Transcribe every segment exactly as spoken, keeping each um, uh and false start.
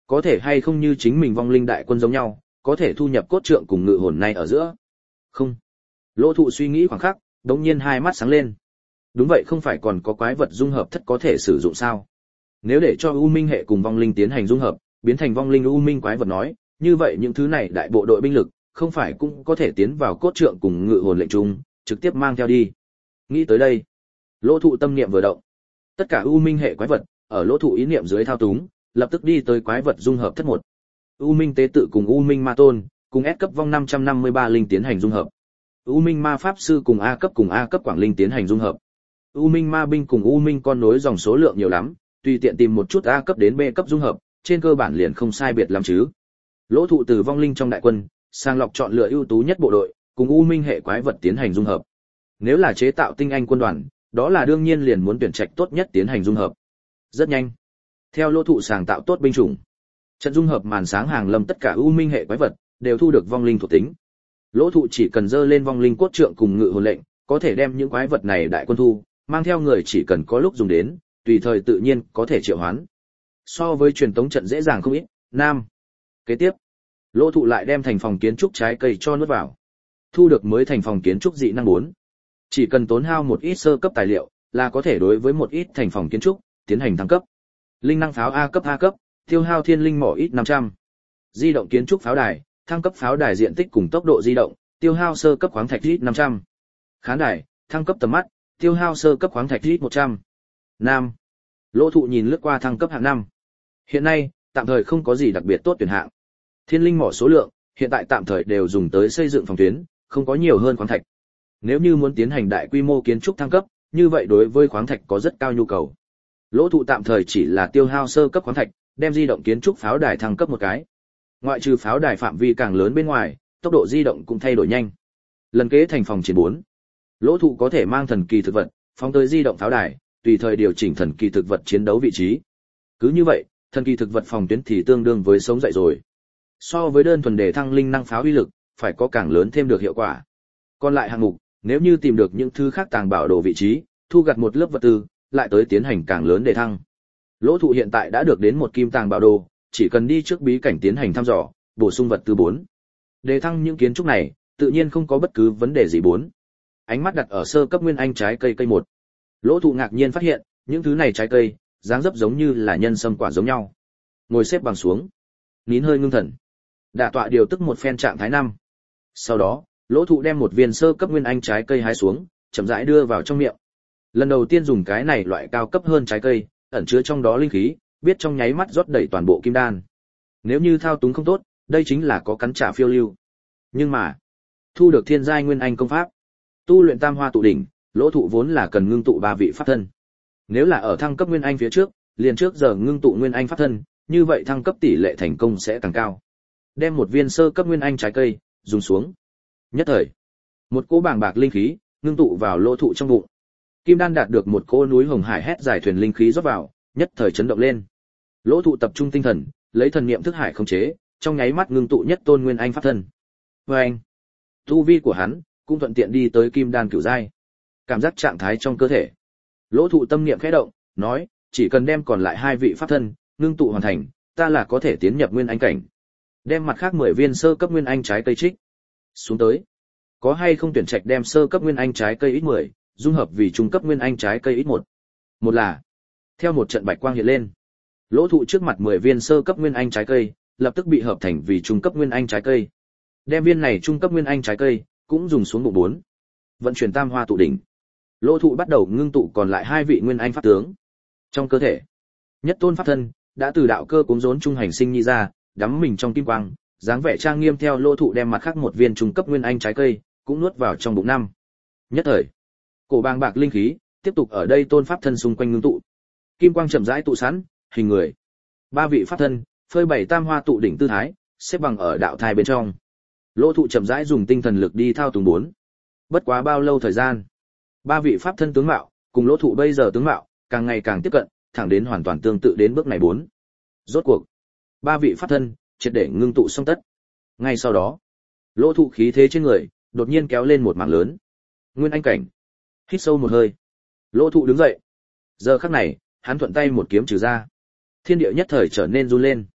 Có thể hay không như chính mình vong linh đại quân giống nhau, có thể thu nhập cốt trượng cùng ngự hồn này ở giữa. Không. Lỗ Thụ suy nghĩ khoảng khắc, đống nhiên hai mắt sáng lên. Đúng vậy, không phải còn có quái vật dung hợp thất có thể sử dụng sao? Nếu để cho U Minh hệ cùng vong linh tiến hành dung hợp, biến thành vong linh U Minh quái vật nói, như vậy những thứ này đại bộ đội binh lực, không phải cũng có thể tiến vào cốt trượng cùng ngự hồn lệnh trung, trực tiếp mang theo đi. Nghĩ tới đây, Lỗ Thụ tâm niệm vừa động. Tất cả U Minh hệ quái vật, ở Lỗ Thụ ý niệm dưới thao túng, lập tức đi tới quái vật dung hợp thất một. U Minh tế tự cùng U Minh ma tôn, cùng S cấp vong năm trăm năm mươi ba linh tiến hành dung hợp. U Minh ma pháp sư cùng A cấp cùng A cấp quảng linh tiến hành dung hợp. U Minh ma binh cùng U Minh con nối dòng số lượng nhiều lắm, tùy tiện tìm một chút A cấp đến B cấp dung hợp, trên cơ bản liền không sai biệt lắm chứ. Lỗ Thụ từ vong linh trong đại quân, sàng lọc chọn lựa ưu tú nhất bộ đội, cùng U Minh hệ quái vật tiến hành dung hợp. Nếu là chế tạo tinh anh quân đoàn, đó là đương nhiên liền muốn tuyển trạch tốt nhất tiến hành dung hợp. Rất nhanh, theo Lỗ Thụ sàng tạo tốt binh chủng, trận dung hợp màn sáng hàng lâm tất cả U Minh hệ quái vật đều thu được vong linh thuộc tính. Lỗ Thụ chỉ cần dơ lên vong linh cốt trượng cùng ngự hồn lệnh, có thể đem những quái vật này đại quân thu, mang theo người chỉ cần có lúc dùng đến, tùy thời tự nhiên có thể triệu hoán. So với truyền tống trận dễ dàng không ít. Nam. Kế tiếp, Lỗ Thụ lại đem thành phòng kiến trúc trái cây cho nuốt vào. Thu được mới thành phòng kiến trúc dị năng bốn. Chỉ cần tốn hao một ít sơ cấp tài liệu, là có thể đối với một ít thành phòng kiến trúc tiến hành thăng cấp. Linh năng pháo A cấp A cấp, tiêu hao thiên linh mỏ ít năm trăm. Di động kiến trúc pháo đài, thăng cấp pháo đài diện tích cùng tốc độ di động, tiêu hao sơ cấp khoáng thạch ít năm trăm. Khán đài, thăng cấp tầm mắt, tiêu hao sơ cấp khoáng thạch ít một trăm. Nam. Lỗ Thụ nhìn lướt qua thăng cấp hạng năm. Hiện nay, tạm thời không có gì đặc biệt tốt tuyển hạng. Thiên linh mỏ số lượng, hiện tại tạm thời đều dùng tới xây dựng phòng tuyến, không có nhiều hơn khoáng thạch. Nếu như muốn tiến hành đại quy mô kiến trúc thăng cấp, như vậy đối với khoáng thạch có rất cao nhu cầu. Lỗ Thụ tạm thời chỉ là tiêu hao sơ cấp khoáng thạch, đem di động kiến trúc pháo đài thăng cấp một cái. Ngoại trừ pháo đài phạm vi càng lớn bên ngoài, tốc độ di động cũng thay đổi nhanh. Lần kế thành phòng chiến bốn. Lỗ Thụ có thể mang thần kỳ thực vật, phóng tới di động pháo đài, tùy thời điều chỉnh thần kỳ thực vật chiến đấu vị trí. Cứ như vậy, thần kỳ thực vật phòng tuyến thì tương đương với sống dậy rồi. So với đơn thuần đề thăng linh năng pháo uy lực, phải có càng lớn thêm được hiệu quả. Còn lại hạng mục, nếu như tìm được những thứ khác tàng bảo đồ vị trí, thu gặt một lớp vật tư, lại tới tiến hành càng lớn đề thăng. Lỗ Thụ hiện tại đã được đến một kim tàng bảo đồ, chỉ cần đi trước bí cảnh tiến hành thăm dò, bổ sung vật tư bốn. Đề thăng những kiến trúc này, tự nhiên không có bất cứ vấn đề gì bốn. Ánh mắt đặt ở sơ cấp nguyên anh trái cây cây một. Lỗ Thụ ngạc nhiên phát hiện, những thứ này trái cây, dáng dấp giống như là nhân sâm quả giống nhau. Ngồi xếp bằng xuống, nín hơi ngưng thần. Đả tọa điều tức một phen trạng thái năm. Sau đó, Lỗ Thụ đem một viên sơ cấp nguyên anh trái cây hái xuống, chậm rãi đưa vào trong miệng. Lần đầu tiên dùng cái này loại cao cấp hơn trái cây, ẩn chứa trong đó linh khí, biết trong nháy mắt rót đầy toàn bộ kim đan. Nếu như thao túng không tốt, đây chính là có cắn trả phiêu lưu. Nhưng mà, thu được thiên giai nguyên anh công pháp, tu luyện tam hoa tụ đỉnh, Lỗ Thụ vốn là cần ngưng tụ ba vị pháp thân. Nếu là ở thăng cấp nguyên anh phía trước, liền trước giờ ngưng tụ nguyên anh pháp thân, như vậy thăng cấp tỷ lệ thành công sẽ càng cao. Đem một viên sơ cấp nguyên anh trái cây dùng xuống. Nhất thời, một cỗ bàng bạc linh khí ngưng tụ vào Lỗ Thụ trong bụng. Kim đan đạt được một cỗ núi hồng hải hét giải thuyền linh khí rót vào, nhất thời chấn động lên. Lỗ Thụ tập trung tinh thần, lấy thần niệm thức hải khống chế, trong nháy mắt ngưng tụ nhất tôn nguyên anh pháp thân. Và anh, tu vi của hắn cũng thuận tiện đi tới kim đan cửu giai. Cảm giác trạng thái trong cơ thể. Lỗ Thụ tâm niệm khẽ động, nói, chỉ cần đem còn lại hai vị pháp thân ngưng tụ hoàn thành, ta là có thể tiến nhập nguyên anh cảnh. Đem mặt khác mười viên sơ cấp nguyên anh trái cây trích xuống tới. Có hay không tuyển trạch đem sơ cấp nguyên anh trái cây ít mười, dung hợp vì trung cấp nguyên anh trái cây ít một. Một là, theo một trận bạch quang hiện lên, Lỗ Thụ trước mặt mười viên sơ cấp nguyên anh trái cây, lập tức bị hợp thành vì trung cấp nguyên anh trái cây. Đem viên này trung cấp nguyên anh trái cây cũng dùng xuống bụng bốn. Vận chuyển tam hoa tụ đỉnh. Lỗ Thụ bắt đầu ngưng tụ còn lại hai vị nguyên anh pháp tướng. Trong cơ thể, nhất tôn pháp thân đã từ đạo cơ cúng rốn trung hành sinh nhi ra, đắm mình trong kim quang, dáng vẻ trang nghiêm theo Lỗ Thụ đem mặt khác một viên trung cấp nguyên anh trái cây cũng nuốt vào trong bụng năm. Nhất thời, cổ bàng bạc linh khí tiếp tục ở đây tôn pháp thân xung quanh ngưng tụ. Kim quang chậm rãi tụ sẵn, hình người. Ba vị pháp thân phơi bày tam hoa tụ đỉnh tư thái, xếp bằng ở đạo thai bên trong. Lỗ Thụ chậm rãi dùng tinh thần lực đi thao túng bốn. Bất quá bao lâu thời gian, ba vị pháp thân tướng mạo cùng Lỗ Thụ bây giờ tướng mạo càng ngày càng tiếp cận, thẳng đến hoàn toàn tương tự đến bước này bốn. Rốt cuộc, ba vị pháp thân triệt để ngưng tụ xong tất. Ngay sau đó, Lỗ Thụ khí thế trên người đột nhiên kéo lên một mảng lớn. Nguyên anh cảnh. Hít sâu một hơi, Lỗ Thụ đứng dậy. Giờ khắc này, hắn thuận tay một kiếm trừ ra. Thiên địa nhất thời trở nên run lên.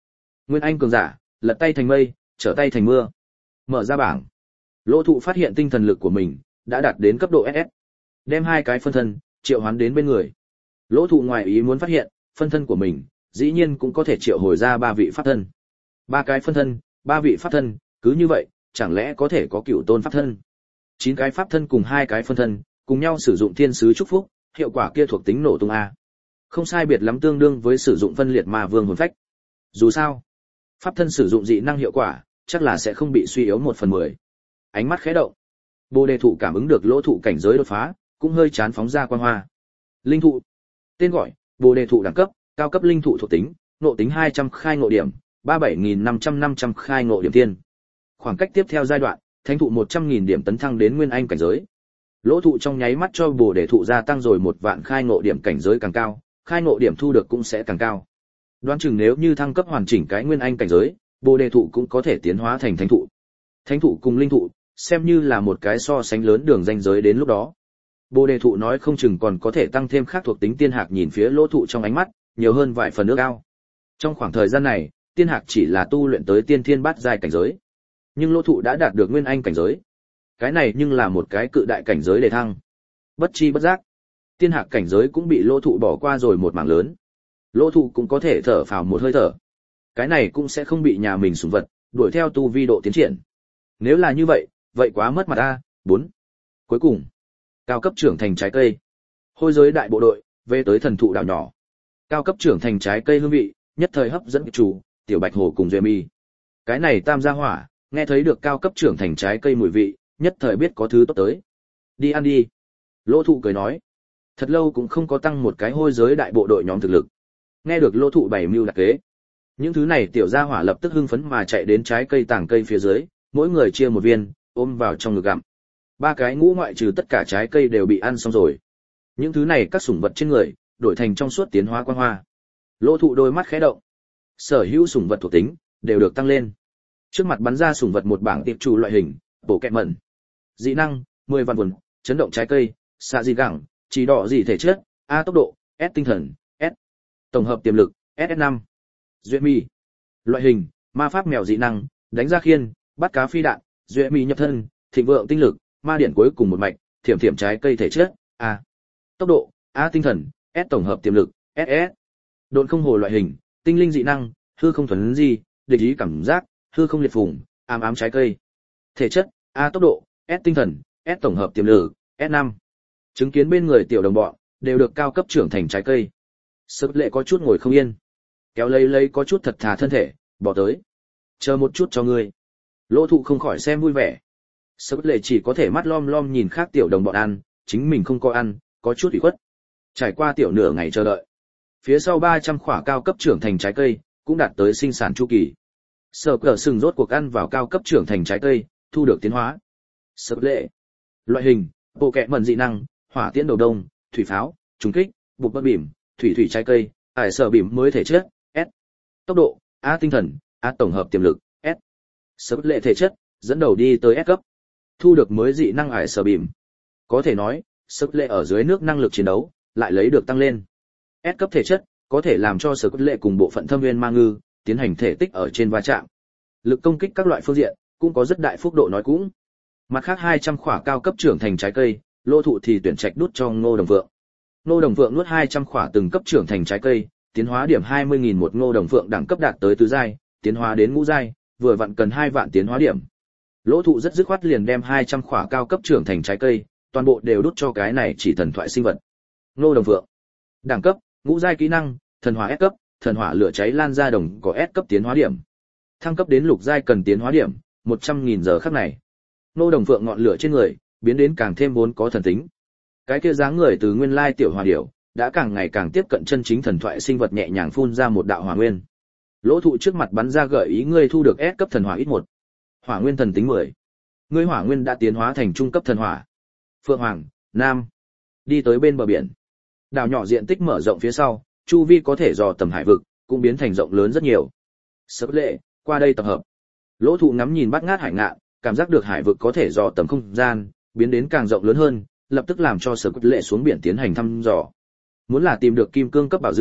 Nguyên Anh cường giả, lật tay thành mây, trở tay thành mưa. Mở ra bảng. Lỗ Thụ phát hiện tinh thần lực của mình đã đạt đến cấp độ ét ét. Đem hai cái phân thân triệu hoán đến bên người. Lỗ Thụ ngoài ý muốn phát hiện, phân thân của mình dĩ nhiên cũng có thể triệu hồi ra ba vị pháp thân. Ba cái phân thân, ba vị pháp thân, cứ như vậy, chẳng lẽ có thể có cửu tôn pháp thân? Chín cái pháp thân cùng hai cái phân thân, cùng nhau sử dụng thiên sứ chúc phúc, hiệu quả kia thuộc tính nổ tung a. Không sai biệt lắm tương đương với sử dụng phân liệt ma vương hồn phách. Dù sao, pháp thân sử dụng dị năng hiệu quả, chắc là sẽ không bị suy yếu một phần mười. Ánh mắt khẽ động. Bồ đề thụ cảm ứng được Lỗ Thụ cảnh giới đột phá, cũng hơi chán phóng ra quang hoa. Linh thụ. Tên gọi: Bồ đề thụ đẳng cấp, cao cấp linh thụ thuộc tính, ngộ tính hai trăm khai ngộ điểm, ba mươi bảy nghìn năm trăm năm trăm khai ngộ điểm tiên. Khoảng cách tiếp theo giai đoạn, thánh thụ một trăm nghìn điểm tấn thăng đến nguyên anh cảnh giới. Lỗ Thụ trong nháy mắt cho Bồ đề thụ gia tăng rồi một vạn khai ngộ điểm, cảnh giới càng cao, khai ngộ điểm thu được cũng sẽ càng cao. Đoán chừng nếu như thăng cấp hoàn chỉnh cái nguyên anh cảnh giới, Bồ đề thụ cũng có thể tiến hóa thành thánh thụ. Thánh thụ cùng linh thụ, xem như là một cái so sánh lớn đường ranh giới đến lúc đó. Bồ đề thụ nói không chừng còn có thể tăng thêm khác thuộc tính. Tiên Hạc nhìn phía Lỗ Thụ trong ánh mắt, nhiều hơn vài phần ước ao. Trong khoảng thời gian này, Tiên Hạc chỉ là tu luyện tới tiên thiên bát giai cảnh giới, nhưng Lỗ Thụ đã đạt được nguyên anh cảnh giới. Cái này nhưng là một cái cự đại cảnh giới để thăng. Bất chi bất giác, Tiên Hạc cảnh giới cũng bị Lỗ Thụ bỏ qua rồi một mảng lớn. Lỗ Thụ cũng có thể thở phào một hơi thở. Cái này cũng sẽ không bị nhà mình sủng vật đuổi theo tu vi độ tiến triển. Nếu là như vậy, vậy quá mất mặt a. Bốn. Cuối cùng, cao cấp trưởng thành trái cây. Hôi giới đại bộ đội về tới thần thụ đảo nhỏ. Cao cấp trưởng thành trái cây hương vị, nhất thời hấp dẫn chủ, Tiểu Bạch Hồ cùng Duy Mi. Cái này tam gia hỏa, nghe thấy được cao cấp trưởng thành trái cây mùi vị, nhất thời biết có thứ tốt tới. Đi ăn đi. Lỗ Thụ cười nói. Thật lâu cũng không có tăng một cái hôi giới đại bộ đội nhóm thực lực. Nghe được Lỗ Thụ bày mưu đặc kế, những thứ này tiểu gia hỏa lập tức hưng phấn mà chạy đến trái cây tàng cây phía dưới, mỗi người chia một viên, ôm vào trong ngực gặm. Ba cái ngũ ngoại trừ tất cả trái cây đều bị ăn xong rồi. Những thứ này các sủng vật trên người, đổi thành trong suốt tiến hóa quang hoa. Lỗ Thụ đôi mắt khẽ động. Sở hữu sủng vật thuộc tính đều được tăng lên. Trước mặt bắn ra sủng vật một bảng tiệp chủ loại hình, bổ kẹ mẩn. Dị năng, mười vạn vườn, chấn động trái cây, xạ dị gẳng, chỉ đỏ dị thể chất, A tốc độ, S tinh thần, S. Tổng hợp tiềm lực, ét ét năm. Duệ mi. Loại hình, ma pháp mèo dị năng, đánh ra khiên, bắt cá phi đạn, duệ mi nhập thân, thịnh vượng tinh lực, ma điển cuối cùng một mạch, thiểm thiểm trái cây thể chất, A. Tốc độ, A tinh thần, S tổng hợp tiềm lực, ét ét. Độn không hồ loại hình, tinh linh dị năng, hư không thuần di, địch ý cảm giác, hư không liệt phùng, ám ám trái cây. Thể chất, A tốc độ, S tinh thần, S tổng hợp tiềm lực, S năm. Chứng kiến bên người tiểu đồng bọn đều được cao cấp trưởng thành trái cây. Sức lệ có chút ngồi không yên, kéo lấy lấy có chút thật thà thân thể, bỏ tới. Chờ một chút cho ngươi. Lỗ Thụ không khỏi xem vui vẻ. Sức lệ chỉ có thể mắt lom lom nhìn khác tiểu đồng bọn ăn, chính mình không có ăn, có chút ủy khuất. Trải qua tiểu nửa ngày chờ đợi, phía sau ba trăm khỏa cao cấp trưởng thành trái cây cũng đạt tới sinh sản chu kỳ. Sở Cờ sừng rốt cuộc ăn vào cao cấp trưởng thành trái cây, thu được tiến hóa. Sức lệ. Loại hình, bộ kẹ mẩn dị năng, hỏa tiễn đầu đông, thủy pháo, trùng kích, bục bất bìm, thủy thủy trái cây, ải sở bìm mới thể chất, S. Tốc độ, A tinh thần, A tổng hợp tiềm lực, S. Sức lệ thể chất, dẫn đầu đi tới S cấp. Thu được mới dị năng ải sở bìm. Có thể nói, sức lệ ở dưới nước năng lực chiến đấu, lại lấy được tăng lên. S cấp thể chất, có thể làm cho sức lệ cùng bộ phận thâm viên ma ngư, tiến hành thể tích ở trên va chạm. Lực công kích các loại phương diện, cũng có rất đại phúc độ nói cũng. Mặt khác hai trăm khỏa cao cấp trưởng thành trái cây, Lỗ Thụ thì tuyển trạch đút cho Ngô Đồng Vượng. Ngô Đồng Vượng nuốt hai trăm khỏa từng cấp trưởng thành trái cây, tiến hóa điểm hai mươi nghìn một Ngô Đồng Vượng đẳng cấp đạt tới tứ giai, tiến hóa đến ngũ giai, vừa vặn cần hai vạn tiến hóa điểm. Lỗ Thụ rất dứt khoát liền đem hai trăm khỏa cao cấp trưởng thành trái cây, toàn bộ đều đút cho cái này chỉ thần thoại sinh vật. Ngô Đồng Vượng. Đẳng cấp, ngũ giai kỹ năng, thần hỏa S cấp, thần hỏa lửa cháy lan ra đồng có S cấp tiến hóa điểm. Thăng cấp đến lục giai cần tiến hóa điểm, một trăm nghìn giờ khắc này. Ngô Đồng Vượng ngọn lửa trên người, biến đến càng thêm vốn có thần tính. Cái kia dáng người từ nguyên lai tiểu hỏa điểu, đã càng ngày càng tiếp cận chân chính thần thoại sinh vật, nhẹ nhàng phun ra một đạo hỏa nguyên. Lỗ Thụ trước mặt bắn ra gợi ý ngươi thu được S cấp thần hỏa ít một. Hỏa nguyên thần tính mười. Ngươi hỏa nguyên đã tiến hóa thành trung cấp thần hỏa. Phượng Hoàng, Nam. Đi tới bên bờ biển. Đảo nhỏ diện tích mở rộng phía sau, chu vi có thể dò tầm hải vực, cũng biến thành rộng lớn rất nhiều. Sức lệ, qua đây tập hợp. Lỗ Thụ ngắm nhìn bát ngát hải ngạn, cảm giác được hải vực có thể dò tầm không gian, biến đến càng rộng lớn hơn, lập tức làm cho Sở Cốt Lệ xuống biển tiến hành thăm dò. Muốn là tìm được kim cương cấp bảo dương,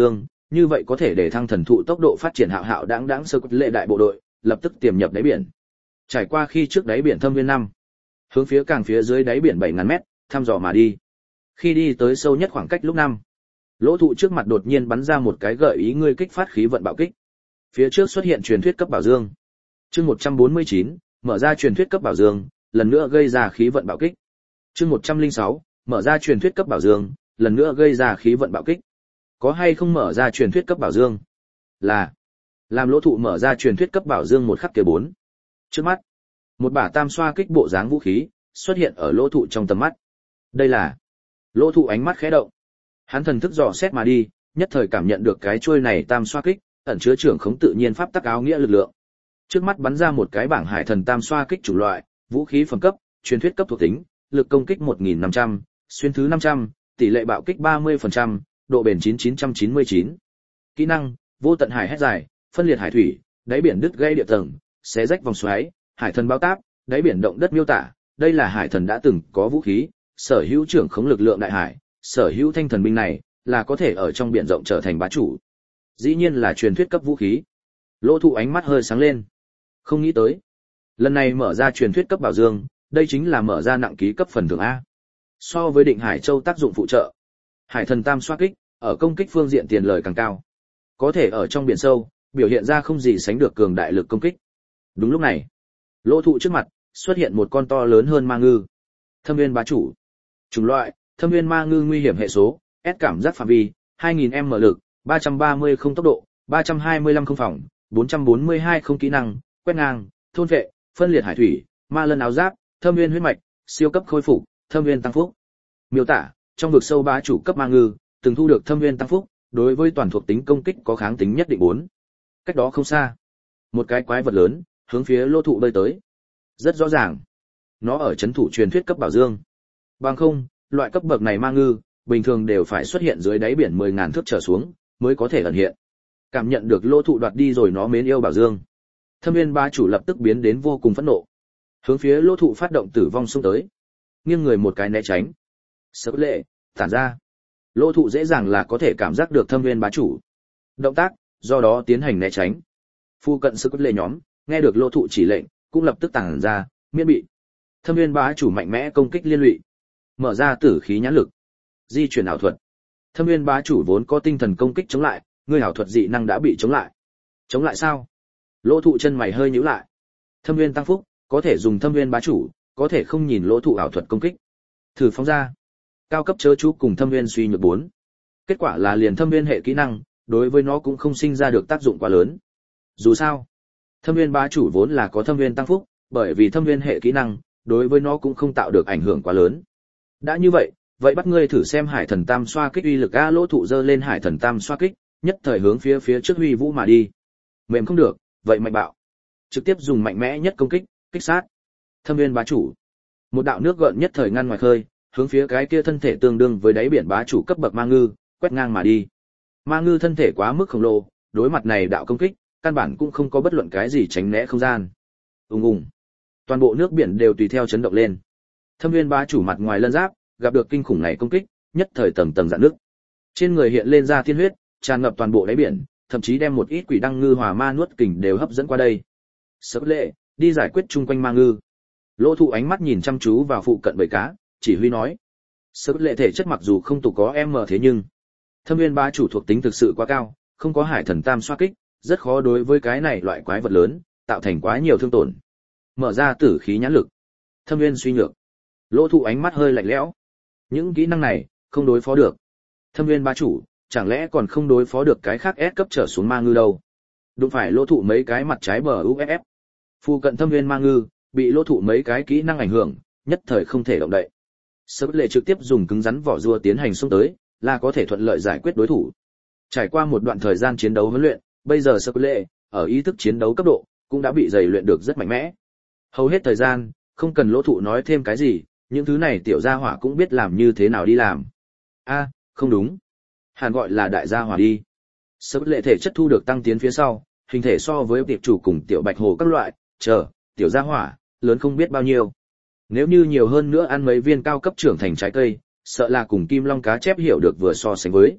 như vậy có thể để thăng thần thụ tốc độ phát triển hạo hạo đáng đáng sơ quất lệ đại bộ đội, lập tức tiềm nhập đáy biển. Trải qua khi trước đáy biển thâm viên năm, hướng phía càng phía dưới đáy biển bảy ngàn mét, thăm dò mà đi. Khi đi tới sâu nhất khoảng cách lúc năm, lỗ thụ trước mặt đột nhiên bắn ra một cái gợi ý ngươi kích phát khí vận bạo kích. Phía trước xuất hiện truyền thuyết cấp bảo dương. Chương một trăm bốn mươi chín, mở ra truyền thuyết cấp bảo dương, lần nữa gây ra khí vận bạo kích. Chương một trăm lẻ sáu, mở ra truyền thuyết cấp bảo dương, lần nữa gây ra khí vận bạo kích. Có hay không mở ra truyền thuyết cấp bảo dương? Là. Làm lỗ thụ mở ra truyền thuyết cấp bảo dương một khắc kia bốn. Trước mắt, một bả tam xoa kích bộ dáng vũ khí xuất hiện ở lỗ thụ trong tầm mắt. Đây là. Lỗ thụ ánh mắt khẽ động. Hắn thần thức dò xét mà đi, nhất thời cảm nhận được cái chuôi này tam xoa kích ẩn chứa trưởng khống tự nhiên pháp tắc áo nghĩa lực lượng. Trước mắt bắn ra một cái bảng hải thần tam xoa kích chủng loại, vũ khí phẩm cấp, truyền thuyết cấp thuộc tính, lực công kích một nghìn năm trăm, xuyên thứ năm trăm, tỷ lệ bạo kích ba mươi phần trăm, độ bền chín nghìn chín trăm chín mươi chín. Kỹ năng, vô tận hải hét dài, phân liệt hải thủy, đáy biển đứt gây địa tầng, xé rách vòng xoáy, hải thần bao táp, đáy biển động đất miêu tả, đây là hải thần đã từng có vũ khí, sở hữu trưởng khống lực lượng đại hải, sở hữu thanh thần binh này là có thể ở trong biển rộng trở thành bá chủ. Dĩ nhiên là truyền thuyết cấp vũ khí. Lỗ thụ ánh mắt hơi sáng lên. Không nghĩ tới, lần này mở ra truyền thuyết cấp bảo dương, đây chính là mở ra nặng ký cấp phần thưởng a. So với Định Hải Châu tác dụng phụ trợ, hải thần tam xoa kích ở công kích phương diện tiền lời càng cao, có thể ở trong biển sâu biểu hiện ra không gì sánh được cường đại lực công kích. Đúng lúc này, lỗ thụ trước mặt xuất hiện một con to lớn hơn ma ngư. Thâm viên bá chủ. Chủng loại, thâm viên ma ngư nguy hiểm hệ số, S cảm giác phạm vi, hai nghìn m lực, ba trăm ba mươi không tốc độ, ba trăm hai mươi lăm không phòng, bốn trăm bốn mươi hai không kỹ năng, quét ngang, thôn vệ, phân liệt hải thủy, ma lân áo giáp, thâm viên huyết mạch, siêu cấp khôi phục, thâm viên tăng phúc. Miêu tả, trong vực sâu bá chủ cấp ma ngư, từng thu được thâm viên tăng phúc, đối với toàn thuộc tính công kích có kháng tính nhất định bốn. Cách đó không xa, một cái quái vật lớn hướng phía lỗ thụ bơi tới. Rất rõ ràng, nó ở trấn thủ truyền thuyết cấp bảo dương. Bằng không, loại cấp bậc này ma ngư, bình thường đều phải xuất hiện dưới đáy biển mười ngàn thước trở xuống mới có thể ẩn hiện. Cảm nhận được lỗ thụ đoạt đi rồi nó mến yêu bảo dương, thâm viên bá chủ lập tức biến đến vô cùng phẫn nộ, hướng phía lỗ thụ phát động tử vong xung tới. Nghiêng người một cái né tránh, sợ lệ tản ra. Lỗ thụ dễ dàng là có thể cảm giác được thâm viên bá chủ động tác, do đó tiến hành né tránh. Phu cận sức lệ nhóm nghe được lỗ thụ chỉ lệnh, cũng lập tức tản ra, miễn bị thâm viên bá chủ mạnh mẽ công kích liên lụy. Mở ra tử khí nhãn lực, di chuyển ảo thuật. Thâm viên bá chủ vốn có tinh thần công kích chống lại, ngươi ảo thuật dị năng đã bị chống lại. Chống lại sao? Lỗ thụ chân mày hơi nhíu lại. Thâm viên tăng phúc, có thể dùng thâm viên bá chủ, có thể không nhìn lỗ thụ ảo thuật công kích. Thử phóng ra. Cao cấp chớ chú cùng thâm viên suy nhược bốn. Kết quả là liền thâm viên hệ kỹ năng, đối với nó cũng không sinh ra được tác dụng quá lớn. Dù sao, thâm viên bá chủ vốn là có thâm viên tăng phúc, bởi vì thâm viên hệ kỹ năng, đối với nó cũng không tạo được ảnh hưởng quá lớn. Đã như vậy, vậy bắt ngươi thử xem hải thần tam xoa kích uy lực a. Lỗ thụ giơ lên hải thần tam xoa kích, nhất thời hướng phía phía trước huy vũ mà đi. Mềm không được, vậy mạnh bạo. Trực tiếp dùng mạnh mẽ nhất công kích, kích sát. Thâm viên bá chủ. Một đạo nước gợn nhất thời ngăn ngoài khơi, hướng phía cái kia thân thể tương đương với đáy biển bá chủ cấp bậc ma ngư, quét ngang mà đi. Ma ngư thân thể quá mức khổng lồ, đối mặt này đạo công kích, căn bản cũng không có bất luận cái gì tránh né không gian. Ùng ùng. Toàn bộ nước biển đều tùy theo chấn động lên. Thâm viên bá chủ mặt ngoài lân giáp, gặp được kinh khủng này công kích, nhất thời tầng tầng rạn nước. Trên người hiện lên ra thiên huyết, tràn ngập toàn bộ đáy biển, thậm chí đem một ít quỷ đăng ngư hòa ma nuốt kình đều hấp dẫn qua đây. Sở lệ, đi giải quyết chung quanh ma ngư. Lỗ thụ ánh mắt nhìn chăm chú vào phụ cận bầy cá, chỉ huy nói. Sở lệ thể chất mặc dù không tụ có em mờ thế nhưng, thâm viên bá chủ thuộc tính thực sự quá cao, không có hải thần tam xoa kích, rất khó đối với cái này loại quái vật lớn, tạo thành quá nhiều thương tổn. Mở ra tử khí nhãn lực. Thâm viên suy nhược. Lỗ thụ ánh mắt hơi lạnh lẽo. Những kỹ năng này, không đối phó được. Thâm viên bá chủ, chẳng lẽ còn không đối phó được cái khác S cấp trở xuống ma ngư đâu. Đụng phải lỗ thụ mấy cái mặt trái bờ u ép ép. Phu cận thâm viên ma ngư, bị lỗ thụ mấy cái kỹ năng ảnh hưởng, nhất thời không thể động đậy. Sở lệ trực tiếp dùng cứng rắn vỏ rùa tiến hành xông tới, là có thể thuận lợi giải quyết đối thủ. Trải qua một đoạn thời gian chiến đấu huấn luyện, bây giờ sở lệ, ở ý thức chiến đấu cấp độ, cũng đã bị dày luyện được rất mạnh mẽ. Hầu hết thời gian, không cần lỗ thụ nói thêm cái gì, những thứ này tiểu gia hỏa cũng biết làm như thế nào đi làm. A, không đúng. Hẳn gọi là đại gia hỏa đi. Sở lệ thể chất thu được tăng tiến phía sau, hình thể so với tiệp chủ cùng tiểu bạch hồ các loại, chờ, tiểu gia hỏa, lớn không biết bao nhiêu. Nếu như nhiều hơn nữa ăn mấy viên cao cấp trưởng thành trái cây, sợ là cùng kim long cá chép hiểu được vừa so sánh với.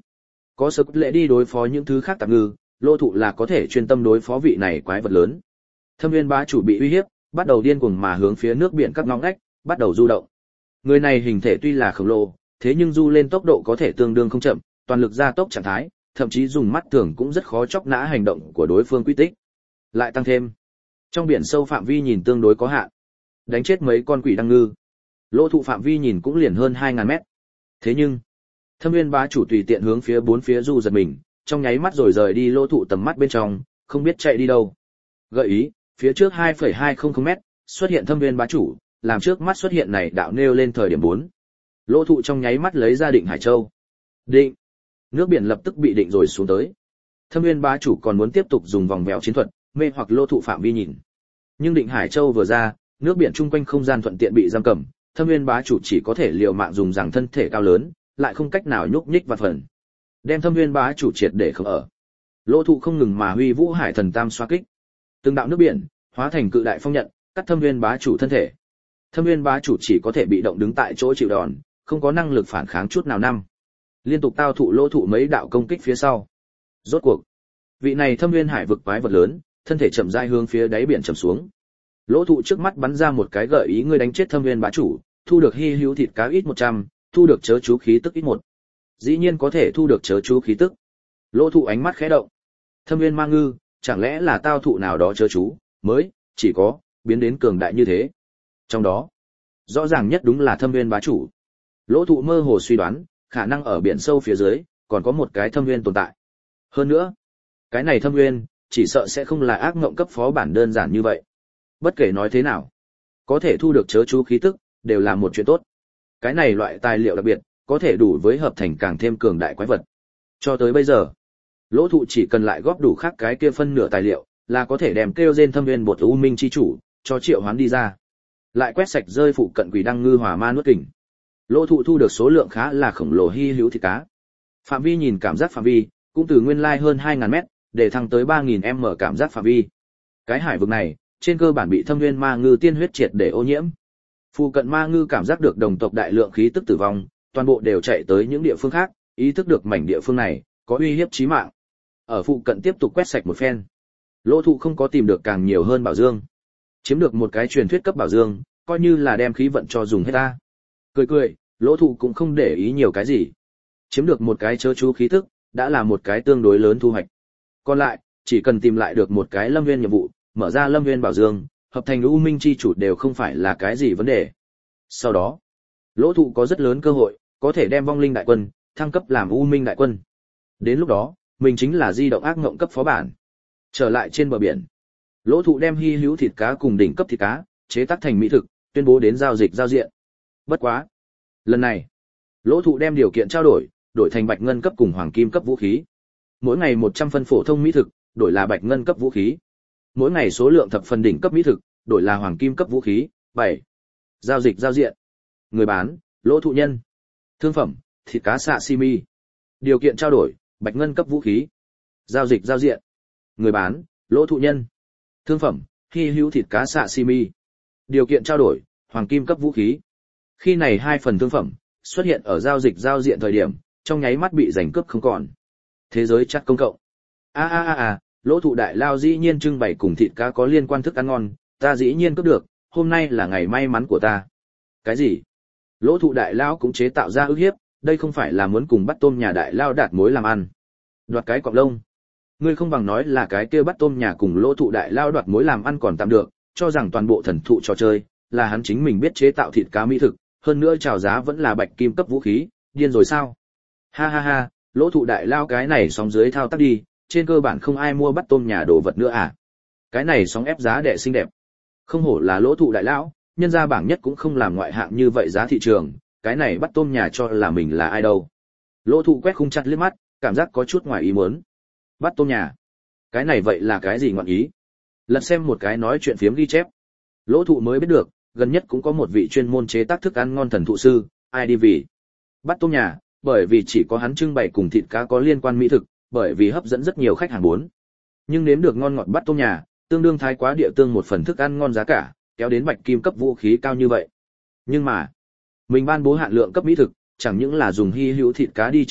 Có sơ lệ đi đối phó những thứ khác tạp ngư, Lô Thụ là có thể chuyên tâm đối phó vị này quái vật lớn. Thâm Nguyên bá chủ bị uy hiếp, bắt đầu điên cuồng mà hướng phía nước biển các ngóc ngách, bắt đầu du động. Người này hình thể tuy là khổng lồ, thế nhưng du lên tốc độ có thể tương đương không chậm, toàn lực gia tốc trạng thái, thậm chí dùng mắt thường cũng rất khó chọc nã hành động của đối phương quy tích. Lại tăng thêm, trong biển sâu phạm vi nhìn tương đối có hạn, đánh chết mấy con quỷ đăng ngư. Lô Thụ phạm vi nhìn cũng liền hơn hai ngàn mét. Thế nhưng, Thâm Nguyên bá chủ tùy tiện hướng phía bốn phía du giật mình, trong nháy mắt rồi rời đi Lô Thụ tầm mắt bên trong, không biết chạy đi đâu. Gợi ý, phía trước hai phẩy hai không không mét, xuất hiện Thâm Nguyên bá chủ, làm trước mắt xuất hiện này đạo nêu lên thời điểm bốn. Lô Thụ trong nháy mắt lấy ra Định Hải Châu. Định. Nước biển lập tức bị định rồi xuống tới. Thâm Nguyên bá chủ còn muốn tiếp tục dùng vòng vèo chiến thuật, mê hoặc Lô Thụ phạm vi nhìn. Nhưng Định Hải Châu vừa ra, nước biển chung quanh không gian thuận tiện bị giam cầm, Thâm Nguyên bá chủ chỉ có thể liều mạng dùng rằng thân thể cao lớn, lại không cách nào nhúc nhích vạn phần. Đem Thâm Nguyên bá chủ triệt để không ở. Lô Thụ không ngừng mà huy vũ Hải Thần Tam xoa kích. Từng đạo nước biển hóa thành cự đại phong nhận, cắt Thâm Nguyên bá chủ thân thể. Thâm Nguyên bá chủ chỉ có thể bị động đứng tại chỗ chịu đòn, không có năng lực phản kháng chút nào năm. Liên tục tao thụ Lô Thụ mấy đạo công kích phía sau. Rốt cuộc, vị này Thâm Nguyên hải vực quái vật lớn, thân thể chậm rãi hướng phía đáy biển chầm xuống. Lô Thụ trước mắt bắn ra một cái gợi ý, ngươi đánh chết Thâm Nguyên bá chủ, thu được hy hữu thịt cá ít một trăm, thu được chớ chú khí tức ít một. Dĩ nhiên có thể thu được chớ chú khí tức. Lô Thụ ánh mắt khẽ động. Thâm Nguyên ma ngư, chẳng lẽ là tao thụ nào đó chớ chú, mới chỉ có biến đến cường đại như thế. Trong đó, rõ ràng nhất đúng là Thâm Nguyên bá chủ. Lô Thụ mơ hồ suy đoán, khả năng ở biển sâu phía dưới còn có một cái Thâm Nguyên tồn tại. Hơn nữa, cái này Thâm Nguyên chỉ sợ sẽ không là ác ngộng cấp phó bản đơn giản như vậy. Bất kể nói thế nào, có thể thu được chớ chú khí tức đều là một chuyện tốt. Cái này loại tài liệu đặc biệt, có thể đủ với hợp thành càng thêm cường đại quái vật. Cho tới bây giờ, Lỗ Thụ chỉ cần lại góp đủ khác cái kia phân nửa tài liệu, là có thể đem kêu trên Thâm Nguyên bột u minh chi chủ cho triệu hoán đi ra. Lại quét sạch rơi phụ cận quỷ đăng ngư hỏa ma nuốt kình. Lỗ Thụ thu được số lượng khá là khổng lồ hy hữu thịt cá. Phạm vi nhìn cảm giác phạm vi, cũng từ nguyên lai hơn hai ngàn mét, để thăng tới ba nghìn m cảm giác phạm vi. Cái hải vực này, trên cơ bản bị Thâm Nguyên ma ngư tiên huyết triệt để ô nhiễm. Phụ cận ma ngư cảm giác được đồng tộc đại lượng khí tức tử vong, toàn bộ đều chạy tới những địa phương khác, ý thức được mảnh địa phương này có uy hiếp chí mạng. Ở phụ cận tiếp tục quét sạch một phen. Lỗ Thụ không có tìm được càng nhiều hơn bảo dương. Chiếm được một cái truyền thuyết cấp bảo dương, coi như là đem khí vận cho dùng hết ta. Cười cười, Lỗ Thụ cũng không để ý nhiều cái gì. Chiếm được một cái chớ chú khí tức, đã là một cái tương đối lớn thu hoạch. Còn lại, chỉ cần tìm lại được một cái lâm viên nhiệm vụ, mở ra lâm viên bảo dương, hợp thành u minh chi chủ đều không phải là cái gì vấn đề. Sau đó, Lỗ Thụ có rất lớn cơ hội, có thể đem vong linh đại quân thăng cấp làm u minh đại quân. Đến lúc đó, mình chính là di động ác ngộng cấp phó bản. Trở lại trên bờ biển, Lỗ Thụ đem hy hữu thịt cá cùng đỉnh cấp thịt cá chế tác thành mỹ thực, tuyên bố đến giao dịch giao diện. Bất quá, lần này, Lỗ Thụ đem điều kiện trao đổi, đổi thành bạch ngân cấp cùng hoàng kim cấp vũ khí. Mỗi ngày một trăm phân phổ thông mỹ thực, đổi là bạch ngân cấp vũ khí. Mỗi ngày số lượng thập phần đỉnh cấp mỹ thực, đổi là hoàng kim cấp vũ khí. bảy. Giao dịch giao diện. Người bán, Lỗ Thụ nhân. Thương phẩm, thịt cá sashimi. Điều kiện trao đổi, bạch ngân cấp vũ khí. Giao dịch giao diện. Người bán, Lỗ Thụ nhân. Thương phẩm, hy hữu thịt cá sashimi. Điều kiện trao đổi, hoàng kim cấp vũ khí. Khi này hai phần thương phẩm xuất hiện ở giao dịch giao diện thời điểm, trong nháy mắt bị giành cướp không còn. Thế giới chat công cộng. A a a a, Lỗ Thụ đại lao dĩ nhiên trưng bày cùng thịt cá có liên quan thức ăn ngon, ta dĩ nhiên cướp được, hôm nay là ngày may mắn của ta. Cái gì? Lỗ Thụ đại lao cũng chế tạo ra ức hiếp, đây không phải là muốn cùng bắt tôm nhà đại lao đạt mối làm ăn. Đoạt cái cọp lông. Ngươi không bằng nói là cái kia bắt tôm nhà cùng Lỗ Thụ đại lao đoạt mối làm ăn còn tạm được, cho rằng toàn bộ thần thụ trò chơi là hắn chính mình biết chế tạo thịt cá mỹ thực, hơn nữa chào giá vẫn là bạch kim cấp vũ khí, điên rồi sao? Ha ha ha, Lỗ Thụ đại lao cái này sóng dưới thao tác đi, trên cơ bản không ai mua bắt tôm nhà đồ vật nữa à? Cái này sóng ép giá đệ xinh đẹp. Không hổ là Lỗ Thụ đại lão, nhân ra bảng nhất cũng không làm ngoại hạng như vậy giá thị trường, cái này bắt tôm nhà cho là mình là ai đâu. Lỗ Thụ quét khung chặt liếc mắt, cảm giác có chút ngoài ý muốn. Bắt tôm nhà? Cái này vậy là cái gì ngọn ý? Lật xem một cái nói chuyện phiếm ghi chép. Lỗ Thụ mới biết được, gần nhất cũng có một vị chuyên môn chế tác thức ăn ngon thần thụ sư, ai đi vì. Bắt tôm nhà, bởi vì chỉ có hắn trưng bày cùng thịt cá có liên quan mỹ thực, bởi vì hấp dẫn rất nhiều khách hàng muốn. Nhưng nếm được ngon ngọt bắt tôm nhà, tương đương thái quá địa tương một phần thức ăn ngon giá cả, kéo đến bạch kim cấp vũ khí cao như vậy. Nhưng mà, mình ban bố hạn lượng cấp mỹ thực, chẳng những là dùng hy hữu thịt cá đi chế luyện,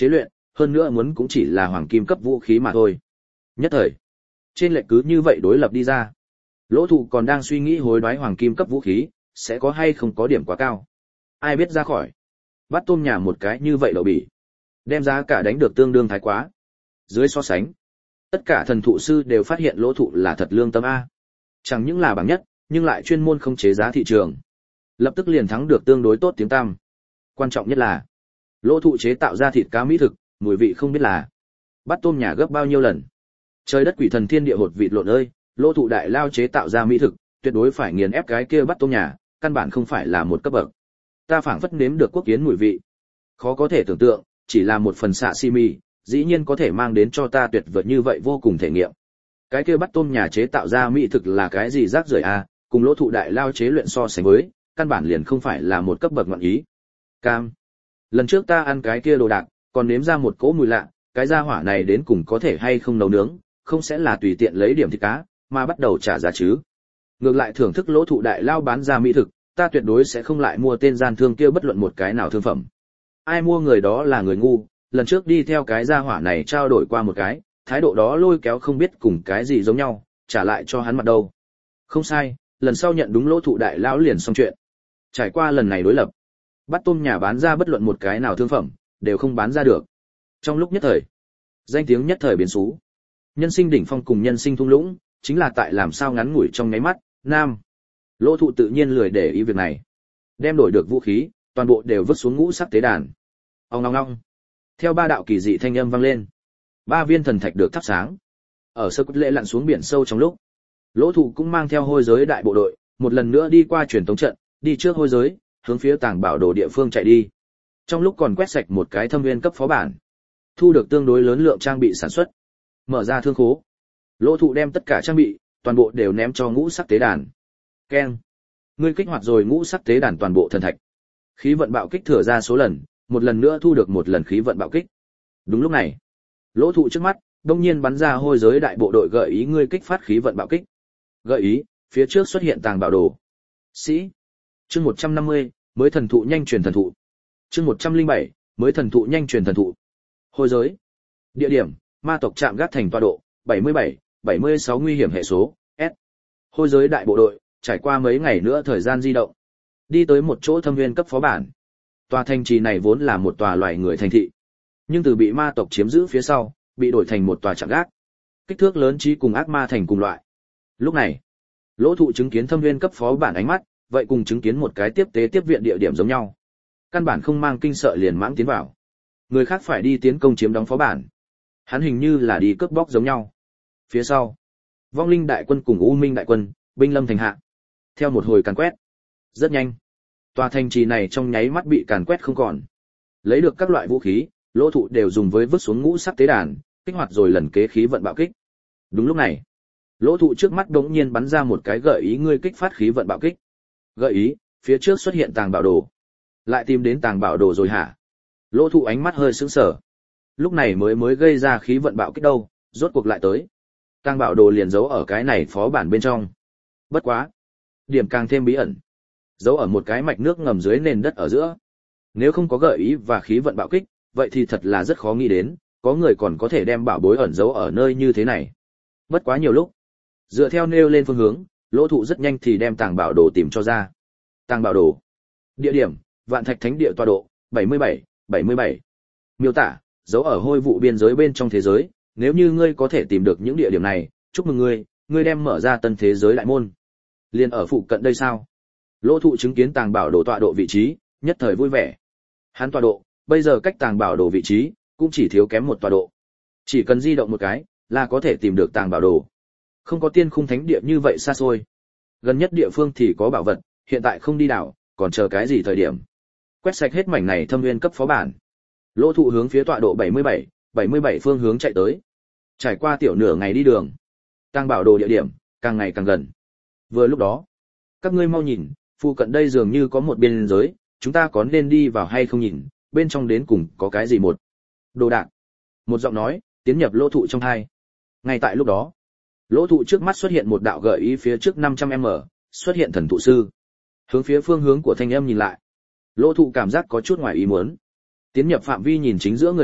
hơn nữa muốn cũng chỉ là hoàng kim cấp vũ khí mà thôi. Nhất thời, trên lệch cứ như vậy đối lập đi ra. Lỗ Thụ còn đang suy nghĩ hối đoái hoàng kim cấp vũ khí, sẽ có hay không có điểm quá cao. Ai biết ra khỏi. Bắt tôm nhà một cái như vậy đậu bỉ. Đem giá cả đánh được tương đương thái quá. Dưới so sánh, tất cả thần thụ sư đều phát hiện Lỗ Thụ là thật lương tâm A. Chẳng những là bảng nhất, nhưng lại chuyên môn không chế giá thị trường. Lập tức liền thắng được tương đối tốt tiếng tăm. Quan trọng nhất là, Lỗ Thụ chế tạo ra thịt cá mỹ thực, mùi vị không biết là bắt tôm nhà gấp bao nhiêu lần. Trời đất quỷ thần thiên địa hột vịt lộn ơi, Lỗ Thụ đại lao chế tạo ra mỹ thực, tuyệt đối phải nghiền ép cái kia bắt tôm nhà, căn bản không phải là một cấp bậc. Ta phảng phất nếm được quốc kiến mùi vị. Khó có thể tưởng tượng, chỉ là một phần sashimi, dĩ nhiên có thể mang đến cho ta tuyệt vời như vậy vô cùng thể nghiệm. Cái kia bắt tôm nhà chế tạo ra mỹ thực là cái gì rác rưởi a, cùng Lỗ Thụ đại lao chế luyện so sánh với, căn bản liền không phải là một cấp bậc ngọn ý. Cam. Lần trước ta ăn cái kia đồ đạc, còn nếm ra một cỗ mùi lạ, cái gia hỏa này đến cùng có thể hay không nấu nướng, không sẽ là tùy tiện lấy điểm thịt cá, mà bắt đầu trả giá chứ. Ngược lại thưởng thức Lỗ Thụ đại lao bán ra mỹ thực, ta tuyệt đối sẽ không lại mua tên gian thương kia bất luận một cái nào thương phẩm. Ai mua người đó là người ngu, lần trước đi theo cái gia hỏa này trao đổi qua một cái, thái độ đó lôi kéo không biết cùng cái gì giống nhau, trả lại cho hắn mặt đâu. Không sai, lần sau nhận đúng Lỗ Thụ đại lão liền xong chuyện. Trải qua lần này đối lập, bắt tôm nhà bán ra bất luận một cái nào thương phẩm, đều không bán ra được. Trong lúc nhất thời, danh tiếng nhất thời biến xú. Nhân sinh đỉnh phong cùng nhân sinh thung lũng, chính là tại làm sao ngắn ngủi trong nháy mắt, nam. Lỗ Thụ tự nhiên lười để ý việc này. Đem đổi được vũ khí, toàn bộ đều vứt xuống ngũ sắc tế đàn. Ong ong ong. Theo ba đạo kỳ dị thanh âm vang lên, ba viên thần thạch được thắp sáng. Ở sơ cốt lễ lặn xuống biển sâu trong lúc, Lỗ Thụ cũng mang theo hôi giới đại bộ đội, một lần nữa đi qua truyền tống trận, đi trước hôi giới, hướng phía tàng bảo đồ địa phương chạy đi. Trong lúc còn quét sạch một cái thâm viên cấp phó bản, thu được tương đối lớn lượng trang bị sản xuất, mở ra thương khố. Lỗ Thụ đem tất cả trang bị, toàn bộ đều ném cho ngũ sắc tế đàn. Keng. Ngươi kích hoạt rồi ngũ sắc tế đàn toàn bộ thần thạch. Khí vận bạo kích thừa ra số lần, một lần nữa thu được một lần khí vận bạo kích. Đúng lúc này, Lỗ Thụ trước mắt, đông nhiên bắn ra hôi giới đại bộ đội gợi ý ngươi kích phát khí vận bạo kích. Gợi ý, phía trước xuất hiện tàng bảo đồ. Sĩ. Chương một trăm năm mươi, mới thần thụ nhanh truyền thần thụ. Chương một trăm lẻ bảy, mới thần thụ nhanh truyền thần thụ. Hôi giới. Địa điểm, ma tộc trạm gác thành tọa độ, bảy mươi bảy, bảy mươi sáu nguy hiểm hệ số, S. Hôi giới đại bộ đội, trải qua mấy ngày nữa thời gian di động. Đi tới một chỗ thâm viên cấp phó bản. Tòa thành trì này vốn là một tòa loài người thành thị. Nhưng từ bị ma tộc chiếm giữ phía sau, bị đổi thành một tòa trạm gác. Kích thước lớn chí cùng ác ma thành cùng loại. Lúc này, Lỗ Thụ chứng kiến thâm viên cấp phó bản ánh mắt, vậy cùng chứng kiến một cái tiếp tế tiếp viện địa điểm giống nhau. Căn bản không mang kinh sợ liền mãng tiến vào. Người khác phải đi tiến công chiếm đóng phó bản. Hắn hình như là đi cướp bóc giống nhau. Phía sau, Vong Linh đại quân cùng U Minh đại quân, binh lâm thành hạ. Theo một hồi càn quét, rất nhanh, tòa thành trì này trong nháy mắt bị càn quét không còn. Lấy được các loại vũ khí, Lỗ Thụ đều dùng với vứt xuống ngũ sắc tế đàn, kích hoạt rồi lần kế khí vận bạo kích. Đúng lúc này, Lỗ Thụ trước mắt đống nhiên bắn ra một cái gợi ý ngươi kích phát khí vận bạo kích. Gợi ý, phía trước xuất hiện tàng bảo đồ. Lại tìm đến tàng bảo đồ rồi hả? Lỗ Thụ ánh mắt hơi sững sờ. Lúc này mới mới gây ra khí vận bạo kích đâu, rốt cuộc lại tới. Tàng bảo đồ liền giấu ở cái này phó bản bên trong. Bất quá, điểm càng thêm bí ẩn. Giấu ở một cái mạch nước ngầm dưới nền đất ở giữa. Nếu không có gợi ý và khí vận bạo kích, vậy thì thật là rất khó nghĩ đến, có người còn có thể đem bảo bối ẩn giấu ở nơi như thế này. Bất quá nhiều lúc, dựa theo nêu lên phương hướng, Lỗ Thụ rất nhanh thì đem tàng bảo đồ tìm cho ra. Tàng bảo đồ. Địa điểm, Vạn Thạch Thánh địa tọa độ, bảy mươi bảy, bảy mươi bảy. Miêu tả, giấu ở hôi vụ biên giới bên trong thế giới, nếu như ngươi có thể tìm được những địa điểm này, chúc mừng ngươi, ngươi đem mở ra tân thế giới đại môn. Liên ở phụ cận đây sao? Lỗ Thụ chứng kiến tàng bảo đồ tọa độ vị trí, nhất thời vui vẻ. Hắn tọa độ, bây giờ cách tàng bảo đồ vị trí, cũng chỉ thiếu kém một tọa độ. Chỉ cần di động một cái, là có thể tìm được tàng bảo đồ. Không có tiên khung thánh địa như vậy xa xôi. Gần nhất địa phương thì có bảo vật, hiện tại không đi đảo, còn chờ cái gì thời điểm. Quét sạch hết mảnh này thâm nguyên cấp phó bản. Lỗ Thụ hướng phía tọa độ bảy mươi bảy, bảy mươi bảy phương hướng chạy tới. Trải qua tiểu nửa ngày đi đường, tàng bảo đồ địa điểm, càng ngày càng gần. Vừa lúc đó, các ngươi mau nhìn, phụ cận đây dường như có một biên giới, chúng ta có nên đi vào hay không nhìn, bên trong đến cùng có cái gì một. Đồ đạc. Một giọng nói, tiến nhập Lỗ Thụ trong tai. Ngay tại lúc đó, Lỗ Thụ trước mắt xuất hiện một đạo gợi ý phía trước năm trăm mét, xuất hiện thần thụ sư. Hướng phía phương hướng của thanh âm nhìn lại. Lỗ Thụ cảm giác có chút ngoài ý muốn. Tiến nhập phạm vi nhìn chính giữa người nọ,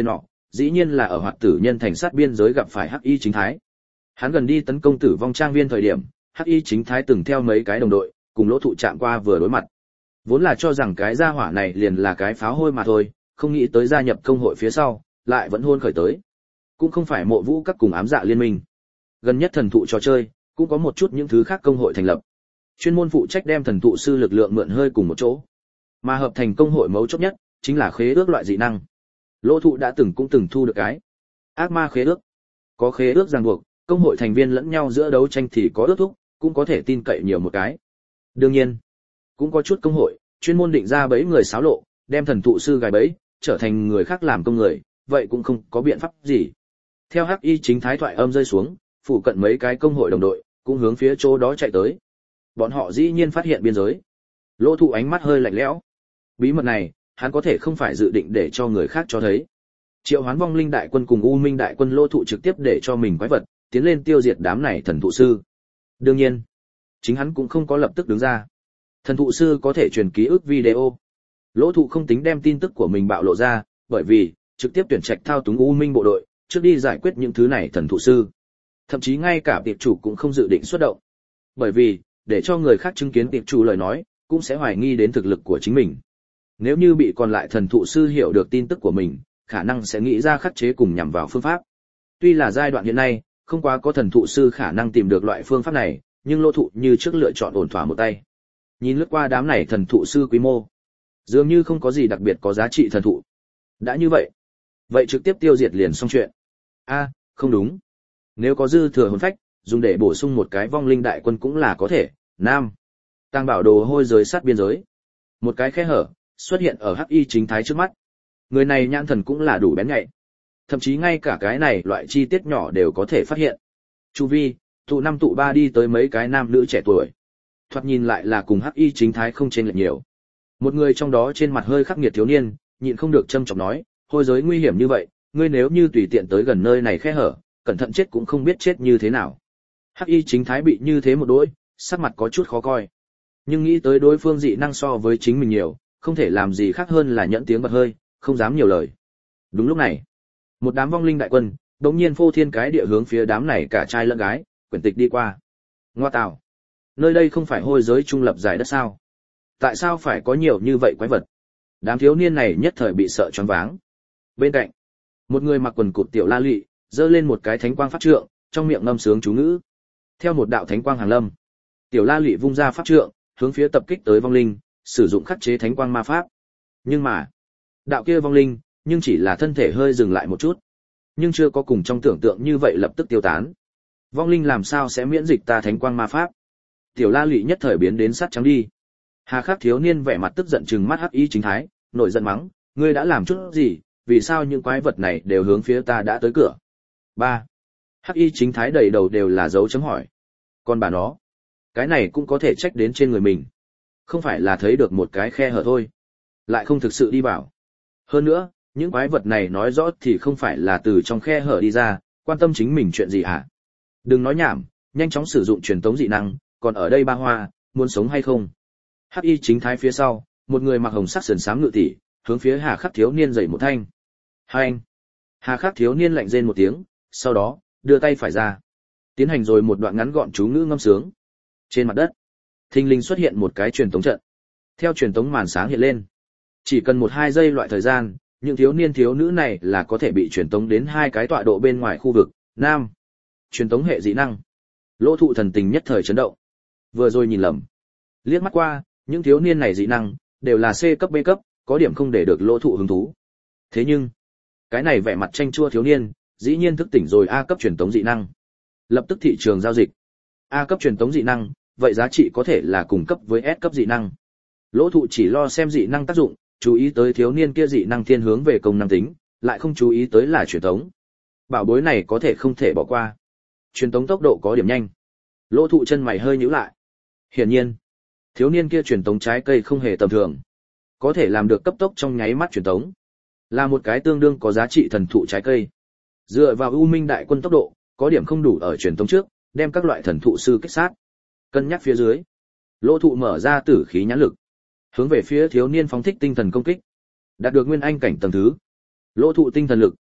dĩ nhiên là ở Hoạt Tử Nhân thành sát biên giới gặp phải Hắc Y Chính Thái. Hắn gần đi tấn công Tử Vong Trang viên thời điểm, Hắc Y Chính Thái từng theo mấy cái đồng đội, cùng Lỗ Thụ chạm qua vừa đối mặt. Vốn là cho rằng cái gia hỏa này liền là cái pháo hôi mà thôi, không nghĩ tới gia nhập công hội phía sau, lại vẫn hôn khởi tới. Cũng không phải Mộ Vũ các cùng ám dạ liên minh. Gần nhất thần thụ trò chơi, cũng có một chút những thứ khác công hội thành lập. Chuyên môn phụ trách đem thần thụ sư lực lượng mượn hơi cùng một chỗ. Mà hợp thành công hội mấu chốt nhất, chính là khế ước loại dị năng. Lỗ Thụ đã từng cũng từng thu được cái ác ma khế ước. Có khế ước ràng buộc, công hội thành viên lẫn nhau giữa đấu tranh thì có ước thúc, cũng có thể tin cậy nhiều một cái. Đương nhiên, cũng có chút công hội chuyên môn định ra bẫy người xáo lộ, đem thần thụ sư gài bẫy, trở thành người khác làm công người, vậy cũng không có biện pháp gì. Theo Hắc Y Chính Thái thoại âm rơi xuống, phụ cận mấy cái công hội đồng đội cũng hướng phía chỗ đó chạy tới. Bọn họ dĩ nhiên phát hiện biên giới. Lỗ Thụ ánh mắt hơi lạnh lẽo. Bí mật này, hắn có thể không phải dự định để cho người khác cho thấy. Triệu Hoán Vong Linh đại quân cùng U Minh đại quân Lỗ Thụ trực tiếp để cho mình quái vật tiến lên tiêu diệt đám này thần thụ sư. Đương nhiên, chính hắn cũng không có lập tức đứng ra. Thần thụ sư có thể truyền ký ức video. Lỗ Thụ không tính đem tin tức của mình bạo lộ ra, bởi vì trực tiếp tuyển trạch thao túng U Minh bộ đội, trước đi giải quyết những thứ này thần thụ sư. Thậm chí ngay cả tiệp chủ cũng không dự định xuất động. Bởi vì, để cho người khác chứng kiến tiệp chủ lời nói, cũng sẽ hoài nghi đến thực lực của chính mình. Nếu như bị còn lại thần thụ sư hiểu được tin tức của mình, khả năng sẽ nghĩ ra khắc chế cùng nhằm vào phương pháp. Tuy là giai đoạn hiện nay, không quá có thần thụ sư khả năng tìm được loại phương pháp này, nhưng Lỗ Thụ như trước lựa chọn ổn thỏa một tay. Nhìn lướt qua đám này thần thụ sư quy mô, dường như không có gì đặc biệt có giá trị thần thụ. Đã như vậy, vậy trực tiếp tiêu diệt liền xong chuyện. A, không đúng. Nếu có dư thừa hồn phách, dùng để bổ sung một cái vong linh đại quân cũng là có thể. Nam, Tàng Bảo Đồ hôi giới sát biên giới. Một cái khe hở xuất hiện ở Hắc Y Chính Thái trước mắt. Người này nhãn thần cũng là đủ bén nhạy. Thậm chí ngay cả cái này loại chi tiết nhỏ đều có thể phát hiện. Chu vi, tụ năm tụ ba đi tới mấy cái nam nữ trẻ tuổi. Thoạt nhìn lại là cùng Hắc Y Chính Thái không chênh lệch nhiều. Một người trong đó trên mặt hơi khắc nghiệt thiếu niên, nhịn không được châm chọc nói, hôi giới nguy hiểm như vậy, ngươi nếu như tùy tiện tới gần nơi này khe hở, cẩn thận chết cũng không biết chết như thế nào. Hắc Y Chính Thái bị như thế một đôi, sắc mặt có chút khó coi. Nhưng nghĩ tới đối phương dị năng so với chính mình nhiều, không thể làm gì khác hơn là nhẫn tiếng bật hơi, không dám nhiều lời. Đúng lúc này, một đám vong linh đại quân, đống nhiên phô thiên cái địa hướng phía đám này cả trai lẫn gái, quyển tịch đi qua. Ngoa tào, nơi đây không phải hôi giới trung lập giải đất sao? Tại sao phải có nhiều như vậy quái vật? Đám thiếu niên này nhất thời bị sợ choáng váng. Bên cạnh, một người mặc quần cụt tiểu la lị, giơ lên một cái thánh quang pháp trượng, trong miệng ngâm sướng chú ngữ. Theo một đạo thánh quang hàng lâm, tiểu la lị vung ra pháp trượng, hướng phía tập kích tới vong linh, sử dụng khắc chế thánh quang ma pháp. Nhưng mà, đạo kia vong linh, nhưng chỉ là thân thể hơi dừng lại một chút, nhưng chưa có cùng trong tưởng tượng như vậy lập tức tiêu tán. Vong linh làm sao sẽ miễn dịch ta thánh quang ma pháp? Tiểu la lị nhất thời biến đến sắt trắng đi. Hà Khắc thiếu niên vẻ mặt tức giận trừng mắt Hắc Y Chính Thái, nổi giận mắng, ngươi đã làm chút gì, vì sao những quái vật này đều hướng phía ta đã tới cửa? Ba. Hắc Y Chính Thái đầy đầu đều là dấu chấm hỏi. Còn bà nó, cái này cũng có thể trách đến trên người mình. Không phải là thấy được một cái khe hở thôi, lại không thực sự đi vào. Hơn nữa, những quái vật này nói rõ thì không phải là từ trong khe hở đi ra, quan tâm chính mình chuyện gì hả? Đừng nói nhảm, nhanh chóng sử dụng truyền tống dị năng, còn ở đây ba hoa, muốn sống hay không? Hắc Y Chính Thái phía sau, một người mặc hồng sắc sườn xám ngự tỷ, hướng phía Hà Khắc thiếu niên giày một thanh. Hành! Hà Khắc thiếu niên lạnh rên một tiếng, sau đó, đưa tay phải ra. Tiến hành rồi một đoạn ngắn gọn chú ngữ ngâm sướng. Trên mặt đất, thình lình xuất hiện một cái truyền tống trận. Theo truyền tống màn sáng hiện lên, chỉ cần một hai giây loại thời gian, những thiếu niên thiếu nữ này là có thể bị truyền tống đến hai cái tọa độ bên ngoài khu vực. Nam, truyền tống hệ dị năng. Lỗ Thụ thần tình nhất thời chấn động. Vừa rồi nhìn lầm, liếc mắt qua, những thiếu niên này dị năng đều là C cấp B cấp, có điểm không để được Lỗ Thụ hứng thú. Thế nhưng, cái này vẻ mặt chanh chua thiếu niên, dĩ nhiên thức tỉnh rồi A cấp truyền tống dị năng. Lập tức thị trường giao dịch. A cấp truyền tống dị năng, vậy giá trị có thể là cùng cấp với S cấp dị năng. Lỗ Thụ chỉ lo xem dị năng tác dụng, chú ý tới thiếu niên kia dị năng thiên hướng về công năng tính, lại không chú ý tới là truyền tống. Bảo bối này có thể không thể bỏ qua. Truyền tống tốc độ có điểm nhanh. Lỗ Thụ chân mày hơi nhíu lại. Hiển nhiên, thiếu niên kia truyền tống trái cây không hề tầm thường, có thể làm được cấp tốc trong nháy mắt truyền tống, là một cái tương đương có giá trị thần thụ trái cây. Dựa vào U Minh đại quân tốc độ, có điểm không đủ ở truyền tống trước, đem các loại thần thụ sư kích sát. Cân nhắc phía dưới, Lỗ Thụ mở ra tử khí nhãn lực, hướng về phía thiếu niên phóng thích tinh thần công kích. Đạt được nguyên anh cảnh tầng thứ, Lỗ Thụ tinh thần lực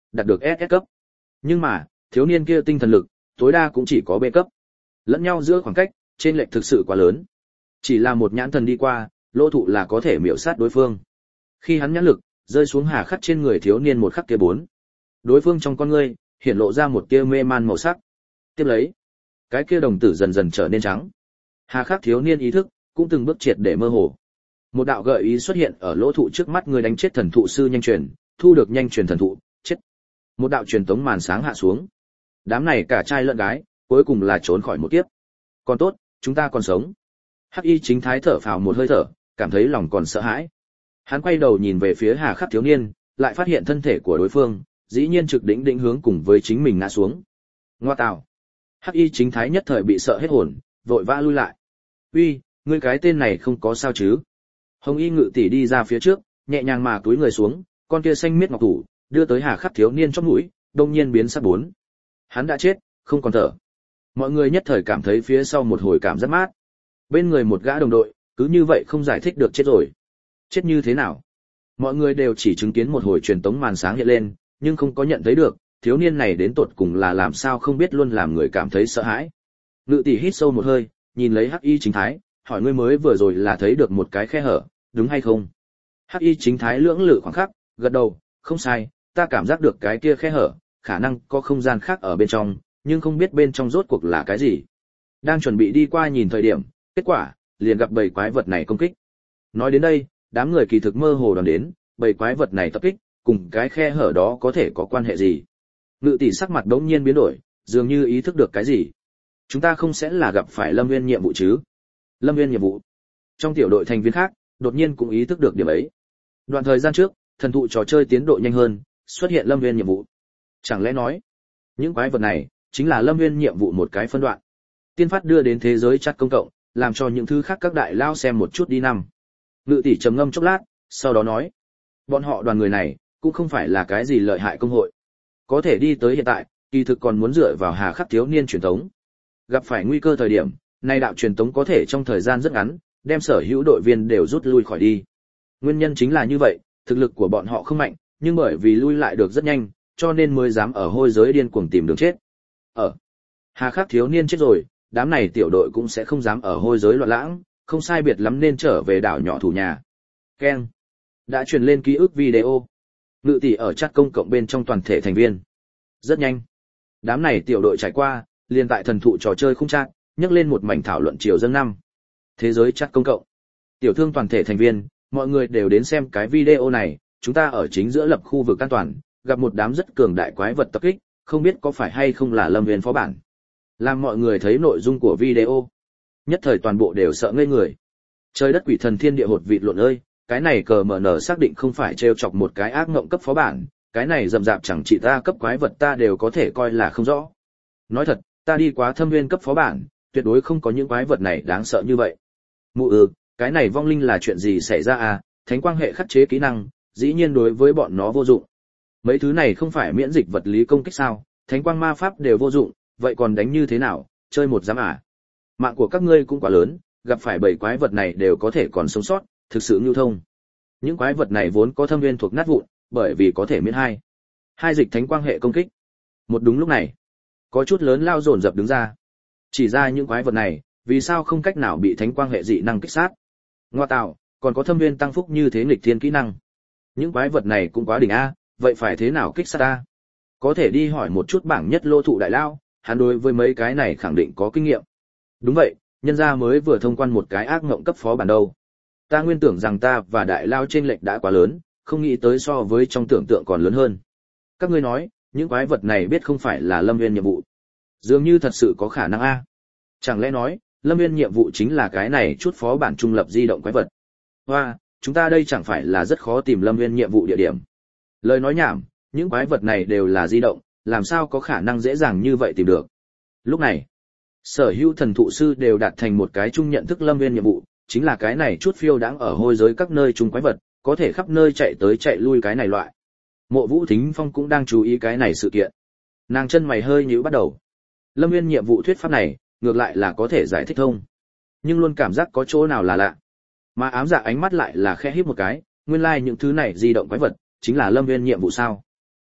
đạt được ét ét cấp. Nhưng mà, thiếu niên kia tinh thần lực, tối đa cũng chỉ có B cấp. Lẫn nhau giữa khoảng cách, trên lệch thực sự quá lớn. Chỉ là một nhãn thần đi qua, Lỗ Thụ là có thể miểu sát đối phương. Khi hắn nhãn lực rơi xuống hà khắc trên người thiếu niên một khắc kia bốn, đối phương trong con ngươi hiện lộ ra một tia mê man màu sắc. Tiếp lấy, cái kia đồng tử dần dần trở nên trắng. Hà khắc thiếu niên ý thức cũng từng bước triệt để mơ hồ. Một đạo gợi ý xuất hiện ở Lỗ Thụ trước mắt, người đánh chết thần thụ sư nhanh truyền, thu được nhanh truyền thần thụ, chết. Một đạo truyền tống màn sáng hạ xuống. Đám này cả trai lẫn gái, cuối cùng là trốn khỏi một kiếp. Còn tốt, chúng ta còn sống. Hắc Y Chính Thái thở phào một hơi thở, cảm thấy lòng còn sợ hãi. Hắn quay đầu nhìn về phía Hà Khắc thiếu niên, lại phát hiện thân thể của đối phương, dĩ nhiên trực đỉnh đỉnh hướng cùng với chính mình ngã xuống. Ngoa tào. Hắc Y Chính Thái nhất thời bị sợ hết hồn, vội vã lui lại. Uy, ngươi cái tên này không có sao chứ? Hồng Y Ngự tỷ đi ra phía trước, nhẹ nhàng mà túi người xuống, con kia xanh miết ngọc thủ, đưa tới Hà Khắc thiếu niên trong mũi, đông nhiên biến sắc bốn. Hắn đã chết, không còn thở. Mọi người nhất thời cảm thấy phía sau một hồi cảm giác mát. Bên người một gã đồng đội, cứ như vậy không giải thích được chết rồi. Chết như thế nào? Mọi người đều chỉ chứng kiến một hồi truyền tống màn sáng hiện lên, nhưng không có nhận thấy được, thiếu niên này đến tột cùng là làm sao không biết, luôn làm người cảm thấy sợ hãi. Ngự tỷ hít sâu một hơi, nhìn lấy Hắc Y Chính Thái, hỏi ngươi mới vừa rồi là thấy được một cái khe hở, đúng hay không? Hắc Y Chính Thái lưỡng lự khoảng khắc, gật đầu, không sai, ta cảm giác được cái kia khe hở, khả năng có không gian khác ở bên trong, nhưng không biết bên trong rốt cuộc là cái gì. Đang chuẩn bị đi qua nhìn thời điểm, kết quả, liền gặp bầy quái vật này công kích. Nói đến đây, đám người kỳ thực mơ hồ đoán đến, bầy quái vật này tập kích, cùng cái khe hở đó có thể có quan hệ gì. Ngự tỷ sắc mặt đống nhiên biến đổi, dường như ý thức được cái gì. Chúng ta không sẽ là gặp phải Lâm Nguyên nhiệm vụ chứ? Lâm Nguyên nhiệm vụ. Trong tiểu đội thành viên khác, đột nhiên cũng ý thức được điểm ấy. Đoạn thời gian trước, thần thụ trò chơi tiến độ nhanh hơn, xuất hiện Lâm Nguyên nhiệm vụ. Chẳng lẽ nói, những quái vật này chính là Lâm Nguyên nhiệm vụ một cái phân đoạn. Tiên phát đưa đến thế giới chat công cộng, làm cho những thứ khác các đại lao xem một chút đi năm. Ngự tỷ trầm ngâm chốc lát, sau đó nói, bọn họ đoàn người này cũng không phải là cái gì lợi hại công hội, có thể đi tới hiện tại, kỳ thực còn muốn dựa vào Hà Khắc thiếu niên truyền tống. Gặp phải nguy cơ thời điểm, nay đạo truyền tống có thể trong thời gian rất ngắn, đem sở hữu đội viên đều rút lui khỏi đi. Nguyên nhân chính là như vậy, thực lực của bọn họ không mạnh, nhưng bởi vì lui lại được rất nhanh, cho nên mới dám ở hôi giới điên cuồng tìm đường chết. Ở Hà Khắc thiếu niên chết rồi, đám này tiểu đội cũng sẽ không dám ở hôi giới loạn lãng, không sai biệt lắm nên trở về đảo nhỏ thủ nhà. Keng. Đã truyền lên ký ức video. Ngự tỷ ở chat công cộng bên trong toàn thể thành viên. Rất nhanh. Đám này tiểu đội trải qua, liền tại thần thụ trò chơi khung chat, nhấc lên một mảnh thảo luận chiều dâng năm. Thế giới chat công cộng. Tiểu thương toàn thể thành viên, mọi người đều đến xem cái video này, chúng ta ở chính giữa lập khu vực an toàn, gặp một đám rất cường đại quái vật tập kích, không biết có phải hay không là Lâm Nguyên phó bản. Làm mọi người thấy nội dung của video, nhất thời toàn bộ đều sợ ngây người. Trời đất quỷ thần thiên địa hột vịt lộn ơi, cái này cờ mở nở xác định không phải trêu chọc một cái ác ngộng cấp phó bản, cái này rậm rạp chẳng chỉ ta cấp quái vật ta đều có thể coi là không rõ. Nói thật, ta đi quá thâm nguyên cấp phó bản, tuyệt đối không có những quái vật này đáng sợ như vậy. Mụ ừ, cái này vong linh là chuyện gì xảy ra à, thánh quang hệ khắc chế kỹ năng, dĩ nhiên đối với bọn nó vô dụng. Mấy thứ này không phải miễn dịch vật lý công kích sao, thánh quang ma pháp đều vô dụng, vậy còn đánh như thế nào, chơi một giám à. Mạng của các ngươi cũng quá lớn, gặp phải bảy quái vật này đều có thể còn sống sót, thực sự ngưu thông. Những quái vật này vốn có thâm viên thuộc nát vụn, bởi vì có thể miễn hai. Hai dịch thánh quang hệ công kích. Một đúng lúc này, có chút lớn lao dồn dập đứng ra. Chỉ ra những quái vật này, vì sao không cách nào bị thánh quang hệ dị năng kích sát. Ngoa tạo, còn có thâm viên tăng phúc như thế nghịch thiên kỹ năng. Những quái vật này cũng quá đỉnh a, vậy phải thế nào kích sát ta? Có thể đi hỏi một chút bảng nhất Lô Thụ đại lao, hắn đối với mấy cái này khẳng định có kinh nghiệm. Đúng vậy, nhân gia mới vừa thông quan một cái ác ngộng cấp phó bản đâu. Ta nguyên tưởng rằng ta và đại lao chênh lệch đã quá lớn, không nghĩ tới so với trong tưởng tượng còn lớn hơn. Các ngươi nói, những quái vật này biết không phải là Lâm Nguyên nhiệm vụ. Dường như thật sự có khả năng a. Chẳng lẽ nói, Lâm Nguyên nhiệm vụ chính là cái này chút phó bản trung lập di động quái vật. Hoa, chúng ta đây chẳng phải là rất khó tìm Lâm Nguyên nhiệm vụ địa điểm. Lời nói nhảm, những quái vật này đều là di động, làm sao có khả năng dễ dàng như vậy tìm được. Lúc này, sở hữu thần thụ sư đều đạt thành một cái chung nhận thức Lâm Nguyên nhiệm vụ, chính là cái này chút phiêu đáng ở hôi giới các nơi chung quái vật, có thể khắp nơi chạy tới chạy lui cái này loại. Mộ Vũ Thính Phong cũng đang chú ý cái này sự kiện. Nàng chân mày hơi nhíu bắt đầu. Lâm Nguyên nhiệm vụ thuyết pháp này, ngược lại là có thể giải thích thông, nhưng luôn cảm giác có chỗ nào là lạ. Mà ám dạ ánh mắt lại là khẽ híp một cái, nguyên lai like những thứ này di động quái vật, chính là Lâm Nguyên nhiệm vụ sao?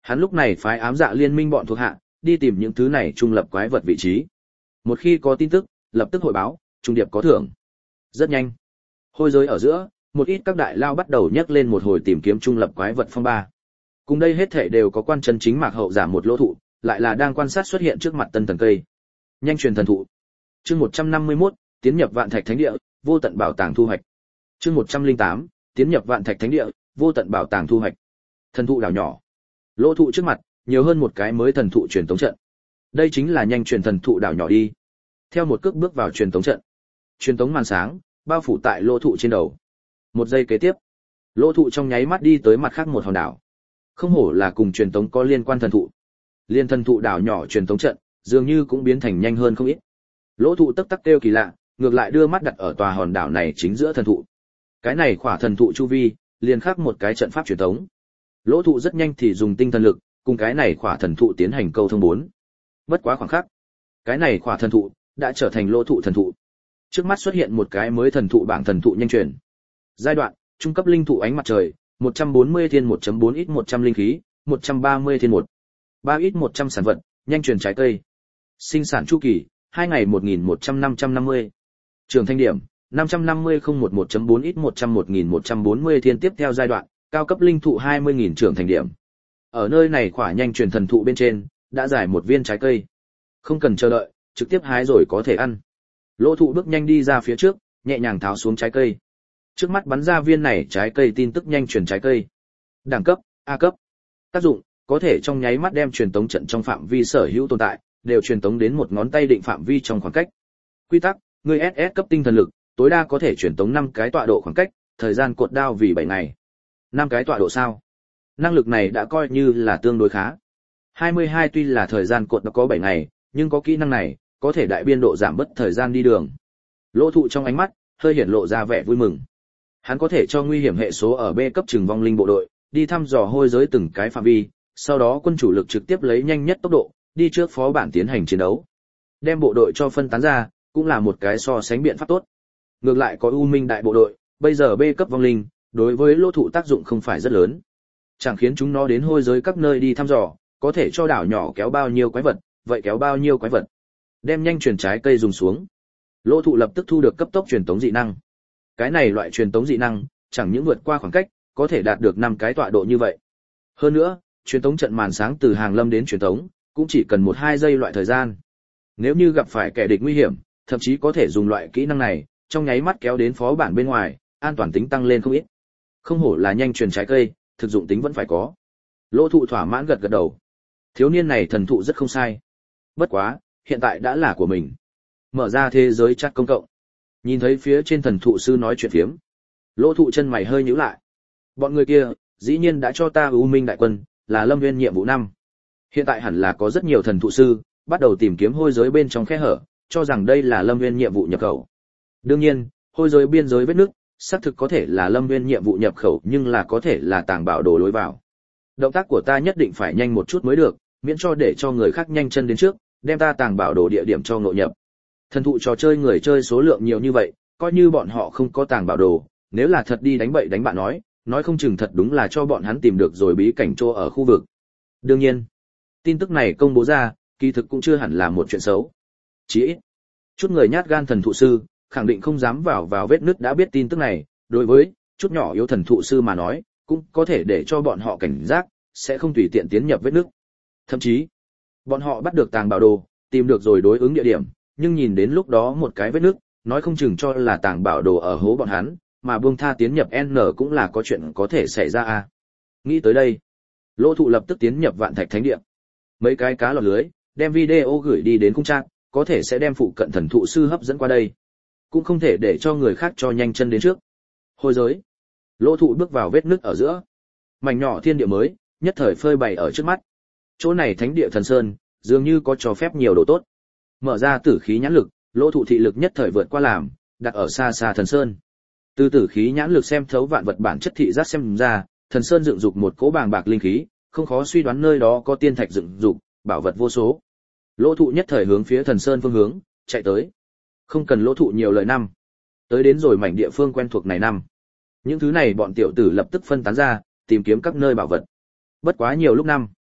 Hắn lúc này phái ám dạ liên minh bọn thuộc hạ, đi tìm những thứ này trung lập quái vật vị trí. Một khi có tin tức, lập tức hội báo, trung điệp có thưởng. Rất nhanh. Hôi giới ở giữa, một ít các đại lao bắt đầu nhắc lên một hồi tìm kiếm trung lập quái vật phong ba. Cùng đây hết thảy đều có quan chân chính Mạc Hậu giả một lỗ thụ, lại là đang quan sát xuất hiện trước mặt tân thần cây. Nhanh truyền thần thụ. Chương một trăm năm mươi mốt, tiến nhập Vạn Thạch Thánh Địa, vô tận bảo tàng thu hoạch. Chương một trăm lẻ tám, tiến nhập Vạn Thạch Thánh Địa, vô tận bảo tàng thu hoạch. Thần thụ đảo nhỏ. Lỗ thụ trước mặt, nhiều hơn một cái mới thần thụ truyền tống trận. Đây chính là nhanh truyền thần thụ đảo nhỏ đi. Theo một cước bước vào truyền tống trận. Truyền tống màn sáng, bao phủ tại lỗ thụ trên đầu. Một giây kế tiếp, lỗ thụ trong nháy mắt đi tới mặt khác một hòn đảo. Không hổ là cùng truyền tống có liên quan thần thụ. Liên thần thụ đảo nhỏ truyền tống trận, dường như cũng biến thành nhanh hơn không ít. Lỗ thụ tắc tắc kêu kỳ lạ, ngược lại đưa mắt đặt ở tòa hòn đảo này chính giữa thần thụ. Cái này khỏa thần thụ chu vi, liền khắc một cái trận pháp truyền tống. Lỗ thụ rất nhanh thì dùng tinh thần lực, cùng cái này khỏa thần thụ tiến hành câu thông bốn. Bất quá khoảng khắc, cái này khỏa thần thụ đã trở thành lỗ thụ thần thụ. Trước mắt xuất hiện một cái mới thần thụ bảng thần thụ nhanh truyền. Giai đoạn, trung cấp linh thụ ánh mặt trời, một trăm bốn mươi thiên một chấm bốn ít một trăm linh khí, một trăm ba mươi thiên một. ba ít một trăm sản vật, nhanh truyền trái cây. Sinh sản chu kỳ, hai ngày một nghìn một trăm năm trăm năm mươi. Trường thanh điểm, năm trăm năm mươi không một một chấm bốn ít một trăm một nghìn một trăm bốn mươi thiên tiếp theo giai đoạn, cao cấp linh thụ hai mươi nghìn trưởng thành điểm. Ở nơi này khỏa nhanh truyền thần thụ bên trên, đã giải một viên trái cây. Không cần chờ đợi, trực tiếp hái rồi có thể ăn. Lỗ thụ bước nhanh đi ra phía trước, nhẹ nhàng tháo xuống trái cây. Trước mắt bắn ra viên này trái cây tin tức nhanh truyền trái cây. Đẳng cấp, A cấp. Tác dụng, có thể trong nháy mắt đem truyền tống trận trong phạm vi sở hữu tồn tại, đều truyền tống đến một ngón tay định phạm vi trong khoảng cách. Quy tắc, người ét ét cấp tinh thần lực, tối đa có thể truyền tống năm cái tọa độ khoảng cách, thời gian cột đao vì bảy ngày. năm cái tọa độ sao? Năng lực này đã coi như là tương đối khá. hai mươi hai tuy là thời gian cột nó có bảy ngày, nhưng có kỹ năng này, có thể đại biên độ giảm bớt thời gian đi đường. Lỗ thụ trong ánh mắt, hơi hiển lộ ra vẻ vui mừng. Hắn có thể cho nguy hiểm hệ số ở B cấp trừng vong linh bộ đội, đi thăm dò hôi giới từng cái phạm vi, sau đó quân chủ lực trực tiếp lấy nhanh nhất tốc độ, đi trước phó bản tiến hành chiến đấu. Đem bộ đội cho phân tán ra, cũng là một cái so sánh biện pháp tốt. Ngược lại có U Minh đại bộ đội, bây giờ B cấp vong linh, đối với lỗ thụ tác dụng không phải rất lớn. Chẳng khiến chúng nó đến hôi giới các nơi đi thăm dò, có thể cho đảo nhỏ kéo bao nhiêu quái vật, vậy kéo bao nhiêu quái vật. Đem nhanh truyền trái cây dùng xuống. Lỗ thụ lập tức thu được cấp tốc truyền tống dị năng. Cái này loại truyền tống dị năng, chẳng những vượt qua khoảng cách, có thể đạt được năm cái tọa độ như vậy. Hơn nữa, truyền tống trận màn sáng từ hàng lâm đến truyền tống, cũng chỉ cần một hai giây loại thời gian. Nếu như gặp phải kẻ địch nguy hiểm, thậm chí có thể dùng loại kỹ năng này, trong nháy mắt kéo đến phó bản bên ngoài, an toàn tính tăng lên không ít. Không hổ là nhanh truyền trái cây, thực dụng tính vẫn phải có. Lỗ thụ thỏa mãn gật gật đầu. Thiếu niên này thần thụ rất không sai. Bất quá, hiện tại đã là của mình. Mở ra thế giới chat công cộng. Nhìn thấy phía trên thần thụ sư nói chuyện phiếm. Lỗ thụ chân mày hơi nhíu lại. Bọn người kia, dĩ nhiên đã cho ta U Minh đại quân, là Lâm Nguyên nhiệm vụ năm. Hiện tại hẳn là có rất nhiều thần thụ sư, bắt đầu tìm kiếm hôi giới bên trong khe hở, cho rằng đây là Lâm Nguyên nhiệm vụ nhập khẩu. Đương nhiên, hôi giới biên giới vết nước, xác thực có thể là Lâm Nguyên nhiệm vụ nhập khẩu nhưng là có thể là tàng bảo đồ lối vào. Động tác của ta nhất định phải nhanh một chút mới được, miễn cho để cho người khác nhanh chân đến trước, đem ta tàng bảo đồ địa điểm cho ngộ nhập. Thần thụ trò chơi người chơi số lượng nhiều như vậy, coi như bọn họ không có tàng bảo đồ, nếu là thật đi đánh bậy đánh bạn nói, nói không chừng thật đúng là cho bọn hắn tìm được rồi bí cảnh chỗ ở khu vực. Đương nhiên, tin tức này công bố ra, kỳ thực cũng chưa hẳn là một chuyện xấu. Chỉ ít, chút người nhát gan thần thụ sư, khẳng định không dám vào vào vết nứt đã biết tin tức này, đối với chút nhỏ yếu thần thụ sư mà nói, cũng có thể để cho bọn họ cảnh giác, sẽ không tùy tiện tiến nhập vết nứt. Thậm chí, bọn họ bắt được tàng bảo đồ, tìm được rồi đối ứng địa điểm, nhưng nhìn đến lúc đó một cái vết nứt, nói không chừng cho là tàng bảo đồ ở hố bọn hắn, mà buông tha tiến nhập N cũng là có chuyện có thể xảy ra a. Nghĩ tới đây, Lỗ Thụ lập tức tiến nhập Vạn Thạch Thánh Địa. Mấy cái cá lọt lưới, đem video gửi đi đến khung trang, có thể sẽ đem phụ cận thần thụ sư hấp dẫn qua đây. Cũng không thể để cho người khác cho nhanh chân đến trước. Hôi giới. Lỗ Thụ bước vào vết nứt ở giữa. Mảnh nhỏ thiên địa mới, nhất thời phơi bày ở trước mắt. Chỗ này thánh địa thần sơn, dường như có cho phép nhiều đồ tốt. Mở ra tử khí nhãn lực, Lỗ Thụ thị lực nhất thời vượt qua làm, đặt ở xa xa thần sơn. Từ tử khí nhãn lực xem thấu vạn vật bản chất thị giác xem ra, thần sơn dựng dục một cỗ bàng bạc linh khí, không khó suy đoán nơi đó có tiên thạch dựng dục, bảo vật vô số. Lỗ Thụ nhất thời hướng phía thần sơn phương hướng chạy tới. Không cần Lỗ Thụ nhiều lời năm. Tới đến rồi mảnh địa phương quen thuộc này năm. Những thứ này bọn tiểu tử lập tức phân tán ra, tìm kiếm các nơi bảo vật. Bất quá nhiều lúc năm.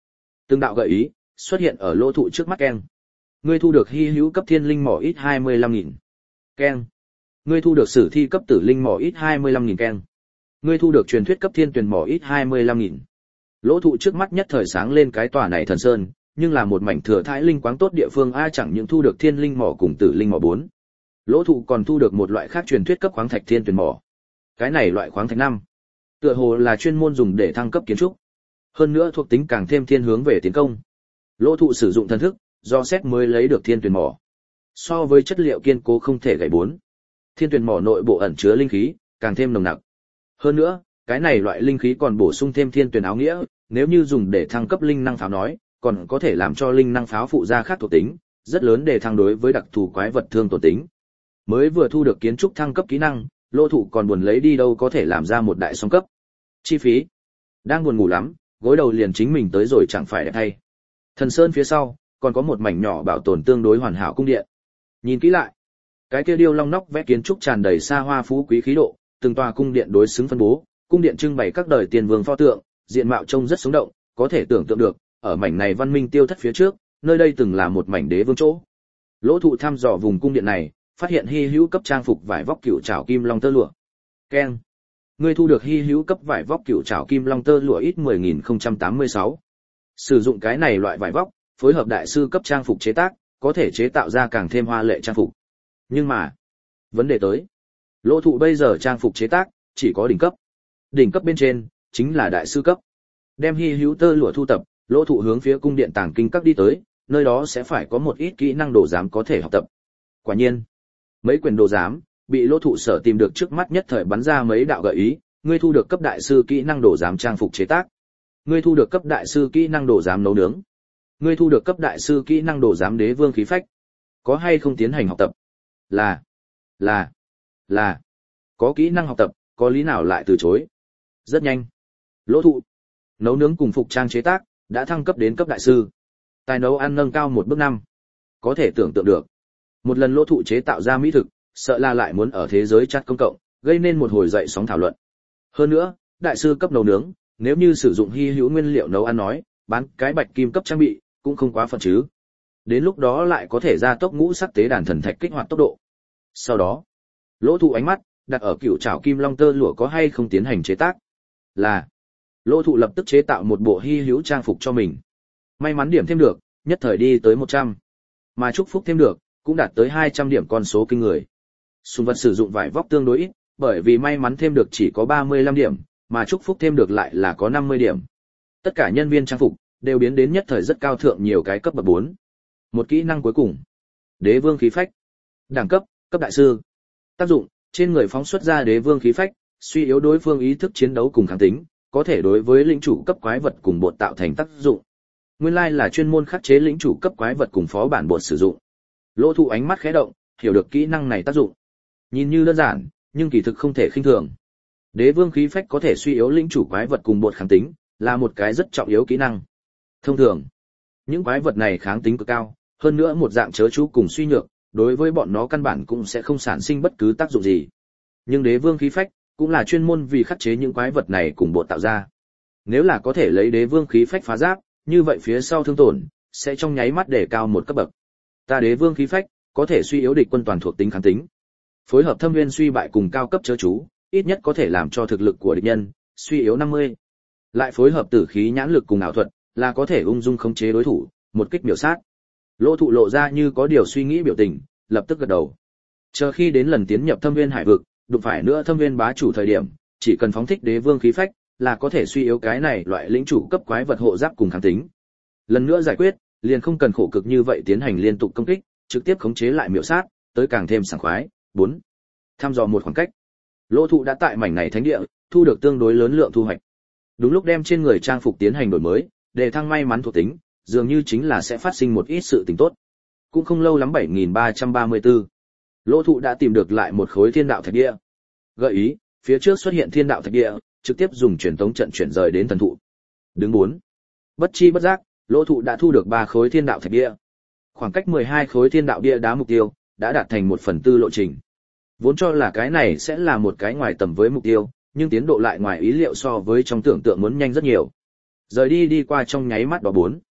Từng đạo gợi ý xuất hiện ở lỗ thụ trước mắt keng. Ngươi thu được hy hữu cấp thiên linh mỏ ít hai mươi lăm nghìn. Keng. Ngươi thu được sử thi cấp tử linh mỏ ít hai mươi lăm nghìn keng. Ngươi thu được truyền thuyết cấp thiên tuyển mỏ ít hai mươi lăm nghìn. Lỗ thụ trước mắt nhất thời sáng lên cái tòa này thần sơn, nhưng là một mảnh thừa thãi linh quáng tốt địa phương a, chẳng những thu được thiên linh mỏ cùng tử linh mỏ bốn. Lỗ thụ còn thu được một loại khác truyền thuyết cấp khoáng thạch thiên tuyển mỏ. Cái này loại khoáng thạch năm, tựa hồ là chuyên môn dùng để thăng cấp kiến trúc. Hơn nữa thuộc tính càng thêm thiên hướng về tiến công. Lỗ thụ sử dụng thần thức, do xét mới lấy được thiên tuyển mỏ. So với chất liệu kiên cố không thể gãy bốn, thiên tuyển mỏ nội bộ ẩn chứa linh khí càng thêm nồng nặc. Hơn nữa, cái này loại linh khí còn bổ sung thêm thiên tuyển áo nghĩa, nếu như dùng để thăng cấp linh năng pháo nói, còn có thể làm cho linh năng pháo phụ ra khác thuộc tính, rất lớn để thăng đối với đặc thù quái vật thương tổn tính. Mới vừa thu được kiến trúc thăng cấp kỹ năng, Lỗ thụ còn buồn lấy đi đâu có thể làm ra một đại song cấp. Chi phí. Đang buồn ngủ lắm, gối đầu liền chính mình tới rồi chẳng phải đẹp thay. Thần sơn phía sau, còn có một mảnh nhỏ bảo tồn tương đối hoàn hảo cung điện. Nhìn kỹ lại, cái kia điêu long nóc vẽ kiến trúc tràn đầy xa hoa phú quý khí độ, từng tòa cung điện đối xứng phân bố, cung điện trưng bày các đời tiền vương pho tượng, diện mạo trông rất sống động, có thể tưởng tượng được, ở mảnh này văn minh tiêu thất phía trước, nơi đây từng là một mảnh đế vương chỗ. Lỗ thụ thăm dò vùng cung điện này, phát hiện hy hữu cấp trang phục vải vóc cựu trảo kim long tơ lụa. Keng. Ngươi thu được hy hữu cấp vải vóc cựu trảo kim long tơ lụa ít mười nghìn không trăm tám mươi sáu. Sử dụng cái này loại vải vóc, phối hợp đại sư cấp trang phục chế tác, có thể chế tạo ra càng thêm hoa lệ trang phục. Nhưng mà, vấn đề tới, Lỗ thụ bây giờ trang phục chế tác chỉ có đỉnh cấp. Đỉnh cấp bên trên chính là đại sư cấp. Đem hy hữu tơ lụa thu tập, Lỗ thụ hướng phía cung điện tàng kinh các đi tới, nơi đó sẽ phải có một ít kỹ năng đồ giám có thể học tập. Quả nhiên, mấy quyển đồ giám bị Lỗ thụ sở tìm được trước mắt nhất thời bắn ra mấy đạo gợi ý. Ngươi thu được cấp đại sư kỹ năng đồ giám trang phục chế tác. Ngươi thu được cấp đại sư kỹ năng đồ giám nấu nướng. Ngươi thu được cấp đại sư kỹ năng đồ giám đế vương khí phách. Có hay không tiến hành học tập? Là, là, là. Có kỹ năng học tập, có lý nào lại từ chối? Rất nhanh. Lỗ thụ, nấu nướng cùng phục trang chế tác đã thăng cấp đến cấp đại sư. Tài nấu ăn nâng cao một bước năm. Có thể tưởng tượng được, một lần Lỗ thụ chế tạo ra mỹ thực, sợ là lại muốn ở thế giới chat công cộng, gây nên một hồi dậy sóng thảo luận. Hơn nữa, đại sư cấp nấu nướng, nếu như sử dụng hy hữu nguyên liệu nấu ăn nói, bán cái bạch kim cấp trang bị, cũng không quá phận chứ. Đến lúc đó lại có thể gia tốc ngũ sắc tế đàn thần thạch kích hoạt tốc độ. Sau đó, Lỗ thụ ánh mắt đặt ở cựu trảo kim long tơ lụa có hay không tiến hành chế tác. Là, Lỗ thụ lập tức chế tạo một bộ hy hữu trang phục cho mình. May mắn điểm thêm được, nhất thời đi tới một trăm. Mà chúc phúc thêm được, cũng đạt tới hai trăm điểm, con số kinh người. Sùng vật sử dụng vải vóc tương đối ít, bởi vì may mắn thêm được chỉ có ba mươi lăm điểm, mà chúc phúc thêm được lại là có năm mươi điểm. Tất cả nhân viên trang phục đều biến đến nhất thời rất cao thượng nhiều cái cấp bậc bốn. Một kỹ năng cuối cùng, đế vương khí phách. Đẳng cấp, cấp đại sư. Tác dụng, trên người phóng xuất ra đế vương khí phách, suy yếu đối phương ý thức chiến đấu cùng kháng tính, có thể đối với lĩnh chủ cấp quái vật cùng bột tạo thành tác dụng. Nguyên lai là chuyên môn khắc chế lĩnh chủ cấp quái vật cùng phó bản bột sử dụng. Lỗ thụ ánh mắt khẽ động, hiểu được kỹ năng này tác dụng. Nhìn như đơn giản, nhưng kỳ thực không thể khinh thường. Đế vương khí phách có thể suy yếu lĩnh chủ quái vật cùng bột kháng tính, là một cái rất trọng yếu kỹ năng. Thông thường, những quái vật này kháng tính cực cao, hơn nữa một dạng chớ chú cùng suy nhược, đối với bọn nó căn bản cũng sẽ không sản sinh bất cứ tác dụng gì. Nhưng đế vương khí phách cũng là chuyên môn vì khắc chế những quái vật này cùng bột tạo ra. Nếu là có thể lấy đế vương khí phách phá giáp, như vậy phía sau thương tổn sẽ trong nháy mắt để cao một cấp bậc. Ta đế vương khí phách có thể suy yếu địch quân toàn thuộc tính kháng tính. Phối hợp thâm viên suy bại cùng cao cấp chớ chú, ít nhất có thể làm cho thực lực của địch nhân suy yếu năm mươi. Lại phối hợp tử khí nhãn lực cùng ảo thuật, là có thể ung dung khống chế đối thủ, một kích miểu sát. Lỗ thụ lộ ra như có điều suy nghĩ biểu tình, lập tức gật đầu. Chờ khi đến lần tiến nhập thâm viên hải vực, đụng phải nữa thâm viên bá chủ thời điểm, chỉ cần phóng thích đế vương khí phách, là có thể suy yếu cái này loại lĩnh chủ cấp quái vật hộ giáp cùng kháng tính. Lần nữa giải quyết, liền không cần khổ cực như vậy tiến hành liên tục công kích, trực tiếp khống chế lại miểu sát, tới càng thêm sảng khoái. bốn. Thăm dò một khoảng cách. Lỗ thụ đã tại mảnh này thánh địa, thu được tương đối lớn lượng thu hoạch. Đúng lúc đem trên người trang phục tiến hành đổi mới, để thăng may mắn thuộc tính, dường như chính là sẽ phát sinh một ít sự tình tốt. Cũng không lâu lắm bảy nghìn ba trăm ba mươi tư. Lỗ thụ đã tìm được lại một khối thiên đạo thạch địa. Gợi ý, phía trước xuất hiện thiên đạo thạch địa, trực tiếp dùng truyền tống trận chuyển rời đến thần thụ. Đứng bốn. Bất chi bất giác, Lỗ thụ đã thu được ba khối thiên đạo thạch địa. Khoảng cách mười hai khối thiên đạo bia đá mục tiêu, đã đạt thành một phần tư lộ trình. Vốn cho là cái này sẽ là một cái ngoài tầm với mục tiêu, nhưng tiến độ lại ngoài ý liệu so với trong tưởng tượng muốn nhanh rất nhiều. Rời đi đi qua trong nháy mắt đó bốn.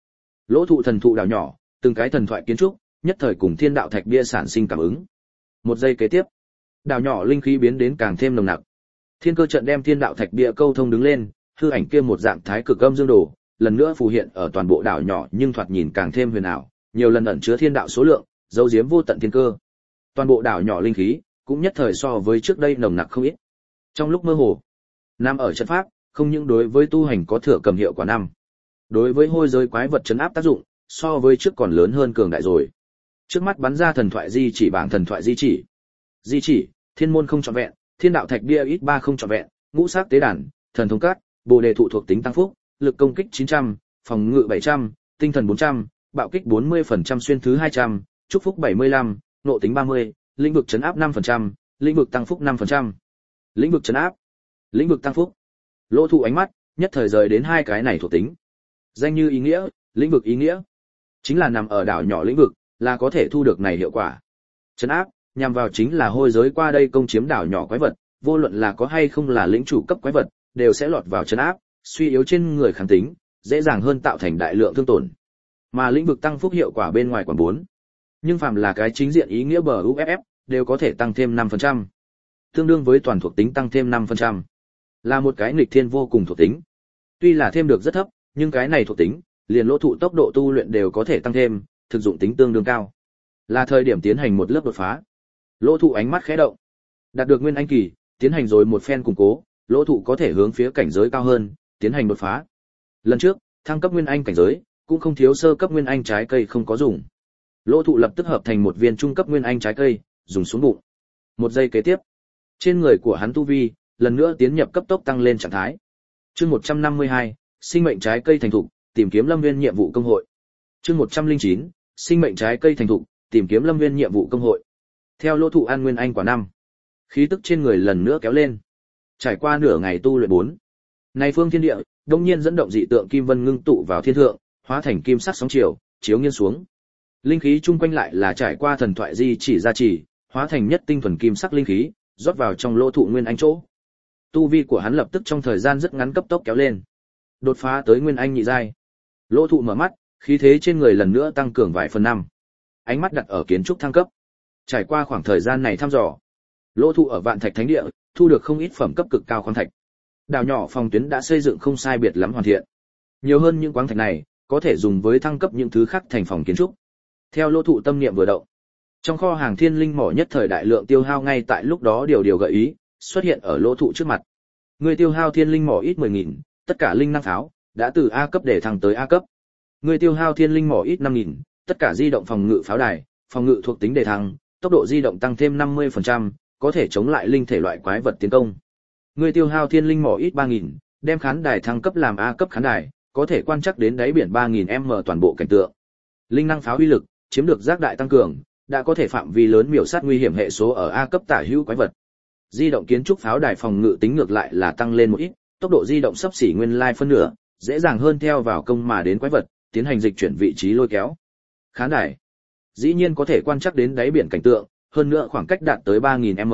Lỗ thụ thần thụ đảo nhỏ, từng cái thần thoại kiến trúc, nhất thời cùng thiên đạo thạch bia sản sinh cảm ứng. Một giây kế tiếp, đảo nhỏ linh khí biến đến càng thêm nồng nặc. Thiên cơ trận đem thiên đạo thạch bia câu thông đứng lên, hư ảnh kia một dạng thái cực âm dương đồ, lần nữa phù hiện ở toàn bộ đảo nhỏ, nhưng thoạt nhìn càng thêm huyền ảo, nhiều lần ẩn chứa thiên đạo số lượng, dấu giếm vô tận thiên cơ. Toàn bộ đảo nhỏ linh khí cũng nhất thời so với trước đây nồng nặc không ít. Trong lúc mơ hồ, nằm ở trận pháp, không những đối với tu hành có thừa cầm hiệu quả năm, đối với hôi giới quái vật trấn áp tác dụng, so với trước còn lớn hơn cường đại rồi. Trước mắt bắn ra thần thoại di chỉ bảng thần thoại di chỉ. Di chỉ, thiên môn không trọn vẹn, thiên đạo thạch bia ít ba không trọn vẹn, ngũ sắc tế đàn, thần thông cát, bồ đề thụ thuộc tính tăng phúc, lực công kích chín trăm, phòng ngự bảy trăm, tinh thần bốn trăm, bạo kích bốn mươi phần trăm xuyên thứ hai trăm, chúc phúc bảy mươi lăm, nộ tính ba mươi, lĩnh vực trấn áp năm phần trăm, lĩnh vực tăng phúc năm phần trăm. Lĩnh vực trấn áp, lĩnh vực tăng phúc. Lỗ thụ ánh mắt nhất thời rời đến hai cái này thuộc tính. Danh như ý nghĩa, lĩnh vực ý nghĩa, chính là nằm ở đảo nhỏ lĩnh vực, là có thể thu được này hiệu quả. Trấn áp, nhằm vào chính là hôi giới qua đây công chiếm đảo nhỏ quái vật, vô luận là có hay không là lĩnh chủ cấp quái vật, đều sẽ lọt vào trấn áp, suy yếu trên người kháng tính, dễ dàng hơn tạo thành đại lượng thương tổn. Mà lĩnh vực tăng phúc hiệu quả bên ngoài quản bốn. Nhưng phàm là cái chính diện ý nghĩa bờ u ép ép, đều có thể tăng thêm năm phần trăm. Tương đương với toàn thuộc tính tăng thêm năm phần trăm. Là một cái nghịch thiên vô cùng thuộc tính. Tuy là thêm được rất thấp, nhưng cái này thuộc tính, liền lỗ thụ tốc độ tu luyện đều có thể tăng thêm, thực dụng tính tương đương cao. Là thời điểm tiến hành một lớp đột phá. Lỗ thụ ánh mắt khẽ động. Đạt được nguyên anh kỳ, tiến hành rồi một phen củng cố, lỗ thụ có thể hướng phía cảnh giới cao hơn, tiến hành đột phá. Lần trước, thăng cấp nguyên anh cảnh giới, cũng không thiếu sơ cấp nguyên anh trái cây không có dùng. Lỗ thụ lập tức hợp thành một viên trung cấp nguyên anh trái cây, dùng xuống bụng. Một giây kế tiếp, trên người của hắn tu vi, lần nữa tiến nhập cấp tốc tăng lên trạng thái. Chương một trăm năm mươi hai, sinh mệnh trái cây thành thục, tìm kiếm lâm viên nhiệm vụ công hội. Chương một trăm lẻ chín, sinh mệnh trái cây thành thục, tìm kiếm lâm viên nhiệm vụ công hội. Theo lỗ thụ an nguyên anh quả năm, khí tức trên người lần nữa kéo lên. Trải qua nửa ngày tu luyện bốn, này phương thiên địa, đông nhiên dẫn động dị tượng kim vân ngưng tụ vào thiên thượng, hóa thành kim sắc sóng chiều, chiếu nghiêng xuống. Linh khí chung quanh lại là trải qua thần thoại di chỉ gia trì, hóa thành nhất tinh thuần kim sắc linh khí, rót vào trong lỗ thụ nguyên anh chỗ. Tu vi của hắn lập tức trong thời gian rất ngắn cấp tốc kéo lên, đột phá tới nguyên anh nhị giai. Lỗ thụ mở mắt, khí thế trên người lần nữa tăng cường vài phần năm. Ánh mắt đặt ở kiến trúc thăng cấp. Trải qua khoảng thời gian này thăm dò, lỗ thụ ở Vạn Thạch Thánh Địa thu được không ít phẩm cấp cực cao khoáng thạch. Đảo nhỏ phòng tuyến đã xây dựng không sai biệt lắm hoàn thiện. Nhiều hơn những khoáng thạch này, có thể dùng với thăng cấp những thứ khác thành phòng kiến trúc. Theo lỗ thụ tâm niệm vừa động, trong kho hàng thiên linh mỏ nhất thời đại lượng tiêu hao ngay tại lúc đó điều điều gợi ý xuất hiện ở lỗ thụ trước mặt. Người tiêu hao thiên linh mỏ ít mười nghìn, tất cả linh năng pháo đã từ A cấp để thăng tới A cấp. Người tiêu hao thiên linh mỏ ít năm nghìn, tất cả di động phòng ngự pháo đài, phòng ngự thuộc tính đề thăng, tốc độ di động tăng thêm năm mươi phần trăm, có thể chống lại linh thể loại quái vật tiến công. Người tiêu hao thiên linh mỏ ít ba nghìn, đem khán đài thăng cấp làm A cấp khán đài, có thể quan trắc đến đáy biển ba nghìn m toàn bộ cảnh tượng. Linh năng pháo uy lực chiếm được giác đại tăng cường, đã có thể phạm vi lớn miểu sát nguy hiểm hệ số ở A cấp tả hữu quái vật. Di động kiến trúc pháo đài phòng ngự tính ngược lại là tăng lên một ít, tốc độ di động sấp xỉ nguyên lai phân nửa, dễ dàng hơn theo vào công mà đến quái vật, tiến hành dịch chuyển vị trí lôi kéo. Khán đài dĩ nhiên có thể quan trắc đến đáy biển cảnh tượng, hơn nữa khoảng cách đạt tới ba nghìn m.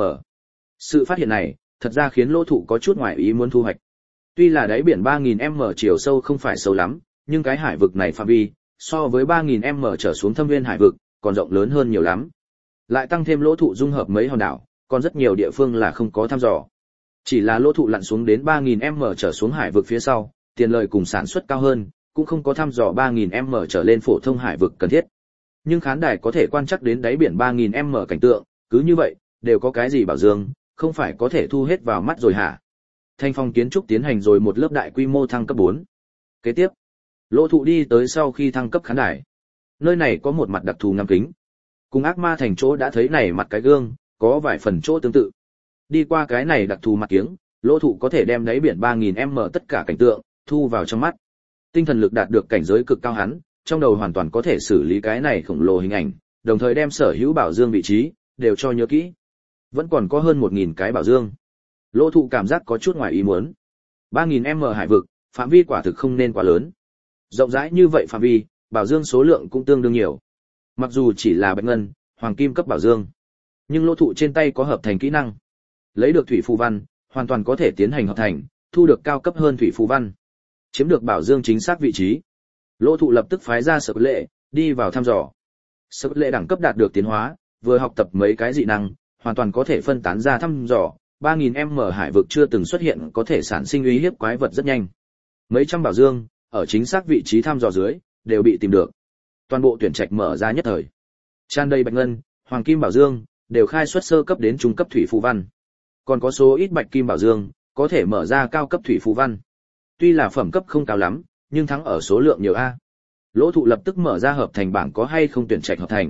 Sự phát hiện này, thật ra khiến lỗ thụ có chút ngoài ý muốn thu hoạch. Tuy là đáy biển ba nghìn m chiều sâu không phải sâu lắm, nhưng cái hải vực này phạm vi, so với ba nghìn m trở xuống thâm viên hải vực, còn rộng lớn hơn nhiều lắm. Lại tăng thêm lỗ thụ dung hợp mấy hòn đảo, còn rất nhiều địa phương là không có thăm dò. Chỉ là lỗ thụ lặn xuống đến ba nghìn m trở xuống hải vực phía sau, tiền lợi cùng sản xuất cao hơn, cũng không có thăm dò ba nghìn m trở lên phổ thông hải vực cần thiết. Nhưng khán đài có thể quan trắc đến đáy biển ba nghìn m cảnh tượng, cứ như vậy, đều có cái gì bảo dương, không phải có thể thu hết vào mắt rồi hả? Thanh phong kiến trúc tiến hành rồi một lớp đại quy mô thăng cấp bốn. Kế tiếp, lỗ thụ đi tới sau khi thăng cấp khán đài. Nơi này có một mặt đặc thù ngắm kính. Cùng ác ma thành chỗ đã thấy này mặt cái gương, có vài phần chỗ tương tự. Đi qua cái này đặc thù mặt kiếng, lỗ thụ có thể đem đáy biển ba nghìn m tất cả cảnh tượng, thu vào trong mắt. Tinh thần lực đạt được cảnh giới cực cao hắn, trong đầu hoàn toàn có thể xử lý cái này khổng lồ hình ảnh, đồng thời đem sở hữu bảo dương vị trí, đều cho nhớ kỹ. Vẫn còn có hơn một nghìn cái bảo dương. Lỗ thụ cảm giác có chút ngoài ý muốn. ba nghìn m hải vực, phạm vi quả thực không nên quá lớn. Rộng rãi như vậy phạm vi, bảo dương số lượng cũng tương đương nhiều. Mặc dù chỉ là bạch ngân, hoàng kim cấp bảo dương, nhưng lỗ thụ trên tay có hợp thành kỹ năng. Lấy được thủy phù văn, hoàn toàn có thể tiến hành hợp thành, thu được cao cấp hơn thủy phù văn. Chiếm được bảo dương chính xác vị trí. Lỗ Thụ lập tức phái ra Sở Lệ, đi vào thăm dò. Sở Lệ đẳng cấp đạt được tiến hóa, vừa học tập mấy cái dị năng, hoàn toàn có thể phân tán ra thăm dò, ba nghìn m hải vực chưa từng xuất hiện có thể sản sinh uy hiếp quái vật rất nhanh. Mấy trăm bảo dương, ở chính xác vị trí thăm dò dưới, đều bị tìm được. Toàn bộ tuyển trạch mở ra nhất thời. Tràn đầy bạch ngân, hoàng kim bảo dương, đều khai xuất sơ cấp đến trung cấp thủy phù văn. Còn có số ít bạch kim bảo dương, có thể mở ra cao cấp thủy phù văn. Tuy là phẩm cấp không cao lắm, nhưng thắng ở số lượng nhiều a. Lỗ Thụ lập tức mở ra hợp thành bảng có hay không tuyển trạch hợp thành.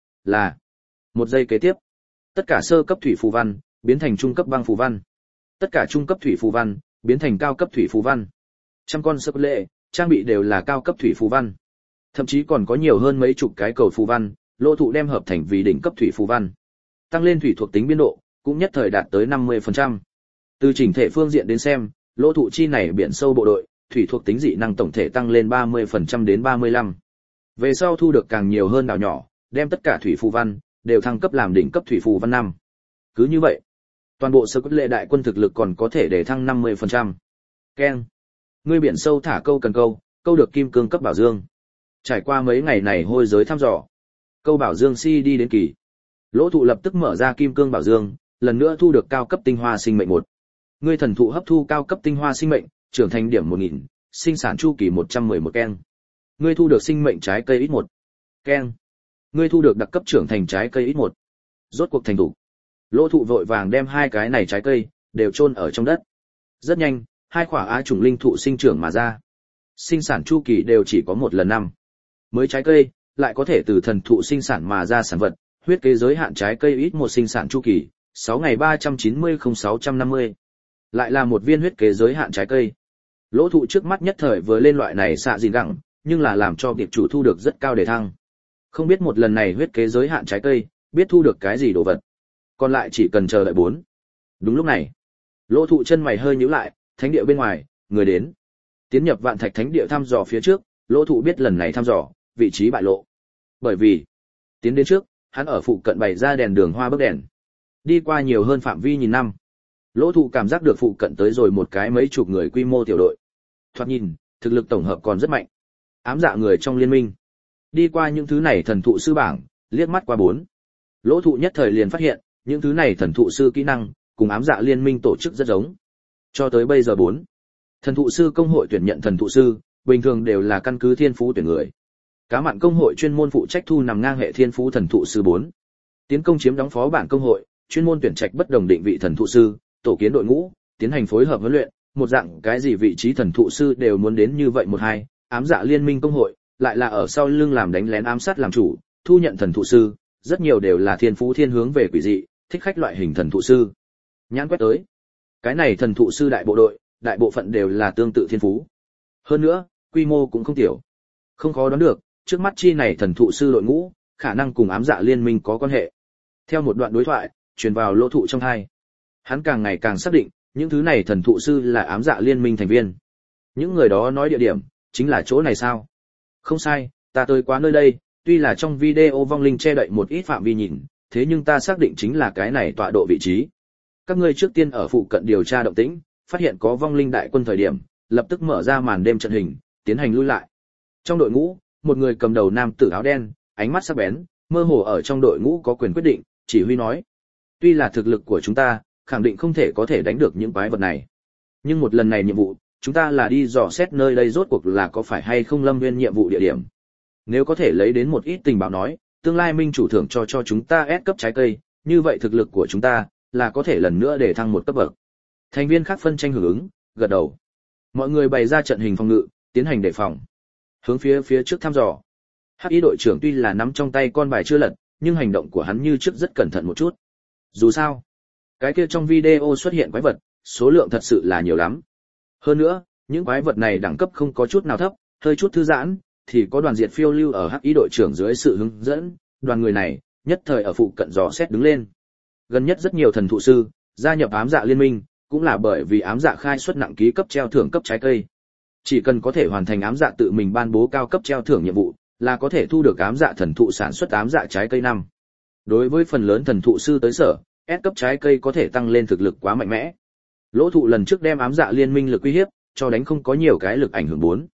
Là một giây kế tiếp, tất cả sơ cấp thủy phù văn biến thành trung cấp băng phù văn, tất cả trung cấp thủy phù văn biến thành cao cấp thủy phù văn. Trăm con Sở Lệ trang bị đều là cao cấp thủy phù văn, thậm chí còn có nhiều hơn mấy chục cái cầu phù văn. Lỗ Thụ đem hợp thành vì đỉnh cấp thủy phù văn, tăng lên thủy thuộc tính biên độ, cũng nhất thời đạt tới năm mươi phần trăm. Từ chỉnh thể phương diện đến xem, Lỗ Thụ chi này biển sâu bộ đội, thủy thuộc tính dị năng tổng thể tăng lên ba mươi phần trăm đến ba mươi lăm. Về sau thu được càng nhiều hơn đảo nhỏ, đem tất cả thủy phù văn đều thăng cấp làm đỉnh cấp thủy phù văn năm. Cứ như vậy, toàn bộ Sở Lệ đại quân thực lực còn có thể để thăng năm mươi phần trăm. Keng. Ngươi biển sâu thả câu cần câu, câu được kim cương cấp bảo dương. Trải qua mấy ngày này hôi giới thăm dò, câu bảo dương si đi đến kỳ. Lỗ Thụ lập tức mở ra kim cương bảo dương, lần nữa thu được cao cấp tinh hoa sinh mệnh một. Ngươi thần thụ hấp thu cao cấp tinh hoa sinh mệnh, trưởng thành điểm một nghìn, sinh sản chu kỳ một trăm mười một keng. Ngươi thu được sinh mệnh trái cây ít một. Keng. Ngươi thu được đặc cấp trưởng thành trái cây ít một. Rốt cuộc thành thủ. Lỗ Thụ vội vàng đem hai cái này trái cây đều chôn ở trong đất. Rất nhanh, hai quả á trùng linh thụ sinh trưởng mà ra. Sinh sản chu kỳ đều chỉ có một lần năm. Mới trái cây lại có thể từ thần thụ sinh sản mà ra sản vật, huyết kế giới hạn trái cây ít một sinh sản chu kỳ, sáu ngày ba trăm chín mươi không sáu trăm năm mươi. Lại là một viên huyết kế giới hạn trái cây. Lỗ Thụ trước mắt nhất thời vừa lên loại này xạ gìn gẳng, nhưng là làm cho việc chủ thu được rất cao đề thăng. Không biết một lần này huyết kế giới hạn trái cây, biết thu được cái gì đồ vật. Còn lại chỉ cần chờ đợi bốn. Đúng lúc này, Lỗ Thụ chân mày hơi nhíu lại, thánh địa bên ngoài, người đến. Tiến nhập Vạn Thạch Thánh địa thăm dò phía trước, Lỗ Thụ biết lần này thăm dò, vị trí bại lộ. Bởi vì, tiến đến trước, hắn ở phụ cận bày ra đèn đường hoa bức đèn. Đi qua nhiều hơn phạm vi nhìn năm. Lỗ Thụ cảm giác được phụ cận tới rồi một cái mấy chục người quy mô tiểu đội. Thoạt nhìn, thực lực tổng hợp còn rất mạnh. Ám dạ người trong liên minh. Đi qua những thứ này thần thụ sư bảng, liếc mắt qua bốn. Lỗ Thụ nhất thời liền phát hiện, những thứ này thần thụ sư kỹ năng, cùng ám dạ liên minh tổ chức rất giống. Cho tới bây giờ bốn. Thần thụ sư công hội tuyển nhận thần thụ sư, bình thường đều là căn cứ thiên phú tuyển người. Cá mặn công hội chuyên môn phụ trách thu nằm ngang hệ thiên phú thần thụ sư bốn. Tiến công chiếm đóng phó bản công hội, chuyên môn tuyển trạch bất đồng định vị thần thụ sư, tổ kiến đội ngũ, tiến hành phối hợp huấn luyện, một dạng cái gì vị trí thần thụ sư đều muốn đến như vậy một hai. Ám dạ liên minh công hội, lại là ở sau lưng làm đánh lén ám sát làm chủ, thu nhận thần thụ sư, rất nhiều đều là thiên phú thiên hướng về quỷ dị, thích khách loại hình thần thụ sư. Nhãn quét tới, cái này thần thụ sư đại bộ đội, đại bộ phận đều là tương tự thiên phú. Hơn nữa, quy mô cũng không tiểu. Không khó đoán được, trước mắt chi này thần thụ sư đội ngũ, khả năng cùng ám dạ liên minh có quan hệ. Theo một đoạn đối thoại, truyền vào Lỗ Thụ trong tai. Hắn càng ngày càng xác định, những thứ này thần thụ sư là ám dạ liên minh thành viên. Những người đó nói địa điểm, chính là chỗ này sao? Không sai, ta tới quá nơi đây, tuy là trong video vong linh che đậy một ít phạm vi nhìn, thế nhưng ta xác định chính là cái này tọa độ vị trí. Các ngươi trước tiên ở phụ cận điều tra động tĩnh, phát hiện có vong linh đại quân thời điểm, lập tức mở ra màn đêm trận hình, tiến hành lui lại. Trong đội ngũ, một người cầm đầu nam tử áo đen, ánh mắt sắc bén, mơ hồ ở trong đội ngũ có quyền quyết định, chỉ huy nói: "Tuy là thực lực của chúng ta, khẳng định không thể có thể đánh được những quái vật này, nhưng một lần này nhiệm vụ, chúng ta là đi dò xét nơi đây rốt cuộc là có phải hay không Lâm Nguyên nhiệm vụ địa điểm. Nếu có thể lấy đến một ít tình báo nói, tương lai minh chủ thưởng cho cho chúng ta S cấp trái cây, như vậy thực lực của chúng ta là có thể lần nữa để thăng một cấp bậc." Thành viên khác phân tranh hưởng ứng, gật đầu. Mọi người bày ra trận hình phòng ngự, tiến hành đề phòng. Hướng phía phía trước thăm dò. Hắc Y đội trưởng tuy là nắm trong tay con bài chưa lật, nhưng hành động của hắn như trước rất cẩn thận một chút. Dù sao, cái kia trong video xuất hiện quái vật, số lượng thật sự là nhiều lắm. Hơn nữa, những quái vật này đẳng cấp không có chút nào thấp, hơi chút thư giãn, thì có đoàn diệt phiêu lưu ở Hắc Y đội trưởng dưới sự hướng dẫn, đoàn người này nhất thời ở phụ cận dò xét đứng lên. Gần nhất rất nhiều thần thụ sư gia nhập ám dạ liên minh, cũng là bởi vì ám dạ khai xuất nặng ký cấp treo thưởng cấp trái cây. Chỉ cần có thể hoàn thành ám dạ tự mình ban bố cao cấp treo thưởng nhiệm vụ, là có thể thu được ám dạ thần thụ sản xuất ám dạ trái cây năm. Đối với phần lớn thần thụ sư tới sở, S cấp trái cây có thể tăng lên thực lực quá mạnh mẽ. Lỗ Thụ lần trước đem ám dạ liên minh lực uy hiếp, cho đánh không có nhiều cái lực ảnh hưởng bốn.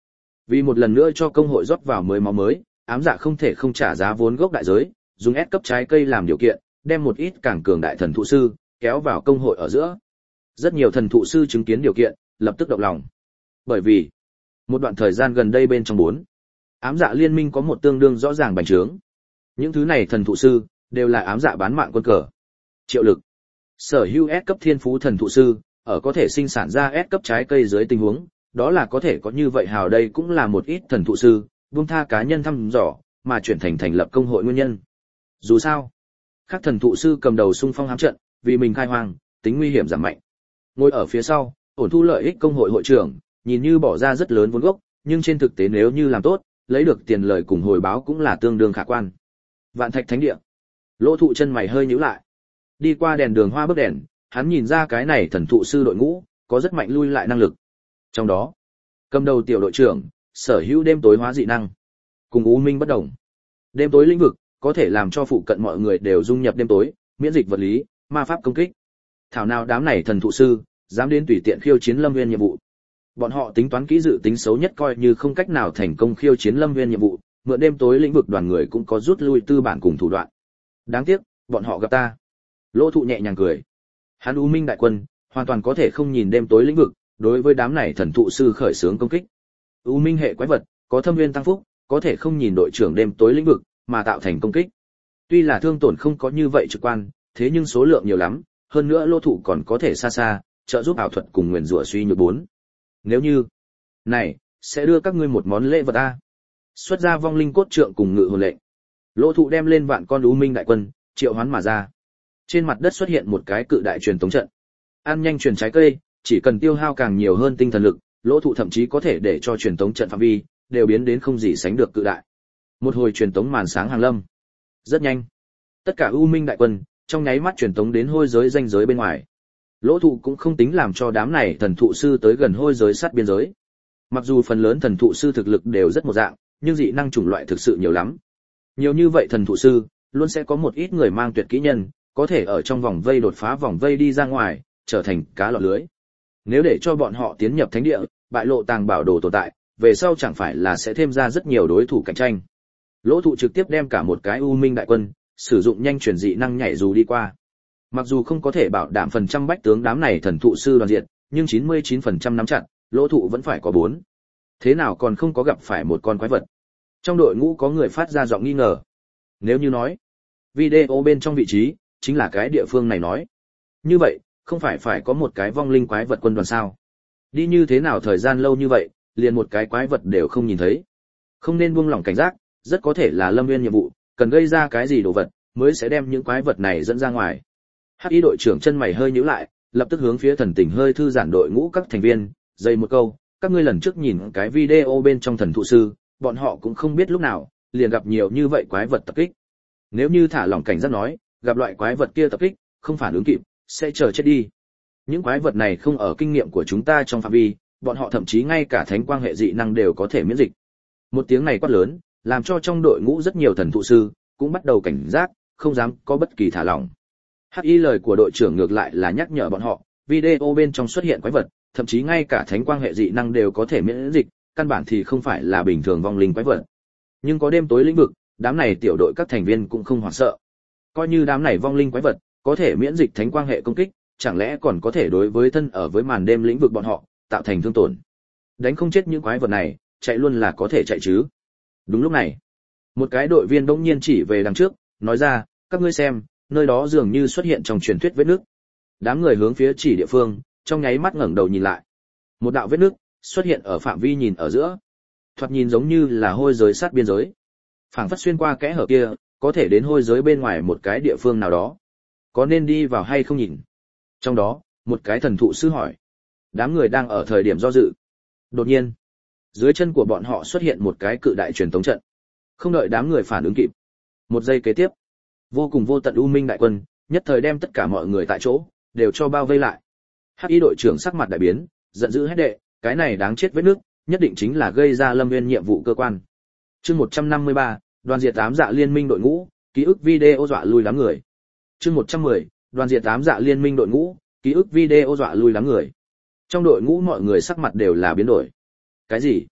Vì một lần nữa cho công hội rót vào mới máu mới, ám dạ không thể không trả giá vốn gốc đại giới, dùng S cấp trái cây làm điều kiện, đem một ít càng cường đại thần thụ sư kéo vào công hội ở giữa. Rất nhiều thần thụ sư chứng kiến điều kiện, lập tức động lòng. Bởi vì, một đoạn thời gian gần đây bên trong bốn, ám dạ liên minh có một tương đương rõ ràng bành trướng. Những thứ này thần thụ sư đều là ám dạ bán mạng quân cờ. Triệu lực, sở hữu S cấp thiên phú thần thụ sư, ở có thể sinh sản ra S cấp trái cây dưới tình huống, đó là có thể có như vậy hào đây cũng là một ít thần thụ sư, buông tha cá nhân thăm dò, mà chuyển thành thành lập công hội nguyên nhân. Dù sao, các thần thụ sư cầm đầu xung phong hám trận, vì mình khai hoang, tính nguy hiểm giảm mạnh. Ngồi ở phía sau, ổn thu lợi ích công hội hội trưởng, nhìn như bỏ ra rất lớn vốn gốc, nhưng trên thực tế nếu như làm tốt, lấy được tiền lời cùng hồi báo cũng là tương đương khả quan. Vạn Thạch Thánh Địa. Lỗ Thụ chân mày hơi nhíu lại. Đi qua đèn đường hoa bức đèn, hắn nhìn ra cái này thần thụ sư đội ngũ có rất mạnh lui lại năng lực. Trong đó, cầm đầu tiểu đội trưởng, sở hữu đêm tối hóa dị năng, cùng U Minh bất đồng. Đêm tối lĩnh vực có thể làm cho phụ cận mọi người đều dung nhập đêm tối, miễn dịch vật lý, ma pháp công kích. Thảo nào đám này thần thụ sư dám đến tùy tiện khiêu chiến Lâm Nguyên nhiệm vụ. Bọn họ tính toán kỹ dự tính xấu nhất coi như không cách nào thành công khiêu chiến Lâm Nguyên nhiệm vụ, mượn đêm tối lĩnh vực đoàn người cũng có rút lui tư bản cùng thủ đoạn. Đáng tiếc, bọn họ gặp ta. Lỗ Thụ nhẹ nhàng cười. Hắn U Minh đại quân hoàn toàn có thể không nhìn đêm tối lĩnh vực, đối với đám này thần thụ sư khởi xướng công kích. U Minh hệ quái vật có thâm nguyên tăng phúc, có thể không nhìn đội trưởng đêm tối lĩnh vực mà tạo thành công kích. Tuy là thương tổn không có như vậy trực quan, thế nhưng số lượng nhiều lắm, hơn nữa Lỗ Thụ còn có thể xa xa trợ giúp ảo thuật cùng nguyền rủa suy nhược bốn. Nếu như, này, sẽ đưa các ngươi một món lễ vật a. Xuất ra vong linh cốt trượng cùng ngự hồn lệnh. Lỗ Thụ đem lên vạn con U Minh đại quân, triệu hoán mà ra. Trên mặt đất xuất hiện một cái cự đại truyền tống trận. Ăn nhanh truyền trái cây, chỉ cần tiêu hao càng nhiều hơn tinh thần lực, Lỗ Thụ thậm chí có thể để cho truyền tống trận phạm vi đều biến đến không gì sánh được cự đại. Một hồi truyền tống màn sáng hàng lâm. Rất nhanh, tất cả U Minh đại quân trong nháy mắt truyền tống đến hôi giới ranh giới bên ngoài. Lỗ Thụ cũng không tính làm cho đám này thần thụ sư tới gần hôi giới sát biên giới. Mặc dù phần lớn thần thụ sư thực lực đều rất một dạng, nhưng dị năng chủng loại thực sự nhiều lắm. Nhiều như vậy thần thụ sư, luôn sẽ có một ít người mang tuyệt kỹ nhân, có thể ở trong vòng vây đột phá vòng vây đi ra ngoài, trở thành cá lọt lưới. Nếu để cho bọn họ tiến nhập thánh địa, bại lộ tàng bảo đồ tồn tại, về sau chẳng phải là sẽ thêm ra rất nhiều đối thủ cạnh tranh. Lỗ Thụ trực tiếp đem cả một cái U Minh đại quân, sử dụng nhanh chuyển dị năng nhảy dù đi qua. Mặc dù không có thể bảo đảm phần trăm bách tướng đám này thần thụ sư đoàn diện, nhưng chín mươi chín phần trăm nắm chặt, Lỗ Thụ vẫn phải có bốn. Thế nào còn không có gặp phải một con quái vật? Trong đội ngũ có người phát ra giọng nghi ngờ. Nếu như nói, video bên trong vị trí chính là cái địa phương này nói. Như vậy, không phải phải có một cái vong linh quái vật quân đoàn sao? Đi như thế nào thời gian lâu như vậy, liền một cái quái vật đều không nhìn thấy. Không nên buông lỏng cảnh giác, rất có thể là Lâm Nguyên nhiệm vụ, cần gây ra cái gì đồ vật, mới sẽ đem những quái vật này dẫn ra ngoài. Hắc Y đội trưởng chân mày hơi nhíu lại, lập tức hướng phía thần tình hơi thư giãn đội ngũ các thành viên, dây một câu, các ngươi lần trước nhìn cái video bên trong thần thụ sư, bọn họ cũng không biết lúc nào, liền gặp nhiều như vậy quái vật tập kích. Nếu như thả lỏng cảnh giác nói, gặp loại quái vật kia tập kích, không phản ứng kịp, sẽ chờ chết đi. Những quái vật này không ở kinh nghiệm của chúng ta trong phạm vi, bọn họ thậm chí ngay cả thánh quang hệ dị năng đều có thể miễn dịch. Một tiếng này quát lớn, làm cho trong đội ngũ rất nhiều thần thụ sư cũng bắt đầu cảnh giác, không dám có bất kỳ thả lỏng. Hắc Y lời của đội trưởng ngược lại là nhắc nhở bọn họ, video bên trong xuất hiện quái vật, thậm chí ngay cả thánh quang hệ dị năng đều có thể miễn dịch, căn bản thì không phải là bình thường vong linh quái vật. Nhưng có đêm tối lĩnh vực, đám này tiểu đội các thành viên cũng không hoảng sợ. Coi như đám này vong linh quái vật có thể miễn dịch thánh quang hệ công kích, chẳng lẽ còn có thể đối với thân ở với màn đêm lĩnh vực bọn họ tạo thành thương tổn. Đánh không chết những quái vật này, chạy luôn là có thể chạy chứ. Đúng lúc này, một cái đội viên bỗng nhiên chỉ về đằng trước, nói ra, các ngươi xem, nơi đó dường như xuất hiện trong truyền thuyết vết nước. Đám người hướng phía chỉ địa phương, trong nháy mắt ngẩng đầu nhìn lại. Một đạo vết nước xuất hiện ở phạm vi nhìn ở giữa. Thoạt nhìn giống như là hôi giới sát biên giới. Phảng phất xuyên qua kẽ hở kia, có thể đến hôi giới bên ngoài một cái địa phương nào đó. Có nên đi vào hay không nhìn? Trong đó, một cái thần thụ sư hỏi. Đám người đang ở thời điểm do dự. Đột nhiên, dưới chân của bọn họ xuất hiện một cái cự đại truyền tống trận. Không đợi đám người phản ứng kịp. Một giây kế tiếp, vô cùng vô tận U Minh đại quân, nhất thời đem tất cả mọi người tại chỗ đều cho bao vây lại. Hắc Y đội trưởng sắc mặt đại biến, giận dữ hét đệ, cái này đáng chết vết nước, nhất định chính là gây ra Lâm Nguyên nhiệm vụ cơ quan. Chương một trăm năm mươi ba, đoàn diệt ám dạ liên minh đội ngũ, ký ức video dọa lui đám người. Chương một trăm mười, đoàn diệt ám dạ liên minh đội ngũ, ký ức video dọa lui đám người. Trong đội ngũ mọi người sắc mặt đều là biến đổi. Cái gì?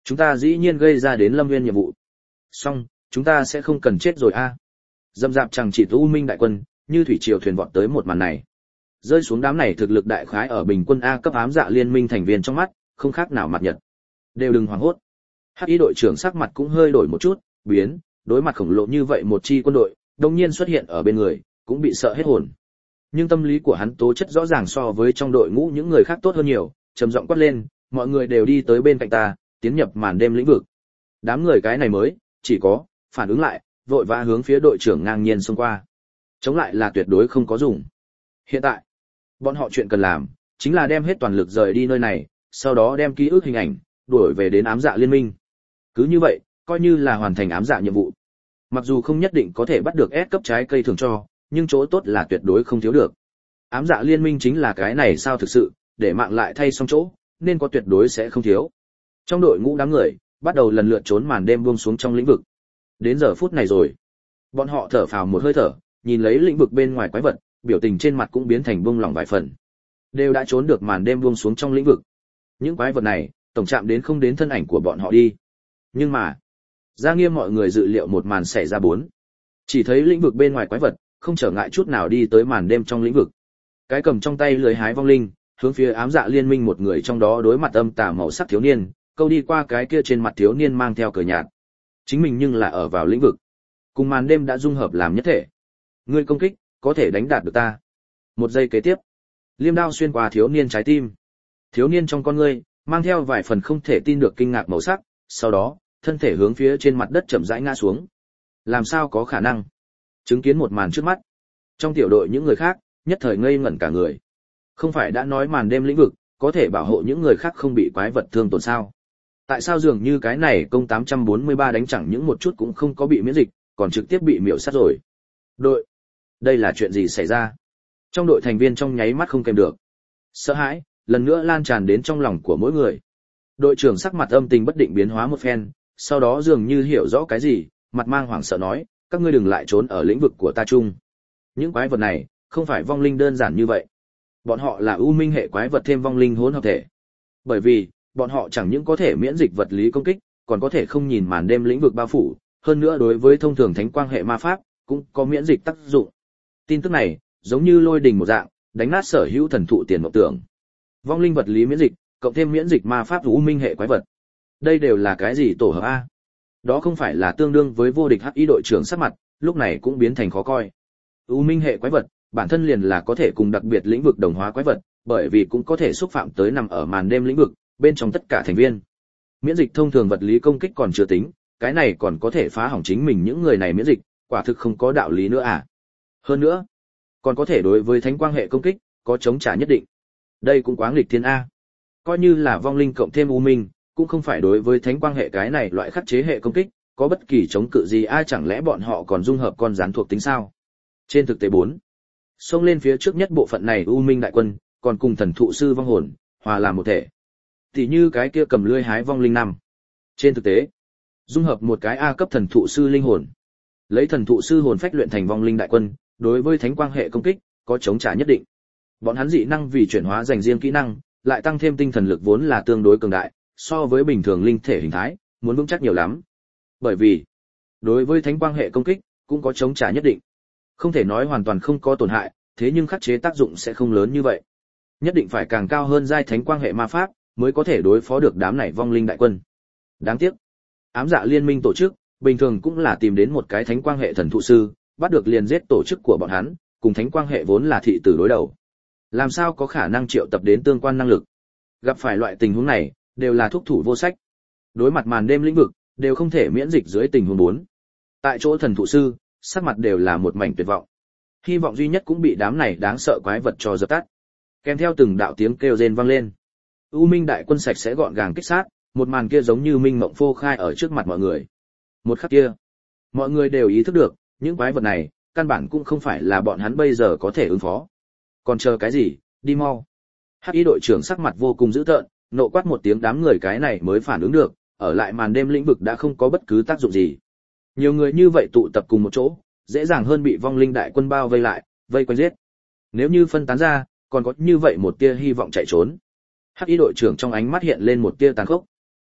Chúng ta dĩ nhiên gây ra đến Lâm Nguyên nhiệm vụ. Xong, chúng ta sẽ không cần chết rồi a. Dâm dạp chẳng chỉ U Minh đại quân, như thủy triều thuyền vọt tới một màn này. Rơi xuống đám này thực lực đại khái ở bình quân A cấp ám dạ liên minh thành viên trong mắt, không khác nào mặt nhật. Đều đừng hoảng hốt. Hắc Y đội trưởng sắc mặt cũng hơi đổi một chút, biến, đối mặt khổng lồ như vậy một chi quân đội, đột nhiên xuất hiện ở bên người, cũng bị sợ hết hồn. Nhưng tâm lý của hắn tố chất rõ ràng so với trong đội ngũ những người khác tốt hơn nhiều, trầm giọng quát lên, mọi người đều đi tới bên cạnh ta, tiến nhập màn đêm lĩnh vực. Đám người cái này mới, chỉ có phản ứng lại, vội vã hướng phía đội trưởng ngang nhiên xông qua. Chống lại là tuyệt đối không có dùng. Hiện tại, bọn họ chuyện cần làm, chính là đem hết toàn lực rời đi nơi này, sau đó đem ký ức hình ảnh, đuổi về đến ám dạ liên minh. Cứ như vậy, coi như là hoàn thành ám dạ nhiệm vụ. Mặc dù không nhất định có thể bắt được S cấp trái cây thường cho, nhưng chỗ tốt là tuyệt đối không thiếu được. Ám dạ liên minh chính là cái này sao thực sự, để mạng lại thay xong chỗ, nên có tuyệt đối sẽ không thiếu. Trong đội ngũ đám người, bắt đầu lần lượt trốn màn đêm buông xuống trong lĩnh vực. Đến giờ phút này rồi, bọn họ thở phào một hơi thở, nhìn lấy lĩnh vực bên ngoài quái vật, biểu tình trên mặt cũng biến thành buông lỏng vài phần. Đều đã trốn được màn đêm buông xuống trong lĩnh vực. Những quái vật này, tổng chạm đến không đến thân ảnh của bọn họ đi. Nhưng mà, ra nghiêm mọi người dự liệu một màn xảy ra bốn. Chỉ thấy lĩnh vực bên ngoài quái vật, không trở ngại chút nào đi tới màn đêm trong lĩnh vực. Cái cầm trong tay lưới hái vong linh, hướng phía ám dạ liên minh một người trong đó đối mặt âm tà màu sắc thiếu niên, câu đi qua cái kia trên mặt thiếu niên mang theo cười nhạt. Chính mình nhưng là ở vào lĩnh vực. Cùng màn đêm đã dung hợp làm nhất thể. Ngươi công kích, có thể đánh đạt được ta. Một giây kế tiếp, liêm đao xuyên qua thiếu niên trái tim. Thiếu niên trong con ngươi, mang theo vài phần không thể tin được kinh ngạc màu sắc, sau đó, thân thể hướng phía trên mặt đất chậm rãi ngã xuống. Làm sao có khả năng? Chứng kiến một màn trước mắt. Trong tiểu đội những người khác, nhất thời ngây ngẩn cả người. Không phải đã nói màn đêm lĩnh vực, có thể bảo hộ những người khác không bị quái vật thương tổn sao? Tại sao dường như cái này công tám trăm bốn mươi ba đánh chẳng những một chút cũng không có bị miễn dịch, còn trực tiếp bị miểu sát rồi? Đội! Đây là chuyện gì xảy ra? Trong đội thành viên trong nháy mắt không kèm được. Sợ hãi, lần nữa lan tràn đến trong lòng của mỗi người. Đội trưởng sắc mặt âm tình bất định biến hóa một phen, sau đó dường như hiểu rõ cái gì, mặt mang hoảng sợ nói, các ngươi đừng lại trốn ở lĩnh vực của ta chung. Những quái vật này, không phải vong linh đơn giản như vậy. Bọn họ là ưu minh hệ quái vật thêm vong linh hỗn hợp thể. Bởi vì, bọn họ chẳng những có thể miễn dịch vật lý công kích, còn có thể không nhìn màn đêm lĩnh vực bao phủ, hơn nữa đối với thông thường thánh quang hệ ma pháp, cũng có miễn dịch tác dụng. Tin tức này, giống như lôi đình một dạng, đánh nát sở hữu thần thụ tiền mộng tưởng. Vong linh vật lý miễn dịch, cộng thêm miễn dịch ma pháp ưu minh hệ quái vật. Đây đều là cái gì tổ hợp a? Đó không phải là tương đương với vô địch hắc y đội trưởng sắc mặt, lúc này cũng biến thành khó coi. U minh hệ quái vật, bản thân liền là có thể cùng đặc biệt lĩnh vực đồng hóa quái vật, bởi vì cũng có thể xúc phạm tới nằm ở màn đêm lĩnh vực, bên trong tất cả thành viên. Miễn dịch thông thường vật lý công kích còn chưa tính, cái này còn có thể phá hỏng chính mình những người này miễn dịch, quả thực không có đạo lý nữa à. Hơn nữa, còn có thể đối với thánh quang hệ công kích, có chống trả nhất định. Đây cũng quá nghịch thiên a. Coi như là vong linh cộng thêm u minh, cũng không phải đối với thánh quang hệ cái này loại khắc chế hệ công kích, có bất kỳ chống cự gì ai chẳng lẽ bọn họ còn dung hợp con rắn thuộc tính sao? Trên thực tế bốn, xông lên phía trước nhất bộ phận này u minh đại quân, còn cùng thần thụ sư vong hồn, hòa làm một thể. Tỷ như cái kia cầm lưỡi hái vong linh năm. Trên thực tế, dung hợp một cái A cấp thần thụ sư linh hồn, lấy thần thụ sư hồn phách luyện thành vong linh đại quân, đối với thánh quang hệ công kích, có chống trả nhất định. Bọn hắn dị năng vì chuyển hóa dành riêng kỹ năng, lại tăng thêm tinh thần lực vốn là tương đối cường đại, so với bình thường linh thể hình thái, muốn vững chắc nhiều lắm. Bởi vì, đối với thánh quang hệ công kích, cũng có chống trả nhất định. Không thể nói hoàn toàn không có tổn hại, thế nhưng khắc chế tác dụng sẽ không lớn như vậy. Nhất định phải càng cao hơn giai thánh quang hệ ma pháp, mới có thể đối phó được đám này vong linh đại quân. Đáng tiếc, ám dạ liên minh tổ chức, bình thường cũng là tìm đến một cái thánh quang hệ thần thụ sư, bắt được liền giết tổ chức của bọn hắn, cùng thánh quang hệ vốn là thị tử đối đầu. Làm sao có khả năng triệu tập đến tương quan năng lực? Gặp phải loại tình huống này, đều là thuốc thủ vô sách. Đối mặt màn đêm lĩnh vực, đều không thể miễn dịch dưới tình huống bốn. Tại chỗ thần thụ sư, sắc mặt đều là một mảnh tuyệt vọng. Hy vọng duy nhất cũng bị đám này đáng sợ quái vật cho dập tắt. Kèm theo từng đạo tiếng kêu rên vang lên. U Minh đại quân sạch sẽ gọn gàng kích sát, một màn kia giống như minh mộng phô khai ở trước mặt mọi người. Một khắc kia, mọi người đều ý thức được, những quái vật này, căn bản cũng không phải là bọn hắn bây giờ có thể ứng phó. Còn chờ cái gì, đi mau. Hắc Y đội trưởng sắc mặt vô cùng dữ tợn, nộ quát một tiếng đám người cái này mới phản ứng được, ở lại màn đêm lĩnh vực đã không có bất cứ tác dụng gì. Nhiều người như vậy tụ tập cùng một chỗ, dễ dàng hơn bị vong linh đại quân bao vây lại, vây quanh giết. Nếu như phân tán ra, còn có như vậy một tia hy vọng chạy trốn. Hắc Y đội trưởng trong ánh mắt hiện lên một tia tàn khốc.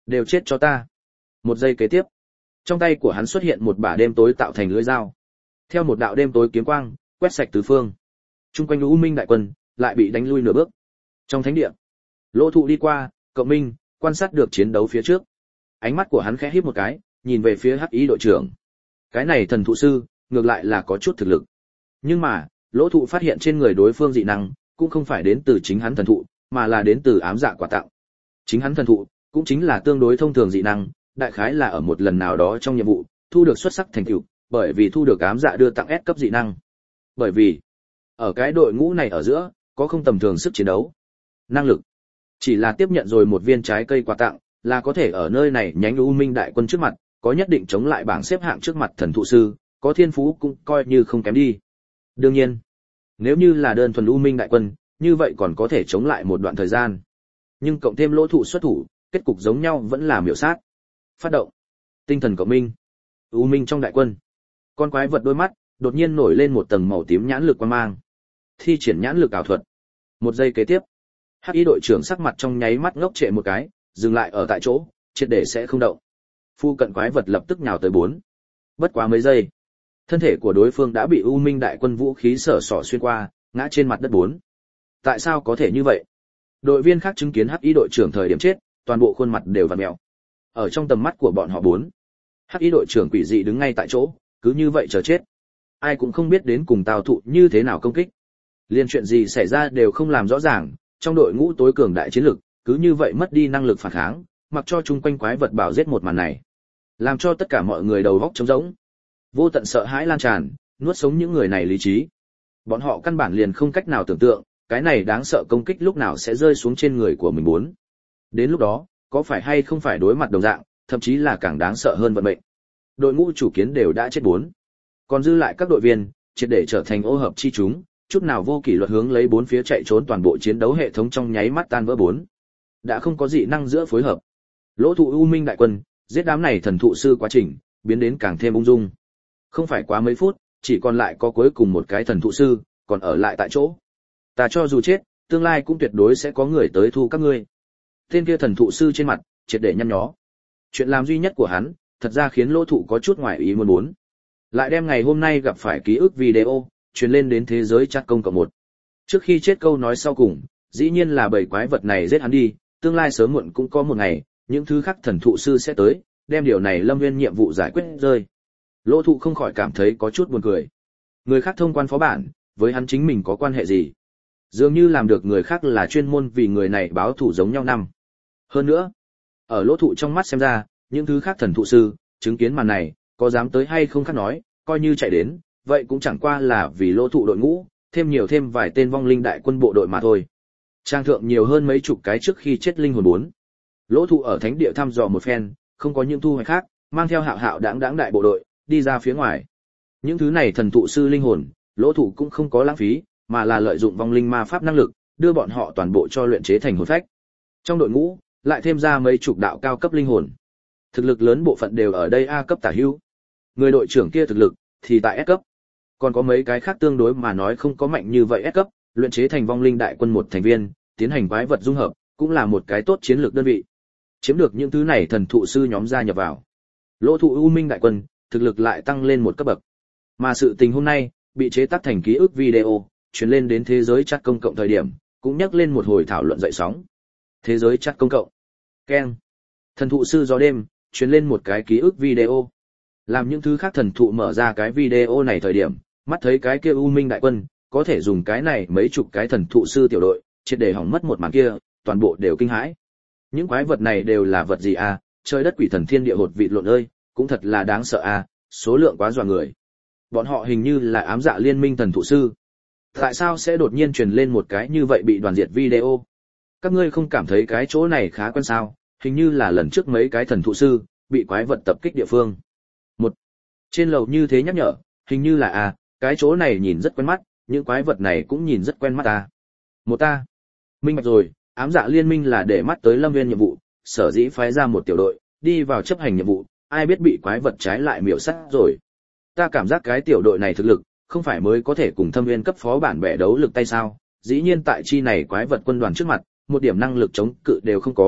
Đều chết cho ta. Một giây kế tiếp, trong tay của hắn xuất hiện một bả đêm tối tạo thành lưỡi dao. Theo một đạo đêm tối kiếm quang, quét sạch tứ phương. Trung quanh U Minh đại quân lại bị đánh lui nửa bước. Trong thánh địa, Lỗ Thụ đi qua, Cộng Minh quan sát được chiến đấu phía trước. Ánh mắt của hắn khẽ híp một cái, nhìn về phía Hắc Ý đội trưởng. Cái này thần thụ sư, ngược lại là có chút thực lực. Nhưng mà, Lỗ Thụ phát hiện trên người đối phương dị năng, cũng không phải đến từ chính hắn thần thụ, mà là đến từ ám dạ quả tặng. Chính hắn thần thụ, cũng chính là tương đối thông thường dị năng, đại khái là ở một lần nào đó trong nhiệm vụ, thu được xuất sắc thành tựu, bởi vì thu được ám dạ đưa tặng S cấp dị năng. Bởi vì, ở cái đội ngũ này ở giữa, có không tầm thường sức chiến đấu. Năng lực, chỉ là tiếp nhận rồi một viên trái cây quà tặng, là có thể ở nơi này nhánh U Minh đại quân trước mặt, có nhất định chống lại bảng xếp hạng trước mặt thần thụ sư, có thiên phú cũng coi như không kém đi. Đương nhiên, nếu như là đơn thuần U Minh đại quân, như vậy còn có thể chống lại một đoạn thời gian. Nhưng cộng thêm Lỗ Thụ xuất thủ, kết cục giống nhau vẫn là miểu sát. Phát động tinh thần cộng minh. U Minh trong đại quân, con quái vật đôi mắt đột nhiên nổi lên một tầng màu tím nhãn lực quang mang. Thi triển nhãn lực ảo thuật. Một giây kế tiếp, Hắc Y đội trưởng sắc mặt trong nháy mắt ngốc trệ một cái, dừng lại ở tại chỗ, triệt để sẽ không động. Phu cận quái vật lập tức nhào tới bốn. Bất quá mấy giây, thân thể của đối phương đã bị U Minh đại quân vũ khí sở sỏ xuyên qua, ngã trên mặt đất bốn. Tại sao có thể như vậy? Đội viên khác chứng kiến Hắc Y đội trưởng thời điểm chết, toàn bộ khuôn mặt đều vặn mèo. Ở trong tầm mắt của bọn họ bốn, Hắc Y đội trưởng quỷ dị đứng ngay tại chỗ, cứ như vậy chờ chết. Ai cũng không biết đến cùng Tào Thụ như thế nào công kích. Liên chuyện gì xảy ra đều không làm rõ ràng, trong đội ngũ tối cường đại chiến lực, cứ như vậy mất đi năng lực phản kháng, mặc cho chung quanh quái vật bảo giết một màn này, làm cho tất cả mọi người đầu óc trống rỗng. Vô tận sợ hãi lan tràn, nuốt sống những người này lý trí. Bọn họ căn bản liền không cách nào tưởng tượng, cái này đáng sợ công kích lúc nào sẽ rơi xuống trên người của mình bốn. Đến lúc đó, có phải hay không phải đối mặt đồng dạng, thậm chí là càng đáng sợ hơn vận mệnh. Đội ngũ chủ kiến đều đã chết bốn. Còn dư lại các đội viên, triệt để trở thành ô hợp chi chúng, chút nào vô kỷ luật hướng lấy bốn phía chạy trốn, toàn bộ chiến đấu hệ thống trong nháy mắt tan vỡ bốn. Đã không có dị năng giữa phối hợp. Lỗ Thụ U Minh đại quân, giết đám này thần thụ sư quá trình, biến đến càng thêm ung dung. Không phải quá mấy phút, chỉ còn lại có cuối cùng một cái thần thụ sư, còn ở lại tại chỗ. Ta cho dù chết, tương lai cũng tuyệt đối sẽ có người tới thu các ngươi. Tên kia thần thụ sư trên mặt, triệt để nhăn nhó. Chuyện làm duy nhất của hắn, thật ra khiến Lỗ Thụ có chút ngoài ý muốn muốn. Lại đem ngày hôm nay gặp phải ký ức video, truyền lên đến thế giới chat công cộng một. Trước khi chết câu nói sau cùng, dĩ nhiên là bầy quái vật này giết hắn đi, tương lai sớm muộn cũng có một ngày, những thứ khác thần thụ sư sẽ tới, đem điều này Lâm Nguyên nhiệm vụ giải quyết rơi. Lỗ Thụ không khỏi cảm thấy có chút buồn cười. Người khác thông quan phó bản, với hắn chính mình có quan hệ gì? Dường như làm được người khác là chuyên môn vì người này báo thù giống nhau năm. Hơn nữa, ở Lỗ Thụ trong mắt xem ra, những thứ khác thần thụ sư, chứng kiến màn này, có dám tới hay không khác nói, coi như chạy đến, vậy cũng chẳng qua là vì Lỗ Thụ đội ngũ, thêm nhiều thêm vài tên vong linh đại quân bộ đội mà thôi. Trang thượng nhiều hơn mấy chục cái trước khi chết linh hồn bốn. Lỗ Thụ ở thánh địa thăm dò một phen, không có những thu hoạch khác, mang theo hạo hạo đãng đãng đại bộ đội, đi ra phía ngoài. Những thứ này thần thụ sư linh hồn, Lỗ Thụ cũng không có lãng phí, mà là lợi dụng vong linh ma pháp năng lực, đưa bọn họ toàn bộ cho luyện chế thành hồn phách. Trong đội ngũ, lại thêm ra mấy chục đạo cao cấp linh hồn. Thực lực lớn bộ phận đều ở đây A cấp tả hữu. Người đội trưởng kia thực lực thì tại S cấp. Còn có mấy cái khác tương đối mà nói không có mạnh như vậy S cấp, luyện chế thành vong linh đại quân một thành viên, tiến hành quái vật dung hợp, cũng là một cái tốt chiến lược đơn vị. Chiếm được những thứ này thần thụ sư nhóm gia nhập vào. Lỗ Thụ U Minh đại quân, thực lực lại tăng lên một cấp bậc. Mà sự tình hôm nay, bị chế tác thành ký ức video, truyền lên đến thế giới chat công cộng thời điểm, cũng nhắc lên một hồi thảo luận dậy sóng. Thế giới chat công cộng. Keng. Thần thụ sư gió đêm, truyền lên một cái ký ức video. Làm những thứ khác thần thụ mở ra cái video này thời điểm, mắt thấy cái kia U Minh đại quân, có thể dùng cái này mấy chục cái thần thụ sư tiểu đội, triệt để hỏng mất một màn kia, toàn bộ đều kinh hãi. Những quái vật này đều là vật gì à, trời đất quỷ thần thiên địa hột vịt lộn ơi, cũng thật là đáng sợ à, số lượng quá dọa người. Bọn họ hình như là ám dạ liên minh thần thụ sư. Tại sao sẽ đột nhiên truyền lên một cái như vậy bị đoàn diệt video? Các ngươi không cảm thấy cái chỗ này khá quen sao? Hình như là lần trước mấy cái thần thụ sư bị quái vật tập kích địa phương. Một, trên lầu như thế nhắc nhở, hình như là à, cái chỗ này nhìn rất quen mắt, những quái vật này cũng nhìn rất quen mắt ta. Một ta, minh bạch rồi, ám dạ liên minh là để mắt tới Lâm Nguyên nhiệm vụ, sở dĩ phái ra một tiểu đội đi vào chấp hành nhiệm vụ, ai biết bị quái vật trái lại miểu sát rồi. Ta cảm giác cái tiểu đội này thực lực không phải mới có thể cùng Thâm Nguyên cấp phó bản bẻ đấu lực tay sao? Dĩ nhiên tại chi này quái vật quân đoàn trước mặt, một điểm năng lực chống cự đều không có,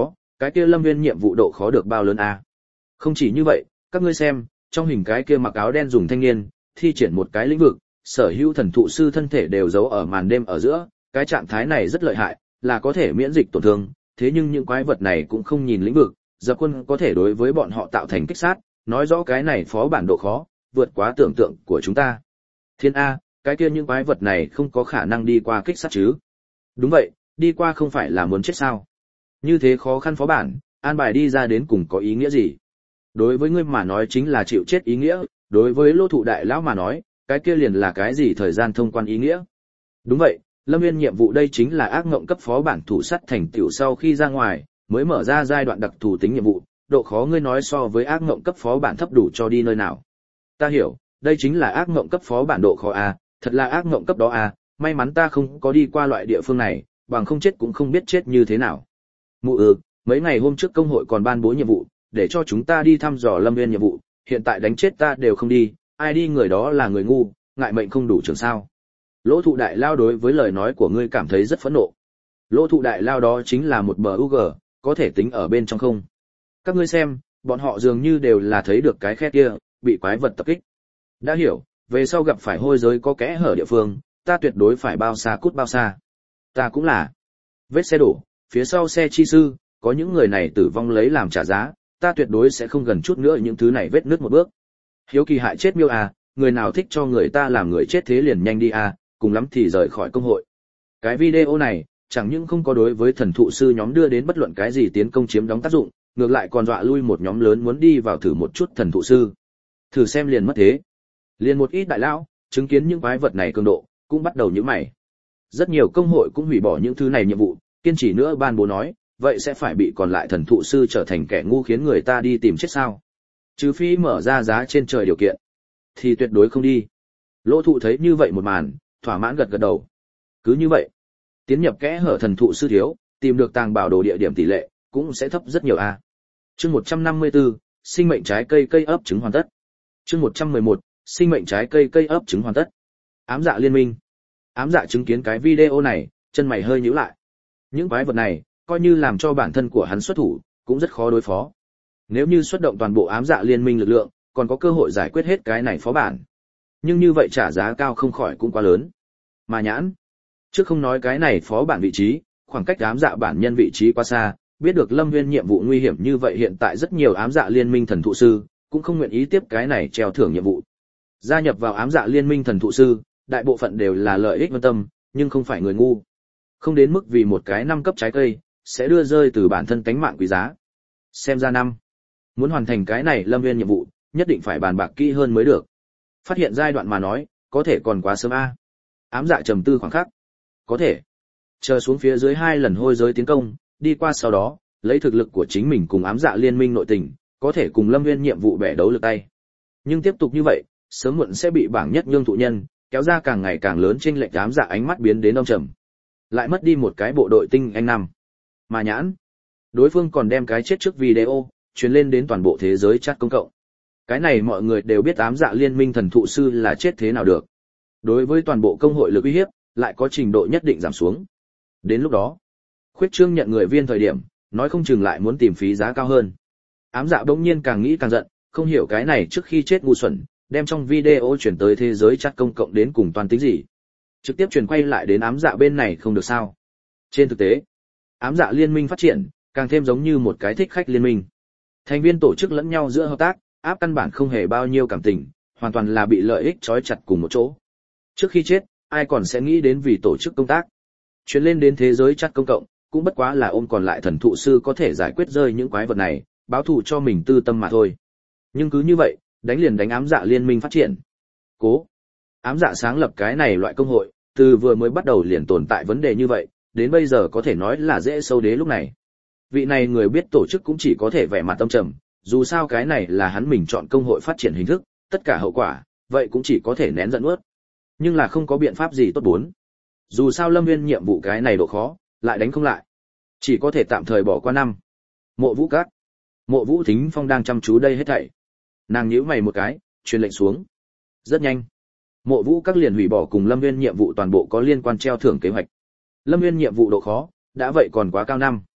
Cái kia Lâm Nguyên nhiệm vụ độ khó được bao lớn a? Không chỉ như vậy, các ngươi xem, trong hình cái kia mặc áo đen dùng thanh niên, thi triển một cái lĩnh vực, sở hữu thần thụ sư thân thể đều giấu ở màn đêm ở giữa, cái trạng thái này rất lợi hại, là có thể miễn dịch tổn thương, thế nhưng những quái vật này cũng không nhìn lĩnh vực, Dập Quân có thể đối với bọn họ tạo thành kích sát, nói rõ cái này phó bản độ khó, vượt quá tưởng tượng của chúng ta. Thiên A, cái kia những quái vật này không có khả năng đi qua kích sát chứ? Đúng vậy, đi qua không phải là muốn chết sao? Như thế khó khăn phó bản, an bài đi ra đến cùng có ý nghĩa gì? Đối với ngươi mà nói chính là chịu chết ý nghĩa, đối với Lô Thụ đại lão mà nói, cái kia liền là cái gì thời gian thông quan ý nghĩa? Đúng vậy, Lâm Nguyên nhiệm vụ đây chính là ác ngộng cấp phó bản thủ sắt thành tựu sau khi ra ngoài, mới mở ra giai đoạn đặc thù tính nhiệm vụ, độ khó ngươi nói so với ác ngộng cấp phó bản thấp đủ cho đi nơi nào. Ta hiểu, đây chính là ác ngộng cấp phó bản độ khó a, thật là ác ngộng cấp đó a, may mắn ta không có đi qua loại địa phương này, bằng không chết cũng không biết chết như thế nào. Mụ ừ, mấy ngày hôm trước công hội còn ban bố nhiệm vụ, để cho chúng ta đi thăm dò Lâm Nguyên nhiệm vụ, hiện tại đánh chết ta đều không đi, ai đi người đó là người ngu, ngại mệnh không đủ trường sao. Lỗ Thụ đại lao đối với lời nói của ngươi cảm thấy rất phẫn nộ. Lỗ Thụ đại lao đó chính là một bờ u giê, có thể tính ở bên trong không? Các ngươi xem, bọn họ dường như đều là thấy được cái khe kia, bị quái vật tập kích. Đã hiểu, về sau gặp phải hôi giới có kẽ hở địa phương, ta tuyệt đối phải bao xa cút bao xa. Ta cũng là. Vết xe đổ, phía sau xe chi sư, có những người này tử vong lấy làm trả giá, ta tuyệt đối sẽ không gần chút nữa những thứ này vết nứt một bước. Hiếu kỳ hại chết miêu à, người nào thích cho người ta làm người chết thế liền nhanh đi à, cùng lắm thì rời khỏi công hội. Cái video này, chẳng những không có đối với thần thụ sư nhóm đưa đến bất luận cái gì tiến công chiếm đóng tác dụng, ngược lại còn dọa lui một nhóm lớn muốn đi vào thử một chút thần thụ sư. Thử xem liền mất thế. Liền một ít đại lão, chứng kiến những quái vật này cường độ, cũng bắt đầu nhíu mày. Rất nhiều công hội cũng hủy bỏ những thứ này nhiệm vụ, kiên trì nữa ban bố nói, vậy sẽ phải bị còn lại thần thụ sư trở thành kẻ ngu khiến người ta đi tìm chết sao? Trừ phi mở ra giá trên trời điều kiện, thì tuyệt đối không đi. Lỗ Thụ thấy như vậy một màn, thỏa mãn gật gật đầu. Cứ như vậy, tiến nhập kẽ hở thần thụ sư thiếu, tìm được tàng bảo đồ địa điểm tỷ lệ cũng sẽ thấp rất nhiều a. Chương một trăm năm mươi tư, sinh mệnh trái cây cây ấp trứng hoàn tất. Chương một trăm mười một, sinh mệnh trái cây cây ấp trứng hoàn tất. Ám dạ liên minh. Ám dạ chứng kiến cái video này, chân mày hơi nhíu lại. Những quái vật này, coi như làm cho bản thân của hắn xuất thủ, cũng rất khó đối phó. Nếu như xuất động toàn bộ ám dạ liên minh lực lượng, còn có cơ hội giải quyết hết cái này phó bản. Nhưng như vậy trả giá cao không khỏi cũng quá lớn. Mà nhãn, trước không nói cái này phó bản vị trí, khoảng cách ám dạ bản nhân vị trí quá xa, biết được Lâm Nguyên nhiệm vụ nguy hiểm như vậy hiện tại rất nhiều ám dạ liên minh thần thụ sư, cũng không nguyện ý tiếp cái này treo thưởng nhiệm vụ. Gia nhập vào ám dạ liên minh thần thụ sư, đại bộ phận đều là lợi ích vân tâm, nhưng không phải người ngu. Không đến mức vì một cái năm cấp trái cây, sẽ đưa rơi từ bản thân tánh mạng quý giá. Xem ra năm, muốn hoàn thành cái này Lâm Nguyên nhiệm vụ, nhất định phải bàn bạc kỹ hơn mới được. Phát hiện giai đoạn mà nói, có thể còn quá sớm a. Ám dạ trầm tư khoảng khắc. Có thể. Chờ xuống phía dưới hai lần hôi giới tiến công, đi qua sau đó, lấy thực lực của chính mình cùng ám dạ liên minh nội tình, có thể cùng Lâm Nguyên nhiệm vụ bẻ đấu lực tay. Nhưng tiếp tục như vậy, sớm muộn sẽ bị bảng nhất nhương thụ nhân, kéo ra càng ngày càng lớn chênh lệch ám dạ ánh mắt biến đến âm trầm. Lại mất đi một cái bộ đội tinh anh năm. Mà nhãn, đối phương còn đem cái chết trước video truyền lên đến toàn bộ thế giới chat công cộng. Cái này mọi người đều biết ám dạ liên minh thần thụ sư là chết thế nào được. Đối với toàn bộ công hội lực uy hiếp, lại có trình độ nhất định giảm xuống. Đến lúc đó, khuyết trương nhận người viên thời điểm, nói không chừng lại muốn tìm phí giá cao hơn. Ám dạ bỗng nhiên càng nghĩ càng giận, không hiểu cái này trước khi chết ngu xuẩn, đem trong video chuyển tới thế giới chat công cộng đến cùng toàn tính gì. Trực tiếp truyền quay lại đến ám dạ bên này không được sao. Trên thực tế, ám dạ liên minh phát triển, càng thêm giống như một cái thích khách liên minh. Thành viên tổ chức lẫn nhau giữa hợp tác, áp căn bản không hề bao nhiêu cảm tình, hoàn toàn là bị lợi ích trói chặt cùng một chỗ. Trước khi chết, ai còn sẽ nghĩ đến vì tổ chức công tác. Chuyến lên đến thế giới chat công cộng, cũng bất quá là ôm còn lại thần thụ sư có thể giải quyết rơi những quái vật này, báo thù cho mình tư tâm mà thôi. Nhưng cứ như vậy, đánh liền đánh ám dạ liên minh phát triển. Cố. Ám dạ sáng lập cái này loại công hội, từ vừa mới bắt đầu liền tồn tại vấn đề như vậy, đến bây giờ có thể nói là dễ sâu đế lúc này. Vị này người biết tổ chức cũng chỉ có thể vẻ mặt tâm trầm, dù sao cái này là hắn mình chọn công hội phát triển hình thức, tất cả hậu quả, vậy cũng chỉ có thể nén giận nuốt. Nhưng là không có biện pháp gì tốt bốn. Dù sao Lâm Nguyên nhiệm vụ cái này độ khó, lại đánh không lại. Chỉ có thể tạm thời bỏ qua năm. Mộ Vũ Các. Mộ Vũ Thính Phong đang chăm chú đây hết thảy. Nàng nhíu mày một cái, truyền lệnh xuống. Rất nhanh. Mộ Vũ Các liền hủy bỏ cùng Lâm Nguyên nhiệm vụ toàn bộ có liên quan treo thưởng kế hoạch. Lâm Nguyên nhiệm vụ độ khó, đã vậy còn quá cao năm.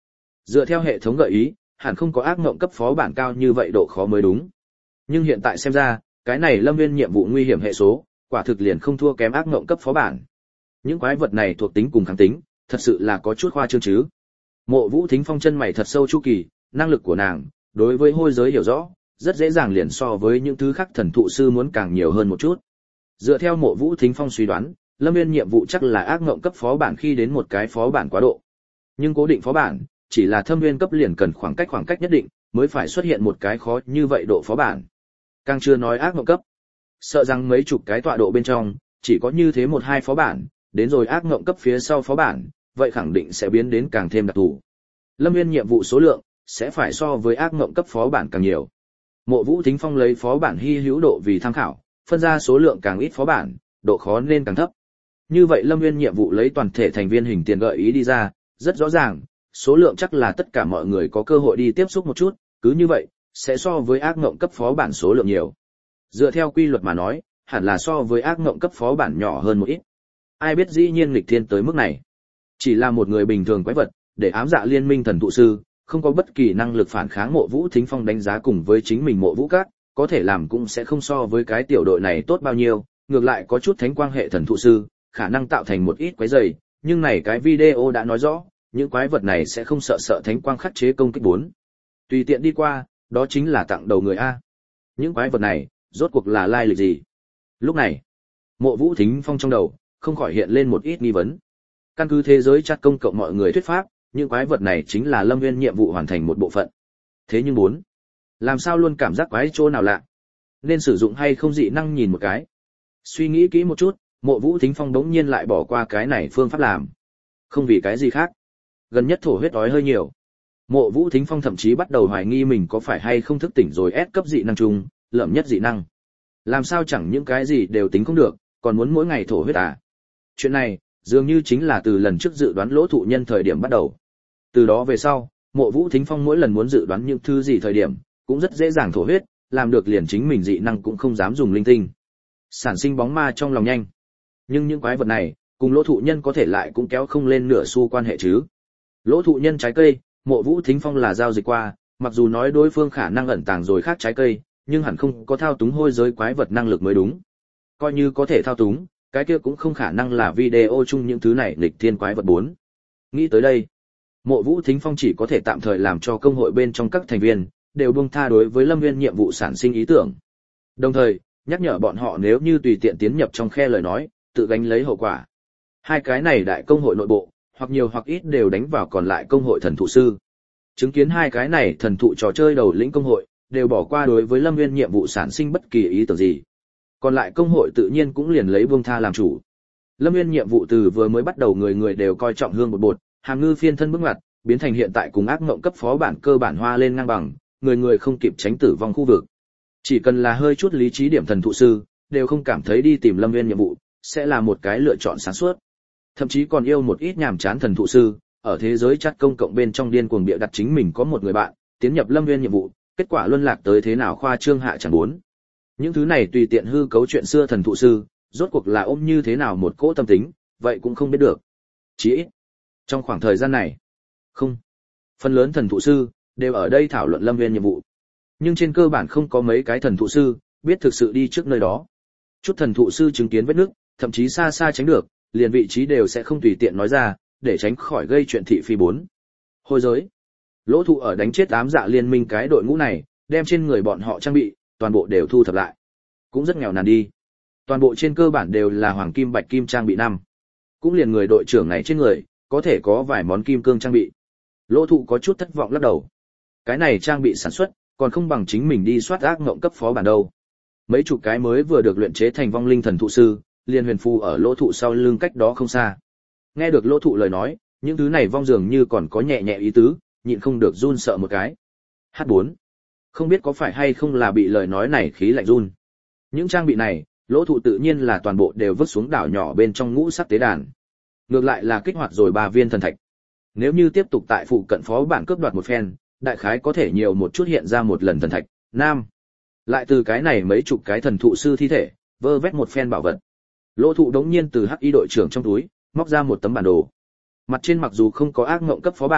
Dựa theo hệ thống gợi ý, hẳn không có ác ngộng cấp phó bản cao như vậy độ khó mới đúng. Nhưng hiện tại xem ra, cái này Lâm Viên nhiệm vụ nguy hiểm hệ số, quả thực liền không thua kém ác ngộng cấp phó bản. Những quái vật này thuộc tính cùng kháng tính, thật sự là có chút khoa trương chứ. Mộ Vũ Thính Phong chân mày thật sâu chu kỳ, năng lực của nàng, đối với hôi giới hiểu rõ, rất dễ dàng liền so với những thứ khác thần thụ sư muốn càng nhiều hơn một chút. Dựa theo Mộ Vũ Thính Phong suy đoán, Lâm Viên nhiệm vụ chắc là ác ngộng cấp phó bản khi đến một cái phó bản quá độ. Nhưng cố định phó bản, chỉ là thâm viên cấp liền cần khoảng cách khoảng cách nhất định, mới phải xuất hiện một cái khó như vậy độ phó bản. Càng chưa nói ác ngộng cấp. Sợ rằng mấy chục cái tọa độ bên trong, chỉ có như thế một hai phó bản, đến rồi ác ngộng cấp phía sau phó bản, vậy khẳng định sẽ biến đến càng thêm đặc thù. Lâm Viên nhiệm vụ số lượng sẽ phải so với ác ngộng cấp phó bản càng nhiều. Mộ Vũ Thính Phong lấy phó bản hy hữu độ vì tham khảo, phân ra số lượng càng ít phó bản, độ khó nên càng thấp. Như vậy Lâm Viên nhiệm vụ lấy toàn thể thành viên hình tiền gợi ý đi ra, rất rõ ràng, số lượng chắc là tất cả mọi người có cơ hội đi tiếp xúc một chút, cứ như vậy, sẽ so với ác ngộng cấp phó bản số lượng nhiều. Dựa theo quy luật mà nói, hẳn là so với ác ngộng cấp phó bản nhỏ hơn một ít. Ai biết dĩ nhiên nghịch thiên tới mức này. Chỉ là một người bình thường quái vật, để ám dạ liên minh thần thụ sư, không có bất kỳ năng lực phản kháng. Mộ Vũ Thính Phong đánh giá cùng với chính mình Mộ Vũ Các, có thể làm cũng sẽ không so với cái tiểu đội này tốt bao nhiêu, ngược lại có chút thánh quang hệ thần thụ sư, khả năng tạo thành một ít quái rầy, nhưng này cái video đã nói rõ, những quái vật này sẽ không sợ sợ thánh quang khắc chế công kích bốn. Tùy tiện đi qua, đó chính là tặng đầu người a. Những quái vật này, rốt cuộc là lai lịch gì? Lúc này, Mộ Vũ Thính Phong trong đầu không khỏi hiện lên một ít nghi vấn. Căn cứ thế giới chat công cộng mọi người thuyết pháp, những quái vật này chính là Lâm Viên nhiệm vụ hoàn thành một bộ phận. Thế nhưng bốn, làm sao luôn cảm giác quái chỗ nào lạ? Nên sử dụng hay không dị năng nhìn một cái. Suy nghĩ kỹ một chút, Mộ Vũ Thính Phong đống nhiên lại bỏ qua cái này phương pháp làm. Không vì cái gì khác. Gần nhất thổ huyết đói hơi nhiều. Mộ Vũ Thính Phong thậm chí bắt đầu hoài nghi mình có phải hay không thức tỉnh rồi ép cấp dị năng chung, lợm nhất dị năng. Làm sao chẳng những cái gì đều tính không được, còn muốn mỗi ngày thổ huyết à? Chuyện này, dường như chính là từ lần trước dự đoán lỗ thụ nhân thời điểm bắt đầu. Từ đó về sau, Mộ Vũ Thính Phong mỗi lần muốn dự đoán những thứ gì thời điểm, cũng rất dễ dàng thổ huyết, làm được liền chính mình dị năng cũng không dám dùng linh tinh. Sản sinh bóng ma trong lòng nhanh. Nhưng những quái vật này, cùng lỗ thụ nhân có thể lại cũng kéo không lên nửa xu quan hệ chứ. Lỗ thụ nhân trái cây, Mộ Vũ Thính Phong là giao dịch qua, mặc dù nói đối phương khả năng ẩn tàng rồi khác trái cây, nhưng hẳn không có thao túng hôi giới quái vật năng lực mới đúng. Coi như có thể thao túng, cái kia cũng không khả năng là video chung những thứ này nghịch thiên quái vật bốn. Nghĩ tới đây, Mộ Vũ Thính Phong chỉ có thể tạm thời làm cho công hội bên trong các thành viên đều buông tha đối với Lâm Viên nhiệm vụ sản sinh ý tưởng. Đồng thời, nhắc nhở bọn họ nếu như tùy tiện tiến nhập trong khe lời nói, tự gánh lấy hậu quả. Hai cái này đại công hội nội bộ, hoặc nhiều hoặc ít đều đánh vào còn lại công hội thần thụ sư. Chứng kiến hai cái này thần thụ trò chơi đầu lĩnh công hội, đều bỏ qua đối với Lâm Viên nhiệm vụ sản sinh bất kỳ ý tưởng gì. Còn lại công hội tự nhiên cũng liền lấy buông tha làm chủ. Lâm Viên nhiệm vụ từ vừa mới bắt đầu người người đều coi trọng hương bột bột, hàm ngư phiên thân bước ngoặt, biến thành hiện tại cùng ác mộng cấp phó bản cơ bản hoa lên ngang bằng, người người không kịp tránh tử vong khu vực. Chỉ cần là hơi chút lý trí điểm thần thụ sư, đều không cảm thấy đi tìm Lâm Viên nhiệm vụ sẽ là một cái lựa chọn sáng suốt. Thậm chí còn yêu một ít nhàm chán thần thụ sư, ở thế giới chat công cộng bên trong điên cuồng bịa đặt chính mình có một người bạn tiến nhập Lâm Viên nhiệm vụ, kết quả luân lạc tới thế nào khoa trương hạ chẳng bốn. Những thứ này tùy tiện hư cấu chuyện xưa thần thụ sư, rốt cuộc là ôm như thế nào một cỗ tâm tính, vậy cũng không biết được. Chỉ ít, trong khoảng thời gian này, không, phần lớn thần thụ sư đều ở đây thảo luận Lâm Viên nhiệm vụ. Nhưng trên cơ bản không có mấy cái thần thụ sư biết thực sự đi trước nơi đó. Chút thần thụ sư chứng kiến vết nứt, thậm chí xa xa tránh được, liền vị trí đều sẽ không tùy tiện nói ra, để tránh khỏi gây chuyện thị phi bốn. Hôi giới, lỗ thụ ở đánh chết ám dạ liên minh cái đội ngũ này, đem trên người bọn họ trang bị, toàn bộ đều thu thập lại. Cũng rất nghèo nàn đi. Toàn bộ trên cơ bản đều là hoàng kim bạch kim trang bị năm. Cũng liền người đội trưởng này trên người, có thể có vài món kim cương trang bị. Lỗ thụ có chút thất vọng lắc đầu. Cái này trang bị sản xuất, còn không bằng chính mình đi soát ác ngộng cấp phó bản đâu. Mấy chục cái mới vừa được luyện chế thành vong linh thần thụ sư, liền huyền phù ở lỗ thụ sau lưng cách đó không xa. Nghe được lỗ thụ lời nói, những thứ này vong dường như còn có nhẹ nhẹ ý tứ, nhịn không được run sợ một cái. H bốn. Không biết có phải hay không là bị lời nói này khí lạnh run. Những trang bị này, lỗ thụ tự nhiên là toàn bộ đều vứt xuống đảo nhỏ bên trong ngũ sắc tế đàn. Ngược lại là kích hoạt rồi ba viên thần thạch. Nếu như tiếp tục tại phụ cận phó bản cướp đoạt một phen, đại khái có thể nhiều một chút hiện ra một lần thần thạch. Nam. Lại từ cái này mấy chục cái thần thụ sư thi thể, vơ vét một phen bảo vật. Lỗ thụ đống nhiên từ hắc y đội trưởng trong túi, móc ra một tấm bản đồ. Mặt trên mặc dù không có ác ngộng cấp phó bản,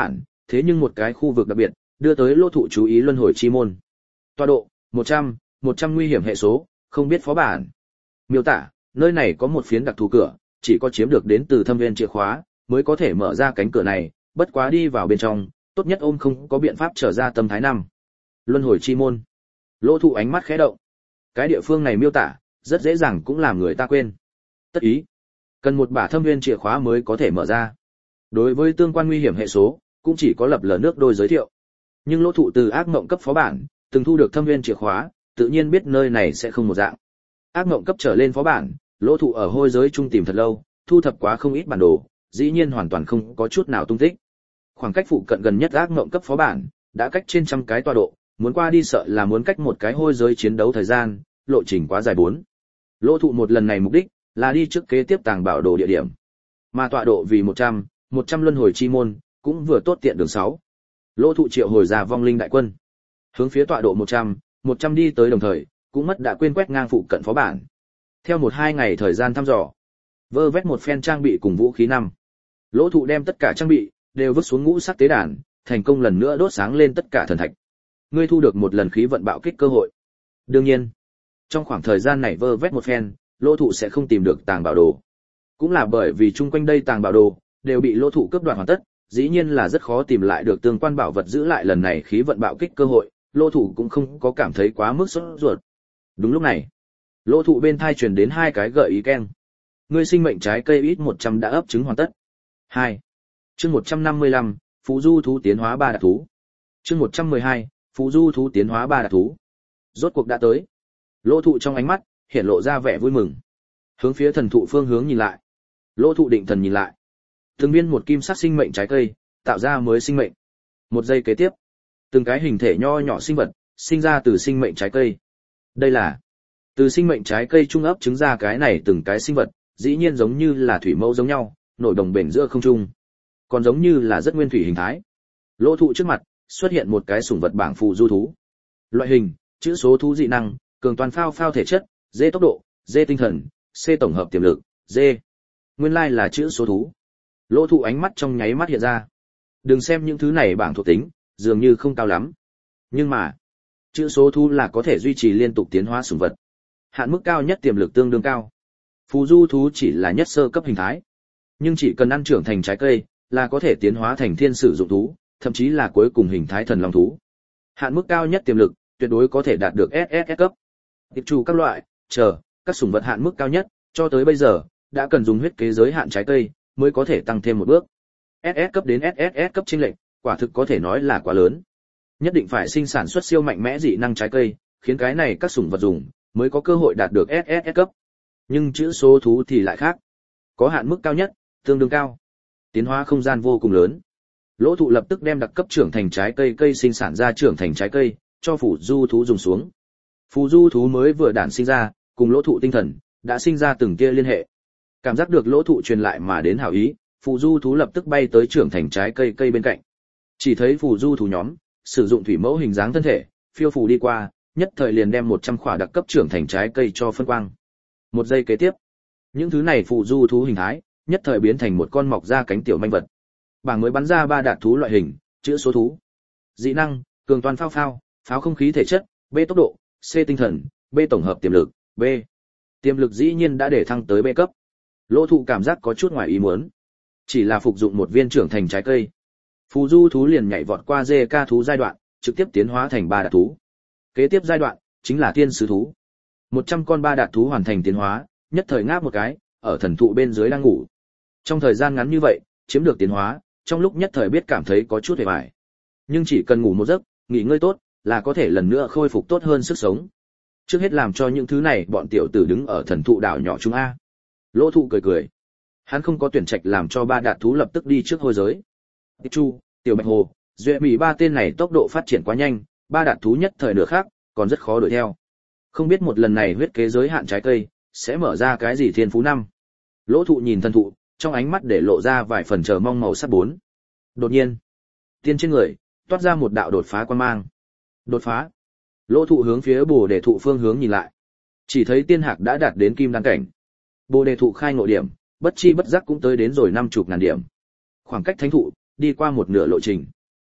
thế nhưng một cái khu vực đặc biệt, đưa tới Lỗ Thụ chú ý luân hồi chi môn. Tọa độ, một trăm, một trăm nguy hiểm hệ số, không biết phó bản. Miêu tả, nơi này có một phiến đặc thù cửa, chỉ có chiếm được đến từ thâm viên chìa khóa, mới có thể mở ra cánh cửa này, bất quá đi vào bên trong, tốt nhất ôm không có biện pháp trở ra tâm thái năm. Luân hồi chi môn. Lỗ Thụ ánh mắt khẽ động. Cái địa phương này miêu tả, rất dễ dàng cũng làm người ta quên. Tất ý, cần một bả thâm viên chìa khóa mới có thể mở ra. Đối với tương quan nguy hiểm hệ số, cũng chỉ có lập lờ nước đôi giới thiệu. Nhưng Lỗ Thụ từ ác mộng cấp phó bản, từng thu được thâm viên chìa khóa, tự nhiên biết nơi này sẽ không một dạng. Ác mộng cấp trở lên phó bản, Lỗ Thụ ở hôi giới trung tìm thật lâu, thu thập quá không ít bản đồ, dĩ nhiên hoàn toàn không có chút nào tung tích. Khoảng cách phụ cận gần nhất ác mộng cấp phó bản, đã cách trên trăm cái tọa độ, muốn qua đi sợ là muốn cách một cái hôi giới chiến đấu thời gian, lộ trình quá dài bốn. Lỗ Thụ một lần này mục đích là đi trước kế tiếp tàng bảo đồ địa điểm. Mà tọa độ vì một trăm, một trăm luân hồi chi môn, cũng vừa tốt tiện đường sáu. Lỗ Thụ triệu hồi ra vong linh đại quân, hướng phía tọa độ một trăm, một trăm đi tới đồng thời, cũng mất đã quên quét ngang phụ cận phó bản. Theo một hai ngày thời gian thăm dò, vơ vét một phen trang bị cùng vũ khí năm. Lỗ Thụ đem tất cả trang bị đều vứt xuống ngũ sắc tế đàn, thành công lần nữa đốt sáng lên tất cả thần thạch. Ngươi thu được một lần khí vận bạo kích cơ hội. Đương nhiên, trong khoảng thời gian này vơ vét một phen, Lỗ Thụ sẽ không tìm được tàng bảo đồ. Cũng là bởi vì chung quanh đây tàng bảo đồ đều bị Lỗ Thụ cướp đoạt hoàn tất, dĩ nhiên là rất khó tìm lại được tương quan bảo vật giữ lại lần này khí vận bạo kích cơ hội, Lỗ Thụ cũng không có cảm thấy quá mức sốt ruột. Đúng lúc này, Lỗ Thụ bên thai truyền đến hai cái gợi ý keng. Ngươi sinh mệnh trái cây ít một trăm đã ấp trứng hoàn tất. hai. Chương một trăm năm mươi lăm, Phú Du thú tiến hóa ba đặc thú. Chương một trăm mười hai, Phú Du thú tiến hóa ba đặc thú. Rốt cuộc đã tới. Lỗ Thụ trong ánh mắt hiện lộ ra vẻ vui mừng. Hướng phía thần thụ phương hướng nhìn lại. Lỗ Thụ định thần nhìn lại. Từng viên một kim sắc sinh mệnh trái cây, tạo ra mới sinh mệnh. Một giây kế tiếp, từng cái hình thể nho nhỏ sinh vật sinh ra từ sinh mệnh trái cây. Đây là từ sinh mệnh trái cây trung ấp trứng ra cái này từng cái sinh vật, dĩ nhiên giống như là thủy mẫu giống nhau, nổi đồng bền giữa không trung, còn giống như là rất nguyên thủy hình thái. Lỗ Thụ trước mặt xuất hiện một cái sủng vật bảng phù du thú. Loại hình, chữ số thú dị năng, cường toàn phao phao thể chất, D tốc độ, D tinh thần, C tổng hợp tiềm lực, D. Nguyên lai là chữ số thú. Lỗ Thụ ánh mắt trong nháy mắt hiện ra. Đừng xem những thứ này bảng thuộc tính, dường như không cao lắm. Nhưng mà, chữ số thú là có thể duy trì liên tục tiến hóa sủng vật. Hạn mức cao nhất tiềm lực tương đương cao. Phù du thú chỉ là nhất sơ cấp hình thái, nhưng chỉ cần ăn trưởng thành trái cây là có thể tiến hóa thành thiên sử dụng thú, thậm chí là cuối cùng hình thái thần long thú. Hạn mức cao nhất tiềm lực tuyệt đối có thể đạt được ét ét ét cấp. Tiệp chủ các loại, chờ, các sủng vật hạn mức cao nhất, cho tới bây giờ đã cần dùng huyết kế giới hạn trái cây mới có thể tăng thêm một bước. ét ét cấp đến ét ét ét cấp chênh lệch, quả thực có thể nói là quá lớn. Nhất định phải sinh sản xuất siêu mạnh mẽ dị năng trái cây, khiến cái này các sủng vật dùng mới có cơ hội đạt được ét ét ét cấp. Nhưng chữ số thú thì lại khác. Có hạn mức cao nhất, tương đương cao. Tiến hóa không gian vô cùng lớn. Lỗ Thụ lập tức đem đặc cấp trưởng thành trái cây cây sinh sản ra trưởng thành trái cây, cho phù du thú dùng xuống. Phù du thú mới vừa đản sinh ra, cùng Lỗ Thụ tinh thần đã sinh ra từng kia liên hệ. Cảm giác được Lỗ Thụ truyền lại mà đến hảo ý, phù du thú lập tức bay tới trưởng thành trái cây cây bên cạnh. Chỉ thấy phù du thú nhóm sử dụng thủy mẫu hình dáng thân thể, phiêu phù đi qua, nhất thời liền đem một trăm khỏa đặc cấp trưởng thành trái cây cho phân quang. Một giây kế tiếp, những thứ này phù du thú hình thái nhất thời biến thành một con mọc ra cánh tiểu manh vật. Bảng mới bắn ra ba đạt thú loại hình, chữ số thú. Dị năng, cường toàn phao phao, pháo không khí thể chất, B tốc độ, C tinh thần, B tổng hợp tiềm lực, B. Tiềm lực dĩ nhiên đã để thăng tới B cấp. Lỗ Thụ cảm giác có chút ngoài ý muốn. Chỉ là phục dụng một viên trưởng thành trái cây, phù du thú liền nhảy vọt qua dê ca thú giai đoạn, trực tiếp tiến hóa thành ba đạt thú. Kế tiếp giai đoạn chính là thiên sứ thú. một trăm con ba đạt thú hoàn thành tiến hóa, nhất thời ngáp một cái, ở thần thụ bên dưới đang ngủ. Trong thời gian ngắn như vậy, chiếm được tiến hóa, trong lúc nhất thời biết cảm thấy có chút hề bại. Nhưng chỉ cần ngủ một giấc, nghỉ ngơi tốt, là có thể lần nữa khôi phục tốt hơn sức sống. Trước hết làm cho những thứ này bọn tiểu tử đứng ở thần thụ đảo nhỏ chúng A. Lỗ Thụ cười cười. Hắn không có tuyển trạch làm cho ba đạt thú lập tức đi trước hôi giới. Tiệp Chu, Tiểu Bạch Hồ, Duệ Mỹ ba tên này tốc độ phát triển quá nhanh, ba đạt thú nhất thời nửa khác, còn rất khó đuổi theo. Không biết một lần này huyết kế giới hạn trái cây sẽ mở ra cái gì thiên phú năm. Lỗ Thụ nhìn thần thụ, trong ánh mắt để lộ ra vài phần chờ mong màu sắc bốn. Đột nhiên, tiên trên người toát ra một đạo đột phá quan mang. Đột phá. Lỗ Thụ hướng phía Bồ Đề thụ phương hướng nhìn lại. Chỉ thấy tiên hạc đã đạt đến kim đan cảnh. Bồ Đề thụ khai ngộ điểm, bất chi bất giác cũng tới đến rồi năm chục ngàn điểm. Khoảng cách thánh thụ đi qua một nửa lộ trình.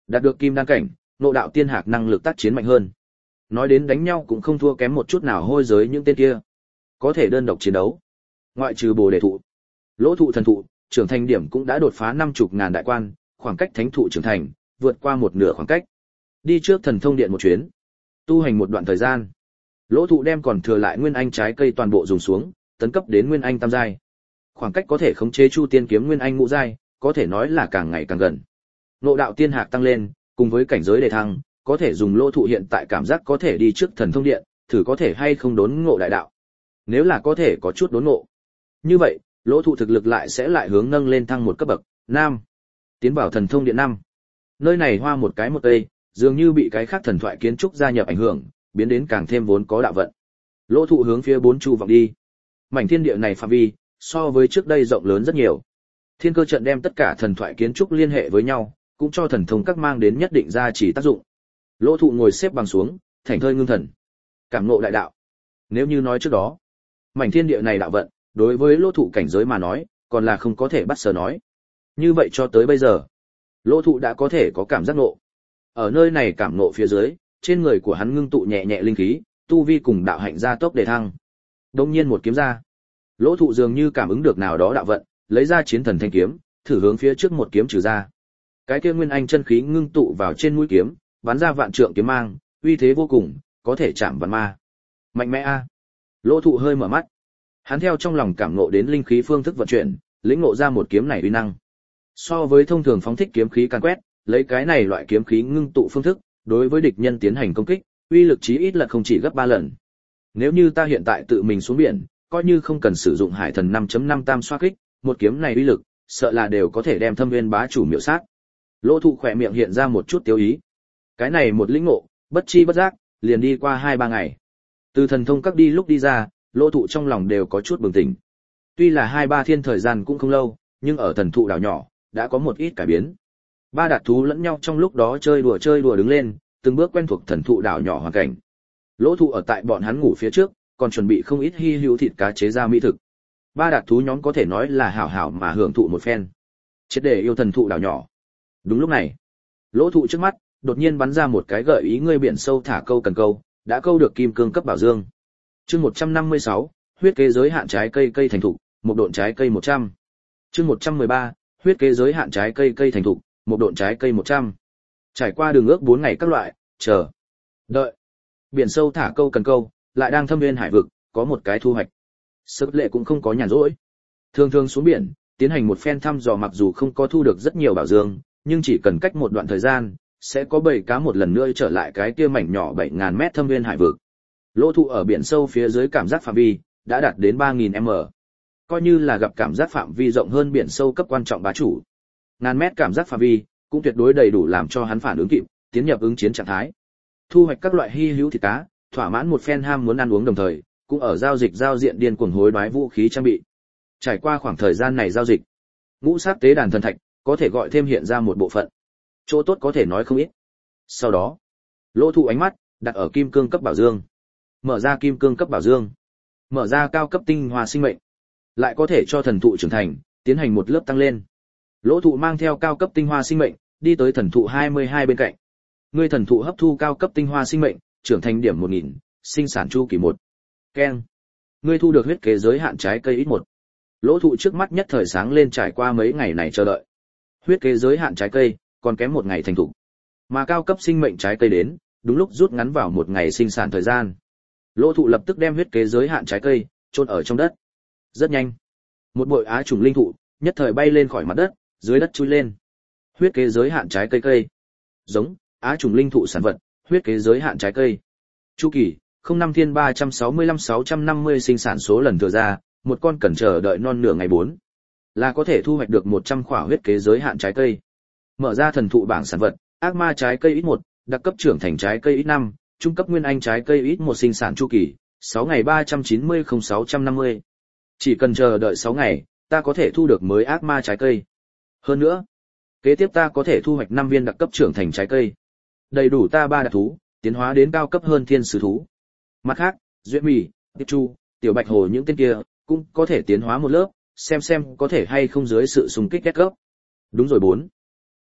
Đạt được kim đan cảnh, Ngộ Đạo Tiên Hạc năng lực tác chiến mạnh hơn. Nói đến đánh nhau cũng không thua kém một chút nào hôi giới những tên kia. Có thể đơn độc chiến đấu. Ngoại trừ Bồ Đề thụ, Lỗ thụ thần thụ, trưởng thành điểm cũng đã đột phá năm chục ngàn đại quan, khoảng cách thánh thụ trưởng thành, vượt qua một nửa khoảng cách. Đi trước thần thông điện một chuyến, tu hành một đoạn thời gian. Lỗ thụ đem còn thừa lại nguyên anh trái cây toàn bộ dùng xuống, tấn cấp đến nguyên anh tam giai. Khoảng cách có thể khống chế Chu Tiên kiếm nguyên anh ngũ giai, có thể nói là càng ngày càng gần. Ngộ Đạo Tiên Hạc tăng lên, cùng với cảnh giới đề thăng, có thể dùng Lỗ thụ hiện tại cảm giác có thể đi trước thần thông điện, thử có thể hay không đốn ngộ đại đạo. Nếu là có thể có chút đốn ngộ, như vậy, Lỗ thụ thực lực lại sẽ lại hướng nâng lên thăng một cấp bậc. Nam, tiến vào thần thông điện năm. Nơi này hoa một cái một cây, dường như bị cái khác thần thoại kiến trúc gia nhập ảnh hưởng, biến đến càng thêm vốn có đạo vận. Lỗ thụ hướng phía bốn chu vọng đi. Mảnh thiên địa này phạm vi so với trước đây rộng lớn rất nhiều. Thiên cơ trận đem tất cả thần thoại kiến trúc liên hệ với nhau, cũng cho thần thông các mang đến nhất định gia trì tác dụng. Lỗ thụ ngồi xếp bằng xuống, thảnh thơi ngưng thần, cảm ngộ đại đạo. Nếu như nói trước đó, mảnh thiên địa này đạo vận, đối với Lỗ thụ cảnh giới mà nói, còn là không có thể bắt sờ nói. Như vậy cho tới bây giờ, Lỗ thụ đã có thể có cảm giác ngộ. Ở nơi này cảm ngộ phía dưới, trên người của hắn ngưng tụ nhẹ nhẹ linh khí, tu vi cùng đạo hạnh gia tốc đề thăng. Đông nhiên một kiếm ra, Lỗ thụ dường như cảm ứng được nào đó đạo vận, lấy ra chiến thần thanh kiếm, thử hướng phía trước một kiếm trừ ra. Cái kia nguyên anh chân khí ngưng tụ vào trên mũi kiếm, bắn ra vạn trượng kiếm mang, uy thế vô cùng, có thể chạm vạn ma. Mạnh mẽ a. Lỗ thụ hơi mở mắt. Hắn theo trong lòng cảm ngộ đến linh khí phương thức vận chuyển, lĩnh ngộ ra một kiếm này uy năng. So với thông thường phóng thích kiếm khí càn quét, lấy cái này loại kiếm khí ngưng tụ phương thức, đối với địch nhân tiến hành công kích, uy lực chí ít là không chỉ gấp ba lần. Nếu như ta hiện tại tự mình xuống biển, coi như không cần sử dụng Hải Thần năm chấm năm tam xoa kích, một kiếm này uy lực, sợ là đều có thể đem Thâm Viên bá chủ miểu sát. Lỗ thụ khỏe miệng hiện ra một chút tiêu ý. Cái này một lĩnh ngộ, bất chi bất giác, liền đi qua hai ba ngày. Từ thần thông các đi lúc đi ra, Lỗ thụ trong lòng đều có chút bừng tỉnh. Tuy là hai ba thiên thời gian cũng không lâu, nhưng ở thần thụ đảo nhỏ, đã có một ít cải biến. Ba đạt thú lẫn nhau trong lúc đó chơi đùa chơi đùa đứng lên, từng bước quen thuộc thần thụ đảo nhỏ hoàn cảnh. Lỗ thụ ở tại bọn hắn ngủ phía trước, còn chuẩn bị không ít hy hữu thịt cá chế ra mỹ thực. Ba đạt thú nhóm có thể nói là hảo hảo mà hưởng thụ một phen. Chết để yêu thần thụ đảo nhỏ. Đúng lúc này, Lỗ thụ trước mắt, đột nhiên bắn ra một cái gợi ý ngươi biển sâu thả câu cần câu, đã câu được kim cương cấp bảo dương. Chương một trăm năm mươi sáu, huyết kế giới hạn trái cây cây thành thụ, một độn trái cây một trăm. Chương một trăm mười ba, huyết kế giới hạn trái cây cây thành thụ, một độn trái cây một trăm. Trải qua đường ước bốn ngày các loại, chờ, đợi. Biển sâu thả câu cần câu, lại đang thâm viên hải vực, có một cái thu hoạch. Sức lệ cũng không có nhàn rỗi. Thường thường xuống biển, tiến hành một phen thăm dò mặc dù không có thu được rất nhiều bảo dương, nhưng chỉ cần cách một đoạn thời gian, sẽ có bầy cá một lần nữa trở lại cái kia mảnh nhỏ bảy nghìn mét thâm viên hải vực. Lỗ thụ ở biển sâu phía dưới cảm giác phạm vi, đã đạt đến ba nghìn mét. Coi như là gặp cảm giác phạm vi rộng hơn biển sâu cấp quan trọng bá chủ. Ngàn mét cảm giác phạm vi, cũng tuyệt đối đầy đủ làm cho hắn phản ứng kịp, tiến nhập ứng chiến trạng thái. Thu hoạch các loại hy hữu thịt cá, thỏa mãn một phen ham muốn ăn uống đồng thời, cũng ở giao dịch giao diện điên cuồng hối đoái vũ khí trang bị. Trải qua khoảng thời gian này giao dịch, ngũ sát tế đàn thần thạch có thể gọi thêm hiện ra một bộ phận. Chỗ tốt có thể nói không ít. Sau đó, Lỗ thụ ánh mắt đặt ở kim cương cấp bảo dương. Mở ra kim cương cấp bảo dương, mở ra cao cấp tinh hoa sinh mệnh, lại có thể cho thần thụ trưởng thành, tiến hành một lớp tăng lên. Lỗ thụ mang theo cao cấp tinh hoa sinh mệnh, đi tới thần thụ hai mươi hai bên cạnh. Ngươi thần thụ hấp thu cao cấp tinh hoa sinh mệnh, trưởng thành điểm một nghìn, sinh sản chu kỳ một. Keng. Ngươi thu được huyết kế giới hạn trái cây ít một. Lỗ thụ trước mắt nhất thời sáng lên trải qua mấy ngày này chờ đợi. Huyết kế giới hạn trái cây, còn kém một ngày thành thụ. Mà cao cấp sinh mệnh trái cây đến, đúng lúc rút ngắn vào một ngày sinh sản thời gian. Lỗ thụ lập tức đem huyết kế giới hạn trái cây chôn ở trong đất. Rất nhanh, một bội á trùng linh thụ nhất thời bay lên khỏi mặt đất, dưới đất chui lên. Huyết kế giới hạn trái cây cây. Giống á trùng linh thụ sản vật, huyết kế giới hạn trái cây. Chu kỳ không năm thiên ba trăm sáu mươi lăm sáu trăm năm mươi sinh sản số lần thừa ra, một con cần chờ đợi non nửa ngày bốn. Là có thể thu hoạch được một trăm khỏa huyết kế giới hạn trái cây. Mở ra thần thụ bảng sản vật, ác ma trái cây ít một, đặc cấp trưởng thành trái cây ít năm, trung cấp nguyên anh trái cây ít một sinh sản chu kỳ, sáu ngày ba trăm chín mươi không sáu trăm năm mươi. Chỉ cần chờ đợi sáu ngày, ta có thể thu được mới ác ma trái cây. Hơn nữa, kế tiếp ta có thể thu hoạch năm viên đặc cấp trưởng thành trái cây. Đầy đủ ta ba đặc thú, tiến hóa đến cao cấp hơn thiên sứ thú. Mặt khác, Duyệt Mì, Tiếp Chu, Tiểu Bạch Hồ những tên kia, cũng có thể tiến hóa một lớp, xem xem có thể hay không dưới sự xung kích kết cấp. Đúng rồi bốn.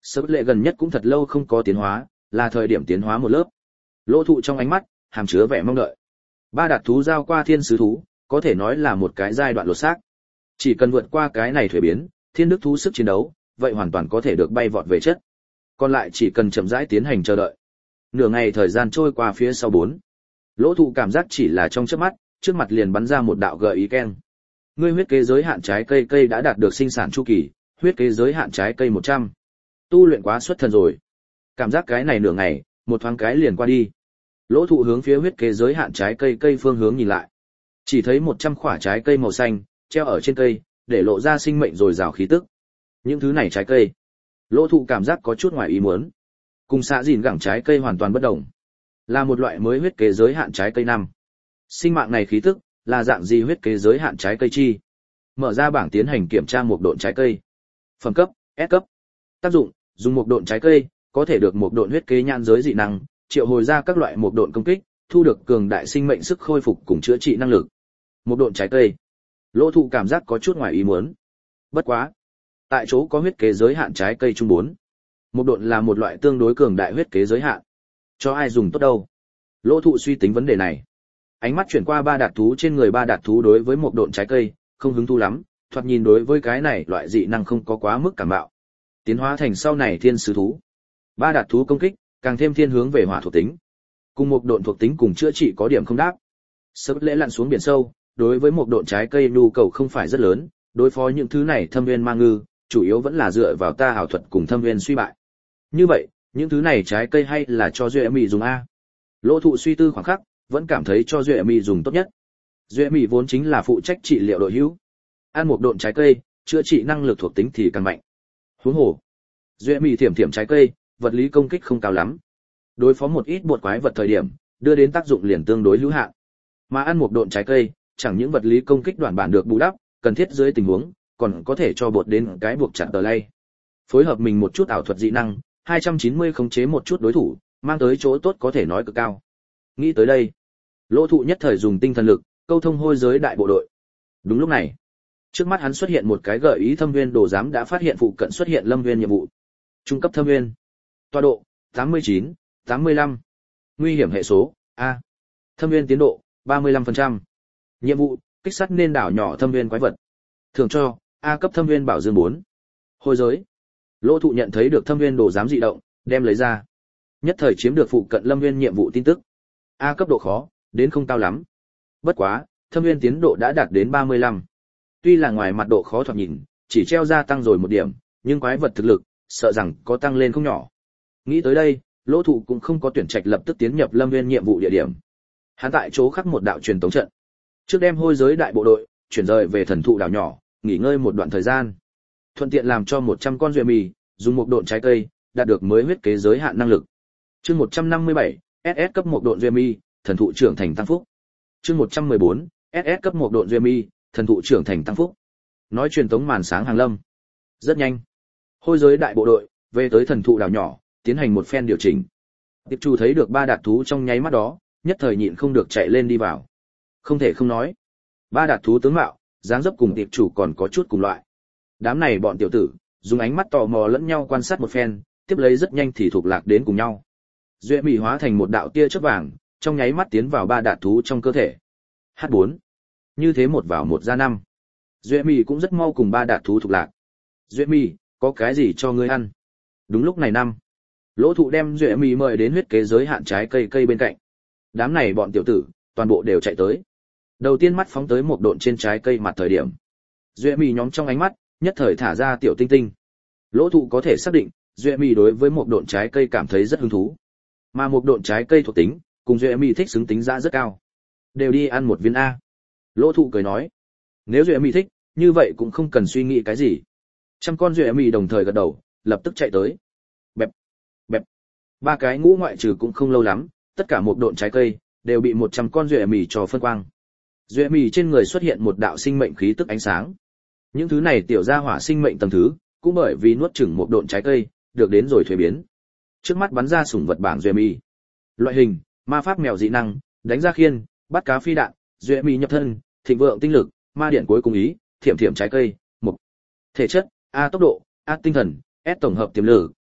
Sớt lệ gần nhất cũng thật lâu không có tiến hóa, là thời điểm tiến hóa một lớp. Lỗ thụ trong ánh mắt hàm chứa vẻ mong đợi. Ba đạt thú giao qua thiên sứ thú, có thể nói là một cái giai đoạn lột xác. Chỉ cần vượt qua cái này thuế biến, thiên đức thú sức chiến đấu, vậy hoàn toàn có thể được bay vọt về chất. Còn lại chỉ cần chậm rãi tiến hành chờ đợi. Nửa ngày thời gian trôi qua phía sau bốn. Lỗ thụ cảm giác chỉ là trong chớp mắt, trước mặt liền bắn ra một đạo gợi ý keng. Ngươi huyết kế giới hạn trái cây cây đã đạt được sinh sản chu kỳ, huyết kế giới hạn trái cây một trăm. Tu luyện quá xuất thần rồi. Cảm giác cái này nửa ngày, một thoáng cái liền qua đi. Lỗ thụ hướng phía huyết kế giới hạn trái cây cây phương hướng nhìn lại. Chỉ thấy một trăm quả trái cây màu xanh treo ở trên cây, để lộ ra sinh mệnh rồi rào khí tức. Những thứ này trái cây, Lỗ thụ cảm giác có chút ngoài ý muốn. Cùng xạ dìn gẳng trái cây hoàn toàn bất đồng. Là một loại mới huyết kế giới hạn trái cây năm. Sinh mạng này khí tức, là dạng gì huyết kế giới hạn trái cây chi? Mở ra bảng tiến hành kiểm tra một độn trái cây. Phẩm cấp, S cấp. Tác dụng, dùng một độn trái cây, có thể được một độn huyết kế nhãn giới dị năng, triệu hồi ra các loại một độn công kích, thu được cường đại sinh mệnh sức khôi phục cùng chữa trị năng lực. Một độn trái cây. Lỗ thụ cảm giác có chút ngoài ý muốn. Bất quá. Tại chỗ có huyết kế giới hạn trái cây trung bốn. Một độn là một loại tương đối cường đại huyết kế giới hạn. Cho ai dùng tốt đâu? Lỗ thụ suy tính vấn đề này. Ánh mắt chuyển qua ba đạt thú trên người ba đạt thú đối với một độn trái cây, không hứng thú lắm, thoạt nhìn đối với cái này loại dị năng không có quá mức cảm bạo. Tiến hóa thành sau này thiên sứ thú. Ba đạt thú công kích, càng thêm thiên hướng về hỏa thuộc tính. Cùng một độn thuộc tính cùng chữa trị có điểm không đáp. Sớt lễ lặn xuống biển sâu, đối với một độn trái cây nhu cầu không phải rất lớn, đối phó những thứ này thâm viên ma ngư, chủ yếu vẫn là dựa vào ta ảo thuật cùng thâm viên suy bại. Như vậy, những thứ này trái cây hay là cho Duệ Mị dùng a? Lỗ thụ suy tư khoảng khắc, vẫn cảm thấy cho Duệ Mị dùng tốt nhất. Duệ Mị vốn chính là phụ trách trị liệu đội hữu. Ăn một độn trái cây, chữa trị năng lực thuộc tính thì càng mạnh. Huống hồ, Duệ Mị thiểm thiểm trái cây, vật lý công kích không cao lắm. Đối phó một ít bột quái vật thời điểm, đưa đến tác dụng liền tương đối hữu hạn. Mà ăn một độn trái cây, chẳng những vật lý công kích đoạn bản được bù đắp, cần thiết dưới tình huống, còn có thể cho bột đến cái buộc chặt tờ lay. Phối hợp mình một chút ảo thuật dị năng, hai trăm chín mươi khống chế một chút đối thủ, mang tới chỗ tốt có thể nói cực cao. Nghĩ tới đây, Lỗ thụ nhất thời dùng tinh thần lực, câu thông hôi giới đại bộ đội. Đúng lúc này, trước mắt hắn xuất hiện một cái gợi ý thâm viên đồ giám đã phát hiện phụ cận xuất hiện lâm viên nhiệm vụ. Trung cấp thâm viên. Tọa độ, tám mươi chín, tám mươi lăm. Nguy hiểm hệ số, A. Thâm viên tiến độ, ba mươi lăm phần trăm. Nhiệm vụ, kích sát nên đảo nhỏ thâm viên quái vật. Thưởng cho, A cấp thâm viên bảo dương bốn. Hôi giới. Lỗ thụ nhận thấy được thâm viên đồ giám dị động, đem lấy ra. Nhất thời chiếm được phụ cận lâm viên nhiệm vụ tin tức. A cấp độ khó, đến không cao lắm. Bất quá, thâm viên tiến độ đã đạt đến ba mươi lăm. Tuy là ngoài mặt độ khó thoạt nhìn, chỉ treo ra tăng rồi một điểm, nhưng quái vật thực lực, sợ rằng có tăng lên không nhỏ. Nghĩ tới đây, Lỗ thụ cũng không có tuyển trạch lập tức tiến nhập lâm viên nhiệm vụ địa điểm. Hắn tại chỗ khắc một đạo truyền tống trận. Trước đem hôi giới đại bộ đội, chuyển rời về thần thụ đảo nhỏ, nghỉ ngơi một đoạn thời gian. Thuận tiện làm cho một trăm con Duệ Mị, dùng một độn trái cây, đạt được mới huyết kế giới hạn năng lực. Chương một trăm năm mươi bảy, ét ét cấp một độn Duệ Mị, thần thụ trưởng thành tăng phúc. Chương một trăm mười bốn, ét ét cấp một độn Duệ Mị, thần thụ trưởng thành tăng phúc. Nói truyền tống màn sáng hàng lâm. Rất nhanh, hôi giới đại bộ đội về tới thần thụ đảo nhỏ, tiến hành một phen điều chỉnh. Tiệp chủ thấy được ba đạt thú trong nháy mắt đó, nhất thời nhịn không được chạy lên đi vào. Không thể không nói, ba đạt thú tướng mạo, dáng dấp cùng tiệp chủ còn có chút cùng loại. Đám này bọn tiểu tử, dùng ánh mắt tò mò lẫn nhau quan sát một phen, tiếp lấy rất nhanh thì thuộc lạc đến cùng nhau. Duệ Mị hóa thành một đạo tia chớp vàng, trong nháy mắt tiến vào ba đạt thú trong cơ thể. H bốn. Như thế một vào một ra năm. Duệ Mị cũng rất mau cùng ba đạt thú thuộc lạc. Duệ Mị, có cái gì cho ngươi ăn? Đúng lúc này năm. Lỗ thụ đem Duệ Mị mời đến huyết kế giới hạn trái cây cây bên cạnh. Đám này bọn tiểu tử, toàn bộ đều chạy tới. Đầu tiên mắt phóng tới một độn trên trái cây mặt thời điểm. Duệ Mị nhóm trong ánh mắt, nhất thời thả ra tiểu tinh tinh. Lỗ thụ có thể xác định, Duệ Mị đối với một độn trái cây cảm thấy rất hứng thú. Mà một độn trái cây thuộc tính, cùng Duệ Mị thích xứng tính ra rất cao. Đều đi ăn một viên A. Lỗ thụ cười nói. Nếu Duệ Mị thích, như vậy cũng không cần suy nghĩ cái gì. Trăm con Duệ Mị đồng thời gật đầu, lập tức chạy tới. Bẹp, bẹp. Ba cái ngũ ngoại trừ cũng không lâu lắm, tất cả một độn trái cây, đều bị một trăm con Duệ Mị cho phân quang. Duệ Mị trên người xuất hiện một đạo sinh mệnh khí tức ánh sáng. Những thứ này tiểu gia hỏa sinh mệnh tầng thứ, cũng bởi vì nuốt chửng một độn trái cây, được đến rồi thuế biến. Trước mắt bắn ra sủng vật bảng Duệ Mị. Loại hình, ma pháp mèo dị năng, đánh ra khiên, bắt cá phi đạn, Duệ Mị nhập thân, thịnh vượng tinh lực, ma điện cuối cùng ý, thiểm thiểm trái cây, mục. Thể chất, A tốc độ, A tinh thần, S tổng hợp tiềm lực,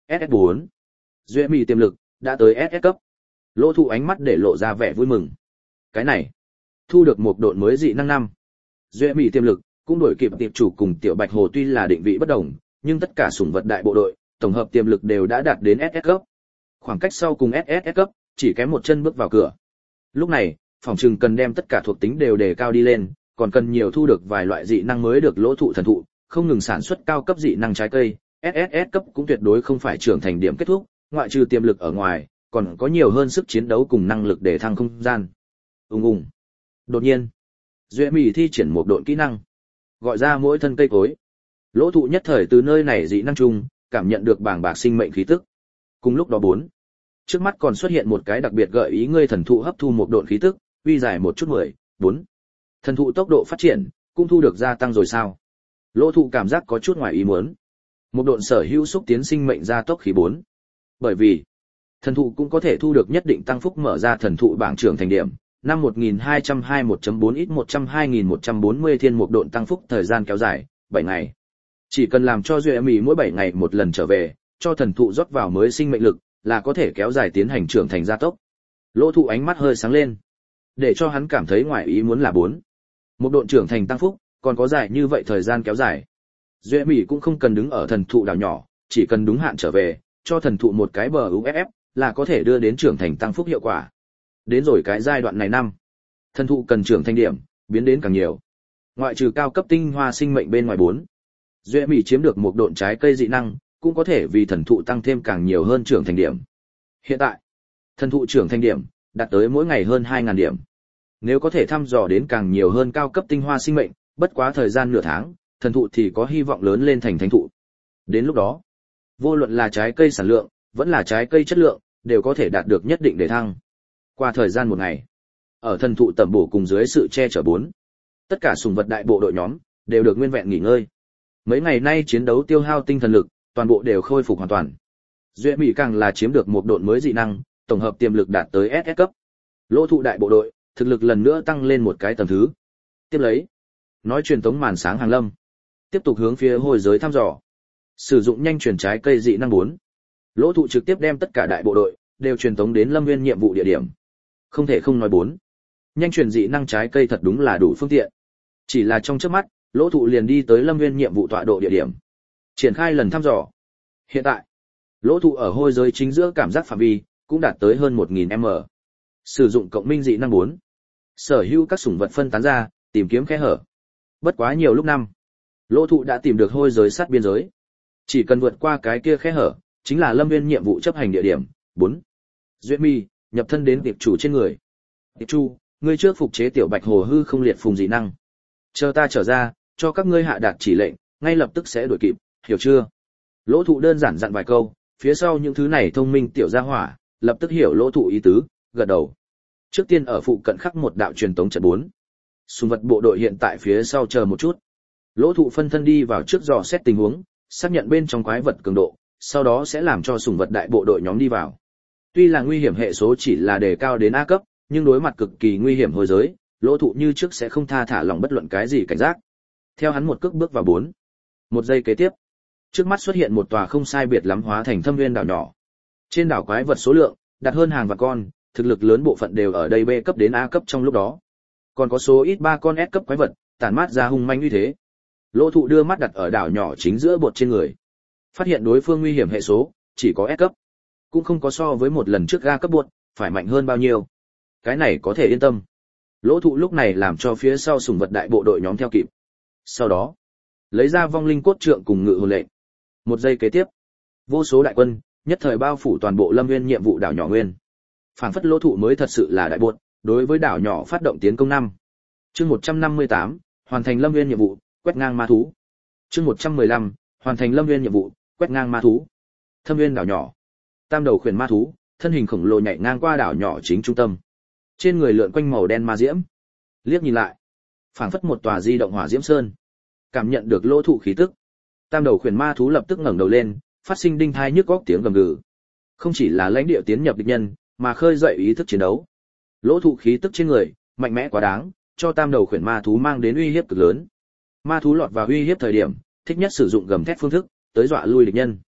ét ét bốn. Duệ Mỹ tiềm lực đã tới ét ét cấp. Lỗ Thụ ánh mắt để lộ ra vẻ vui mừng. Cái này, thu được một độn mới dị năng năm. Duệ Mỹ tiềm lực cũng đổi kịp tiệp chủ cùng Tiểu Bạch Hồ, tuy là định vị bất đồng, nhưng tất cả sủng vật đại bộ đội, tổng hợp tiềm lực đều đã đạt đến ét ét cấp. Khoảng cách sau cùng ét ét cấp, chỉ kém một chân bước vào cửa. Lúc này, phòng trừng cần đem tất cả thuộc tính đều đề cao đi lên, còn cần nhiều thu được vài loại dị năng mới được. Lỗ Thụ thần thụ, không ngừng sản xuất cao cấp dị năng trái cây, ét ét ét cấp cũng tuyệt đối không phải trưởng thành điểm kết thúc, ngoại trừ tiềm lực ở ngoài, còn có nhiều hơn sức chiến đấu cùng năng lực để thăng không gian. Ùng ùng. Đột nhiên, Duệ Mỹ thi triển một độn kỹ năng, gọi ra mỗi thân cây cối. Lỗ Thụ nhất thời từ nơi này dị năng chung, cảm nhận được bàng bạc sinh mệnh khí tức. Cùng lúc đó bốn, trước mắt còn xuất hiện một cái đặc biệt gợi ý ngươi thần thụ hấp thu một độn khí tức, uy giải một chút mười, bốn. Thần thụ tốc độ phát triển, cũng thu được gia tăng rồi sao? Lỗ Thụ cảm giác có chút ngoài ý muốn. Một độn sở hữu xúc tiến sinh mệnh gia tốc khí bốn. Bởi vì, thần thụ cũng có thể thu được nhất định tăng phúc, mở ra thần thụ bảng trưởng thành điểm. Năm một nghìn hai trăm hai mươi mốt chấm bốn ít một trăm hai nghìn một trăm bốn mươi thiên một độn tăng phúc, thời gian kéo dài, bảy ngày. Chỉ cần làm cho Duệ Mỹ mỗi bảy ngày một lần trở về, cho thần thụ rót vào mới sinh mệnh lực, là có thể kéo dài tiến hành trưởng thành gia tốc. Lỗ Thụ ánh mắt hơi sáng lên. Để cho hắn cảm thấy ngoài ý muốn là bốn. Một độn trưởng thành tăng phúc, còn có dài như vậy thời gian kéo dài. Duệ Mỹ cũng không cần đứng ở thần thụ đảo nhỏ, chỉ cần đúng hạn trở về, cho thần thụ một cái bờ u ép ép, là có thể đưa đến trưởng thành tăng phúc hiệu quả. Đến rồi cái giai đoạn này năm, thần thụ cần trưởng thành điểm, biến đến càng nhiều. Ngoại trừ cao cấp tinh hoa sinh mệnh bên ngoài bốn, Duệ Mỹ chiếm được một độn trái cây dị năng, cũng có thể vì thần thụ tăng thêm càng nhiều hơn trưởng thành điểm. Hiện tại, thần thụ trưởng thành điểm đạt tới mỗi ngày hơn hai nghìn điểm. Nếu có thể thăm dò đến càng nhiều hơn cao cấp tinh hoa sinh mệnh, bất quá thời gian nửa tháng, thần thụ thì có hy vọng lớn lên thành thánh thụ. Đến lúc đó, vô luận là trái cây sản lượng, vẫn là trái cây chất lượng, đều có thể đạt được nhất định để thăng. Qua thời gian một ngày, ở thần thụ tẩm bổ cùng dưới sự che chở bốn, tất cả sủng vật đại bộ đội nhóm đều được nguyên vẹn nghỉ ngơi. Mấy ngày nay chiến đấu tiêu hao tinh thần lực, toàn bộ đều khôi phục hoàn toàn. Duệ Mỹ càng là chiếm được một độn mới dị năng, tổng hợp tiềm lực đạt tới ét ét cấp. Lỗ Thụ đại bộ đội, thực lực lần nữa tăng lên một cái tầng thứ. Tiếp lấy, nói truyền tống màn sáng hàng lâm, tiếp tục hướng phía hồi giới thăm dò. Sử dụng nhanh truyền trái cây dị năng bốn, Lỗ Thụ trực tiếp đem tất cả đại bộ đội đều truyền tống đến Lâm Nguyên nhiệm vụ địa điểm. Không thể không nói bốn, nhanh truyền dị năng trái cây thật đúng là đủ phương tiện. Chỉ là trong chớp mắt, Lỗ Thụ liền đi tới Lâm Nguyên nhiệm vụ tọa độ địa điểm, triển khai lần thăm dò. Hiện tại, Lỗ Thụ ở hôi giới chính giữa cảm giác phạm vi cũng đạt tới hơn một nghìn mét. Sử dụng cộng minh dị năng bốn, sở hữu các sủng vật phân tán ra, tìm kiếm khe hở. Bất quá nhiều lúc năm, Lỗ Thụ đã tìm được hôi giới sát biên giới. Chỉ cần vượt qua cái kia khe hở, chính là Lâm Nguyên nhiệm vụ chấp hành địa điểm. bốn. Duệ Mỹ nhập thân đến tiệp chủ trên người. Tiệp chủ, ngươi trước phục chế Tiểu Bạch Hồ hư không liệt phùng dị năng. Chờ ta trở ra, cho các ngươi hạ đạt chỉ lệnh, ngay lập tức sẽ đuổi kịp, hiểu chưa? Lỗ Thụ đơn giản dặn vài câu, phía sau những thứ này thông minh tiểu gia hỏa, lập tức hiểu Lỗ Thụ ý tứ, gật đầu. Trước tiên ở phụ cận khắc một đạo truyền tống trận bốn. Sùng vật bộ đội hiện tại phía sau chờ một chút. Lỗ Thụ phân thân đi vào trước dò xét tình huống, xác nhận bên trong quái vật cường độ, sau đó sẽ làm cho sùng vật đại bộ đội nhóm đi vào. Tuy là nguy hiểm hệ số chỉ là đề cao đến A cấp, nhưng đối mặt cực kỳ nguy hiểm hồi giới, Lỗ Thụ như trước sẽ không tha thả lòng bất luận cái gì cảnh giác. Theo hắn một cước bước vào bốn. Một giây kế tiếp, trước mắt xuất hiện một tòa không sai biệt lắm hóa thành thâm viên đảo nhỏ. Trên đảo quái vật số lượng đạt hơn hàng vạn con, thực lực lớn bộ phận đều ở đây B cấp đến A cấp trong lúc đó. Còn có số ít ba con S cấp quái vật, tản mát ra hung manh uy thế. Lỗ Thụ đưa mắt đặt ở đảo nhỏ chính giữa bột trên người. Phát hiện đối phương nguy hiểm hệ số chỉ có S cấp, cũng không có so với một lần trước A cấp bột phải mạnh hơn bao nhiêu. Cái này có thể yên tâm. Lỗ Thụ lúc này làm cho phía sau sủng vật đại bộ đội nhóm theo kịp. Sau đó, lấy ra vong linh cốt trượng cùng ngự hồn lệnh. Một giây kế tiếp, vô số đại quân nhất thời bao phủ toàn bộ Lâm Nguyên nhiệm vụ đảo nhỏ nguyên. Phảng phất Lỗ Thụ mới thật sự là đại bột, đối với đảo nhỏ phát động tiến công năm. Chương một trăm năm mươi tám, hoàn thành Lâm Nguyên nhiệm vụ, quét ngang ma thú. Chương một trăm mười lăm, hoàn thành Lâm Nguyên nhiệm vụ, quét ngang ma thú. Thâm Nguyên đảo nhỏ. Tam đầu khuyển ma thú, thân hình khổng lồ nhảy ngang qua đảo nhỏ chính trung tâm. Trên người lượn quanh màu đen ma diễm. Liếc nhìn lại, phảng phất một tòa di động hỏa diễm sơn. Cảm nhận được Lỗ Thụ khí tức, tam đầu khuyển ma thú lập tức ngẩng đầu lên, phát sinh đinh thai nhức góc tiếng gầm gừ. Không chỉ là lãnh địa tiến nhập địch nhân, mà khơi dậy ý thức chiến đấu. Lỗ Thụ khí tức trên người mạnh mẽ quá đáng, cho tam đầu khuyển ma thú mang đến uy hiếp cực lớn. Ma thú lọt vào uy hiếp thời điểm, thích nhất sử dụng gầm thét phương thức tới dọa lui địch nhân.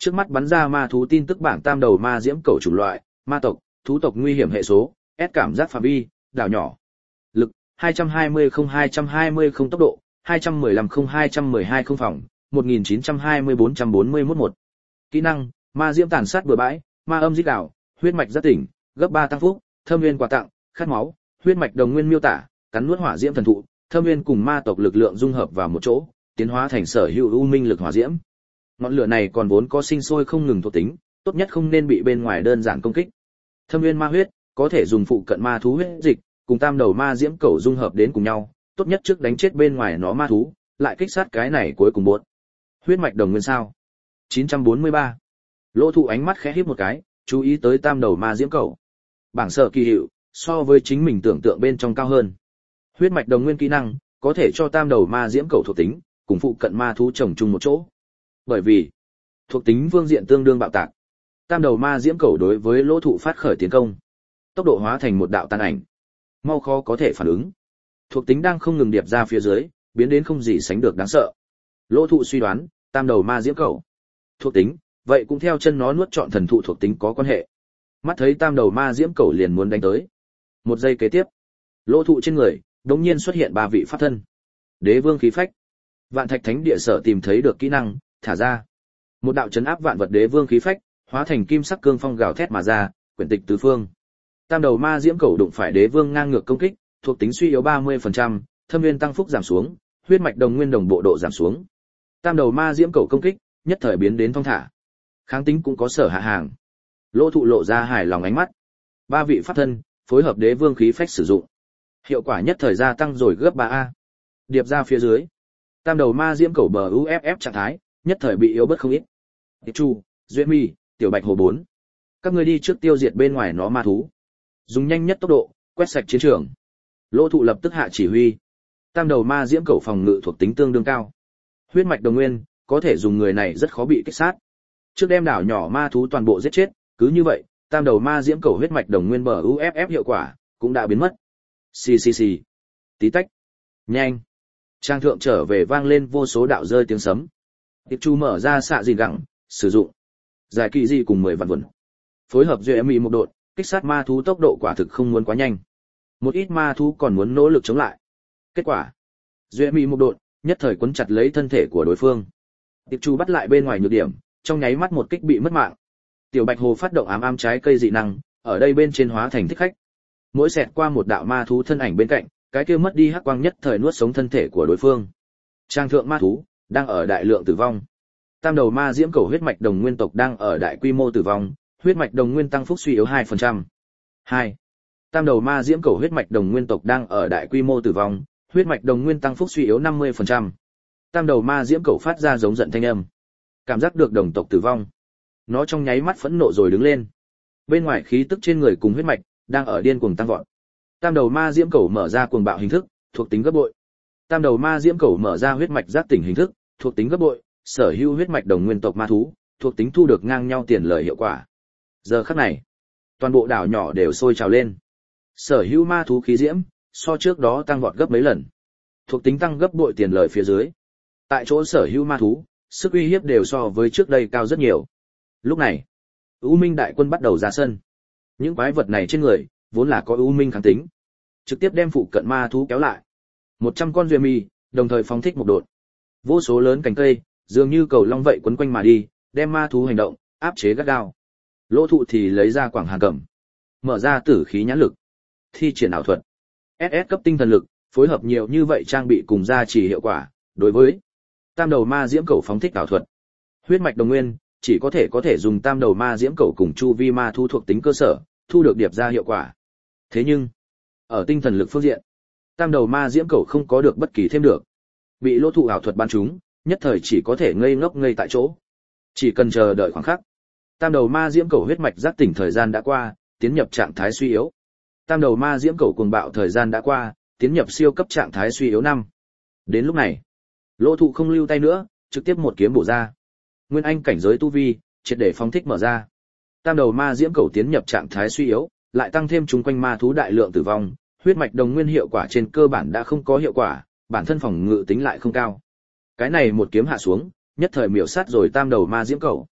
Trước mắt bắn ra ma thú tin tức bảng tam đầu ma diễm cẩu chủng loại, ma tộc, thú tộc nguy hiểm hệ số, S cảm giác phạm vi, đảo nhỏ. Lực, hai trăm hai mươi không hai trăm hai mươi không tốc độ, hai trăm mười lăm không hai trăm mười hai không phòng, một nghìn chín trăm hai mươi bốn trăm bốn mươi mốt một. Kỹ năng, ma diễm tàn sát bừa bãi, ma âm giết đảo, huyết mạch giác tỉnh, gấp ba tăng phúc, thâm nguyên quà tặng, khát máu, huyết mạch đồng nguyên miêu tả, cắn nuốt hỏa diễm thần thụ, thâm nguyên cùng ma tộc lực lượng dung hợp vào một chỗ, tiến hóa thành sở hữu u minh lực hỏa diễm. Ngọn lửa này còn vốn có sinh sôi không ngừng thuộc tính, tốt nhất không nên bị bên ngoài đơn giản công kích. Thâm nguyên ma huyết, có thể dùng phụ cận ma thú huyết dịch, cùng tam đầu ma diễm cẩu dung hợp đến cùng nhau, tốt nhất trước đánh chết bên ngoài nó ma thú, lại kích sát cái này cuối cùng buốt. Huyết mạch đồng nguyên sao? chín trăm bốn mươi ba. Lỗ Thụ ánh mắt khẽ híp một cái, chú ý tới tam đầu ma diễm cẩu. Bảng sở kỳ hiệu, so với chính mình tưởng tượng bên trong cao hơn. Huyết mạch đồng nguyên kỹ năng, có thể cho tam đầu ma diễm cẩu thuộc tính, cùng phụ cận ma thú chồng chung một chỗ. Bởi vì, thuộc tính phương diện tương đương bạo tạc. Tam đầu ma diễm cẩu đối với Lỗ Thụ phát khởi tiến công. Tốc độ hóa thành một đạo tàn ảnh. Mau khó có thể phản ứng. Thuộc tính đang không ngừng điệp ra phía dưới, biến đến không gì sánh được đáng sợ. Lỗ Thụ suy đoán, tam đầu ma diễm cẩu. Thuộc tính, vậy cũng theo chân nó nuốt chọn thần thụ thuộc tính có quan hệ. Mắt thấy tam đầu ma diễm cẩu liền muốn đánh tới. Một giây kế tiếp, Lỗ Thụ trên người đột nhiên xuất hiện ba vị pháp thân. Đế vương khí phách. Vạn Thạch Thánh Địa sở tìm thấy được kỹ năng, thả ra. Một đạo chấn áp vạn vật đế vương khí phách, hóa thành kim sắc cương phong gào thét mà ra, quyển tịch tứ phương. Tam đầu ma diễm cẩu đụng phải đế vương ngang ngược công kích, thuộc tính suy yếu ba mươi phần trăm, thâm nguyên tăng phúc giảm xuống, huyết mạch đồng nguyên đồng bộ độ giảm xuống. Tam đầu ma diễm cẩu công kích, nhất thời biến đến thong thả. Kháng tính cũng có sở hạ hàng. Lỗ Thụ lộ ra hài lòng ánh mắt. Ba vị pháp thân, phối hợp đế vương khí phách sử dụng. Hiệu quả nhất thời gia tăng rồi gấp ba a. Điệp ra phía dưới. Tam đầu ma diễm cẩu bờ u ép ép trạng thái, nhất thời bị yếu bớt không ít. Tiệp Chu, Duyên Mi, Tiểu Bạch Hồ bốn. Các ngươi đi trước tiêu diệt bên ngoài nó ma thú. Dùng nhanh nhất tốc độ, quét sạch chiến trường. Lỗ Thụ lập tức hạ chỉ huy. Tam đầu ma diễm cẩu phòng ngự thuộc tính tương đương cao. Huyết mạch đồng nguyên, có thể dùng người này rất khó bị kích sát. Trước đem đảo nhỏ ma thú toàn bộ giết chết, cứ như vậy, tam đầu ma diễm cẩu huyết mạch đồng nguyên bờ u ép ép hiệu quả cũng đã biến mất. Xì xì xì. Tí tách. Nhanh. Trang thượng trở về vang lên vô số đạo rơi tiếng sấm. Tiệp Chu mở ra xạ gìn gẳng, sử dụng giải kỳ di cùng mười vạn vườn. Phối hợp duy mì một đột, kích sát ma thú tốc độ quả thực không muốn quá nhanh. Một ít ma thú còn muốn nỗ lực chống lại. Kết quả, duy mì một đột, nhất thời quấn chặt lấy thân thể của đối phương. Tiệp Chu bắt lại bên ngoài nhược điểm, trong nháy mắt một kích bị mất mạng. Tiểu Bạch Hồ phát động ám ám trái cây dị năng, ở đây bên trên hóa thành thích khách. Mỗi xẹt qua một đạo ma thú thân ảnh bên cạnh, cái kia mất đi hắc quang nhất thời nuốt sống thân thể của đối phương. Trang thượng ma thú đang ở đại lượng tử vong. Tam đầu ma diễm cẩu huyết mạch đồng nguyên tộc đang ở đại quy mô tử vong, huyết mạch đồng nguyên tăng phúc suy yếu hai phần trăm. hai. Tam đầu ma diễm cẩu huyết mạch đồng nguyên tộc đang ở đại quy mô tử vong, huyết mạch đồng nguyên tăng phúc suy yếu năm mươi phần trăm. Tam đầu ma diễm cẩu phát ra giống giận thanh âm. Cảm giác được đồng tộc tử vong, nó trong nháy mắt phẫn nộ rồi đứng lên. Bên ngoài khí tức trên người cùng huyết mạch đang ở điên cuồng tăng vọt. Tam đầu ma diễm cẩu mở ra cuồng bạo hình thức, thuộc tính gấp bội. Tam đầu ma diễm cẩu mở ra huyết mạch giác tỉnh hình thức, thuộc tính gấp bội, sở hữu huyết mạch đồng nguyên tộc ma thú, thuộc tính thu được ngang nhau tiền lời hiệu quả. Giờ khắc này, toàn bộ đảo nhỏ đều sôi trào lên. Sở hữu ma thú khí diễm, so trước đó tăng vọt gấp mấy lần. Thuộc tính tăng gấp bội tiền lời phía dưới. Tại chỗ sở hữu ma thú, sức uy hiếp đều so với trước đây cao rất nhiều. Lúc này, U Minh đại quân bắt đầu ra sân. Những quái vật này trên người, vốn là có U Minh kháng tính. Trực tiếp đem phụ cận ma thú kéo lại. một trăm con duyên mì, đồng thời phóng thích một đột. Vô số lớn cánh cây, dường như cầu long vậy quấn quanh mà đi, đem ma thú hành động, áp chế gắt gao. Lỗ Thụ thì lấy ra quảng hàn cẩm. Mở ra tử khí nhãn lực. Thi triển ảo thuật. ét ét cấp tinh thần lực, phối hợp nhiều như vậy trang bị cùng gia trì hiệu quả. Đối với tam đầu ma diễm cẩu phóng thích ảo thuật. Huyết mạch đồng nguyên, chỉ có thể có thể dùng tam đầu ma diễm cẩu cùng chu vi ma thu thuộc tính cơ sở, thu được điệp ra hiệu quả. Thế nhưng, ở tinh thần lực phương diện, tam đầu ma diễm cẩu không có được bất kỳ thêm được. Bị Lỗ Thụ ảo thuật bắn trúng, nhất thời chỉ có thể ngây ngốc ngây tại chỗ. Chỉ cần chờ đợi khoảng khắc. Tam đầu ma diễm cẩu huyết mạch giác tỉnh thời gian đã qua, tiến nhập trạng thái suy yếu. Tam đầu ma diễm cẩu cuồng bạo thời gian đã qua, tiến nhập siêu cấp trạng thái suy yếu năm. Đến lúc này, Lỗ Thụ không lưu tay nữa, trực tiếp một kiếm bổ ra. Nguyên anh cảnh giới tu vi, triệt để phóng thích mở ra. Tam đầu ma diễm cẩu tiến nhập trạng thái suy yếu, lại tăng thêm chúng quanh ma thú đại lượng tử vong, huyết mạch đồng nguyên hiệu quả trên cơ bản đã không có hiệu quả, bản thân phòng ngự tính lại không cao. Cái này một kiếm hạ xuống, nhất thời miểu sát rồi tam đầu ma diễm cẩu.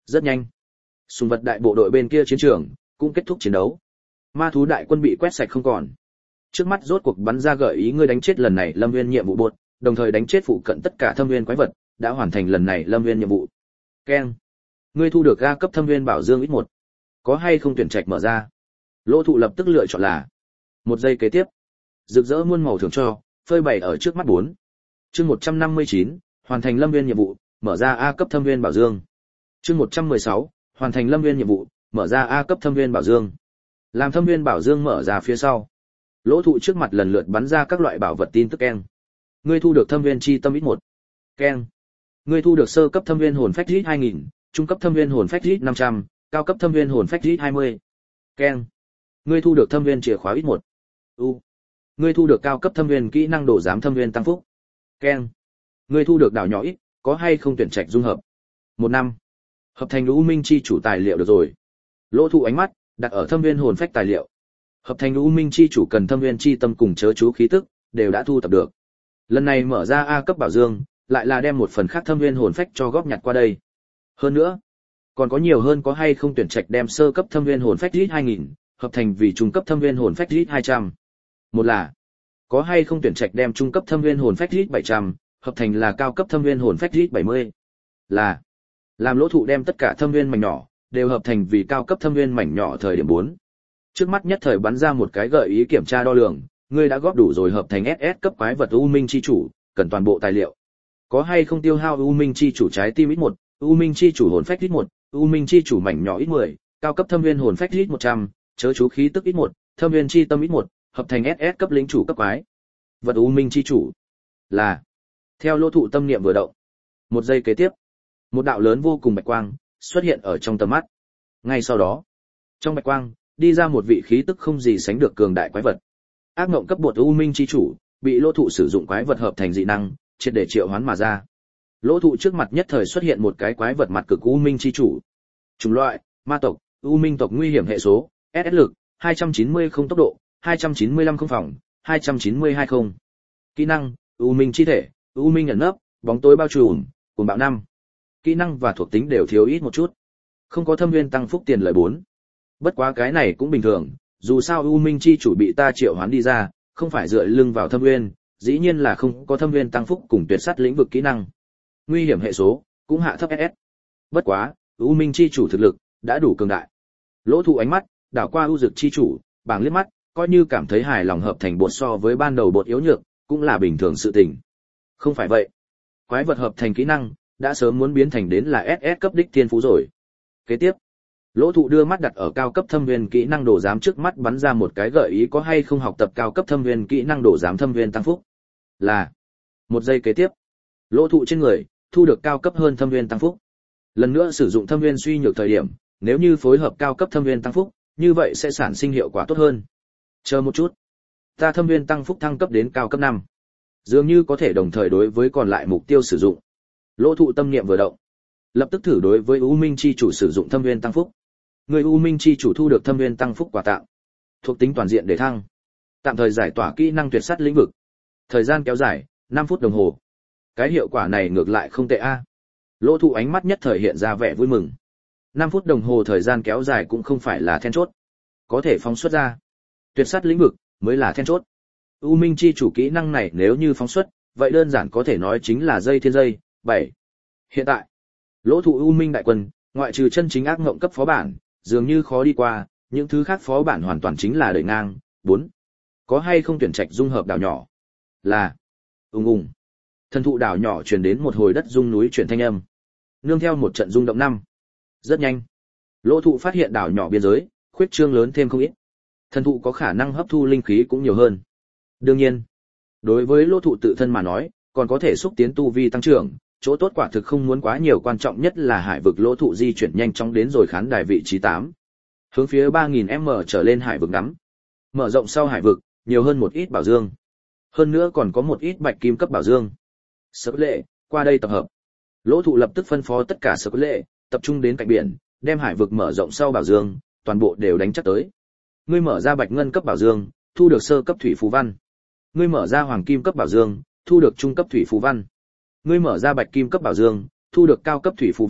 Rất nhanh, sùng vật đại bộ đội bên kia chiến trường cũng kết thúc chiến đấu. Ma thú đại quân bị quét sạch không còn. Trước mắt rốt cuộc bắn ra gợi ý ngươi đánh chết lần này Lâm Nguyên nhiệm vụ bột, đồng thời đánh chết phụ cận tất cả thâm viên quái vật, đã hoàn thành lần này Lâm Nguyên nhiệm vụ. Keng. Ngươi thu được A cấp thâm viên bảo dương ít một. Có hay không tuyển trạch mở ra? Lỗ Thụ lập tức lựa chọn là. Một giây kế tiếp, rực rỡ muôn màu thưởng cho, phơi bày ở trước mắt bốn. Chương một trăm năm mươi chín, hoàn thành Lâm Nguyên nhiệm vụ, mở ra A cấp thâm viên bảo dương. Chương một trăm mười sáu, hoàn thành Lâm Nguyên nhiệm vụ, mở ra A cấp thâm viên bảo dương. Làm thâm viên bảo dương mở ra phía sau, Lỗ Thụ trước mặt lần lượt bắn ra các loại bảo vật tin tức keng. Ngươi thu được thâm viên chi tâm ít một. Keng. Ngươi thu được sơ cấp thâm viên hồn phách rít hai nghìn, trung cấp thâm viên hồn phách rít năm trăm, cao cấp thâm viên hồn phách rít hai mươi. Keng. Ngươi thu được thâm viên chìa khóa ít một. U. Ngươi thu được cao cấp thâm viên kỹ năng đổ giám thâm viên tăng phúc. Keng. Ngươi thu được đảo nhỏ ít, có hay không tuyển trạch dung hợp? Một năm. Hợp thành U Minh chi chủ tài liệu được rồi. Lỗ Thụ ánh mắt đặt ở thâm viên hồn phách tài liệu. Hợp thành U Minh chi chủ cần thâm viên chi tâm cùng chớ chú khí tức đều đã thu thập được. Lần này mở ra A cấp bảo dương, lại là đem một phần khác thâm viên hồn phách cho góp nhặt qua đây. Hơn nữa, còn có nhiều hơn có hay không tuyển trạch đem sơ cấp thâm viên hồn phách rít hai nghìn, hợp thành vì trung cấp thâm viên hồn phách rít hai trăm. Một là, có hay không tuyển trạch đem trung cấp thâm viên hồn phách rít bảy trăm, hợp thành là cao cấp thâm viên hồn phách rít bảy mươi. Là, làm Lỗ Thụ đem tất cả thâm viên mảnh nhỏ đều hợp thành vì cao cấp thâm viên mảnh nhỏ thời điểm bốn. Trước mắt nhất thời bắn ra một cái gợi ý kiểm tra đo lường, ngươi đã góp đủ rồi hợp thành ét ét cấp quái vật U Minh chi chủ, cần toàn bộ tài liệu. Có hay không tiêu hao U Minh chi chủ trái tim ít một, U Minh chi chủ hồn phách ít một, U Minh chi chủ mảnh nhỏ ít mười, cao cấp thâm viên hồn phách ít một trăm, chớ chú khí tức ít một, thâm viên chi tâm ít một, hợp thành ét ét cấp lĩnh chủ cấp quái vật U Minh chi chủ. Là. Theo Lỗ Thụ tâm niệm vừa động, một giây kế tiếp, một đạo lớn vô cùng bạch quang xuất hiện ở trong tầm mắt. Ngay sau đó, trong bạch quang đi ra một vị khí tức không gì sánh được cường đại quái vật. Ác ngộng cấp bột U Minh chi chủ, bị Lỗ Thụ sử dụng quái vật hợp thành dị năng, triệt để triệu hoán mà ra. Lỗ Thụ trước mặt nhất thời xuất hiện một cái quái vật mặt cực U Minh chi chủ. Chủng loại: ma tộc, U Minh tộc nguy hiểm hệ số, ét ét lực, hai trăm chín mươi không tốc độ, hai trăm chín mươi lăm không phòng, hai trăm chín mươi hai không. Kỹ năng: U Minh chi thể, U Minh ẩn nấp, bóng tối bao trùm, cuồng bạo năm. Kỹ năng và thuộc tính đều thiếu ít một chút. Không có thâm viên tăng phúc tiền lợi bốn. Bất quá cái này cũng bình thường, dù sao U Minh chi chủ bị ta triệu hoán đi ra, không phải dựa lưng vào thâm viên, dĩ nhiên là không có thâm viên tăng phúc cùng tuyệt sát lĩnh vực kỹ năng. Nguy hiểm hệ số cũng hạ thấp ét ét. Bất quá, U Minh chi chủ thực lực đã đủ cường đại. Lỗ Thụ ánh mắt đảo qua U Dực chi chủ, bảng liếc mắt, coi như cảm thấy hài lòng hợp thành bột so với ban đầu bột yếu nhược, cũng là bình thường sự tình. Không phải vậy, quái vật hợp thành kỹ năng đã sớm muốn biến thành đến là ét ét cấp đích thiên phú rồi. Kế tiếp, Lỗ Thụ đưa mắt đặt ở cao cấp thâm viên kỹ năng đồ giám trước mắt bắn ra một cái gợi ý có hay không học tập cao cấp thâm viên kỹ năng đồ giám thâm viên tăng phúc. Là. Một giây kế tiếp, Lỗ Thụ trên người thu được cao cấp hơn thâm viên tăng phúc. Lần nữa sử dụng thâm viên suy nhược thời điểm, nếu như phối hợp cao cấp thâm viên tăng phúc, như vậy sẽ sản sinh hiệu quả tốt hơn. Chờ một chút, ta thâm viên tăng phúc thăng cấp đến cao cấp năm, dường như có thể đồng thời đối với còn lại mục tiêu sử dụng. Lỗ Thụ tâm niệm vừa động, lập tức thử đối với U Minh chi chủ sử dụng thâm viên tăng phúc. Người U Minh chi chủ thu được thâm viên tăng phúc quà tặng, thuộc tính toàn diện để thăng, tạm thời giải tỏa kỹ năng tuyệt sát lĩnh vực, thời gian kéo dài năm phút đồng hồ. Cái hiệu quả này ngược lại không tệ a. Lỗ Thụ ánh mắt nhất thời hiện ra vẻ vui mừng. năm phút đồng hồ thời gian kéo dài cũng không phải là then chốt, có thể phóng xuất ra tuyệt sát lĩnh vực mới là then chốt. U Minh chi chủ kỹ năng này nếu như phóng xuất, vậy đơn giản có thể nói chính là dây thiên dây. bảy. Hiện tại, Lỗ Thụ U Minh đại quân, ngoại trừ chân chính ác ngộng cấp phó bản, dường như khó đi qua, những thứ khác phó bản hoàn toàn chính là đợi ngang. bốn. Có hay không tuyển trạch dung hợp đảo nhỏ? Là. Ùng ùng. Thần thụ đảo nhỏ truyền đến một hồi đất rung núi chuyển thanh âm, nương theo một trận rung động năm. Rất nhanh, Lỗ Thụ phát hiện đảo nhỏ biên giới khuyết trương lớn thêm không ít. Thần thụ có khả năng hấp thu linh khí cũng nhiều hơn. Đương nhiên, đối với Lỗ Thụ tự thân mà nói, còn có thể xúc tiến tu vi tăng trưởng, chỗ tốt quả thực không muốn quá nhiều, quan trọng nhất là hải vực Lỗ Thụ di chuyển nhanh chóng đến rồi khán đài vị trí tám. Hướng phía ba nghìn mét trở lên hải vực ngắm. Mở rộng sau hải vực, nhiều hơn một ít bảo dương. Hơn nữa còn có một ít bạch kim cấp bảo dương. Sở lệ, qua đây tập hợp. Lỗ Thụ lập tức phân phó tất cả sở lệ, tập trung đến cạnh biển, đem hải vực mở rộng sau bảo dương, toàn bộ đều đánh chắc tới. Ngươi mở ra bạch ngân cấp bảo dương, thu được sơ cấp thủy phù văn. Ngươi mở ra hoàng kim cấp bảo dương, thu được trung cấp thủy phù văn. Ngươi mở ra bạch kim cấp bảo dương, thu được cao cấp thủy phù văn,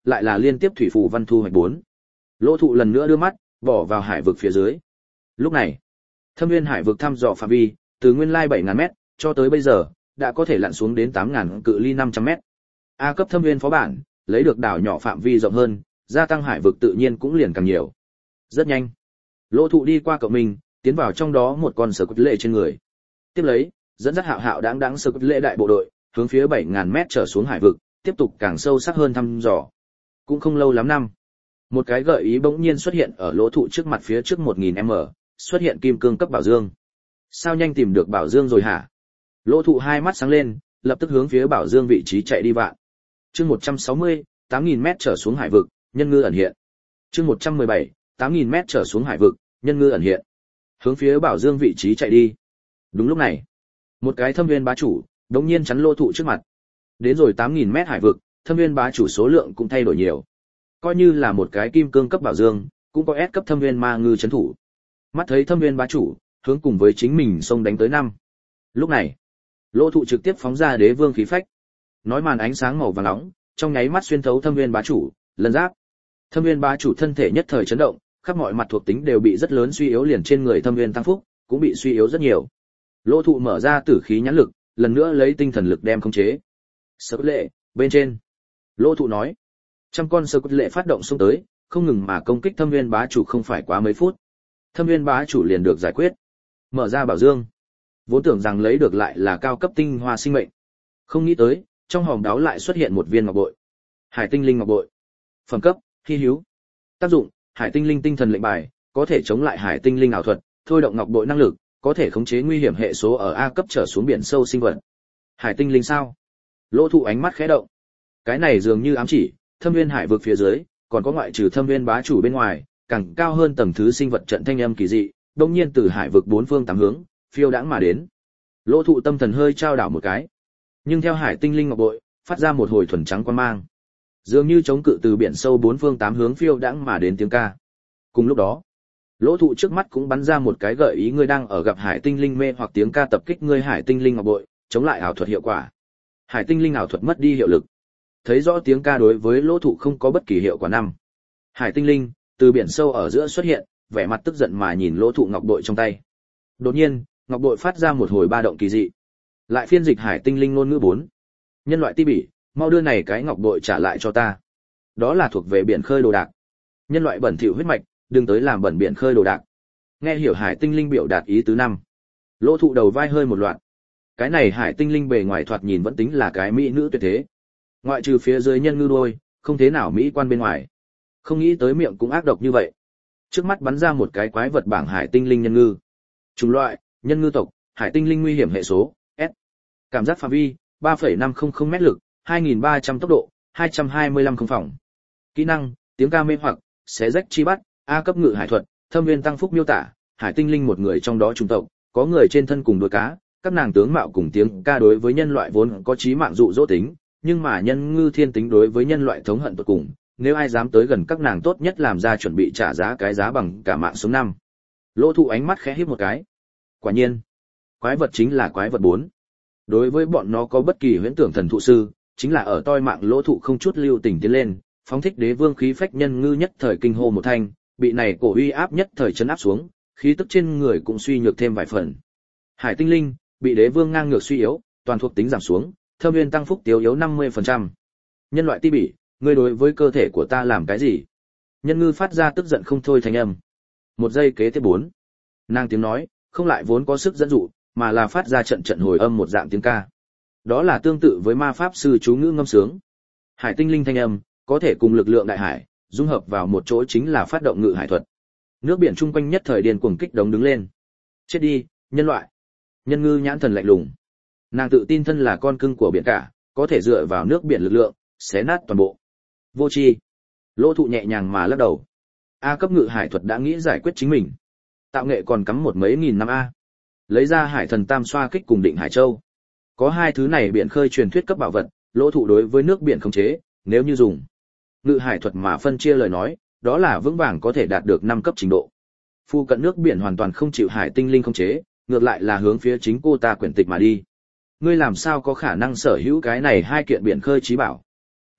lại là liên tiếp thủy phù văn thu hoạch bốn. Lỗ Thụ lần nữa đưa mắt bỏ vào hải vực phía dưới. Lúc này, Thâm Nguyên hải vực thăm dò phạm vi, từ nguyên lai bảy nghìn mét cho tới bây giờ đã có thể lặn xuống đến tám nghìn cự ly năm trăm mét. A cấp Thâm Nguyên phó bản, lấy được đảo nhỏ phạm vi rộng hơn, gia tăng hải vực tự nhiên cũng liền càng nhiều. Rất nhanh, Lỗ Thụ đi qua cậu mình, tiến vào trong đó một con sở cốt lệ trên người. Tiếp lấy, dẫn dắt hạo hạo đáng đáng sở cốt lệ đại bộ đội, hướng phía bảy nghìn mét trở xuống hải vực, tiếp tục càng sâu sắc hơn thăm dò. Cũng không lâu lắm năm, một cái gợi ý bỗng nhiên xuất hiện ở Lỗ Thụ trước mặt phía trước một nghìn mét, xuất hiện kim cương cấp bảo dương. Sao nhanh tìm được bảo dương rồi hả? Lỗ Thụ hai mắt sáng lên, lập tức hướng phía bảo dương vị trí chạy đi vạn. Chương một trăm sáu mươi, tám nghìn mét trở xuống hải vực, nhân ngư ẩn hiện. Chương một trăm mười bảy, tám nghìn mét trở xuống hải vực, nhân ngư ẩn hiện. Hướng phía bảo dương vị trí chạy đi. Đúng lúc này, một cái Thâm Nguyên bá chủ đột nhiên chắn Lỗ Thụ trước mặt. Đến rồi tám nghìn mét hải vực, Thâm Nguyên bá chủ số lượng cũng thay đổi nhiều. Coi như là một cái kim cương cấp bảo dương, cũng có S cấp Thâm Nguyên ma ngư trấn thủ. Mắt thấy Thâm Nguyên bá chủ hướng cùng với chính mình xông đánh tới năm. Lúc này, Lỗ Thụ trực tiếp phóng ra đế vương khí phách. Nói màn ánh sáng màu vàng nóng, trong nháy mắt xuyên thấu Thâm Nguyên bá chủ, lần giáp. Thâm Nguyên bá chủ thân thể nhất thời chấn động, khắp mọi mặt thuộc tính đều bị rất lớn suy yếu, liền trên người Thâm Nguyên tăng phúc cũng bị suy yếu rất nhiều. Lỗ Thụ mở ra tử khí nhãn lực, lần nữa lấy tinh thần lực đem khống chế. Sở cốt lệ, bên trên. Lỗ Thụ nói. Trăm con sở cốt lệ phát động xông tới, không ngừng mà công kích Thâm Nguyên bá chủ, không phải quá mấy phút. Thâm Nguyên bá chủ liền được giải quyết. Mở ra bảo dương. Vốn tưởng rằng lấy được lại là cao cấp tinh hoa sinh mệnh. Không nghĩ tới, trong hòm đáo lại xuất hiện một viên ngọc bội. Hải tinh linh ngọc bội. Phẩm cấp, hi hữu. Tác dụng, hải tinh linh tinh thần lệnh bài, có thể chống lại hải tinh linh ảo thuật, thôi động ngọc bội năng lực, có thể khống chế nguy hiểm hệ số ở A cấp trở xuống biển sâu sinh vật. Hải tinh linh sao? Lỗ Thụ ánh mắt khẽ động. Cái này dường như ám chỉ, Thâm Nguyên hải vực phía dưới, còn có ngoại trừ Thâm Nguyên bá chủ bên ngoài, càng cao hơn tầng thứ sinh vật trận thanh âm kỳ dị, đột nhiên từ hải vực bốn phương tám hướng phiêu đãng mà đến. Lỗ Thụ tâm thần hơi trao đảo một cái, nhưng theo hải tinh linh ngọc bội phát ra một hồi thuần trắng quang mang, dường như chống cự từ biển sâu bốn phương tám hướng phiêu đãng mà đến tiếng ca. Cùng lúc đó, Lỗ Thụ trước mắt cũng bắn ra một cái gợi ý, ngươi đang ở gặp hải tinh linh mê hoặc tiếng ca tập kích ngươi hải tinh linh ngọc bội, chống lại ảo thuật hiệu quả. Hải tinh linh ảo thuật mất đi hiệu lực. Thấy rõ tiếng ca đối với Lỗ Thụ không có bất kỳ hiệu quả năm. Hải tinh linh từ biển sâu ở giữa xuất hiện, vẻ mặt tức giận mà nhìn Lỗ Thụ ngọc bội trong tay. Đột nhiên, ngọc bội phát ra một hồi ba động kỳ dị. Lại phiên dịch hải tinh linh ngôn ngữ bốn. Nhân loại ti bỉ, mau đưa này cái ngọc bội trả lại cho ta. Đó là thuộc về biển khơi đồ đạc. Nhân loại bẩn thỉu huyết mạch, đừng tới làm bẩn biển khơi đồ đạc. Nghe hiểu hải tinh linh biểu đạt ý tứ năm. Lỗ Thụ đầu vai hơi một loạt. Cái này hải tinh linh bề ngoài thoạt nhìn vẫn tính là cái mỹ nữ tuyệt thế. Ngoại trừ phía dưới nhân ngư đôi, không thế nào mỹ quan bên ngoài. Không nghĩ tới miệng cũng ác độc như vậy. Trước mắt bắn ra một cái quái vật bảng hải tinh linh nhân ngư. Chủng loại, nhân ngư tộc, hải tinh linh nguy hiểm hệ số, S. Cảm giác phạm vi, ba phẩy năm không không mét lực, hai nghìn ba trăm tốc độ, hai trăm hai mươi lăm không phòng. Kỹ năng, tiếng ca mê hoặc, xé rách chi bắt, A cấp ngự hải thuật, Thâm Nguyên tăng phúc miêu tả, hải tinh linh một người trong đó chủng tộc, có người trên thân cùng đuôi cá, các nàng tướng mạo cùng tiếng ca đối với nhân loại vốn có chí mạng dụ dỗ tính, nhưng mà nhân ngư thiên tính đối với nhân loại thống hận tột cùng, nếu ai dám tới gần các nàng tốt nhất làm ra chuẩn bị trả giá cái giá bằng cả mạng sống năm. Lỗ Thụ ánh mắt khẽ híp một cái. Quả nhiên, quái vật chính là quái vật bốn. Đối với bọn nó có bất kỳ huyễn tưởng thần thụ sư, chính là ở toi mạng. Lỗ Thụ không chút lưu tình tiến lên, phóng thích đế vương khí phách, nhân ngư nhất thời kinh hô một thanh, bị này cổ uy áp nhất thời chấn áp xuống, khí tức trên người cũng suy nhược thêm vài phần. Hải tinh linh bị đế vương ngang ngược suy yếu, toàn thuộc tính giảm xuống, Thâm Nguyên tăng phúc tiêu yếu năm mươi phần trăm. Nhân loại ti bỉ, ngươi đối với cơ thể của ta làm cái gì? Nhân ngư phát ra tức giận không thôi thanh âm. Một giây kế tiếp bốn. Nàng tiếng nói, không lại vốn có sức dẫn dụ, mà là phát ra trận trận hồi âm một dạng tiếng ca. Đó là tương tự với ma pháp sư chú ngữ ngâm sướng. Hải tinh linh thanh âm, có thể cùng lực lượng đại hải, dung hợp vào một chỗ, chính là phát động ngự hải thuật. Nước biển chung quanh nhất thời điên cuồng kích động đứng lên. Chết đi, nhân loại. Nhân ngư nhãn thần lạnh lùng. Nàng tự tin thân là con cưng của biển cả, có thể dựa vào nước biển lực lượng, xé nát toàn bộ. Vô tri. Lỗ Thụ nhẹ nhàng mà lắc đầu. A cấp ngự hải thuật đã nghĩ giải quyết chính mình. Tạo nghệ còn cắm một mấy nghìn năm A. Lấy ra hải thần tam xoa kích cùng định hải châu. Có hai thứ này biển khơi truyền thuyết cấp bảo vật, Lỗ Thụ đối với nước biển khống chế, nếu như dùng ngự hải thuật mà phân chia lời nói, đó là vững vàng có thể đạt được năm cấp trình độ. Phu cận nước biển hoàn toàn không chịu hải tinh linh khống chế, ngược lại là hướng phía chính cô ta quyển tịch mà đi. Ngươi làm sao có khả năng sở hữu cái này hai kiện biển khơi trí bảo?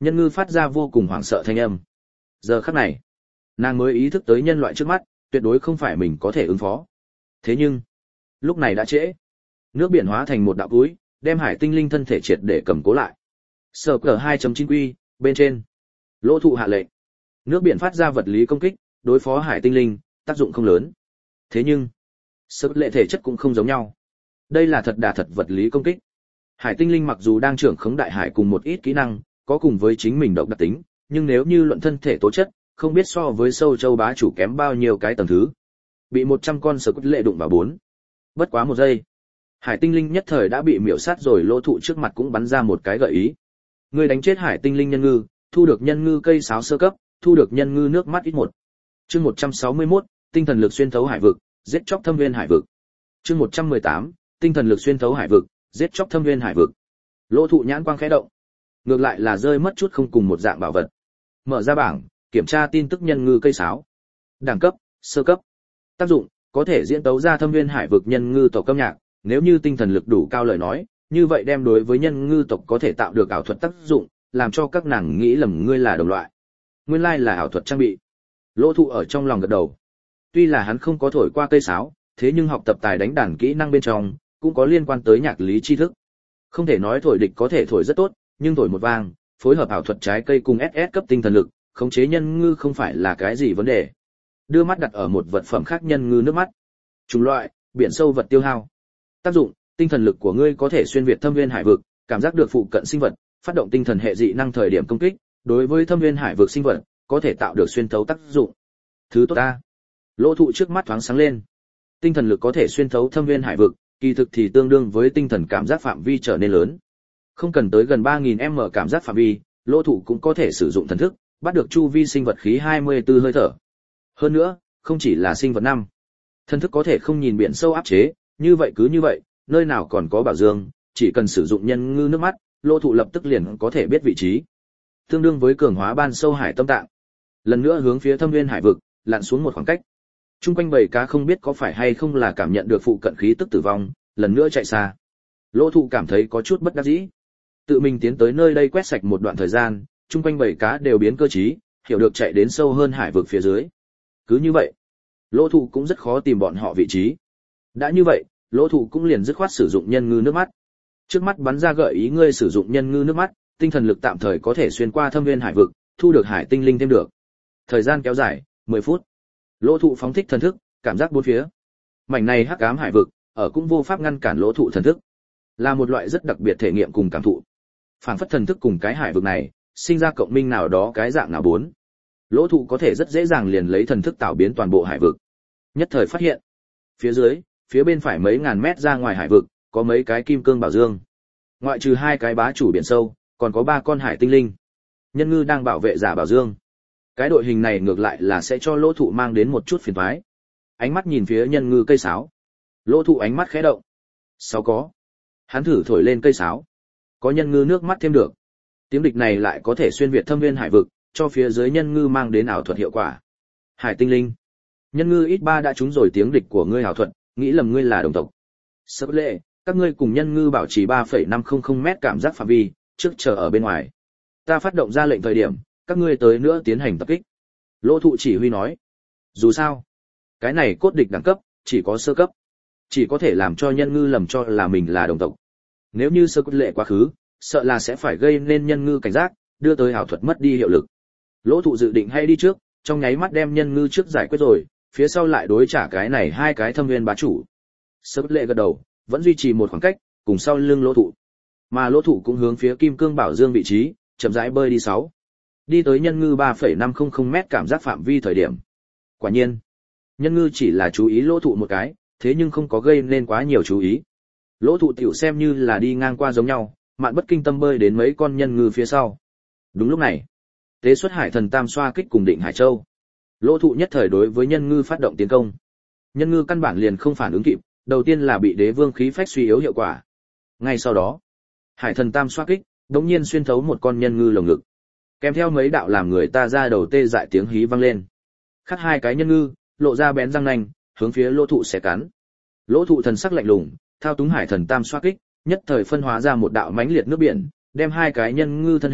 Nhân ngư phát ra vô cùng hoảng sợ thanh âm. Giờ khắc này, nàng mới ý thức tới nhân loại trước mắt tuyệt đối không phải mình có thể ứng phó. Thế nhưng lúc này đã trễ. Nước biển hóa thành một đạo túi, đem hải tinh linh thân thể triệt để cầm cố lại. Sở cờ hai chấm chín Q, bên trên. Lỗ thụ hạ lệnh. Nước biển phát ra vật lý công kích, đối phó hải tinh linh, tác dụng không lớn. Thế nhưng, sức lệ thể chất cũng không giống nhau. Đây là thật đả thật vật lý công kích. Hải tinh linh mặc dù đang trưởng khống đại hải cùng một ít kỹ năng, có cùng với chính mình độc đặc tính, nhưng nếu như luận thân thể tố chất, không biết so với sâu châu bá chủ kém bao nhiêu cái tầng thứ. Bị một trăm con sức lệ đụng vào bốn. Bất quá một giây, hải tinh linh nhất thời đã bị miểu sát rồi. Lỗ thụ trước mặt cũng bắn ra một cái gợi ý. Người đánh chết hải tinh linh nhân ngư, thu được nhân ngư cây sáo sơ cấp, thu được nhân ngư nước mắt ít một. Chương một trăm sáu mươi mốt, tinh thần lực xuyên thấu hải vực, giết chóc thâm viên hải vực. Chương một trăm mười tám, tinh thần lực xuyên thấu hải vực, giết chóc thâm viên hải vực. Lỗ thụ nhãn quang khẽ động, ngược lại là rơi mất chút không cùng một dạng bảo vật. Mở ra bảng, kiểm tra tin tức nhân ngư cây sáo. Đẳng cấp, sơ cấp. Tác dụng, có thể diễn tấu ra thâm viên hải vực nhân ngư tộc âm nhạc, nếu như tinh thần lực đủ cao lời nói, như vậy đem đối với nhân ngư tộc có thể tạo được ảo thuật tác dụng, làm cho các nàng nghĩ lầm ngươi là đồng loại. Nguyên lai là ảo thuật trang bị. Lỗ thụ ở trong lòng gật đầu. Tuy là hắn không có thổi qua cây sáo, thế nhưng học tập tài đánh đàn kỹ năng bên trong, cũng có liên quan tới nhạc lý tri thức. Không thể nói thổi địch có thể thổi rất tốt, nhưng thổi một vang, phối hợp ảo thuật trái cây cùng ét ét cấp tinh thần lực, khống chế nhân ngư không phải là cái gì vấn đề. Đưa mắt đặt ở một vật phẩm khác nhân ngư nước mắt. Chủng loại, biển sâu vật tiêu hao. Tác dụng, tinh thần lực của ngươi có thể xuyên việt thâm viên hải vực, cảm giác được phụ cận sinh vật, phát động tinh thần hệ dị năng thời điểm công kích, đối với thâm viên hải vực sinh vật, có thể tạo được xuyên thấu tác dụng. Thứ tốt ta. Lỗ thụ trước mắt thoáng sáng lên. Tinh thần lực có thể xuyên thấu thâm viên hải vực, kỳ thực thì tương đương với tinh thần cảm giác phạm vi trở nên lớn. Không cần tới gần ba nghìn mét cảm giác phạm vi, lỗ thụ cũng có thể sử dụng thần thức, bắt được chu vi sinh vật khí hai mươi tư hơi thở. Hơn nữa, không chỉ là sinh vật năm. Thần thức có thể không nhìn biển sâu áp chế, như vậy cứ như vậy, nơi nào còn có bảo dương, chỉ cần sử dụng nhân ngư nước mắt, lỗ thụ lập tức liền có thể biết vị trí. Tương đương với cường hóa ban sâu hải tâm tạng. Lần nữa hướng phía thâm viên hải vực, lặn xuống một khoảng cách. Trung quanh bầy cá không biết có phải hay không là cảm nhận được phụ cận khí tức tử vong, lần nữa chạy xa. Lỗ thụ cảm thấy có chút bất đắc dĩ. Tự mình tiến tới nơi đây quét sạch một đoạn thời gian, trung quanh bầy cá đều biến cơ trí, hiểu được chạy đến sâu hơn hải vực phía dưới. Cứ như vậy, lỗ thụ cũng rất khó tìm bọn họ vị trí. Đã như vậy, lỗ thụ cũng liền dứt khoát sử dụng nhân ngư nước mắt. Trước mắt bắn ra gợi ý ngươi sử dụng nhân ngư nước mắt, tinh thần lực tạm thời có thể xuyên qua thâm viên hải vực, thu được hải tinh linh thêm được. Thời gian kéo dài, mười phút. Lỗ thụ phóng thích thần thức, cảm giác bốn phía. Mảnh này hắc ám hải vực, ở cũng vô pháp ngăn cản lỗ thụ thần thức. Là một loại rất đặc biệt thể nghiệm cùng cảm thụ. Phảng phất thần thức cùng cái hải vực này, sinh ra cộng minh nào đó cái dạng nào bốn. Lỗ thụ có thể rất dễ dàng liền lấy thần thức tạo biến toàn bộ hải vực. Nhất thời phát hiện, phía dưới, phía bên phải mấy ngàn mét ra ngoài hải vực, có mấy cái kim cương bảo dương. Ngoại trừ hai cái bá chủ biển sâu, còn có ba con hải tinh linh. Nhân ngư đang bảo vệ giả bảo dương. Cái đội hình này ngược lại là sẽ cho lỗ thụ mang đến một chút phiền toái. Ánh mắt nhìn phía nhân ngư cây sáo. Lỗ thụ ánh mắt khẽ động. Sáu có. Hắn thử thổi lên cây sáo. Có nhân ngư nước mắt thêm được. Tiếng địch này lại có thể xuyên việt thâm viên hải vực, cho phía dưới nhân ngư mang đến ảo thuật hiệu quả. Hải tinh linh. Nhân ngư ít ba đã trúng rồi tiếng địch của ngươi ảo thuật, nghĩ lầm ngươi là đồng tộc. Sắp lệ, các ngươi cùng nhân ngư bảo trì ba phẩy năm không không mét cảm giác phạm vi, trước chờ ở bên ngoài. Ta phát động ra lệnh thời điểm, các ngươi tới nữa tiến hành tập kích. Lỗ thụ chỉ huy nói. Dù sao, cái này cốt địch đẳng cấp, chỉ có sơ cấp. Chỉ có thể làm cho nhân ngư lầm cho là mình là đồng tộc. Nếu như sơ cấp lệ quá khứ, sợ là sẽ phải gây nên nhân ngư cảnh giác, đưa tới ảo thuật mất đi hiệu lực. Lỗ thụ dự định hay đi trước, trong nháy mắt đem nhân ngư trước giải quyết rồi, phía sau lại đối trả cái này hai cái thâm viên bá chủ. Sơ cấp lệ gật đầu, vẫn duy trì một khoảng cách, cùng sau lưng lỗ thụ. Mà lỗ thụ cũng hướng phía kim cương bảo dương vị trí, chậm rãi bơi đi sáu. Đi tới nhân ngư ba phẩy năm không không mét cảm giác phạm vi thời điểm. Quả nhiên, nhân ngư chỉ là chú ý lỗ thụ một cái, thế nhưng không có gây nên quá nhiều chú ý. Lỗ thụ tiểu xem như là đi ngang qua giống nhau, mạn bất kinh tâm bơi đến mấy con nhân ngư phía sau. Đúng lúc này, tế xuất hải thần tam xoa kích cùng định hải châu. Lỗ thụ nhất thời đối với nhân ngư phát động tiến công. Nhân ngư căn bản liền không phản ứng kịp, đầu tiên là bị đế vương khí phách suy yếu hiệu quả. Ngay sau đó, hải thần tam xoa kích, đống nhiên xuyên thấu một con nhân ngư lồng ngực. Kèm theo mấy đạo làm người ta ra đầu tê dại tiếng hí vang lên. Khắc hai cái nhân ngư, lộ ra bén răng nanh, hướng phía lỗ thụ xé cắn. Lỗ thụ thần sắc lạnh lùng, thao túng hải thần tam xoa kích, nhất thời phân hóa ra một đạo mãnh liệt nước biển, đem hai cái nhân ngư thân hình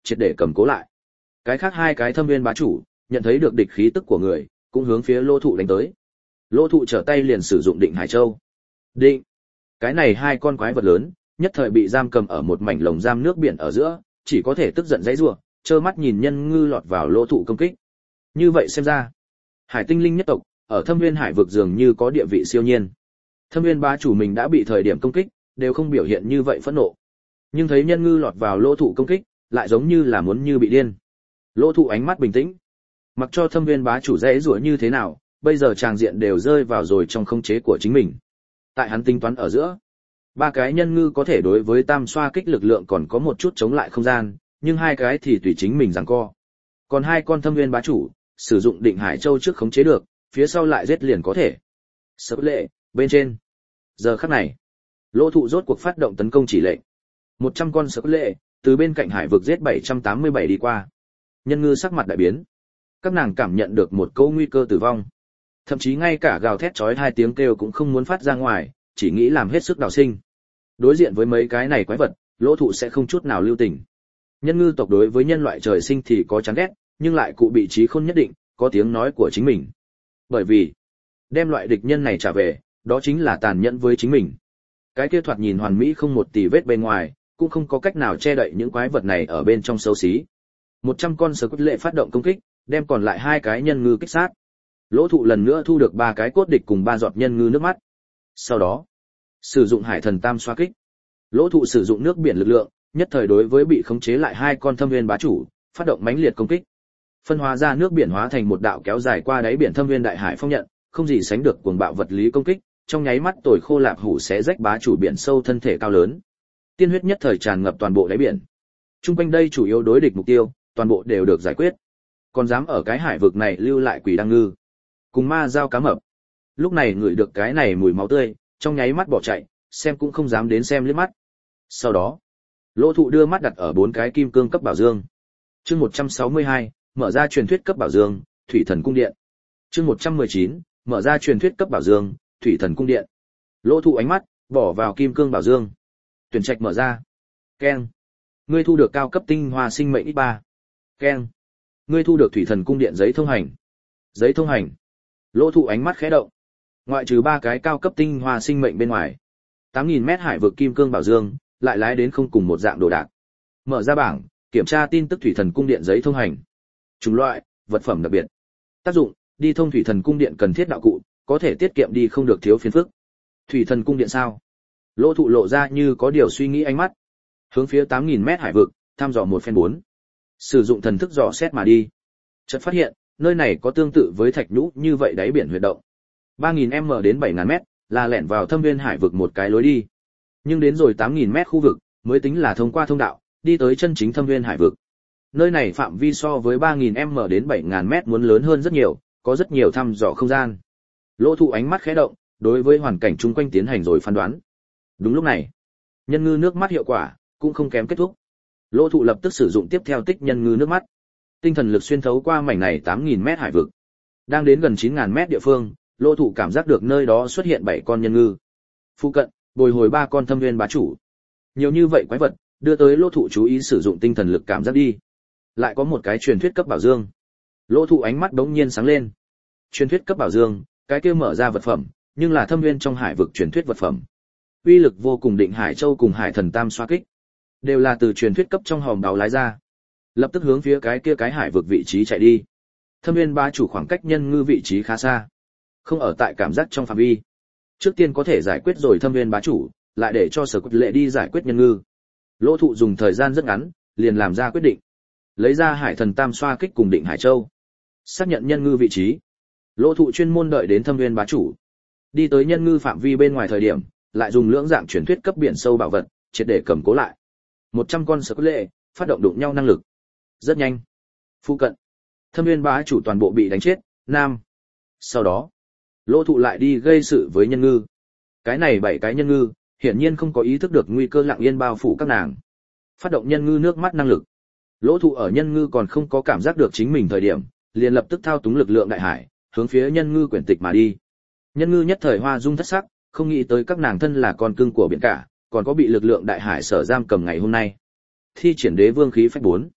triệt để cầm cố lại. Cái khác hai cái thâm viên bá chủ, nhận thấy được địch khí tức của người, cũng hướng phía Lô Thụ đánh tới. Lô Thụ trở tay liền sử dụng Định Hải Châu. Định. Cái này hai con quái vật lớn, nhất thời bị giam cầm ở một mảnh lồng giam nước biển ở giữa, chỉ có thể tức giận giãy giụa, trơ mắt nhìn nhân ngư lọt vào Lô Thụ công kích. Như vậy xem ra, Hải Tinh Linh nhất tộc ở Thâm Nguyên Hải vực dường như có địa vị siêu nhiên. Thâm Nguyên bá chủ mình đã bị thời điểm công kích, đều không biểu hiện như vậy phẫn nộ. Nhưng thấy nhân ngư lọt vào Lô Thụ công kích, lại giống như là muốn như bị điên. Lô Thụ ánh mắt bình tĩnh, mặc cho Thâm Nguyên bá chủ giãy giụa như thế nào, bây giờ tràng diện đều rơi vào rồi trong khống chế của chính mình. Tại hắn tính toán ở giữa, ba cái nhân ngư có thể đối với tam xoa kích lực lượng còn có một chút chống lại không gian, nhưng hai cái thì tùy chính mình giằng co. Còn hai con Thâm Nguyên bá chủ, sử dụng Định Hải Châu trước khống chế được, phía sau lại giết liền có thể. Sập lệ, bên trên. Giờ khắc này, Lô Thụ rốt cuộc phát động tấn công chỉ lệnh. một trăm con sập lệ, từ bên cạnh hải vực giết bảy trăm tám mươi bảy đi qua. Nhân ngư sắc mặt đại biến. Các nàng cảm nhận được một câu nguy cơ tử vong. Thậm chí ngay cả gào thét chói hai tiếng kêu cũng không muốn phát ra ngoài, chỉ nghĩ làm hết sức đào sinh. Đối diện với mấy cái này quái vật, Lô Thụ sẽ không chút nào lưu tình. Nhân ngư tộc đối với nhân loại trời sinh thì có chán ghét, nhưng lại cụ bị trí khôn nhất định, có tiếng nói của chính mình. Bởi vì, đem loại địch nhân này trả về, đó chính là tàn nhẫn với chính mình. Cái kia thoạt nhìn hoàn mỹ không một tì vết bên ngoài, cũng không có cách nào che đậy những quái vật này ở bên trong xấu xí. một trăm con sở cốt lệ phát động công kích, đem còn lại hai cái nhân ngư kích sát. Lỗ Thụ lần nữa thu được ba cái cốt địch cùng ba giọt nhân ngư nước mắt. Sau đó, sử dụng hải thần tam xoa kích. Lỗ Thụ sử dụng nước biển lực lượng, nhất thời đối với bị khống chế lại hai con thâm viên bá chủ, phát động mãnh liệt công kích. Phân hóa ra nước biển hóa thành một đạo kéo dài qua đáy biển thâm viên đại hải phong nhận, không gì sánh được cuồng bạo vật lý công kích, trong nháy mắt tồi khô lạp hủ xé rách bá chủ biển sâu thân thể cao lớn. Tiên huyết nhất thời tràn ngập toàn bộ đáy biển. Trung quanh đây chủ yếu đối địch mục tiêu, toàn bộ đều được giải quyết. Còn dám ở cái hải vực này lưu lại quỷ đăng ngư, cùng ma giao cá mập. Lúc này ngửi được cái này mùi máu tươi, trong nháy mắt bỏ chạy, xem cũng không dám đến xem liếc mắt. Sau đó, Lỗ Thụ đưa mắt đặt ở bốn cái kim cương cấp bảo dương. Chương một trăm sáu mươi hai, mở ra truyền thuyết cấp bảo dương, Thủy Thần cung điện. Chương một trăm mười chín, mở ra truyền thuyết cấp bảo dương, Thủy Thần cung điện. Lỗ Thụ ánh mắt bỏ vào kim cương bảo dương. Tuyển trạch mở ra. Keng. Ngươi thu được cao cấp tinh hoa sinh mệnh ích ba. Keng. Ngươi thu được Thủy Thần cung điện giấy thông hành. Giấy thông hành. Lỗ Thụ ánh mắt khẽ động. Ngoại trừ ba cái cao cấp tinh hoa sinh mệnh bên ngoài, tám nghìn mét hải vực kim cương bảo dương lại lái đến không cùng một dạng đồ đạc. Mở ra bảng, kiểm tra tin tức Thủy Thần cung điện giấy thông hành. Chủng loại, vật phẩm đặc biệt. Tác dụng, đi thông Thủy Thần cung điện cần thiết đạo cụ, có thể tiết kiệm đi không được thiếu phiền phức. Thủy Thần cung điện sao? Lỗ Thụ lộ ra như có điều suy nghĩ ánh mắt. Hướng phía tám nghìn mét hải vực, thăm dò một phen bốn. Sử dụng thần thức dò xét mà đi. Chợt phát hiện, nơi này có tương tự với thạch nhũ như vậy đáy biển huyệt động. ba nghìn mét đến bảy nghìn mét, là lẻn vào thâm viên hải vực một cái lối đi. Nhưng đến rồi tám nghìn mét khu vực, mới tính là thông qua thông đạo, đi tới chân chính thâm viên hải vực. Nơi này phạm vi so với ba nghìn mét đến bảy nghìn mét muốn lớn hơn rất nhiều, có rất nhiều thăm dò không gian. Lỗ Thụ ánh mắt khẽ động, đối với hoàn cảnh chung quanh tiến hành rồi phán đoán. Đúng lúc này, nhân ngư nước mắt hiệu quả cũng không kém kết thúc. Lỗ Thụ lập tức sử dụng tiếp theo tích nhân ngư nước mắt. Tinh thần lực xuyên thấu qua mảnh này tám nghìn mét hải vực. Đang đến gần chín nghìn mét địa phương, Lỗ Thụ cảm giác được nơi đó xuất hiện bảy con nhân ngư. Phụ cận, bồi hồi ba con thâm viên bá chủ. Nhiều như vậy quái vật, đưa tới Lỗ Thụ chú ý sử dụng tinh thần lực cảm giác đi. Lại có một cái truyền thuyết cấp bảo dương. Lỗ Thụ ánh mắt đống nhiên sáng lên. Truyền thuyết cấp bảo dương, cái kia mở ra vật phẩm, nhưng là thâm viên trong hải vực truyền thuyết vật phẩm. Uy lực vô cùng Định Hải Châu cùng Hải Thần Tam xoa kích, đều là từ truyền thuyết cấp trong hòm đáo lái ra. Lập tức hướng phía cái kia cái hải vực vị trí chạy đi. Thâm viên bá chủ khoảng cách nhân ngư vị trí khá xa, không ở tại cảm giác trong phạm vi. Trước tiên có thể giải quyết rồi thâm viên bá chủ, lại để cho Sở Cốt Lệ đi giải quyết nhân ngư. Lỗ Thụ dùng thời gian rất ngắn, liền làm ra quyết định. Lấy ra Hải Thần Tam xoa kích cùng Định Hải Châu, xác nhận nhân ngư vị trí. Lỗ Thụ chuyên môn đợi đến thâm viên bá chủ đi tới nhân ngư phạm vi bên ngoài thời điểm, lại dùng lưỡng dạng truyền thuyết cấp biển sâu bảo vật, triệt để cầm cố lại. một trăm con Sở Cốt Lệ phát động đụng nhau năng lực. Rất nhanh. Phụ cận, thâm viên bá chủ toàn bộ bị đánh chết, nam. Sau đó, Lỗ Thụ lại đi gây sự với nhân ngư. Cái này bảy cái nhân ngư, hiển nhiên không có ý thức được nguy cơ lặng yên bao phủ các nàng. Phát động nhân ngư nước mắt năng lực. Lỗ Thụ ở nhân ngư còn không có cảm giác được chính mình thời điểm, liền lập tức thao túng lực lượng đại hải, hướng phía nhân ngư quyển tịch mà đi. Nhân ngư nhất thời hoa dung thất sắc, không nghĩ tới các nàng thân là con cưng của biển cả, còn có bị lực lượng đại hải sở giam cầm ngày hôm nay. Thi triển đế vương khí phách bốn.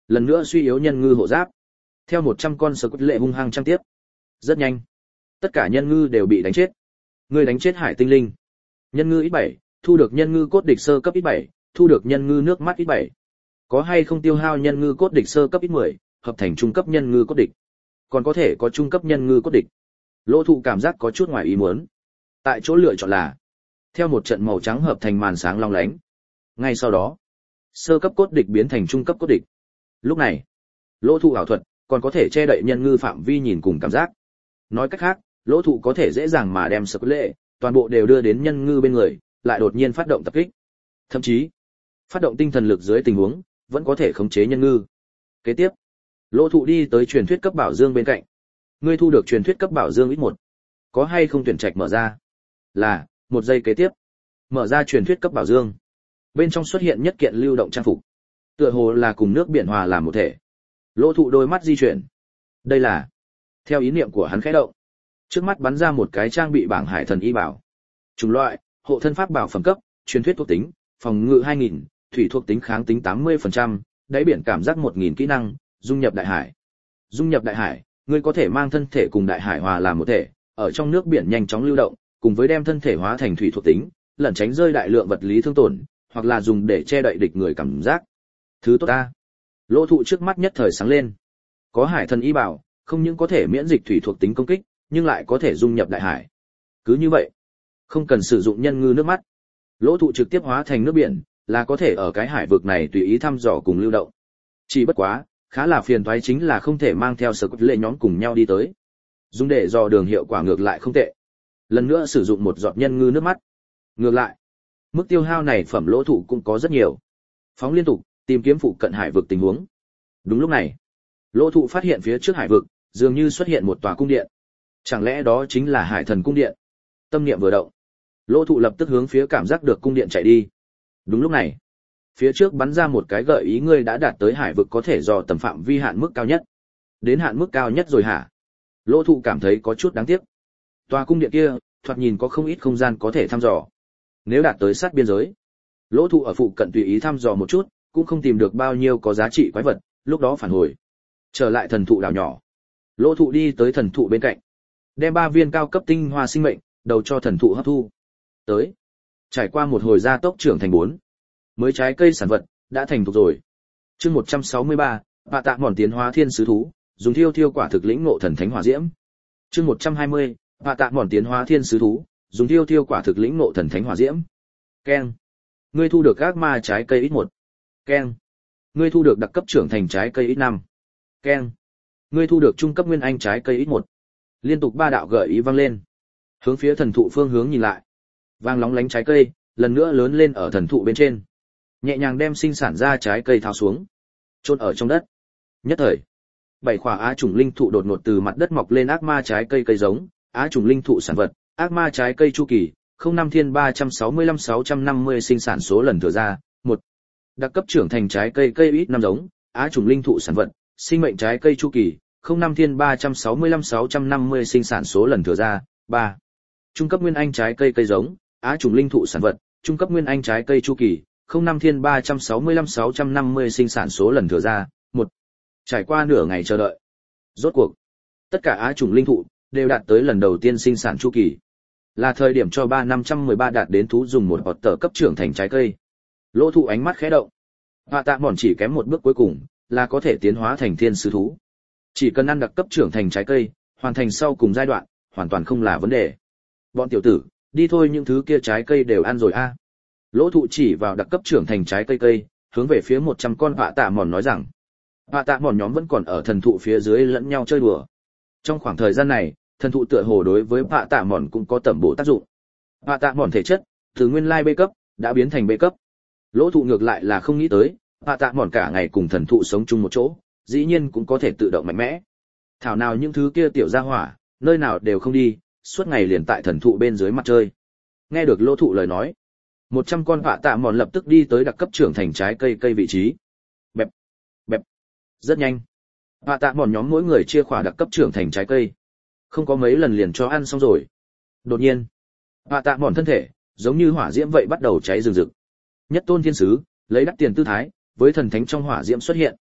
lần nữa suy yếu nhân ngư hộ giáp. Theo một trăm con sờ cốt lệ hung hăng trăm tiếp. Rất nhanh, tất cả nhân ngư đều bị đánh chết. Ngươi đánh chết hải tinh linh. Nhân ngư ít bảy, thu được nhân ngư cốt địch sơ cấp ít bảy, thu được nhân ngư nước mắt ít bảy. Có hay không tiêu hao nhân ngư cốt địch sơ cấp ít mười, hợp thành trung cấp nhân ngư cốt địch. Còn có thể có trung cấp nhân ngư cốt địch. Lỗ Thụ cảm giác có chút ngoài ý muốn. Tại chỗ lựa chọn là theo một trận màu trắng hợp thành màn sáng long lánh. Ngay sau đó, sơ cấp cốt địch biến thành trung cấp cốt địch. Lúc này, Lỗ Thụ ảo thuật còn có thể che đậy nhân ngư phạm vi nhìn cùng cảm giác. Nói cách khác, Lỗ Thụ có thể dễ dàng mà đem sập lệ toàn bộ đều đưa đến nhân ngư bên người, lại đột nhiên phát động tập kích. Thậm chí, phát động tinh thần lực dưới tình huống, vẫn có thể khống chế nhân ngư. Kế tiếp, Lỗ Thụ đi tới truyền thuyết cấp bảo dương bên cạnh. Ngươi thu được truyền thuyết cấp bảo dương ít một. Có hay không tuyển trạch mở ra? Là, một giây kế tiếp. Mở ra truyền thuyết cấp bảo dương. Bên trong xuất hiện nhất kiện lưu động trang phục. Tựa hồ là cùng nước biển hòa làm một thể. Lỗ Thụ đôi mắt di chuyển. Đây là, theo ý niệm của hắn khẽ động, trước mắt bắn ra một cái trang bị bảng hải thần y bảo. Chủng loại, hộ thân pháp bảo phẩm cấp, truyền thuyết thuộc tính, phòng ngự hai nghìn, thủy thuộc tính kháng tính tám mươi phần trăm, đáy biển cảm giác một nghìn kỹ năng, dung nhập đại hải. Dung nhập đại hải, ngươi có thể mang thân thể cùng đại hải hòa làm một thể, ở trong nước biển nhanh chóng lưu động, cùng với đem thân thể hóa thành thủy thuộc tính, lẩn tránh rơi đại lượng vật lý thương tổn, hoặc là dùng để che đậy địch người cảm giác. Thứ tốt ta. Lỗ Thụ trước mắt nhất thời sáng lên. Có hải thần y bảo, không những có thể miễn dịch thủy thuộc tính công kích, nhưng lại có thể dung nhập đại hải. Cứ như vậy, không cần sử dụng nhân ngư nước mắt. Lỗ Thụ trực tiếp hóa thành nước biển, là có thể ở cái hải vực này tùy ý thăm dò cùng lưu động. Chỉ bất quá, khá là phiền toái chính là không thể mang theo sở cốt lệ nhóm cùng nhau đi tới. Dùng để dò đường hiệu quả ngược lại không tệ. Lần nữa sử dụng một giọt nhân ngư nước mắt. Ngược lại, mức tiêu hao này phẩm Lỗ Thụ cũng có rất nhiều. Phóng liên tục, tìm kiếm phụ cận hải vực tình huống. Đúng lúc này, Lỗ Thụ phát hiện phía trước hải vực, dường như xuất hiện một tòa cung điện. Chẳng lẽ đó chính là Hải Thần cung điện? Tâm niệm vừa động, Lỗ Thụ lập tức hướng phía cảm giác được cung điện chạy đi. Đúng lúc này, phía trước bắn ra một cái gợi ý ngươi đã đạt tới hải vực có thể dò tầm phạm vi hạn mức cao nhất. Đến hạn mức cao nhất rồi hả? Lỗ Thụ cảm thấy có chút đáng tiếc. Tòa cung điện kia, thoạt nhìn có không ít không gian có thể thăm dò. Nếu đạt tới sát biên giới, Lỗ Thụ ở phụ cận tùy ý thăm dò một chút, cũng không tìm được bao nhiêu có giá trị quái vật, lúc đó phản hồi. Trở lại thần thụ đảo nhỏ. Lỗ Thụ đi tới thần thụ bên cạnh, đem ba viên cao cấp tinh hoa sinh mệnh đầu cho thần thụ hấp thu. Tới, trải qua một hồi gia tốc trưởng thành bốn, mới trái cây sản vật đã thành thục rồi. Chương một trăm sáu mươi ba, Vạ Tạ Mòn tiến hóa thiên sứ thú, dùng thiêu thiêu quả thực lĩnh ngộ thần thánh hỏa diễm. Chương một trăm hai mươi, Vạ Tạ Mòn tiến hóa thiên sứ thú, dùng thiêu thiêu quả thực lĩnh ngộ thần thánh hỏa diễm. Keng. Ngươi thu được ác ma trái cây ít một. Keng. Ngươi thu được đặc cấp trưởng thành trái cây ít năm. Keng. Ngươi thu được trung cấp nguyên anh trái cây ít một. Liên tục ba đạo gợi ý vang lên. Hướng phía thần thụ phương hướng nhìn lại. Vang lóng lánh trái cây, lần nữa lớn lên ở thần thụ bên trên. Nhẹ nhàng đem sinh sản ra trái cây tháo xuống, chôn ở trong đất. Nhất thời, bảy khỏa á trùng linh thụ đột ngột từ mặt đất mọc lên ác ma trái cây cây giống, á trùng linh thụ sản vật, ác ma trái cây chu kỳ, không năm thiên ba trăm sáu mươi lăm sáu trăm năm mươi sinh sản số lần thừa ra, một. Đặc cấp trưởng thành trái cây cây ít năm giống, á trùng linh thụ sản vật, sinh mệnh trái cây chu kỳ, không năm thiên ba trăm sáu mươi lăm sáu trăm năm mươi sinh sản số lần thừa ra, ba. Trung cấp nguyên anh trái cây cây giống, á trùng linh thụ sản vật, trung cấp nguyên anh trái cây chu kỳ, không năm thiên ba trăm sáu mươi lăm sáu trăm năm mươi sinh sản số lần thừa ra, một. Trải qua nửa ngày chờ đợi, rốt cuộc, tất cả á trùng linh thụ đều đạt tới lần đầu tiên sinh sản chu kỳ. Là thời điểm cho ba năm trăm mười ba đạt đến thú dùng một hột tờ cấp trưởng thành trái cây. Lỗ Thụ ánh mắt khẽ động. Vạ Tạ Mòn chỉ kém một bước cuối cùng, là có thể tiến hóa thành thiên sứ thú. Chỉ cần ăn đặc cấp trưởng thành trái cây, hoàn thành sau cùng giai đoạn, hoàn toàn không là vấn đề. Bọn tiểu tử, đi thôi, những thứ kia trái cây đều ăn rồi a. À. Lỗ Thụ chỉ vào đặc cấp trưởng thành trái cây cây, hướng về phía một trăm con Vạ Tạ Mòn nói rằng, Vạ Tạ Mòn nhóm vẫn còn ở thần thụ phía dưới lẫn nhau chơi đùa. Trong khoảng thời gian này, thần thụ tựa hồ đối với Vạ Tạ Mòn cũng có tẩm bổ tác dụng. Vạ Tạ Mòn thể chất từ nguyên lai B cấp đã biến thành B cấp. Lỗ Thụ ngược lại là không nghĩ tới, Vạ Tạ Mòn cả ngày cùng thần thụ sống chung một chỗ, dĩ nhiên cũng có thể tự động mạnh mẽ. Thảo nào những thứ kia tiểu gia hỏa, nơi nào đều không đi, suốt ngày liền tại thần thụ bên dưới mặt chơi. Nghe được Lỗ Thụ lời nói, một trăm con Vạ Tạ Mòn lập tức đi tới đặc cấp trưởng thành trái cây cây vị trí. Bẹp, bẹp. Rất nhanh, Vạ Tạ Mòn nhóm mỗi người chia khỏa đặc cấp trưởng thành trái cây. Không có mấy lần liền cho ăn xong rồi. Đột nhiên, Vạ Tạ Mòn thân thể giống như hỏa diễm vậy bắt đầu cháy rừng rực. Nhất tôn thiên sứ lấy đắt tiền tư thái, với thần thánh trong hỏa diễm xuất hiện.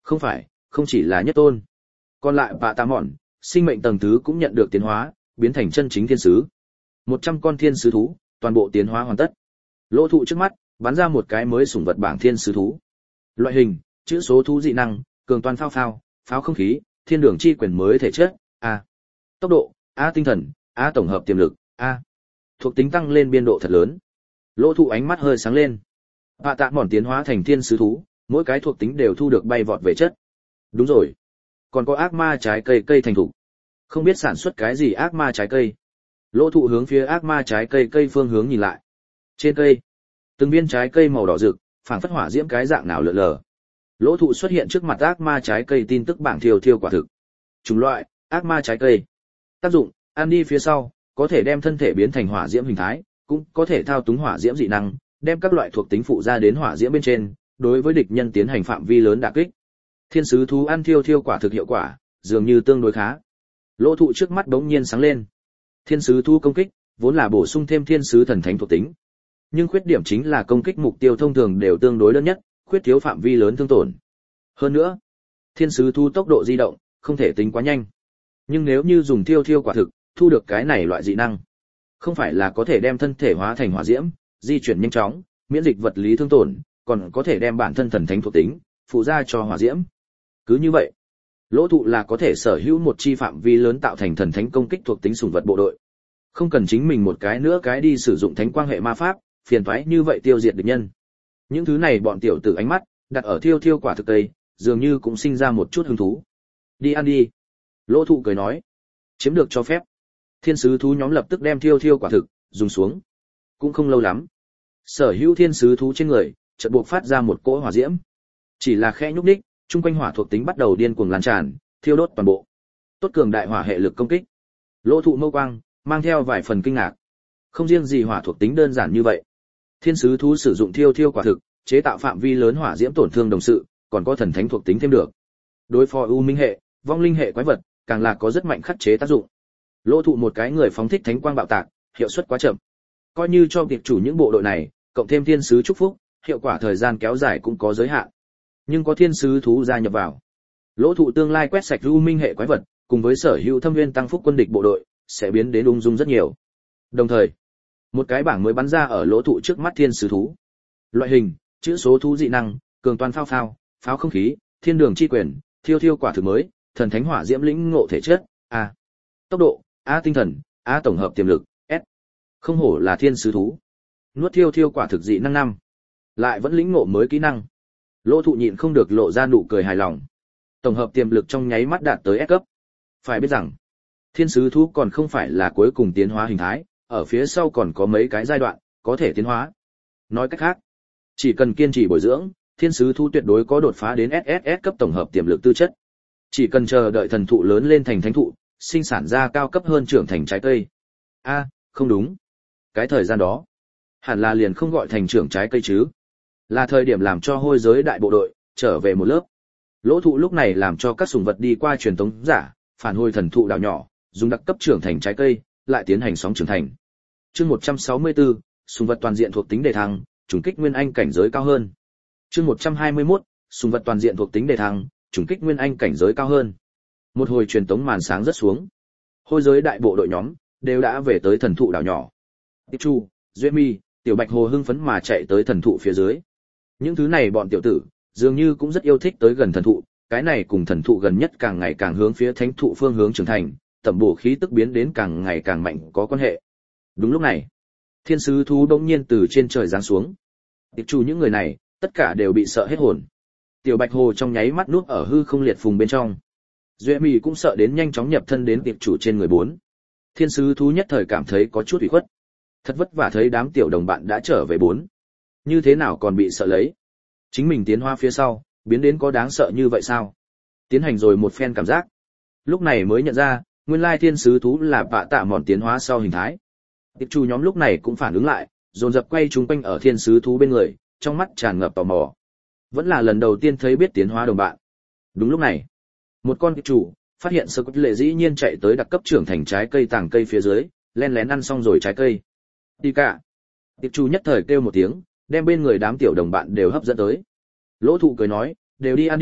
Không phải, không chỉ là nhất tôn. Còn lại bạ tạ mòn, sinh mệnh tầng thứ cũng nhận được tiến hóa, biến thành chân chính thiên sứ. một trăm con thiên sứ thú, toàn bộ tiến hóa hoàn tất. Lỗ thụ trước mắt, bắn ra một cái mới sủng vật bảng thiên sứ thú. Loại hình, chữ số thú dị năng, cường toàn phao phao, pháo không khí, thiên đường chi quyền mới thể chất, A. Tốc độ, A tinh thần, A tổng hợp tiềm lực, A. Thuộc tính tăng lên biên độ thật lớn. Lỗ thụ ánh mắt hơi sáng lên. Bạ tạ mòn tiến hóa thành thiên sứ thú, mỗi cái thuộc tính đều thu được bay vọt về chất. Đúng rồi. Còn có ác ma trái cây cây thành thục. Không biết sản xuất cái gì ác ma trái cây. Lỗ thụ hướng phía ác ma trái cây cây phương hướng nhìn lại. Trên cây, từng viên trái cây màu đỏ rực, phảng phất hỏa diễm cái dạng nào lượn lờ. Lỗ thụ xuất hiện trước mặt ác ma trái cây tin tức bảng thiêu thiêu quả thực. Chủng loại, ác ma trái cây. Tác dụng, ăn đi phía sau, có thể đem thân thể biến thành hỏa diễm hình thái, cũng có thể thao túng hỏa diễm dị năng, đem các loại thuộc tính phụ ra đến hỏa diễm bên trên, đối với địch nhân tiến hành phạm vi lớn đả kích. Thiên sứ thú ăn thiêu thiêu quả thực hiệu quả, dường như tương đối khá. Lỗ thụ trước mắt bỗng nhiên sáng lên. Thiên sứ thú công kích, vốn là bổ sung thêm thiên sứ thần thánh thuộc tính. Nhưng khuyết điểm chính là công kích mục tiêu thông thường đều tương đối đơn nhất, khuyết thiếu phạm vi lớn thương tổn. Hơn nữa, thiên sứ thú tốc độ di động, không thể tính quá nhanh. Nhưng nếu như dùng thiêu thiêu quả thực, thu được cái này loại dị năng, không phải là có thể đem thân thể hóa thành hỏa diễm, di chuyển nhanh chóng, miễn dịch vật lý thương tổn, còn có thể đem bản thân thần thánh thuộc tính phụ ra cho hỏa diễm. Cứ như vậy, Lỗ thụ là có thể sở hữu một chi phạm vi lớn tạo thành thần thánh công kích thuộc tính sủng vật bộ đội. Không cần chính mình một cái nữa cái đi sử dụng thánh quang hệ ma pháp, phiền toái như vậy tiêu diệt địch nhân. Những thứ này bọn tiểu tử ánh mắt đặt ở thiêu thiêu quả thực tây, dường như cũng sinh ra một chút hứng thú. Đi ăn đi. Lỗ thụ cười nói. Chiếm được cho phép. Thiên sứ thú nhóm lập tức đem thiêu thiêu quả thực dùng xuống. Cũng không lâu lắm, sở hữu thiên sứ thú trên người chợt buộc phát ra một cỗ hỏa diễm. Chỉ là khẽ nhúc nhích, chung quanh hỏa thuộc tính bắt đầu điên cuồng lan tràn, thiêu đốt toàn bộ. Tốt cường đại hỏa hệ lực công kích. Lỗ thụ mâu quang mang theo vài phần kinh ngạc. Không riêng gì hỏa thuộc tính đơn giản như vậy, thiên sứ thú sử dụng thiêu thiêu quả thực chế tạo phạm vi lớn hỏa diễm tổn thương đồng sự, còn có thần thánh thuộc tính thêm được. Đối phó u minh hệ, vong linh hệ quái vật, càng là có rất mạnh khắc chế tác dụng. Lỗ thụ một cái người phóng thích thánh quang bạo tạc, hiệu suất quá chậm. Coi như cho việc chủ những bộ đội này, cộng thêm thiên sứ chúc phúc, hiệu quả thời gian kéo dài cũng có giới hạn. Nhưng có thiên sứ thú gia nhập vào, Lỗ thụ tương lai quét sạch u minh hệ quái vật, cùng với sở hữu thâm viên tăng phúc quân địch bộ đội, sẽ biến đến ung dung rất nhiều. Đồng thời, một cái bảng mới bắn ra ở lỗ thụ trước mắt thiên sứ thú. Loại hình, chữ số thú dị năng, cường toàn phao phao, pháo không khí, thiên đường chi quyền, thiêu thiêu quả thực mới, thần thánh hỏa diễm lĩnh ngộ thể chất, A. Tốc độ, A tinh thần, A tổng hợp tiềm lực, S. Không hổ là thiên sứ thú. Nuốt thiêu thiêu quả thực dị năng năm. Lại vẫn lĩnh ngộ mới kỹ năng. Lỗ thụ nhịn không được lộ ra nụ cười hài lòng. Tổng hợp tiềm lực trong nháy mắt đạt tới S cấp. Phải biết rằng, thiên sứ thú còn không phải là cuối cùng tiến hóa hình thái, ở phía sau còn có mấy cái giai đoạn có thể tiến hóa. Nói cách khác, chỉ cần kiên trì bồi dưỡng, thiên sứ thú tuyệt đối có đột phá đến ét ét ét cấp tổng hợp tiềm lực tư chất. Chỉ cần chờ đợi thần thụ lớn lên thành thánh thụ, sinh sản ra cao cấp hơn trưởng thành trái cây. A, à, không đúng. Cái thời gian đó, hẳn là liền không gọi thành trưởng trái cây chứ. Là thời điểm làm cho hôi giới đại bộ đội trở về một lớp. Lỗ thụ lúc này làm cho các sủng vật đi qua truyền tống giả, phản hồi thần thụ đảo nhỏ, dùng đặc cấp trưởng thành trái cây, lại tiến hành sóng trưởng thành. Chương một trăm sáu mươi tư, sủng vật toàn diện thuộc tính đề thăng, trùng kích nguyên anh cảnh giới cao hơn. Chương một trăm hai mươi mốt, sủng vật toàn diện thuộc tính đề thăng, trùng kích nguyên anh cảnh giới cao hơn. Một hồi truyền tống màn sáng rất xuống. Hôi giới đại bộ đội nhóm đều đã về tới thần thụ đảo nhỏ. Tiếp Chu, Duệ Mi, Tiểu Bạch Hồ hưng phấn mà chạy tới thần thụ phía dưới. Những thứ này bọn tiểu tử dường như cũng rất yêu thích tới gần thần thụ, cái này cùng thần thụ gần nhất càng ngày càng hướng phía thánh thụ phương hướng trưởng thành, tầm bổ khí tức biến đến càng ngày càng mạnh có quan hệ. Đúng lúc này, thiên sứ thú đột nhiên từ trên trời giáng xuống. Tiếp Chu những người này, tất cả đều bị sợ hết hồn. Tiểu Bạch Hồ trong nháy mắt nuốt ở hư không liệt phùng bên trong. Duệ Mị cũng sợ đến nhanh chóng nhập thân đến tiệp chủ trên người bốn. Thiên sứ thú nhất thời cảm thấy có chút ủy khuất. Thật vất vả thấy đám tiểu đồng bạn đã trở về bốn. Như thế nào còn bị sợ lấy? Chính mình tiến hóa phía sau, biến đến có đáng sợ như vậy sao? Tiến hành rồi một phen cảm giác. Lúc này mới nhận ra, nguyên lai thiên sứ thú là bạ tạ mòn tiến hóa sau hình thái. Tiệp chủ nhóm lúc này cũng phản ứng lại, dồn dập quay chúng quanh ở thiên sứ thú bên người, trong mắt tràn ngập tò mò. Vẫn là lần đầu tiên thấy biết tiến hóa đồng bạn. Đúng lúc này, một con tiệp chủ phát hiện sơ cốt lệ dĩ nhiên chạy tới đặc cấp trưởng thành trái cây tàng cây phía dưới, len lén ăn xong rồi trái cây. Đi cả. Tiệp chủ nhất thời kêu một tiếng, đem bên người đám tiểu đồng bạn đều hấp dẫn tới. Lỗ thụ cười nói, đều đi ăn đi,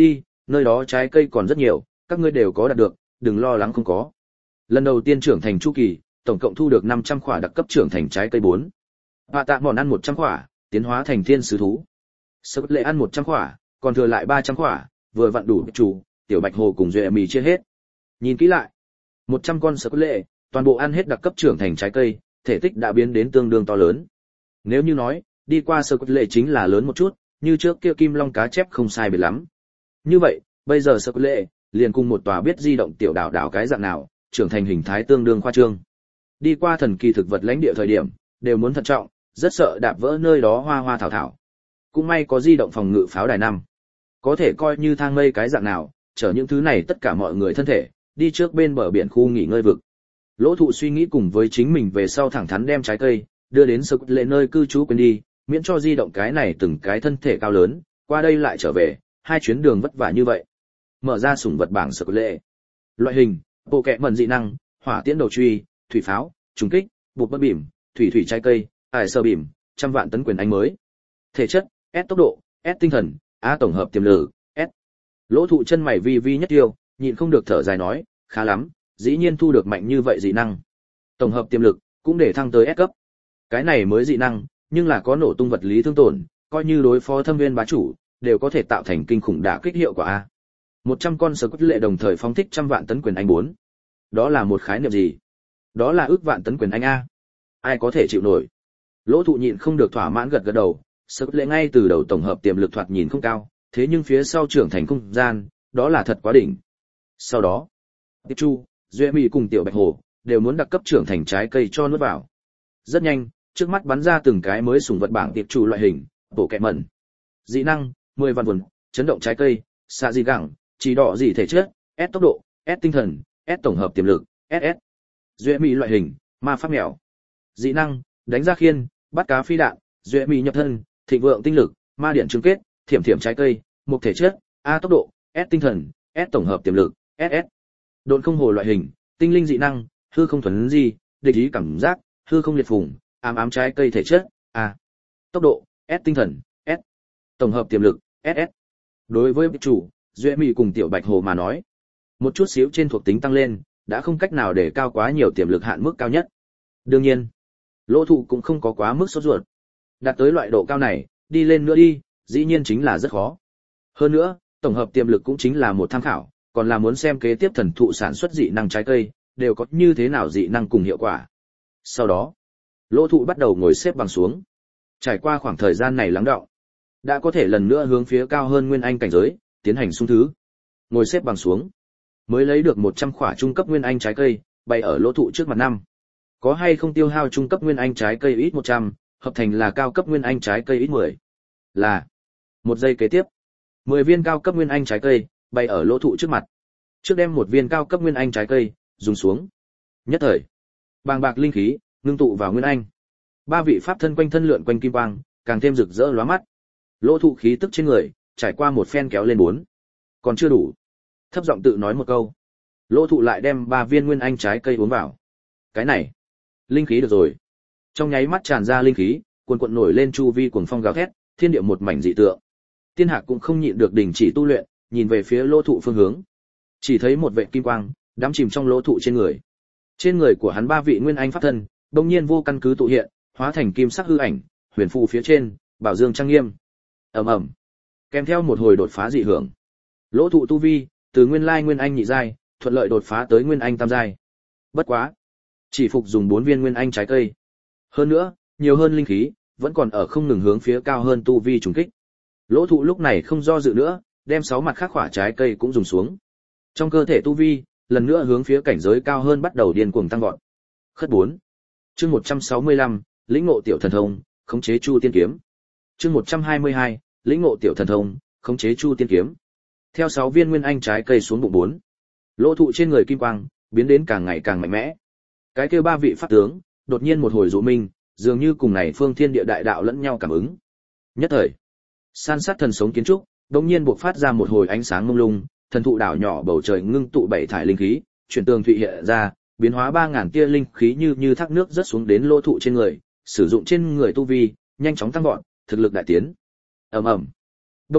nơi đó trái cây còn rất nhiều, các ngươi đều có đạt được, đừng lo lắng không có. Lần đầu tiên trưởng thành chu kỳ, tổng cộng thu được năm trăm khỏa đặc cấp trưởng thành trái cây bốn. Và tạ mòn ăn một trăm khỏa, tiến hóa thành thiên sứ thú. Sơ lệ ăn một trăm khỏa, còn thừa lại ba trăm khỏa, vừa vặn đủ chủ, tiểu bạch hồ cùng duệ mì chia hết. Nhìn kỹ lại, một trăm con sơ lệ, toàn bộ ăn hết đặc cấp trưởng thành trái cây, thể tích đã biến đến tương đương to lớn. Nếu như nói, đi qua sơ lệ chính là lớn một chút, như trước kia kim long cá chép không sai biệt lắm. Như vậy, bây giờ sơ lệ, liền cùng một tòa biết di động tiểu đảo đảo cái dạng nào, trưởng thành hình thái tương đương khoa trương. Đi qua thần kỳ thực vật lãnh địa thời điểm, đều muốn thận trọng, rất sợ đạp vỡ nơi đó hoa hoa thảo thảo. Cũng may có di động phòng ngự pháo đài năm, có thể coi như thang mây cái dạng nào, chở những thứ này tất cả mọi người thân thể, đi trước bên bờ biển khu nghỉ ngơi vực. Lỗ Thụ suy nghĩ cùng với chính mình về sau thẳng thắn đem trái cây đưa đến sơ lệ nơi cư trú quên đi, miễn cho di động cái này từng cái thân thể cao lớn, qua đây lại trở về, hai chuyến đường vất vả như vậy. Mở ra sủng vật bảng sơ lệ. Loại hình: bộ kệ mẩn dị năng, hỏa tiễn đầu truy, thủy pháo, trùng kích, bụt bất bìm, thủy thủy trái cây, ải sơ bìm, trăm vạn tấn quyền anh mới. Thể chất: S tốc độ, S tinh thần, A tổng hợp tiềm lực, S. Lỗ Thụ chân mày vi vi nhất tiêu, nhịn không được thở dài nói, khá lắm, dĩ nhiên thu được mạnh như vậy dị năng. Tổng hợp tiềm lực cũng để thăng tới S cấp. Cái này mới dị năng, nhưng là có nổ tung vật lý thương tổn, coi như đối phó thâm viên bá chủ, đều có thể tạo thành kinh khủng đả kích hiệu quả a. một trăm con sở quất lệ đồng thời phóng thích trăm vạn tấn quyền anh bốn. Đó là một khái niệm gì? Đó là ước vạn tấn quyền anh a. Ai có thể chịu nổi? Lỗ Thụ nhịn không được thỏa mãn gật gật đầu, sở quất lệ ngay từ đầu tổng hợp tiềm lực thoạt nhìn không cao, thế nhưng phía sau trưởng thành không gian, đó là thật quá đỉnh. Sau đó, Tiệp Chu, Duệ Mị cùng Tiểu Bạch Hồ đều muốn đặc cấp trưởng thành trái cây cho nuốt vào. Rất nhanh, trước mắt bắn ra từng cái mới sủng vật bảng Tiệp Chu loại hình, bộ kệ mẩn. Dị năng, mười vạn vườn, chấn động trái cây, xạ dị gẳng, chỉ đỏ dị thể chất, S tốc độ, S tinh thần, S tổng hợp tiềm lực, ét ét. Duệ Mị loại hình, ma pháp mèo. Dị năng, đánh ra khiên, bắt cá phi đạn, Duệ Mị nhập thân, thịnh vượng tinh lực, ma điện trứng kết, thiểm thiểm trái cây, một thể chất, A tốc độ, S tinh thần, S tổng hợp tiềm lực, ét ét. Độn không hồ loại hình, tinh linh dị năng, hư không thuần di, địch ý cảm giác, hư không liệt phùng, ám ám trái cây thể chất, A. Tốc độ, S tinh thần, S. Tổng hợp tiềm lực, ét ét. Đối với chủ, Duệ Mị cùng Tiểu Bạch Hồ mà nói, một chút xíu trên thuộc tính tăng lên, đã không cách nào để cao quá nhiều tiềm lực hạn mức cao nhất. Đương nhiên, Lỗ Thụ cũng không có quá mức sốt ruột. Đạt tới loại độ cao này, đi lên nữa đi, dĩ nhiên chính là rất khó. Hơn nữa, tổng hợp tiềm lực cũng chính là một tham khảo, còn là muốn xem kế tiếp thần thụ sản xuất dị năng trái cây, đều có như thế nào dị năng cùng hiệu quả. Sau đó, Lỗ Thụ bắt đầu ngồi xếp bằng xuống. Trải qua khoảng thời gian này lắng đọng, đã có thể lần nữa hướng phía cao hơn nguyên anh cảnh giới, tiến hành xung thứ. Ngồi xếp bằng xuống, mới lấy được một trăm khỏa trung cấp nguyên anh trái cây, bày ở Lỗ Thụ trước mặt năm. Có hay không tiêu hao trung cấp nguyên anh trái cây ít một trăm, hợp thành là cao cấp nguyên anh trái cây ít mười. Là. Một giây kế tiếp, mười viên cao cấp nguyên anh trái cây bày ở Lỗ Thụ trước mặt. Trước đem một viên cao cấp nguyên anh trái cây dùng xuống. Nhất thời, bàng bạc linh khí ngưng tụ vào nguyên anh. Ba vị pháp thân quanh thân lượn quanh kim quang, càng thêm rực rỡ lóa mắt. Lỗ Thụ khí tức trên người trải qua một phen kéo lên bốn. Còn chưa đủ. Thấp giọng tự nói một câu. Lỗ Thụ lại đem ba viên nguyên anh trái cây uống vào. Cái này, linh khí được rồi. Trong nháy mắt tràn ra linh khí, cuồn cuộn nổi lên chu vi cuồng phong gào thét, thiên địa một mảnh dị tượng. Tiên Hạc cũng không nhịn được đình chỉ tu luyện, nhìn về phía Lỗ Thụ phương hướng. Chỉ thấy một vệt kim quang đắm chìm trong Lỗ Thụ trên người. Trên người của hắn ba vị nguyên anh pháp thân, bỗng nhiên vô căn cứ tụ hiện, hóa thành kim sắc hư ảnh, huyền phù phía trên, bảo dương trang nghiêm. Ầm ầm. Kèm theo một hồi đột phá dị hưởng. Lỗ Thụ tu vi từ nguyên lai nguyên anh nhị giai, thuận lợi đột phá tới nguyên anh tam giai. Bất quá, chỉ phục dùng bốn viên nguyên anh trái cây. Hơn nữa, nhiều hơn linh khí, vẫn còn ở không ngừng hướng phía cao hơn tu vi trùng kích. Lỗ Thụ lúc này không do dự nữa, đem sáu mặt khác khỏa trái cây cũng dùng xuống. Trong cơ thể tu vi, lần nữa hướng phía cảnh giới cao hơn bắt đầu điên cuồng tăng vọt. Khất bốn. Chương một trăm sáu mươi lăm, lĩnh ngộ tiểu thần thông, khống chế Chu Tiên kiếm. Chương một trăm hai mươi hai, lĩnh ngộ tiểu thần thông, khống chế Chu Tiên kiếm. Theo sáu viên nguyên anh trái cây xuống bụng bốn. Lỗ Thụ trên người kim quang biến đến càng ngày càng mạnh mẽ. Cái kia ba vị pháp tướng đột nhiên một hồi dụ minh, dường như cùng này phương thiên địa đại đạo lẫn nhau cảm ứng. Nhất thời, san sát thần sống kiến trúc đột nhiên bộc phát ra một hồi ánh sáng mông lung, thần thụ đảo nhỏ bầu trời ngưng tụ bảy thải linh khí, chuyển tường thụy hiện ra, biến hóa ba ngàn tia linh khí như như thác nước rớt xuống đến Lỗ Thụ trên người, sử dụng trên người tu vi nhanh chóng tăng vọt, thực lực đại tiến. Ầm ầm. Đột nhiên,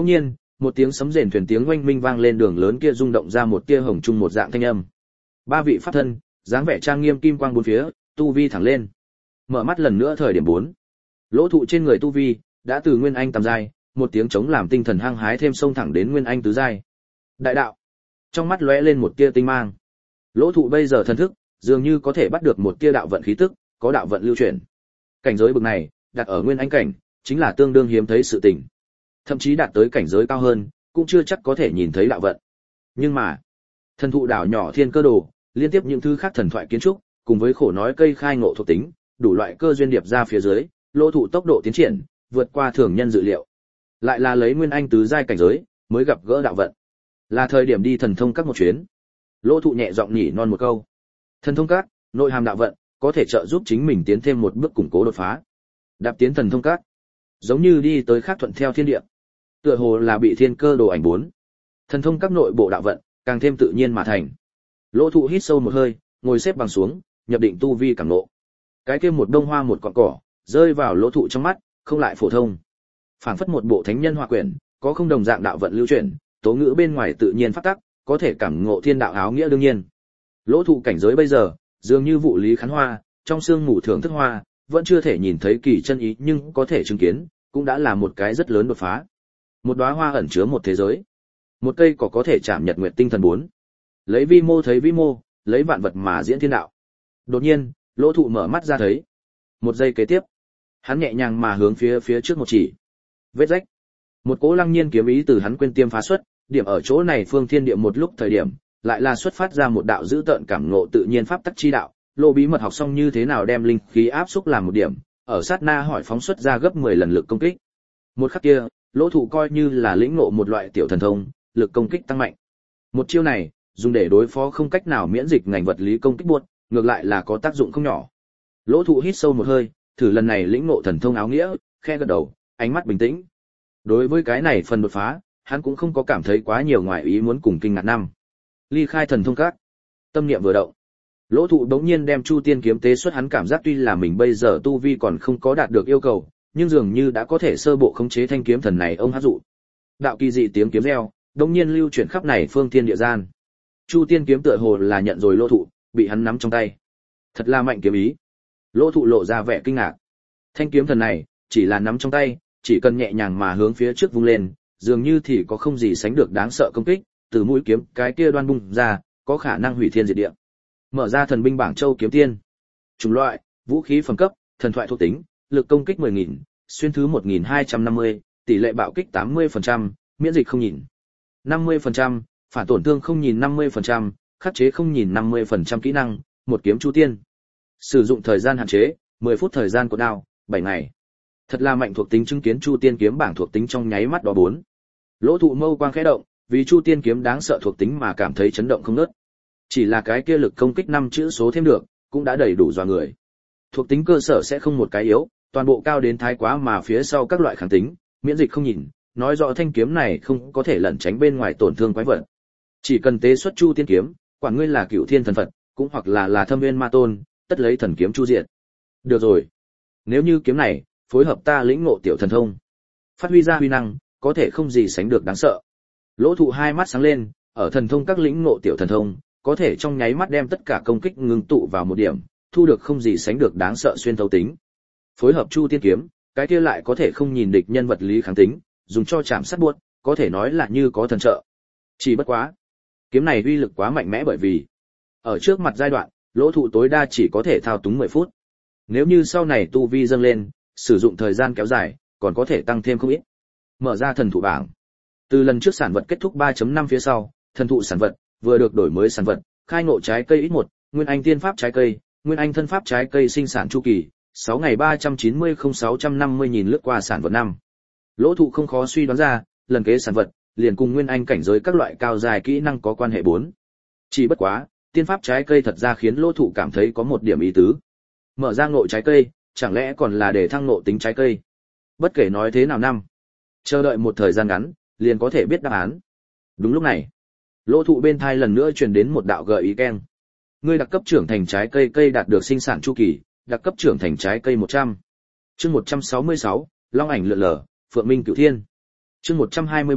một tiếng sấm rền thuyền tiếng oanh minh vang lên, đường lớn kia rung động ra một tia hồng trung một dạng thanh âm. Ba vị pháp thân, dáng vẻ trang nghiêm, kim quang bốn phía, tu vi thẳng lên. Mở mắt lần nữa thời điểm bốn. Lỗ Thụ trên người tu vi đã từ nguyên anh tam giai, một tiếng chống làm tinh thần hăng hái thêm sông thẳng đến nguyên anh tứ giai. Đại đạo. Trong mắt lóe lên một tia tinh mang. Lỗ Thụ bây giờ thần thức dường như có thể bắt được một tia đạo vận khí tức, có đạo vận lưu chuyển. Cảnh giới bậc này, đặt ở nguyên anh cảnh, chính là tương đương hiếm thấy sự tình. Thậm chí đạt tới cảnh giới cao hơn, cũng chưa chắc có thể nhìn thấy đạo vận. Nhưng mà, thần thụ đảo nhỏ thiên cơ đồ, liên tiếp những thứ khác thần thoại kiến trúc, cùng với khổ nói cây khai ngộ thuộc tính, đủ loại cơ duyên điệp ra phía dưới, Lỗ Thụ tốc độ tiến triển vượt qua thường nhân dự liệu. Lại là lấy nguyên anh tứ giai cảnh giới mới gặp gỡ đạo vận. Là thời điểm đi thần thông các một chuyến. Lỗ Thụ nhẹ giọng nhỉ non một câu. Thần thông các, nội hàm đạo vận, có thể trợ giúp chính mình tiến thêm một bước củng cố đột phá. Đạp tiến thần thông các, giống như đi tới khác thuận theo thiên địa. Tựa hồ là bị thiên cơ đồ ảnh bốn. Thần thông các nội bộ đạo vận, càng thêm tự nhiên mà thành. Lỗ Thụ hít sâu một hơi, ngồi xếp bằng xuống, nhập định tu vi cảm ngộ. Cái kia một đông hoa một cọn cỏ, rơi vào Lỗ Thụ trong mắt, không lại phổ thông. Phảng phất một bộ thánh nhân họa quyển, có không đồng dạng đạo vận lưu chuyển, tố ngữ bên ngoài tự nhiên phát tắc, có thể cảm ngộ thiên đạo áo nghĩa đương nhiên. Lỗ Thụ cảnh giới bây giờ, dường như vụ lý khán hoa, trong sương mù thưởng thức hoa, vẫn chưa thể nhìn thấy kỳ chân ý nhưng có thể chứng kiến, cũng đã là một cái rất lớn đột phá. Một đóa hoa ẩn chứa một thế giới. Một cây cỏ có thể chạm nhật nguyệt tinh thần bốn. Lấy vi mô thấy vi mô, lấy vạn vật mà diễn thiên đạo. Đột nhiên, Lỗ Thụ mở mắt ra thấy. Một giây kế tiếp, hắn nhẹ nhàng mà hướng phía phía trước một chỉ. Vết rách. Một cỗ lăng nhiên kiếm ý từ hắn quên tiêm phá xuất, điểm ở chỗ này phương thiên địa một lúc thời điểm, lại là xuất phát ra một đạo dữ tợn cảm ngộ tự nhiên pháp tắc chi đạo. Lô bí mật học xong như thế nào đem linh khí áp xúc làm một điểm, ở sát na hỏi phóng xuất ra gấp mười lần lực công kích. Một khắc kia, Lỗ Thụ coi như là lĩnh ngộ một loại tiểu thần thông, lực công kích tăng mạnh. Một chiêu này, dùng để đối phó không cách nào miễn dịch ngành vật lý công kích buốt, ngược lại là có tác dụng không nhỏ. Lỗ Thụ hít sâu một hơi, thử lần này lĩnh ngộ thần thông áo nghĩa, khe gật đầu, ánh mắt bình tĩnh. Đối với cái này phần đột phá, hắn cũng không có cảm thấy quá nhiều ngoài ý muốn cùng kinh ngạc năm. Ly khai thần thông các, tâm niệm vừa động, Lỗ Thụ đống nhiên đem Chu Tiên kiếm tế xuất, hắn cảm giác tuy là mình bây giờ tu vi còn không có đạt được yêu cầu, nhưng dường như đã có thể sơ bộ khống chế thanh kiếm thần này ông hấp dụ. Đạo kỳ dị tiếng kiếm reo, đống nhiên lưu chuyển khắp này phương thiên địa gian. Chu Tiên kiếm tựa hồ là nhận rồi Lỗ Thụ, bị hắn nắm trong tay. Thật là mạnh kiếm ý. Lỗ Thụ lộ ra vẻ kinh ngạc. Thanh kiếm thần này, chỉ là nắm trong tay, chỉ cần nhẹ nhàng mà hướng phía trước vung lên, dường như thì có không gì sánh được đáng sợ công kích, từ mũi kiếm cái kia đoan bung ra, có khả năng hủy thiên diệt địa. Mở ra thần binh bảng châu kiếm tiên. Chủng loại, vũ khí phẩm cấp, thần thoại thuộc tính, lực công kích mười nghìn, xuyên thứ một nghìn hai trăm năm mươi, tỷ lệ bạo kích tám mươi phần trăm, miễn dịch không nhìn năm mươi phần trăm, phản tổn thương không nhìn năm mươi phần trăm, khắc chế không nhìn năm mươi phần trăm kỹ năng, một kiếm chu tiên. Sử dụng thời gian hạn chế, mười phút thời gian của đao, bảy ngày. Thật là mạnh thuộc tính, chứng kiến Chu Tiên kiếm bảng thuộc tính trong nháy mắt đó bốn. Lỗ Thụ mâu quang khẽ động, vì Chu Tiên kiếm đáng sợ thuộc tính mà cảm thấy chấn động không ngớt. Chỉ là cái kia lực công kích năm chữ số thêm được, cũng đã đầy đủ dọa người. Thuộc tính cơ sở sẽ không một cái yếu, toàn bộ cao đến thái quá mà phía sau các loại kháng tính, miễn dịch không nhìn, nói rõ thanh kiếm này không có thể lẩn tránh bên ngoài tổn thương quái vật. Chỉ cần tế xuất Chu Tiên kiếm, quản ngươi là Cửu Thiên thần Phật, cũng hoặc là là Thâm Nguyên Ma Tôn, tất lấy thần kiếm chu diệt. Được rồi, nếu như kiếm này phối hợp ta lĩnh ngộ tiểu thần thông, phát huy ra huy năng, có thể không gì sánh được đáng sợ. Lỗ Thụ hai mắt sáng lên, ở thần thông các lĩnh ngộ tiểu thần thông, có thể trong nháy mắt đem tất cả công kích ngưng tụ vào một điểm, thu được không gì sánh được đáng sợ xuyên thấu tính. Phối hợp Chu Tiên kiếm, cái kia lại có thể không nhìn địch nhân vật lý kháng tính, dùng cho chạm sát buốt, có thể nói là như có thần trợ. Chỉ bất quá, kiếm này uy lực quá mạnh mẽ, bởi vì ở trước mặt giai đoạn, Lỗ Thụ tối đa chỉ có thể thao túng mười phút. Nếu như sau này tu vi dâng lên, sử dụng thời gian kéo dài, còn có thể tăng thêm không ít. Mở ra thần thụ bảng. Từ lần trước sản vật kết thúc ba chấm năm phía sau, thần thụ sản vật vừa được đổi mới sản vật, khai ngộ trái cây ít một, nguyên anh tiên pháp trái cây, nguyên anh thân pháp trái cây sinh sản chu kỳ, sáu ngày ba trăm chín mươi không sáu trăm năm mươi nghìn lướt qua sản vật năm. Lỗ Thụ không khó suy đoán ra, lần kế sản vật liền cùng nguyên anh cảnh giới các loại cao dài kỹ năng có quan hệ bốn. Chỉ bất quá, tiên pháp trái cây thật ra khiến Lỗ Thụ cảm thấy có một điểm ý tứ. Mở ra ngộ trái cây, chẳng lẽ còn là để thăng ngộ tính trái cây? Bất kể nói thế nào năm, chờ đợi một thời gian ngắn, liền có thể biết đáp án. Đúng lúc này, Lỗ Thụ bên thai lần nữa truyền đến một đạo gợi ý keng. Ngươi đặc cấp trưởng thành trái cây cây đạt được sinh sản chu kỳ, đặc cấp trưởng thành trái cây một trăm. Chương một trăm sáu mươi sáu, Long ảnh lượn lờ, Phượng Minh Cửu Thiên. Chương một trăm hai mươi ba,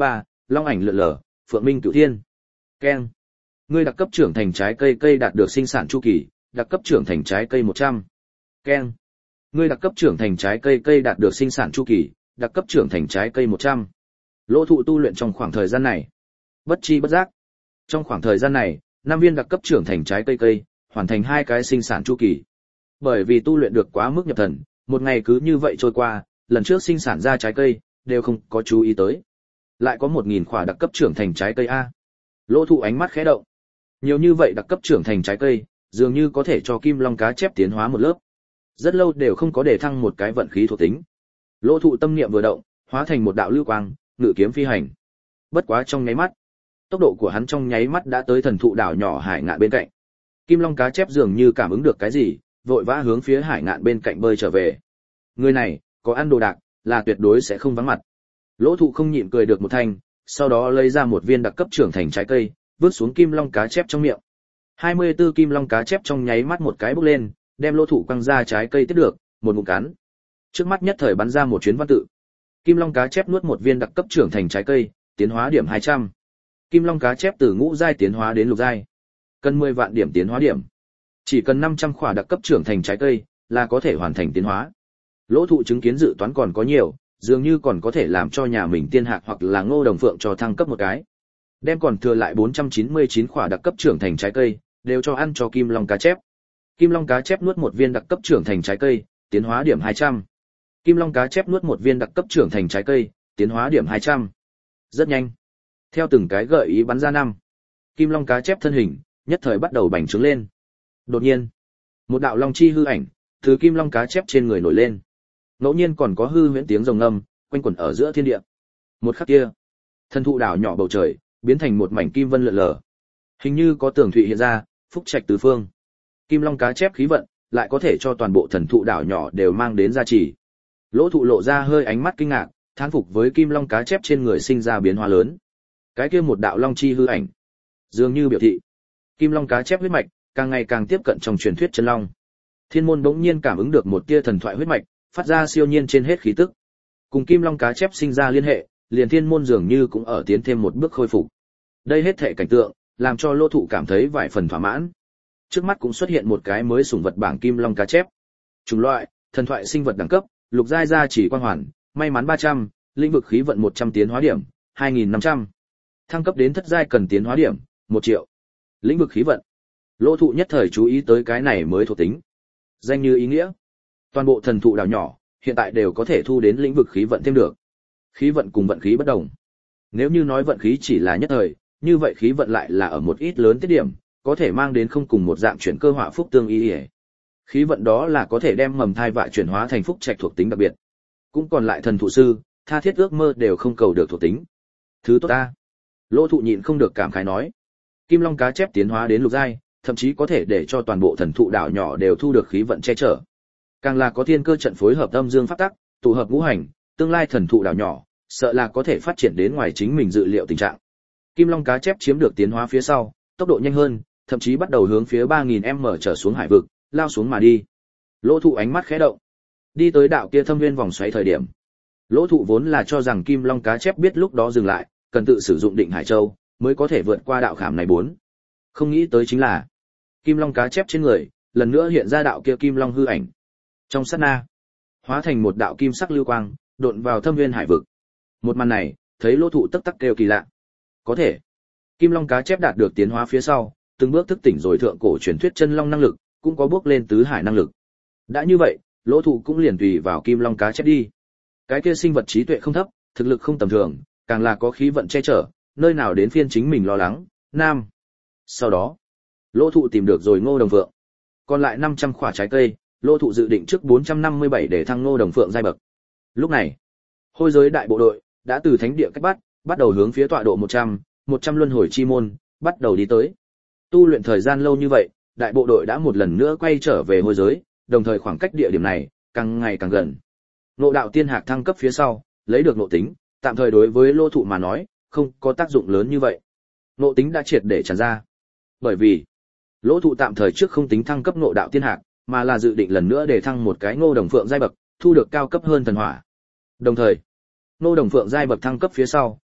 long ảnh lượn lờ, phượng minh cửu thiên. Keng. Ngươi đặc cấp trưởng thành trái cây cây đạt được sinh sản chu kỳ, đặc cấp trưởng thành trái cây một trăm. Keng. Ngươi đặc cấp trưởng thành trái cây cây đạt được sinh sản chu kỳ, đặc cấp trưởng thành trái cây một trăm. Lỗ Thụ tu luyện trong khoảng thời gian này, bất chi bất giác. Trong khoảng thời gian này, năm viên đặc cấp trưởng thành trái cây cây, hoàn thành hai cái sinh sản chu kỳ. Bởi vì tu luyện được quá mức nhập thần, một ngày cứ như vậy trôi qua, lần trước sinh sản ra trái cây, đều không có chú ý tới. Lại có một nghìn khỏa đặc cấp trưởng thành trái cây A. Lỗ Thụ ánh mắt khẽ động. Nhiều như vậy đặc cấp trưởng thành trái cây, dường như có thể cho Kim Long cá chép tiến hóa một lớp. Rất lâu đều không có để thăng một cái vận khí thuộc tính. Lỗ Thụ tâm niệm vừa động, hóa thành một đạo lưu quang, ngự kiếm phi hành. Bất quá trong nháy mắt, tốc độ của hắn trong nháy mắt đã tới thần thụ đảo nhỏ hải ngạn bên cạnh. Kim Long cá chép dường như cảm ứng được cái gì, vội vã hướng phía hải ngạn bên cạnh bơi trở về. Người này, có ăn đồ đạc, là tuyệt đối sẽ không vắng mặt. Lỗ Thụ không nhịn cười được một thanh, sau đó lấy ra một viên đặc cấp trưởng thành trái cây, vứt xuống Kim Long cá chép trong miệng. hai mươi tư Kim Long cá chép trong nháy mắt một cái bốc lên, đem Lỗ Thụ quăng ra trái cây tiếp được, một ngụm cắn. Trước mắt nhất thời bắn ra một chuyến văn tự. Kim Long cá chép nuốt một viên đặc cấp trưởng thành trái cây, tiến hóa điểm hai trăm. Kim Long cá chép từ ngũ giai tiến hóa đến lục giai. Cần mười vạn điểm tiến hóa điểm. Chỉ cần năm trăm khỏa đặc cấp trưởng thành trái cây là có thể hoàn thành tiến hóa. Lỗ Thụ chứng kiến dự toán còn có nhiều, dường như còn có thể làm cho nhà mình tiên hạc hoặc là Ngô Đồng Phượng cho thăng cấp một cái. Đem còn thừa lại bốn trăm chín mươi chín khỏa đặc cấp trưởng thành trái cây, đều cho ăn cho Kim Long cá chép. Kim Long cá chép nuốt một viên đặc cấp trưởng thành trái cây, tiến hóa điểm hai trăm. Kim Long cá chép nuốt một viên đặc cấp trưởng thành trái cây, tiến hóa điểm hai trăm. Rất nhanh. Theo từng cái gợi ý bắn ra năm, Kim Long cá chép thân hình nhất thời bắt đầu bành trướng lên. Đột nhiên, một đạo long chi hư ảnh từ Kim Long cá chép trên người nổi lên. Ngẫu nhiên còn có hư huyễn tiếng rồng ngâm quanh quẩn ở giữa thiên địa. Một khắc kia, thần thụ đảo nhỏ bầu trời biến thành một mảnh kim vân lượn lờ. Hình như có tường thụy hiện ra, phúc trạch tứ phương. Kim Long cá chép khí vận lại có thể cho toàn bộ thần thụ đảo nhỏ đều mang đến gia trì. Lỗ Thụ lộ ra hơi ánh mắt kinh ngạc, thán phục với Kim Long cá chép trên người sinh ra biến hóa lớn. Cái kia một đạo long chi hư ảnh, dường như biểu thị Kim Long cá chép huyết mạch càng ngày càng tiếp cận trong truyền thuyết chân long. Thiên môn bỗng nhiên cảm ứng được một tia thần thoại huyết mạch, phát ra siêu nhiên trên hết khí tức. Cùng Kim Long cá chép sinh ra liên hệ, liền thiên môn dường như cũng ở tiến thêm một bước khôi phục. Đây hết thảy cảnh tượng, làm cho Lỗ Thụ cảm thấy vài phần thỏa mãn. Trước mắt cũng xuất hiện một cái mới sủng vật bảng Kim Long cá chép. Chủng loại, thần thoại sinh vật đẳng cấp, lục giai gia chỉ quang hoàn, may mắn ba trăm, lĩnh vực khí vận một trăm tiến hóa điểm, hai nghìn năm trăm. Thăng cấp đến thất giai cần tiến hóa điểm, một triệu. Lĩnh vực khí vận. Lỗ Thụ nhất thời chú ý tới cái này mới thuộc tính. Danh như ý nghĩa, toàn bộ thần thụ đảo nhỏ hiện tại đều có thể thu đến lĩnh vực khí vận thêm được. Khí vận cùng vận khí bất đồng. Nếu như nói vận khí chỉ là nhất thời, như vậy khí vận lại là ở một ít lớn tiết điểm, có thể mang đến không cùng một dạng chuyển cơ họa phúc tương y. Khí vận đó là có thể đem mầm thai vạ chuyển hóa thành phúc trạch thuộc tính đặc biệt. Cũng còn lại thần thụ sư, tha thiết ước mơ đều không cầu được thuộc tính. Thứ tốt ta. Lỗ Thụ nhịn không được cảm khái nói. Kim Long cá chép tiến hóa đến lục giai, thậm chí có thể để cho toàn bộ thần thụ đảo nhỏ đều thu được khí vận che chở. Càng là có thiên cơ trận phối hợp âm dương pháp tắc, tụ hợp ngũ hành, tương lai thần thụ đảo nhỏ, sợ là có thể phát triển đến ngoài chính mình dự liệu tình trạng. Kim Long cá chép chiếm được tiến hóa phía sau, tốc độ nhanh hơn, thậm chí bắt đầu hướng phía ba nghìn mét trở xuống hải vực, lao xuống mà đi. Lỗ Thụ ánh mắt khẽ động, đi tới đạo kia thâm viên vòng xoáy thời điểm. Lỗ Thụ vốn là cho rằng Kim Long cá chép biết lúc đó dừng lại, cần tự sử dụng Định Hải Châu mới có thể vượt qua đạo khảm này bốn. Không nghĩ tới chính là Kim Long cá chép trên người, lần nữa hiện ra đạo kia kim long hư ảnh. Trong sát na, hóa thành một đạo kim sắc lưu quang, độn vào thâm viên hải vực. Một màn này, thấy Lỗ Thụ tức tắc kêu kỳ lạ. Có thể, Kim Long cá chép đạt được tiến hóa phía sau, từng bước thức tỉnh rồi thượng cổ truyền thuyết chân long năng lực, cũng có bước lên tứ hải năng lực. Đã như vậy, Lỗ Thụ cũng liền tùy vào Kim Long cá chép đi. Cái kia sinh vật trí tuệ không thấp, thực lực không tầm thường, càng là có khí vận che chở, nơi nào đến phiên chính mình lo lắng. Nam. Sau đó, Lỗ Thụ tìm được rồi Ngô Đồng Phượng. Còn lại năm trăm khỏa trái cây, Lỗ Thụ dự định trước bốn trăm năm mươi bảy để thăng Ngô Đồng Phượng giai bậc. Lúc này, hôi giới đại bộ đội đã từ thánh địa cách bắt, bắt đầu hướng phía tọa độ một trăm, một trăm luân hồi chi môn, bắt đầu đi tới. Tu luyện thời gian lâu như vậy, đại bộ đội đã một lần nữa quay trở về hôi giới, đồng thời khoảng cách địa điểm này càng ngày càng gần. Ngộ đạo tiên hạc thăng cấp phía sau, lấy được ngộ tính, tạm thời đối với Lỗ Thụ mà nói, không có tác dụng lớn như vậy. Ngộ tính đã triệt để tràn ra. Bởi vì, Lỗ Thụ tạm thời trước không tính thăng cấp ngộ đạo tiên hạc, mà là dự định lần nữa để thăng một cái Ngô Đồng Phượng giai bậc, thu được cao cấp hơn thần hỏa. Đồng thời, Ngô Đồng Phượng giai bậc thăng cấp phía sau,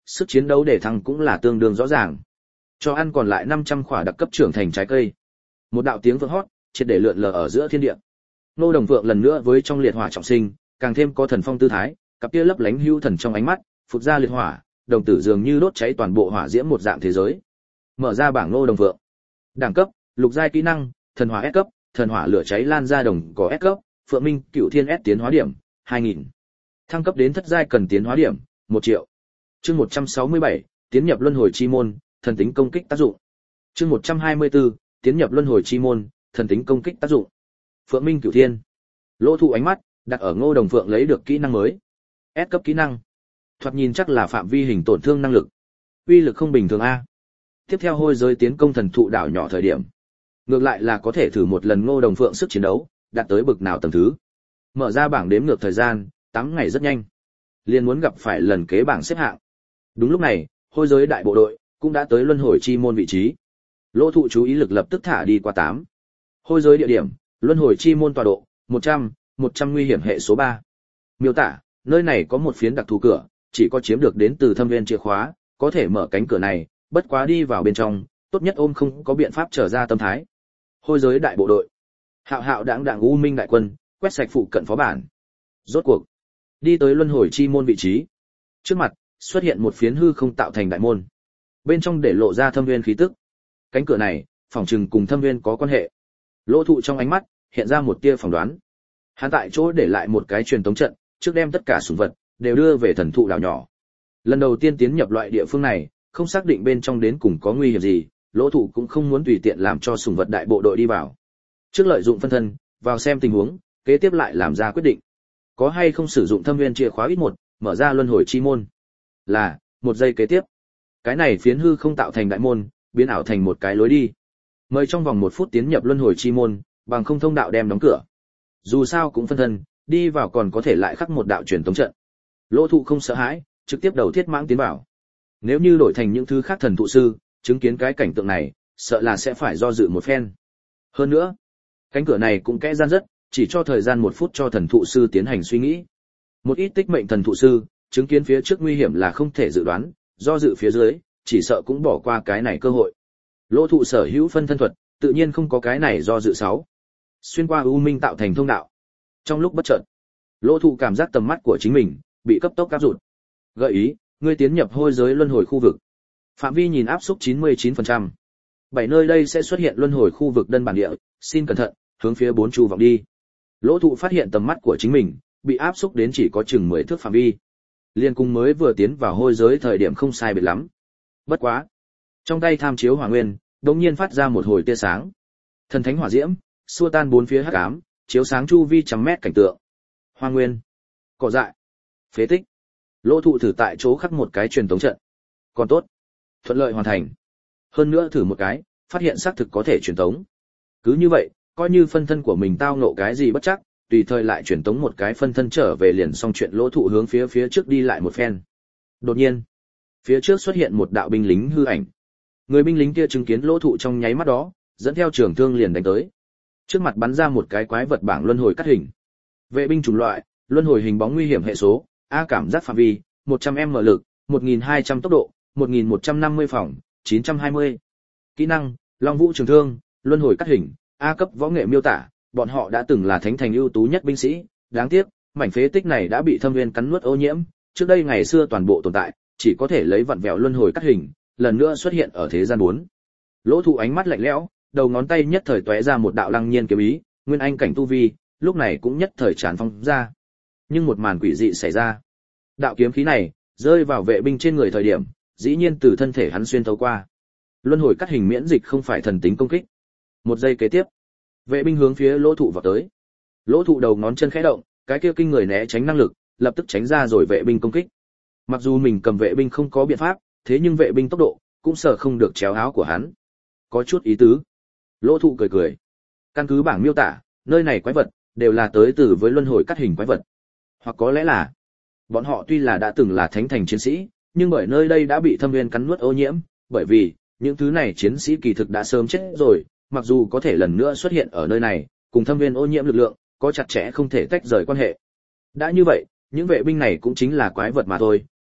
sức chiến đấu để thăng cũng là tương đương rõ ràng. Cho ăn còn lại năm trăm khỏa đặc cấp trưởng thành trái cây. Một đạo tiếng vang hót, triệt để lượn lờ ở giữa thiên địa. Ngô Đồng Phượng lần nữa với trong liệt hỏa trọng sinh, càng thêm có thần phong tư thái, cặp kia lấp lánh hưu thần trong ánh mắt, phụt ra liệt hỏa, đồng tử dường như đốt cháy toàn bộ hỏa diễm một dạng thế giới. Mở ra bảng Ngô Đồng Phượng. Đẳng cấp, lục giai kỹ năng, thần hỏa S cấp, thần hỏa lửa cháy lan ra đồng có S cấp, Phượng Minh, Cửu Thiên S tiến hóa điểm, hai nghìn. Thăng cấp đến thất giai cần tiến hóa điểm, một triệu. Chương một trăm sáu mươi bảy, tiến nhập luân hồi chi môn, thần tính công kích tác dụng. Chương một trăm hai mươi tư, tiến nhập luân hồi chi môn, thần tính công kích tác dụng. Phượng Minh Cửu Thiên. Lỗ Thụ ánh mắt đặt ở Ngô Đồng Phượng lấy được kỹ năng mới. S cấp kỹ năng. Thoạt nhìn chắc là phạm vi hình tổn thương năng lực. Uy lực không bình thường a. Tiếp theo hôi giới tiến công thần thụ đảo nhỏ thời điểm. Ngược lại là có thể thử một lần Ngô Đồng Phượng sức chiến đấu, đạt tới bực nào tầng thứ. Mở ra bảng đếm ngược thời gian, tám ngày rất nhanh. Liền muốn gặp phải lần kế bảng xếp hạng. Đúng lúc này, hôi giới đại bộ đội cũng đã tới luân hồi chi môn vị trí. Lỗ Thụ chú ý lực lập tức thả đi qua tám. Hôi giới địa điểm, luân hồi chi môn tọa độ, một trăm, một trăm nguy hiểm hệ số ba. Miêu tả, nơi này có một phiến đặc thù cửa, chỉ có chiếm được đến từ thâm viên chìa khóa, có thể mở cánh cửa này, bất quá đi vào bên trong, tốt nhất ôm không có biện pháp trở ra tâm thái. Hôi giới đại bộ đội. Hạo hạo đãng đãng u minh đại quân, quét sạch phụ cận phó bản. Rốt cuộc, đi tới luân hồi chi môn vị trí. Trước mặt, xuất hiện một phiến hư không tạo thành đại môn. Bên trong để lộ ra thâm viên khí tức. Cánh cửa này, phỏng chừng cùng thâm viên có quan hệ. Lỗ Thụ trong ánh mắt hiện ra một tia phỏng đoán. Hắn tại chỗ để lại một cái truyền tống trận, trước đem tất cả sủng vật đều đưa về thần thụ đảo nhỏ. Lần đầu tiên tiến nhập loại địa phương này, không xác định bên trong đến cùng có nguy hiểm gì, Lỗ Thụ cũng không muốn tùy tiện làm cho sủng vật đại bộ đội đi vào. Trước lợi dụng phân thân, vào xem tình huống, kế tiếp lại làm ra quyết định. Có hay không sử dụng thâm viên chìa khóa ít một, mở ra luân hồi chi môn. Là, một giây kế tiếp. Cái này phiến hư không tạo thành đại môn, biến ảo thành một cái lối đi. Mời trong vòng một phút tiến nhập luân hồi chi môn, bằng không thông đạo đem đóng cửa. Dù sao cũng phân thân, đi vào còn có thể lại khắc một đạo truyền tống trận. Lỗ Thụ không sợ hãi, trực tiếp đầu thiết mãng tiến vào. Nếu như đổi thành những thứ khác thần thụ sư, chứng kiến cái cảnh tượng này, sợ là sẽ phải do dự một phen. Hơn nữa, cánh cửa này cũng kẽ gian rất, chỉ cho thời gian một phút cho thần thụ sư tiến hành suy nghĩ. Một ít tích mệnh thần thụ sư, chứng kiến phía trước nguy hiểm là không thể dự đoán, do dự phía dưới, chỉ sợ cũng bỏ qua cái này cơ hội. Lỗ Thụ sở hữu phân thân thuật, tự nhiên không có cái này do dự sáu. Xuyên qua u minh tạo thành thông đạo. Trong lúc bất chợt, Lỗ Thụ cảm giác tầm mắt của chính mình bị cấp tốc áp rụt. Gợi ý, ngươi tiến nhập hôi giới luân hồi khu vực. Phạm vi nhìn áp xúc chín mươi chín phần trăm. Bảy nơi đây sẽ xuất hiện luân hồi khu vực đơn bản địa, xin cẩn thận, hướng phía bốn chu vọng đi. Lỗ Thụ phát hiện tầm mắt của chính mình bị áp xúc đến chỉ có chừng mười thước phạm vi. Liên cung mới vừa tiến vào hôi giới thời điểm không sai biệt lắm. Bất quá, trong tay tham chiếu hỏa nguyên, đột nhiên phát ra một hồi tia sáng. Thần thánh hỏa diễm, xua tan bốn phía hắc ám, chiếu sáng chu vi trăm mét cảnh tượng. Hoa nguyên, cỏ dại, phế tích. Lỗ Thụ thử tại chỗ khắc một cái truyền tống trận. Còn tốt, thuận lợi hoàn thành. Hơn nữa thử một cái, phát hiện xác thực có thể truyền tống. Cứ như vậy, coi như phân thân của mình tao ngộ cái gì bất chắc, tùy thời lại truyền tống một cái phân thân trở về liền xong chuyện. Lỗ Thụ hướng phía phía trước đi lại một phen. Đột nhiên, phía trước xuất hiện một đạo binh lính hư ảnh. Người binh lính kia chứng kiến Lỗ Thụ trong nháy mắt đó, dẫn theo trường thương liền đánh tới. Trước mặt bắn ra một cái quái vật bảng luân hồi cắt hình. Vệ binh chủng loại, luân hồi hình bóng nguy hiểm hệ số, A cảm giác phạm vi, một trăm m lực, một nghìn hai trăm tốc độ, một nghìn một trăm năm mươi phòng, chín trăm hai mươi. Kỹ năng, Long Vũ trường thương, luân hồi cắt hình, A cấp võ nghệ miêu tả, bọn họ đã từng là thánh thành ưu tú nhất binh sĩ, đáng tiếc, mảnh phế tích này đã bị thâm viên cắn nuốt ô nhiễm, trước đây ngày xưa toàn bộ tồn tại, chỉ có thể lấy vặn vẹo luân hồi cắt hình, lần nữa xuất hiện ở thế gian bốn. Lỗ Thụ ánh mắt lạnh lẽo, đầu ngón tay nhất thời tóe ra một đạo lăng nhiên kiếm ý, nguyên anh cảnh tu vi, lúc này cũng nhất thời tràn phong ra. Nhưng một màn quỷ dị xảy ra. Đạo kiếm khí này rơi vào vệ binh trên người thời điểm, dĩ nhiên từ thân thể hắn xuyên thấu qua. Luân hồi cắt hình miễn dịch không phải thần tính công kích. Một giây kế tiếp, vệ binh hướng phía Lỗ Thụ vào tới. Lỗ Thụ đầu ngón chân khẽ động, cái kia kinh người né tránh năng lực, lập tức tránh ra rồi vệ binh công kích. Mặc dù mình cầm vệ binh không có biện pháp, thế nhưng vệ binh tốc độ cũng sợ không được chéo áo của hắn. Có chút ý tứ. Lỗ Thụ cười cười. Căn cứ bảng miêu tả, nơi này quái vật đều là tới từ với luân hồi cắt hình quái vật. Hoặc có lẽ là bọn họ tuy là đã từng là thánh thành chiến sĩ, nhưng bởi nơi đây đã bị thâm viên cắn nuốt ô nhiễm, bởi vì những thứ này chiến sĩ kỳ thực đã sớm chết rồi, mặc dù có thể lần nữa xuất hiện ở nơi này, cùng thâm viên ô nhiễm lực lượng có chặt chẽ không thể tách rời quan hệ. Đã như vậy, những vệ binh này cũng chính là quái vật mà thôi,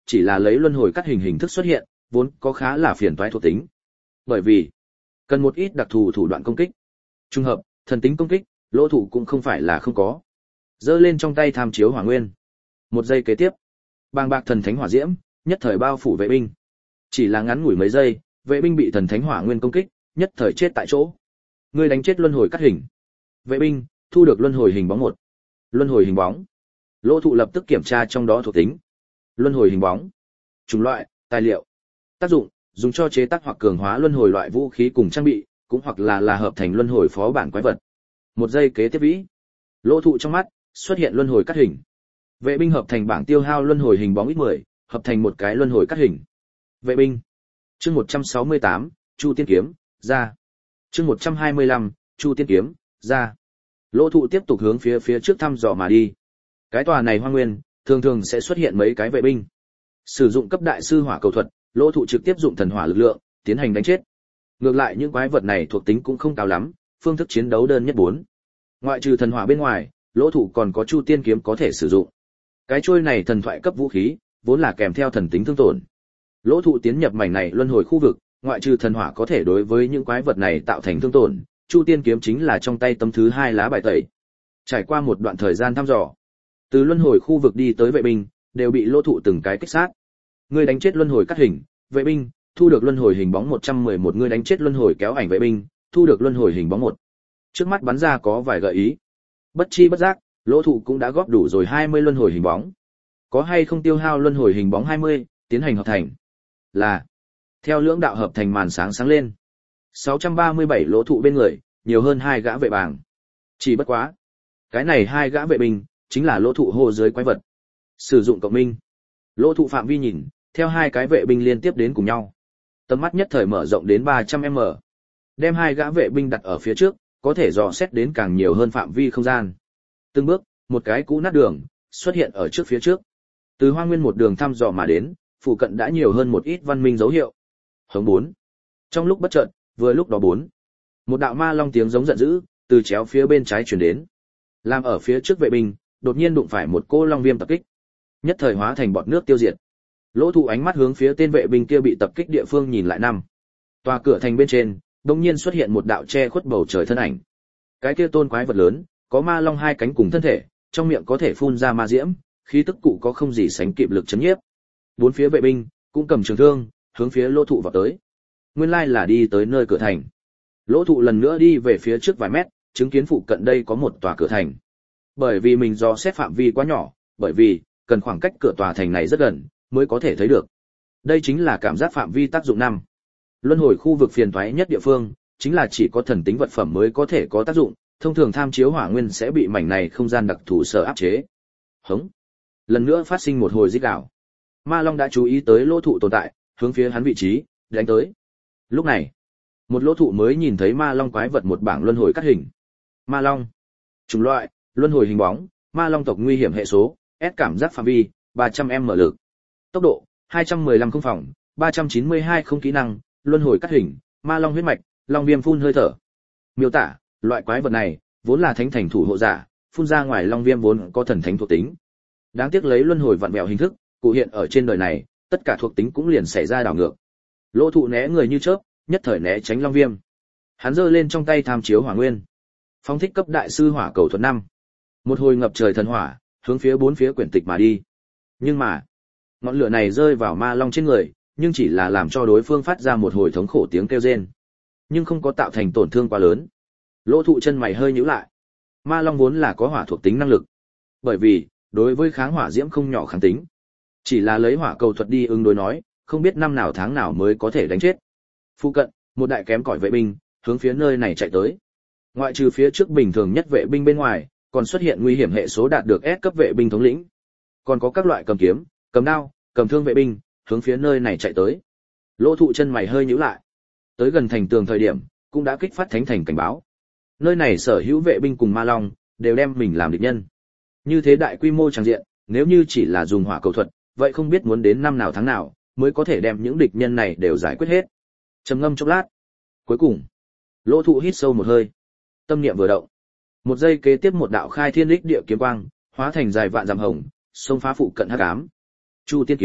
chỉ là lấy luân hồi cắt hình hình thức xuất hiện, vốn có khá là phiền toái thuộc tính. Bởi vì cần một ít đặc thù thủ đoạn công kích. Trung hợp, thần tính công kích, Lỗ Thụ cũng không phải là không có. Giơ lên trong tay tham chiếu hỏa nguyên. Một giây kế tiếp, bàng bạc thần thánh hỏa diễm, nhất thời bao phủ vệ binh. Chỉ là ngắn ngủi mấy giây, vệ binh bị thần thánh hỏa nguyên công kích, nhất thời chết tại chỗ. Ngươi đánh chết luân hồi cắt hình. Vệ binh thu được luân hồi hình bóng một. Luân hồi hình bóng. Lỗ Thụ lập tức kiểm tra trong đó thuộc tính. Luân hồi hình bóng. Chủng loại, tài liệu. Tác dụng, dùng cho chế tác hoặc cường hóa luân hồi loại vũ khí cùng trang bị, cũng hoặc là là hợp thành luân hồi phó bản quái vật. Một giây kế tiếp vĩ. Lỗ Thụ trong mắt xuất hiện luân hồi cắt hình. Vệ binh hợp thành bảng tiêu hao luân hồi hình bóng ít mười, hợp thành một cái luân hồi cắt hình. Vệ binh. Chương một trăm sáu mươi tám, Chu Tiên kiếm, ra. Chương một trăm hai mươi lăm, Chu Tiên kiếm, ra. Lỗ Thụ tiếp tục hướng phía phía trước thăm dò mà đi. Cái tòa này hoang nguyên, thường thường sẽ xuất hiện mấy cái vệ binh. Sử dụng cấp đại sư hỏa cầu thuật, Lỗ Thụ trực tiếp dụng thần hỏa lực lượng, tiến hành đánh chết. Ngược lại những quái vật này thuộc tính cũng không cao lắm, phương thức chiến đấu đơn nhất bốn. Ngoại trừ thần hỏa bên ngoài, Lỗ Thụ còn có Chu Tiên kiếm có thể sử dụng. Cái trôi này thần thoại cấp vũ khí, vốn là kèm theo thần tính thương tổn. Lỗ Thụ tiến nhập mảnh này luân hồi khu vực, ngoại trừ thần hỏa có thể đối với những quái vật này tạo thành thương tổn, Chu Tiên kiếm chính là trong tay tấm thứ hai lá bài tẩy. Trải qua một đoạn thời gian thăm dò, từ luân hồi khu vực đi tới vệ binh, đều bị Lỗ Thụ từng cái kích sát. Ngươi đánh chết luân hồi cắt hình, vệ binh, thu được luân hồi hình bóng một trăm mười một. Ngươi đánh chết luân hồi kéo ảnh vệ binh, thu được luân hồi hình bóng một. Trước mắt bắn ra có vài gợi ý. Bất chi bất giác, Lỗ Thụ cũng đã góp đủ rồi hai mươi luân hồi hình bóng. Có hay không tiêu hao luân hồi hình bóng hai mươi, tiến hành hợp thành? Là. Theo lưỡng đạo hợp thành màn sáng sáng lên. sáu trăm ba mươi bảy Lỗ Thụ bên người, nhiều hơn hai gã vệ bàng. Chỉ bất quá, cái này hai gã vệ binh chính là Lỗ Thụ hô dưới quái vật. Sử dụng cộng minh. Lỗ Thụ phạm vi nhìn, theo hai cái vệ binh liên tiếp đến cùng nhau. Tầm mắt nhất thời mở rộng đến ba trăm mét. Đem hai gã vệ binh đặt ở phía trước, có thể dò xét đến càng nhiều hơn phạm vi không gian. Từng bước, một cái cũ nát đường xuất hiện ở trước phía trước. Từ hoang nguyên một đường thăm dò mà đến, phụ cận đã nhiều hơn một ít văn minh dấu hiệu. Hống bốn. Trong lúc bất chợt, vừa lúc đó bốn. Một đạo ma long tiếng giống giận dữ, từ chéo phía bên trái truyền đến. Làm ở phía trước vệ binh, đột nhiên đụng phải một cô long viêm tập kích. Nhất thời hóa thành bọt nước tiêu diệt. Lỗ Thụ ánh mắt hướng phía tên vệ binh kia bị tập kích địa phương nhìn lại năm. Tòa cửa thành bên trên, đột nhiên xuất hiện một đạo che khuất bầu trời thân ảnh. Cái kia tôn quái vật lớn, có ma long hai cánh cùng thân thể, trong miệng có thể phun ra ma diễm, khí tức cụ có không gì sánh kịp lực chấn nhiếp. Bốn phía vệ binh cũng cầm trường thương, hướng phía Lỗ Thụ vào tới. Nguyên lai là đi tới nơi cửa thành. Lỗ Thụ lần nữa đi về phía trước vài mét, chứng kiến phụ cận đây có một tòa cửa thành. Bởi vì mình do xét phạm vi quá nhỏ, bởi vì cần khoảng cách cửa tòa thành này rất gần mới có thể thấy được. Đây chính là cảm giác phạm vi tác dụng năm. Luân hồi khu vực phiền toái nhất địa phương, chính là chỉ có thần tính vật phẩm mới có thể có tác dụng, thông thường tham chiếu hỏa nguyên sẽ bị mảnh này không gian đặc thù sở áp chế. Hống. Lần nữa phát sinh một hồi rít gào. Ma Long đã chú ý tới Lỗ Thụ tồn tại, hướng phía hắn vị trí đánh tới. Lúc này, một Lỗ Thụ mới nhìn thấy Ma Long quái vật một bảng luân hồi cắt hình. Ma Long. Chủng loại, luân hồi hình bóng, Ma Long tộc nguy hiểm hệ số, S cảm giác phạm vi, ba trăm m lực. Tốc độ, hai trăm mười lăm không phòng, ba trăm chín mươi hai không kỹ năng, luân hồi cắt hình, Ma Long huyết mạch, long viêm phun hơi thở. Miêu tả, loại quái vật này vốn là thánh thành thủ hộ giả, phun ra ngoài long viêm vốn có thần thánh thuộc tính. Đáng tiếc lấy luân hồi vặn vẹo hình thức, cụ hiện ở trên đời này, tất cả thuộc tính cũng liền xảy ra đảo ngược. Lỗ Thụ né người như chớp, nhất thời né tránh long viêm. Hắn giơ lên trong tay tham chiếu hỏa nguyên. Phóng thích cấp đại sư hỏa cầu thuật năm. Một hồi ngập trời thần hỏa, hướng phía bốn phía quyển tịch mà đi. Nhưng mà, ngọn lửa này rơi vào ma long trên người, nhưng chỉ là làm cho đối phương phát ra một hồi thống khổ tiếng kêu rên, nhưng không có tạo thành tổn thương quá lớn. Lỗ Thụ chân mày hơi nhíu lại. Ma long vốn là có hỏa thuộc tính năng lực, bởi vì đối với kháng hỏa diễm không nhỏ kháng tính, chỉ là lấy hỏa cầu thuật đi ứng đối nói, không biết năm nào tháng nào mới có thể đánh chết. Phu cận, một đại kém cỏi vệ binh hướng phía nơi này chạy tới. Ngoại trừ phía trước bình thường nhất vệ binh bên ngoài, còn xuất hiện nguy hiểm hệ số đạt được S cấp vệ binh thống lĩnh. Còn có các loại cầm kiếm, cầm đao, cầm thương vệ binh hướng phía nơi này chạy tới. Lỗ Thụ chân mày hơi nhíu lại. Tới gần thành tường thời điểm, cũng đã kích phát thánh thành cảnh báo. Nơi này sở hữu vệ binh cùng ma long đều đem mình làm địch nhân. Như thế đại quy mô tràng diện, nếu như chỉ là dùng hỏa cầu thuật, vậy không biết muốn đến năm nào tháng nào mới có thể đem những địch nhân này đều giải quyết hết. Trầm ngâm chốc lát, cuối cùng, Lỗ Thụ hít sâu một hơi, tâm niệm vừa động, một giây kế tiếp một đạo khai thiên đích địa kiếm quang, hóa thành dài vạn dặm hồng, xông phá phụ cận hắc ám. Chu Tiên kiếm,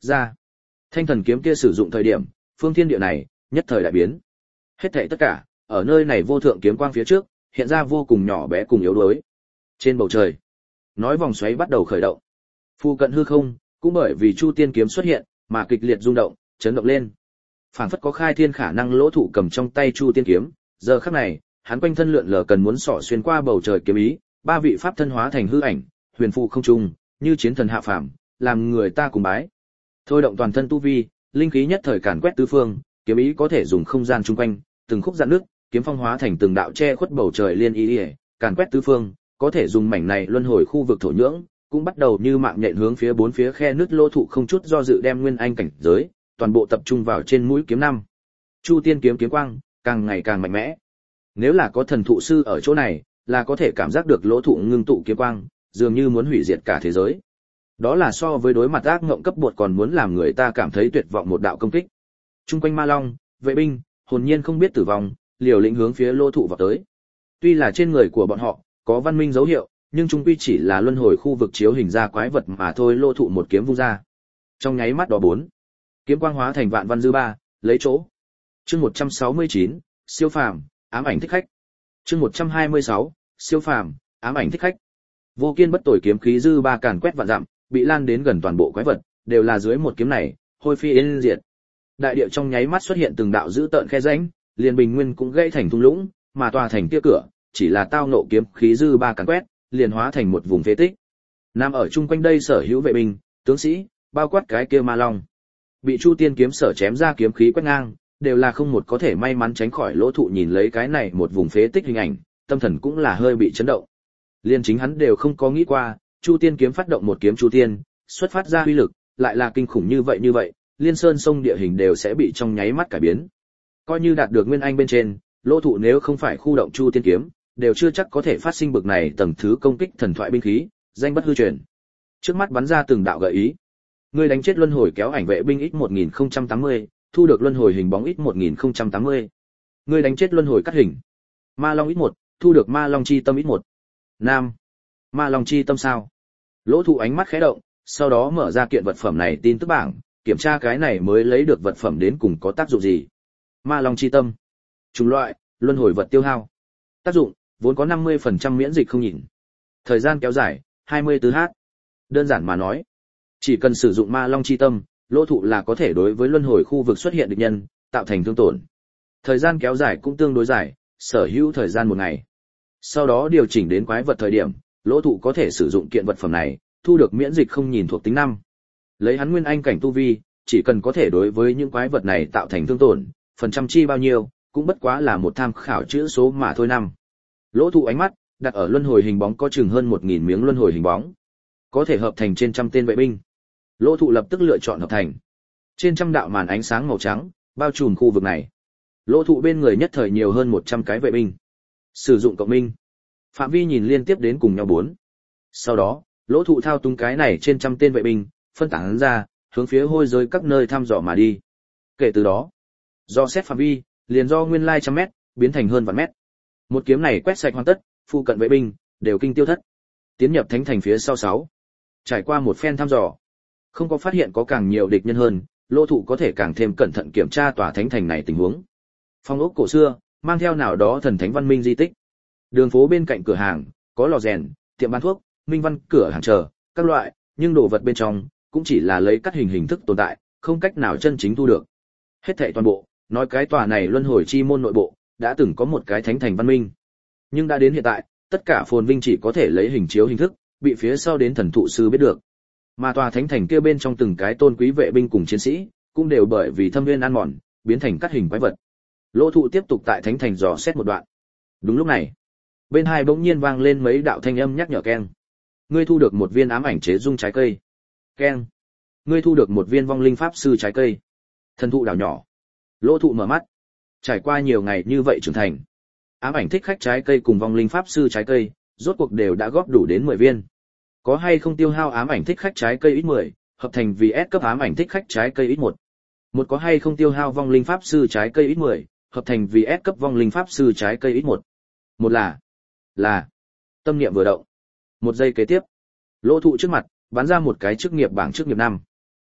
Ra. Thanh thần kiếm kia sử dụng thời điểm, phương thiên địa này nhất thời đại biến. Hết thảy tất cả, ở nơi này vô thượng kiếm quang phía trước, hiện ra vô cùng nhỏ bé cùng yếu đuối. Trên bầu trời, nói vòng xoáy bắt đầu khởi động. Phu cận hư không, cũng bởi vì Chu Tiên kiếm xuất hiện, mà kịch liệt rung động, chấn động lên. Phảng phất có khai thiên khả năng Lỗ Thụ cầm trong tay Chu Tiên kiếm, giờ khắc này, hắn quanh thân lượn lờ cần muốn xỏ xuyên qua bầu trời kiếm ý, ba vị pháp thân hóa thành hư ảnh, huyền phù không trung, như chiến thần hạ phàm, làm người ta cùng bái. Thôi động toàn thân tu vi, linh khí nhất thời càn quét tứ phương, kiếm ý có thể dùng không gian chung quanh, từng khúc dạn nước, kiếm phong hóa thành từng đạo che khuất bầu trời liên ý, ý càn quét tứ phương, có thể dùng mảnh này luân hồi khu vực thổ nhưỡng, cũng bắt đầu như mạng nhện hướng phía bốn phía khe nứt Lỗ Thụ không chút do dự đem nguyên anh cảnh giới, toàn bộ tập trung vào trên mũi kiếm năm. Chu Tiên kiếm kiếm quang càng ngày càng mạnh mẽ. Nếu là có thần thụ sư ở chỗ này, là có thể cảm giác được Lỗ Thụ ngưng tụ kiếm quang, dường như muốn hủy diệt cả thế giới. Đó là so với đối mặt ác ngộng cấp bột còn muốn làm người ta cảm thấy tuyệt vọng một đạo công kích. Trung quanh ma long, vệ binh, hồn nhiên không biết tử vong, liều lĩnh hướng phía Lỗ Thụ vào tới. Tuy là trên người của bọn họ có văn minh dấu hiệu, nhưng trung quy chỉ là luân hồi khu vực chiếu hình ra quái vật mà thôi. Lỗ Thụ một kiếm vung ra. Trong nháy mắt đó bốn, kiếm quang hóa thành vạn văn dư ba, lấy chỗ. Chương một trăm sáu mươi chín, siêu phàm, ám ảnh thích khách. Chương một trăm hai mươi sáu, siêu phàm, ám ảnh thích khách. Vô kiên bất tồi kiếm khí dư ba càn quét vạn dặm, bị lan đến gần toàn bộ quái vật, đều là dưới một kiếm này, hôi phi yên diệt. Đại địa trong nháy mắt xuất hiện từng đạo dữ tợn khe rãnh, liền bình nguyên cũng gãy thành thung lũng, mà tòa thành kia cửa, chỉ là tao nộ kiếm khí dư ba càn quét, liền hóa thành một vùng phế tích. Nằm ở chung quanh đây sở hữu vệ binh, tướng sĩ, bao quát cái kia ma long, bị Chu Tiên kiếm sở chém ra kiếm khí quét ngang, đều là không một có thể may mắn tránh khỏi. Lỗ Thụ nhìn lấy cái này một vùng phế tích hình ảnh, tâm thần cũng là hơi bị chấn động. Liên chính hắn đều không có nghĩ qua, Chu Tiên kiếm phát động một kiếm Chu Tiên, xuất phát ra uy lực, lại là kinh khủng như vậy như vậy, liên sơn sông địa hình đều sẽ bị trong nháy mắt cải biến. Coi như đạt được nguyên anh bên trên, Lỗ Thụ nếu không phải khu động Chu Tiên kiếm, đều chưa chắc có thể phát sinh bực này tầng thứ công kích thần thoại binh khí, danh bất hư truyền. Trước mắt bắn ra từng đạo gợi ý. Người đánh chết luân hồi kéo ảnh vệ binh ít một nghìn không trăm tám mươi, thu được luân hồi hình bóng ít một nghìn không trăm tám mươi. Người đánh chết luân hồi cắt hình. Ma long ít một, thu được ma long chi tâm ít một. Nam. Ma long chi tâm sao? Lỗ Thụ ánh mắt khẽ động, sau đó mở ra kiện vật phẩm này tin tức bảng, kiểm tra cái này mới lấy được vật phẩm đến cùng có tác dụng gì. Ma long chi tâm. Chủng loại, luân hồi vật tiêu hao. Tác dụng, vốn có năm mươi phần trăm miễn dịch không nhìn. Thời gian kéo dài, hai mươi tư h. Đơn giản mà nói, chỉ cần sử dụng ma long chi tâm, Lỗ Thụ là có thể đối với luân hồi khu vực xuất hiện địch nhân, tạo thành thương tổn. Thời gian kéo dài cũng tương đối dài, sở hữu thời gian một ngày. Sau đó điều chỉnh đến quái vật thời điểm, Lỗ Thụ có thể sử dụng kiện vật phẩm này, thu được miễn dịch không nhìn thuộc tính năm. Lấy hắn nguyên anh cảnh tu vi, chỉ cần có thể đối với những quái vật này tạo thành thương tổn, phần trăm chi bao nhiêu, cũng bất quá là một tham khảo chữ số mà thôi năm. Lỗ Thụ ánh mắt đặt ở luân hồi hình bóng có chừng hơn một nghìn miếng luân hồi hình bóng, có thể hợp thành trên trăm tên vệ binh. Lỗ Thụ lập tức lựa chọn hợp thành. Trên trăm đạo màn ánh sáng màu trắng bao trùm khu vực này. Lỗ Thụ bên người nhất thời nhiều hơn một trăm cái vệ binh. Sử dụng cộng minh. Phạm vi nhìn liên tiếp đến cùng nhau bốn. Sau đó, Lỗ Thụ thao túng cái này trên trăm tên vệ binh, phân tán ra, hướng phía hôi giới các nơi thăm dò mà đi. Kể từ đó, do xét phạm vi, liền do nguyên lai trăm mét, biến thành hơn vạn mét. Một kiếm này quét sạch hoàn tất, phụ cận vệ binh đều kinh tiêu thất. Tiến nhập thánh thành phía sau sáu. Trải qua một phen thăm dò, không có phát hiện có càng nhiều địch nhân hơn, Lỗ Thụ có thể càng thêm cẩn thận kiểm tra tòa thánh thành này tình huống. Phong ốc cổ xưa, mang theo nào đó thần thánh văn minh di tích. Đường phố bên cạnh cửa hàng, có lò rèn, tiệm bán thuốc, minh văn cửa hàng chờ, các loại, nhưng đồ vật bên trong cũng chỉ là lấy cắt hình hình thức tồn tại, không cách nào chân chính thu được. Hết thảy toàn bộ, nói cái tòa này luân hồi chi môn nội bộ, đã từng có một cái thánh thành văn minh. Nhưng đã đến hiện tại, tất cả phồn vinh chỉ có thể lấy hình chiếu hình thức, bị phía sau đến thần thụ sư biết được. Mà tòa thánh thành kia bên trong từng cái tôn quý vệ binh cùng chiến sĩ, cũng đều bởi vì thâm viên ăn mòn, biến thành cắt hình quái vật. Lỗ Thụ tiếp tục tại thánh thành dò xét một đoạn. Đúng lúc này, bên hai bỗng nhiên vang lên mấy đạo thanh âm nhắc nhở keng. Ngươi thu được một viên ám ảnh chế dung trái cây. Keng. Ngươi thu được một viên vong linh pháp sư trái cây. Thần thụ đảo nhỏ. Lỗ Thụ mở mắt. Trải qua nhiều ngày như vậy trưởng thành, ám ảnh thích khách trái cây cùng vong linh pháp sư trái cây, rốt cuộc đều đã góp đủ đến mười viên. Có hay không tiêu hao ám ảnh thích khách trái cây ít mười, hợp thành vì S cấp ám ảnh thích khách trái cây ít một. Một có hay không tiêu hao vong linh pháp sư trái cây ít mười, hợp thành vì S cấp vong linh pháp sư trái cây ít một. Một là là tâm niệm vừa động. Một giây kế tiếp, Lỗ Thụ trước mặt bắn ra một cái chức nghiệp bảng chức nghiệp năm.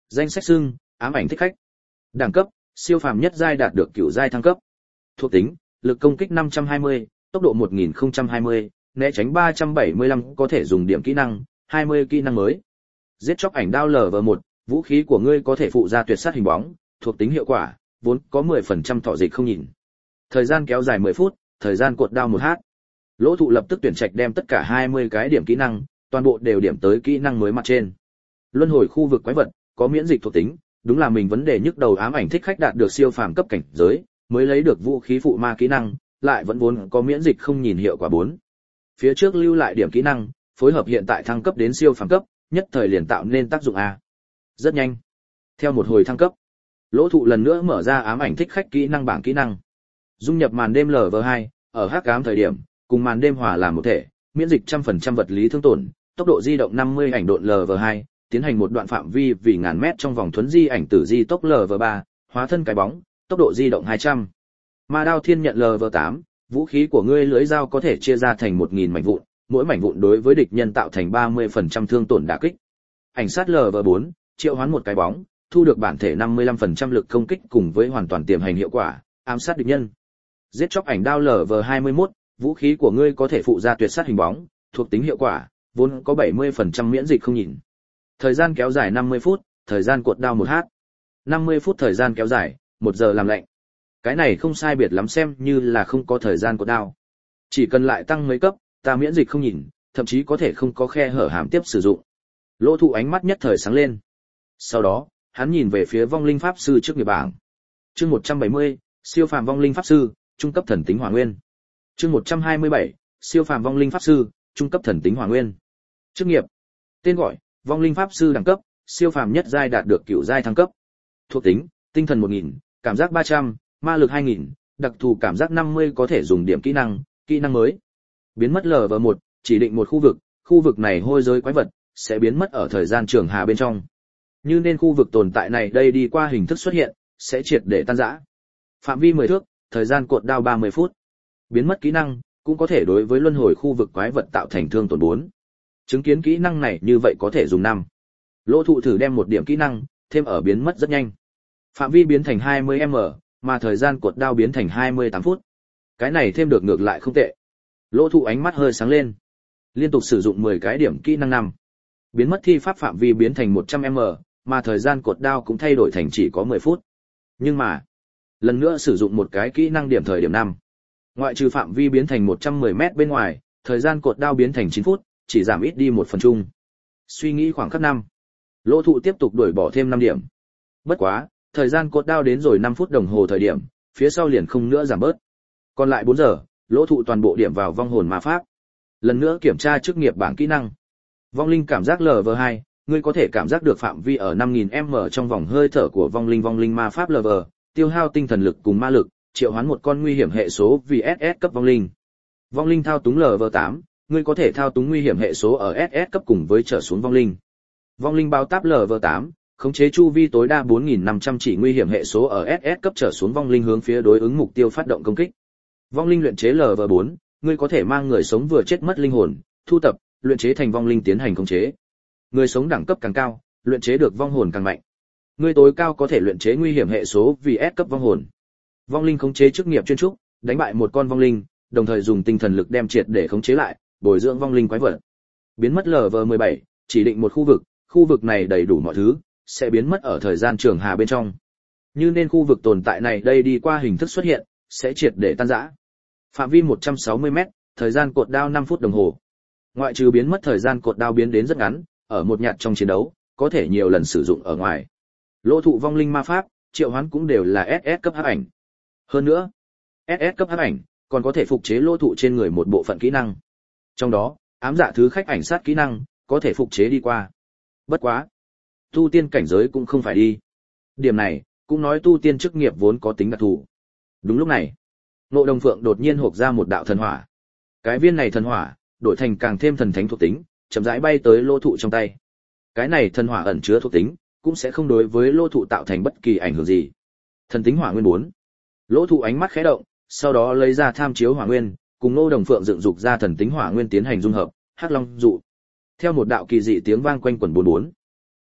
Danh sách xưng, ám ảnh thích khách. Đẳng cấp, siêu phàm nhất giai đạt được cửu giai thăng cấp. Thuộc tính, lực công kích năm trăm hai mươi, tốc độ một nghìn không trăm hai mươi, né tránh ba trăm bảy mươi lăm, có thể dùng điểm kỹ năng, hai mươi kỹ năng mới. Giết chóc ảnh đao lở vờ một, vũ khí của ngươi có thể phụ ra tuyệt sát hình bóng, thuộc tính hiệu quả, vốn có mười phần trăm thọ dịch không nhìn. Thời gian kéo dài mười phút, thời gian cuộn đao một h. Lỗ Thụ lập tức tuyển trạch đem tất cả hai mươi cái điểm kỹ năng, toàn bộ đều điểm tới kỹ năng mới mặt trên. Luân hồi khu vực quái vật, có miễn dịch thuộc tính, đúng là mình vấn đề nhức đầu. Ám ảnh thích khách đạt được siêu phàm cấp cảnh giới, mới lấy được vũ khí phụ ma kỹ năng, lại vẫn vốn có miễn dịch không nhìn hiệu quả bốn. Phía trước lưu lại điểm kỹ năng, phối hợp hiện tại thăng cấp đến siêu phàm cấp, nhất thời liền tạo nên tác dụng a. Rất nhanh. Theo một hồi thăng cấp, Lỗ Thụ lần nữa mở ra ám ảnh thích khách kỹ năng bảng kỹ năng. Dung nhập màn đêm lờ vờ hai, ở hắc ám thời điểm, cùng màn đêm hòa làm một thể, miễn dịch một trăm phần trăm vật lý thương tổn, tốc độ di động năm mươi ảnh độn lờ vờ hai, tiến hành một đoạn phạm vi vì ngàn mét trong vòng thuấn di ảnh tử di tốc lờ vờ ba, hóa thân cái bóng, tốc độ di động hai trăm. Ma đao thiên nhận lờ vờ tám, vũ khí của ngươi lưới dao có thể chia ra thành một nghìn mảnh vụn, mỗi mảnh vụn đối với địch nhân tạo thành ba mươi phần trăm thương tổn đả kích. Ảnh sát lờ vờ bốn, triệu hoán một cái bóng, thu được bản thể năm mươi lăm phần trăm lực công kích cùng với hoàn toàn tiềm hành hiệu quả, ám sát địch nhân. Giết chóc ảnh đao lờ vờ hai mươi mốt, vũ khí của ngươi có thể phụ ra tuyệt sát hình bóng, thuộc tính hiệu quả, vốn có bảy mươi phần trăm miễn dịch không nhìn. Thời gian kéo dài năm mươi phút, thời gian cuộn đao một h. năm mươi phút thời gian kéo dài, một giờ làm lạnh. Cái này không sai biệt lắm, xem như là không có thời gian cuộn đao. Chỉ cần lại tăng mấy cấp, ta miễn dịch không nhìn, thậm chí có thể không có khe hở hàm tiếp sử dụng. Lỗ Thụ ánh mắt nhất thời sáng lên. Sau đó, hắn nhìn về phía vong linh pháp sư trước nghiệp bảng. Chương một trăm bảy mươi, siêu phàm vong linh pháp sư, trung cấp thần tính hỏa nguyên. Chương một trăm hai mươi bảy, siêu phàm vong linh pháp sư, trung cấp thần tính hỏa nguyên. Chức nghiệp. Tên gọi, vong linh pháp sư đẳng cấp, siêu phàm nhất giai đạt được cửu giai thăng cấp. Thuộc tính, tinh thần một nghìn, cảm giác ba trăm, ma lực hai nghìn, đặc thù cảm giác năm mươi, có thể dùng điểm kỹ năng, kỹ năng mới. Biến mất lờ vờ một, chỉ định một khu vực, khu vực này hôi giới quái vật sẽ biến mất ở thời gian trường hà bên trong. Như nên khu vực tồn tại này đây đi qua hình thức xuất hiện, sẽ triệt để tan rã. Phạm vi mười thước, thời gian cuộn đao ba mươi phút. Biến mất kỹ năng, cũng có thể đối với luân hồi khu vực quái vật tạo thành thương tổn bốn. Chứng kiến kỹ năng này như vậy có thể dùng năm. Lỗ Thụ thử đem một điểm kỹ năng, thêm ở biến mất rất nhanh. Phạm vi biến thành hai mươi mét, mà thời gian cuộn đao biến thành hai mươi tám phút. Cái này thêm được ngược lại không tệ. Lỗ Thụ ánh mắt hơi sáng lên. Liên tục sử dụng mười cái điểm kỹ năng năm. Biến mất thi pháp phạm vi biến thành một trăm mét, mà thời gian cuộn đao cũng thay đổi thành chỉ có mười phút. Nhưng mà, lần nữa sử dụng một cái kỹ năng điểm thời điểm năm. Ngoại trừ phạm vi biến thành một trăm mười mét bên ngoài, thời gian cuộn đao biến thành chín phút, chỉ giảm ít đi một phần chung. Suy nghĩ khoảng khắc năm. Lỗ Thụ tiếp tục đuổi bỏ thêm năm điểm. Bất quá, thời gian cuộn đao đến rồi năm phút đồng hồ thời điểm, phía sau liền không nữa giảm bớt. Còn lại bốn giờ, Lỗ Thụ toàn bộ điểm vào vong hồn ma pháp. Lần nữa kiểm tra chức nghiệp bảng kỹ năng. Vong linh cảm giác lờ vờ hai, ngươi có thể cảm giác được phạm vi ở năm nghìn mét trong vòng hơi thở của vong linh. Vong linh ma pháp lờ vờ, tiêu hao tinh thần lực cùng ma lực, triệu hoán một con nguy hiểm hệ số vì ét ét cấp vong linh. Vong linh thao túng lờ vờ tám, ngươi có thể thao túng nguy hiểm hệ số ở ét ét cấp cùng với trở xuống vong linh. Vong linh bao táp lờ vờ tám, khống chế chu vi tối đa bốn nghìn năm trăm chỉ nguy hiểm hệ số ở ét ét cấp trở xuống vong linh hướng phía đối ứng mục tiêu phát động công kích. Vong linh luyện chế lờ vờ bốn, ngươi có thể mang người sống vừa chết mất linh hồn, thu tập, luyện chế thành vong linh tiến hành khống chế. Người sống đẳng cấp càng cao, luyện chế được vong hồn càng mạnh. Ngươi tối cao có thể luyện chế nguy hiểm hệ số vì S cấp vong hồn. Vong linh khống chế chức nghiệp chuyên trúc, đánh bại một con vong linh, đồng thời dùng tinh thần lực đem triệt để khống chế lại, bồi dưỡng vong linh quái vật. Biến mất lờ vờ mười bảy, chỉ định một khu vực, khu vực này đầy đủ mọi thứ, sẽ biến mất ở thời gian trường hà bên trong. Như nên khu vực tồn tại này đây đi qua hình thức xuất hiện, sẽ triệt để tan rã. Phạm vi một trăm sáu mươi mét, thời gian cột đao năm phút đồng hồ. Ngoại trừ biến mất thời gian cột đao biến đến rất ngắn, ở một nhạt trong chiến đấu, có thể nhiều lần sử dụng ở ngoài. Lỗ Thụ vong linh ma pháp, triệu hoán cũng đều là ét ét cấp hắc ảnh. Hơn nữa, ét ét cấp hắc ảnh còn có thể phục chế Lỗ Thụ trên người một bộ phận kỹ năng. Trong đó, ám dạ thứ khách ảnh sát kỹ năng có thể phục chế đi qua. Bất quá, tu tiên cảnh giới cũng không phải đi. Điểm này cũng nói tu tiên chức nghiệp vốn có tính đặc thù. Đúng lúc này, Ngộ Đồng Phượng đột nhiên hộc ra một đạo thần hỏa. Cái viên này thần hỏa đổi thành càng thêm thần thánh thuộc tính, chậm rãi bay tới Lỗ Thụ trong tay. Cái này thần hỏa ẩn chứa thuộc tính, cũng sẽ không đối với Lỗ Thụ tạo thành bất kỳ ảnh hưởng gì. Thần tính hỏa nguyên bốn. Lỗ Thụ ánh mắt khẽ động, sau đó lấy ra tham chiếu hỏa nguyên, cùng Ngô Đồng Phượng dựng dục ra thần tính hỏa nguyên tiến hành dung hợp, Hắc Long dụ. Theo một đạo kỳ dị tiếng vang quanh quẩn bốn bốn.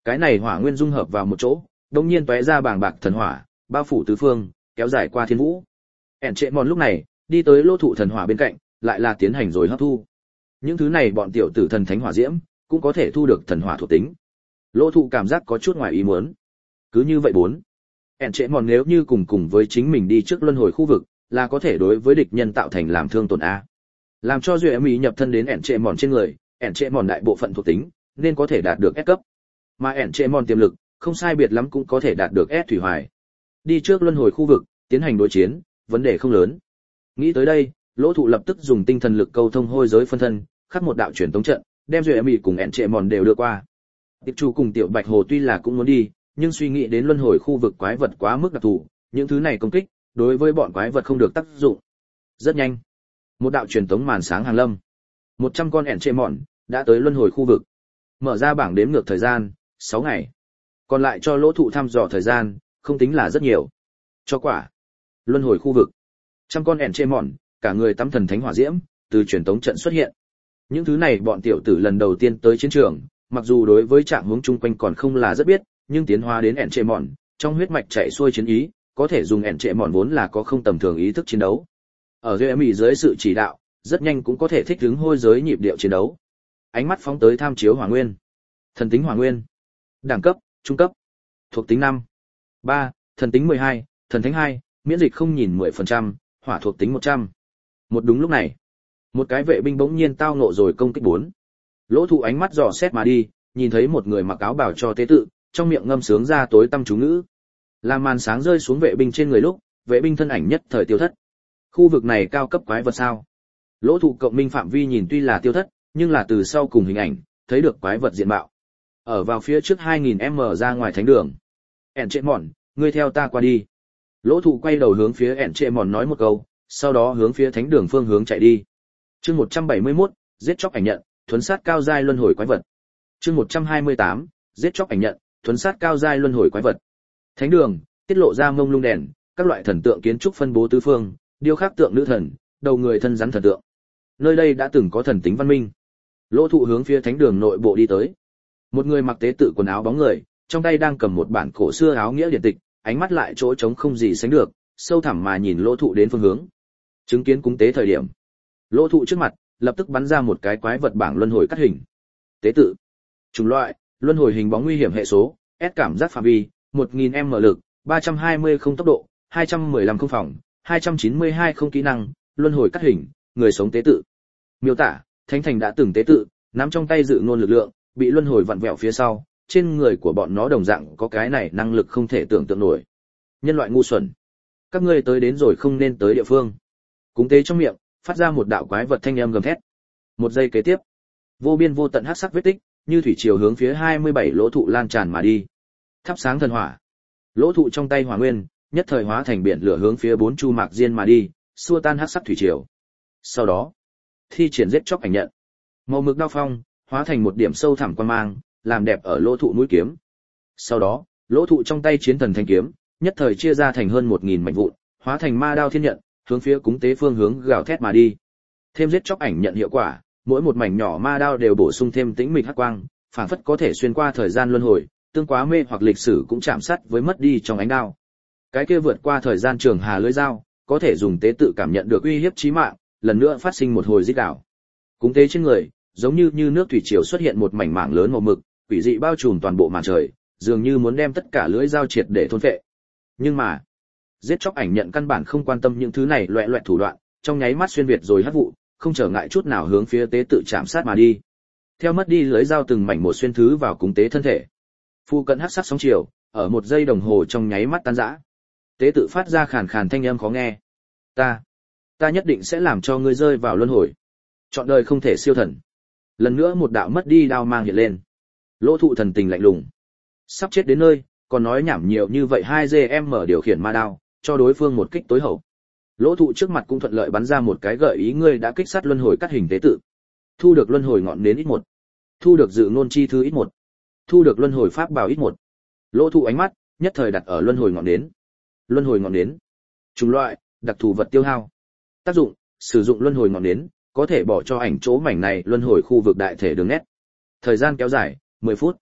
Cái này hỏa nguyên dung hợp vào một chỗ, đột nhiên tóe ra bàng bạc thần hỏa, bao phủ tứ phương, kéo dài qua thiên vũ. ẻn trệ mòn lúc này đi tới lỗ thụ thần hỏa bên cạnh, lại là tiến hành rồi hấp thu. Những thứ này bọn tiểu tử thần thánh hỏa diễm cũng có thể thu được thần hỏa thuộc tính. Lỗ thụ cảm giác có chút ngoài ý muốn. Cứ như vậy bốn, ẻn trệ mòn nếu như cùng cùng với chính mình đi trước luân hồi khu vực, là có thể đối với địch nhân tạo thành làm thương tổn a. Làm cho duệ mỹ nhập thân đến ẻn trệ mòn trên người, ẻn trệ mòn đại bộ phận thuộc tính nên có thể đạt được S cấp. Mà ẻn trệ mòn tiềm lực không sai biệt lắm cũng có thể đạt được S thủy hoài. Đi trước luân hồi khu vực, tiến hành đối chiến, vấn đề không lớn. Nghĩ tới đây, lỗ thụ lập tức dùng tinh thần lực câu thông hôi giới phân thân, khắc một đạo truyền tống trận, đem duệ mỹ cùng ẻn trệ mòn đều đưa qua. Tiệp chủ cùng tiểu bạch hồ tuy là cũng muốn đi, nhưng suy nghĩ đến luân hồi khu vực quái vật quá mức đặc thù, những thứ này công kích đối với bọn quái vật không được tác dụng. Rất nhanh, một đạo truyền tống màn sáng hàng lâm. một trăm con ẻn trệ mòn đã tới luân hồi khu vực. Mở ra bảng đếm ngược thời gian, sáu ngày. Còn lại cho lỗ thụ thăm dò thời gian, không tính là rất nhiều. Cho quả. Luân hồi khu vực. Trăm con ẻn trệ mòn, cả người tắm thần thánh hỏa diễm, từ truyền tống trận xuất hiện. Những thứ này bọn tiểu tử lần đầu tiên tới chiến trường, mặc dù đối với trạng huống chung quanh còn không là rất biết, nhưng tiến hóa đến ẻn trệ mòn, trong huyết mạch chạy xuôi chiến ý, có thể dùng ẻn trệ mòn vốn là có không tầm thường ý thức chiến đấu. Ở duệ mỹ dưới sự chỉ đạo, rất nhanh cũng có thể thích ứng hôi giới nhịp điệu chiến đấu. Ánh mắt phóng tới tham chiếu hỏa nguyên. Thần tính hỏa nguyên. Đẳng cấp, trung cấp. Thuộc tính năm. ba, thần tính mười hai, thần thánh hai, miễn dịch không nhìn mười phần trăm, hỏa thuộc tính một trăm. Một đúng lúc này, một cái vệ binh bỗng nhiên tao ngộ rồi công kích bốn. Lỗ thụ ánh mắt dò xét mà đi, nhìn thấy một người mặc áo bào cho tế tự, trong miệng ngâm sướng ra tối tăm chú ngữ. Làm màn sáng rơi xuống vệ binh trên người lúc, vệ binh thân ảnh nhất thời tiêu thất. Khu vực này cao cấp quái vật sao? Lỗ thụ cộng minh phạm vi nhìn tuy là tiêu thất, nhưng là từ sau cùng hình ảnh, thấy được quái vật diện mạo. Ở vào phía trước hai nghìn mét ra ngoài thánh đường. ẻn trệ mòn, ngươi theo ta qua đi. Lỗ thụ quay đầu hướng phía ẻn trệ mòn nói một câu, sau đó hướng phía thánh đường phương hướng chạy đi. Chương một trăm bảy mươi mốt, giết chóc ảnh nhận, thuấn sát cao giai luân hồi quái vật. Chương một trăm hai mươi tám, giết chóc ảnh nhận, thuấn sát cao giai luân hồi quái vật. Thánh đường, tiết lộ ra mông lung đèn, các loại thần tượng kiến trúc phân bố tứ phương, điêu khắc tượng nữ thần, đầu người thân rắn thần tượng. Nơi đây đã từng có thần tính văn minh. Lỗ thụ hướng phía thánh đường nội bộ đi tới. Một người mặc tế tự quần áo bóng người, trong tay đang cầm một bản cổ xưa áo nghĩa điển tịch, ánh mắt lại chỗ trống không gì sánh được, sâu thẳm mà nhìn lỗ thụ đến phương hướng. Chứng kiến cúng tế thời điểm, lỗ thụ trước mặt lập tức bắn ra một cái quái vật bảng luân hồi cắt hình. Tế tự. Chủng loại, luân hồi hình bóng nguy hiểm hệ số, S cảm giác phạm vi, một nghìn mét lực, ba trăm hai mươi không tốc độ, hai trăm mười lăm không phòng, hai trăm chín mươi hai không kỹ năng, luân hồi cắt hình, người sống tế tự. Miêu tả, thánh thành đã từng tế tự, nắm trong tay dự ngôn lực lượng, bị luân hồi vặn vẹo phía sau, trên người của bọn nó đồng dạng có cái này năng lực không thể tưởng tượng nổi. Nhân loại ngu xuẩn, các ngươi tới đến rồi không nên tới địa phương. Cúng tế trong miệng, phát ra một đạo quái vật thanh âm gầm thét. Một giây kế tiếp, vô biên vô tận hắc sắc vết tích, như thủy triều hướng phía hai mươi bảy lỗ thụ lan tràn mà đi. Thắp sáng thần hỏa. Lỗ thụ trong tay hỏa nguyên, nhất thời hóa thành biển lửa hướng phía bốn chu mạc diên mà đi, xua tan hắc sắc thủy triều. Sau đó, thi triển giết chóc ảnh nhận. Màu mực đao phong, hóa thành một điểm sâu thẳm quan mang, làm đẹp ở lỗ thụ mũi kiếm. Sau đó, lỗ thụ trong tay chiến thần thanh kiếm, nhất thời chia ra thành hơn một nghìn mảnh vụn, hóa thành ma đao thiên nhận, hướng phía cúng tế phương hướng gào thét mà đi. Thêm giết chóc ảnh nhận hiệu quả, mỗi một mảnh nhỏ ma đao đều bổ sung thêm tĩnh mịch hắc quang, phản phất có thể xuyên qua thời gian luân hồi, tương quá mê hoặc lịch sử cũng chạm sát với mất đi trong ánh đao. Cái kia vượt qua thời gian trường hà lưỡi dao, có thể dùng tế tự cảm nhận được uy hiếp chí mạng, lần nữa phát sinh một hồi rít đảo. Cúng tế trên người, giống như như nước thủy triều xuất hiện một mảnh mảng lớn màu mực, quỷ dị bao trùm toàn bộ màn trời, dường như muốn đem tất cả lưỡi dao triệt để thôn phệ. Nhưng mà, giết chóc ảnh nhận căn bản không quan tâm những thứ này loẹt loẹt thủ đoạn, trong nháy mắt xuyên việt rồi hất vụ, không trở ngại chút nào hướng phía tế tự chạm sát mà đi. Theo mất đi lưỡi dao từng mảnh một xuyên thứ vào cúng tế thân thể. Phu cận hắc sắc sóng chiều, ở một giây đồng hồ trong nháy mắt tan rã. Tế tự phát ra khàn khàn thanh âm khó nghe. Ta, ta nhất định sẽ làm cho ngươi rơi vào luân hồi. Chọn đời không thể siêu thần. Lần nữa một đạo mất đi đao mang hiện lên. Lỗ thụ thần tình lạnh lùng. Sắp chết đến nơi, còn nói nhảm nhiều như vậy hai giê mở điều khiển ma đao, cho đối phương một kích tối hậu. Lỗ thụ trước mặt cũng thuận lợi bắn ra một cái gợi ý ngươi đã kích sát luân hồi cắt hình tế tự. Thu được luân hồi ngọn nến ít một. Thu được dự ngôn chi thư ít một. Thu được luân hồi pháp bảo ít một. Lỗ thụ ánh mắt nhất thời đặt ở luân hồi ngọn nến. Luân hồi ngọn nến. Chủng loại, đặc thù vật tiêu hao. Tác dụng, sử dụng luân hồi ngọn nến, có thể bỏ cho ảnh chỗ mảnh này luân hồi khu vực đại thể đường nét. Thời gian kéo dài, mười phút.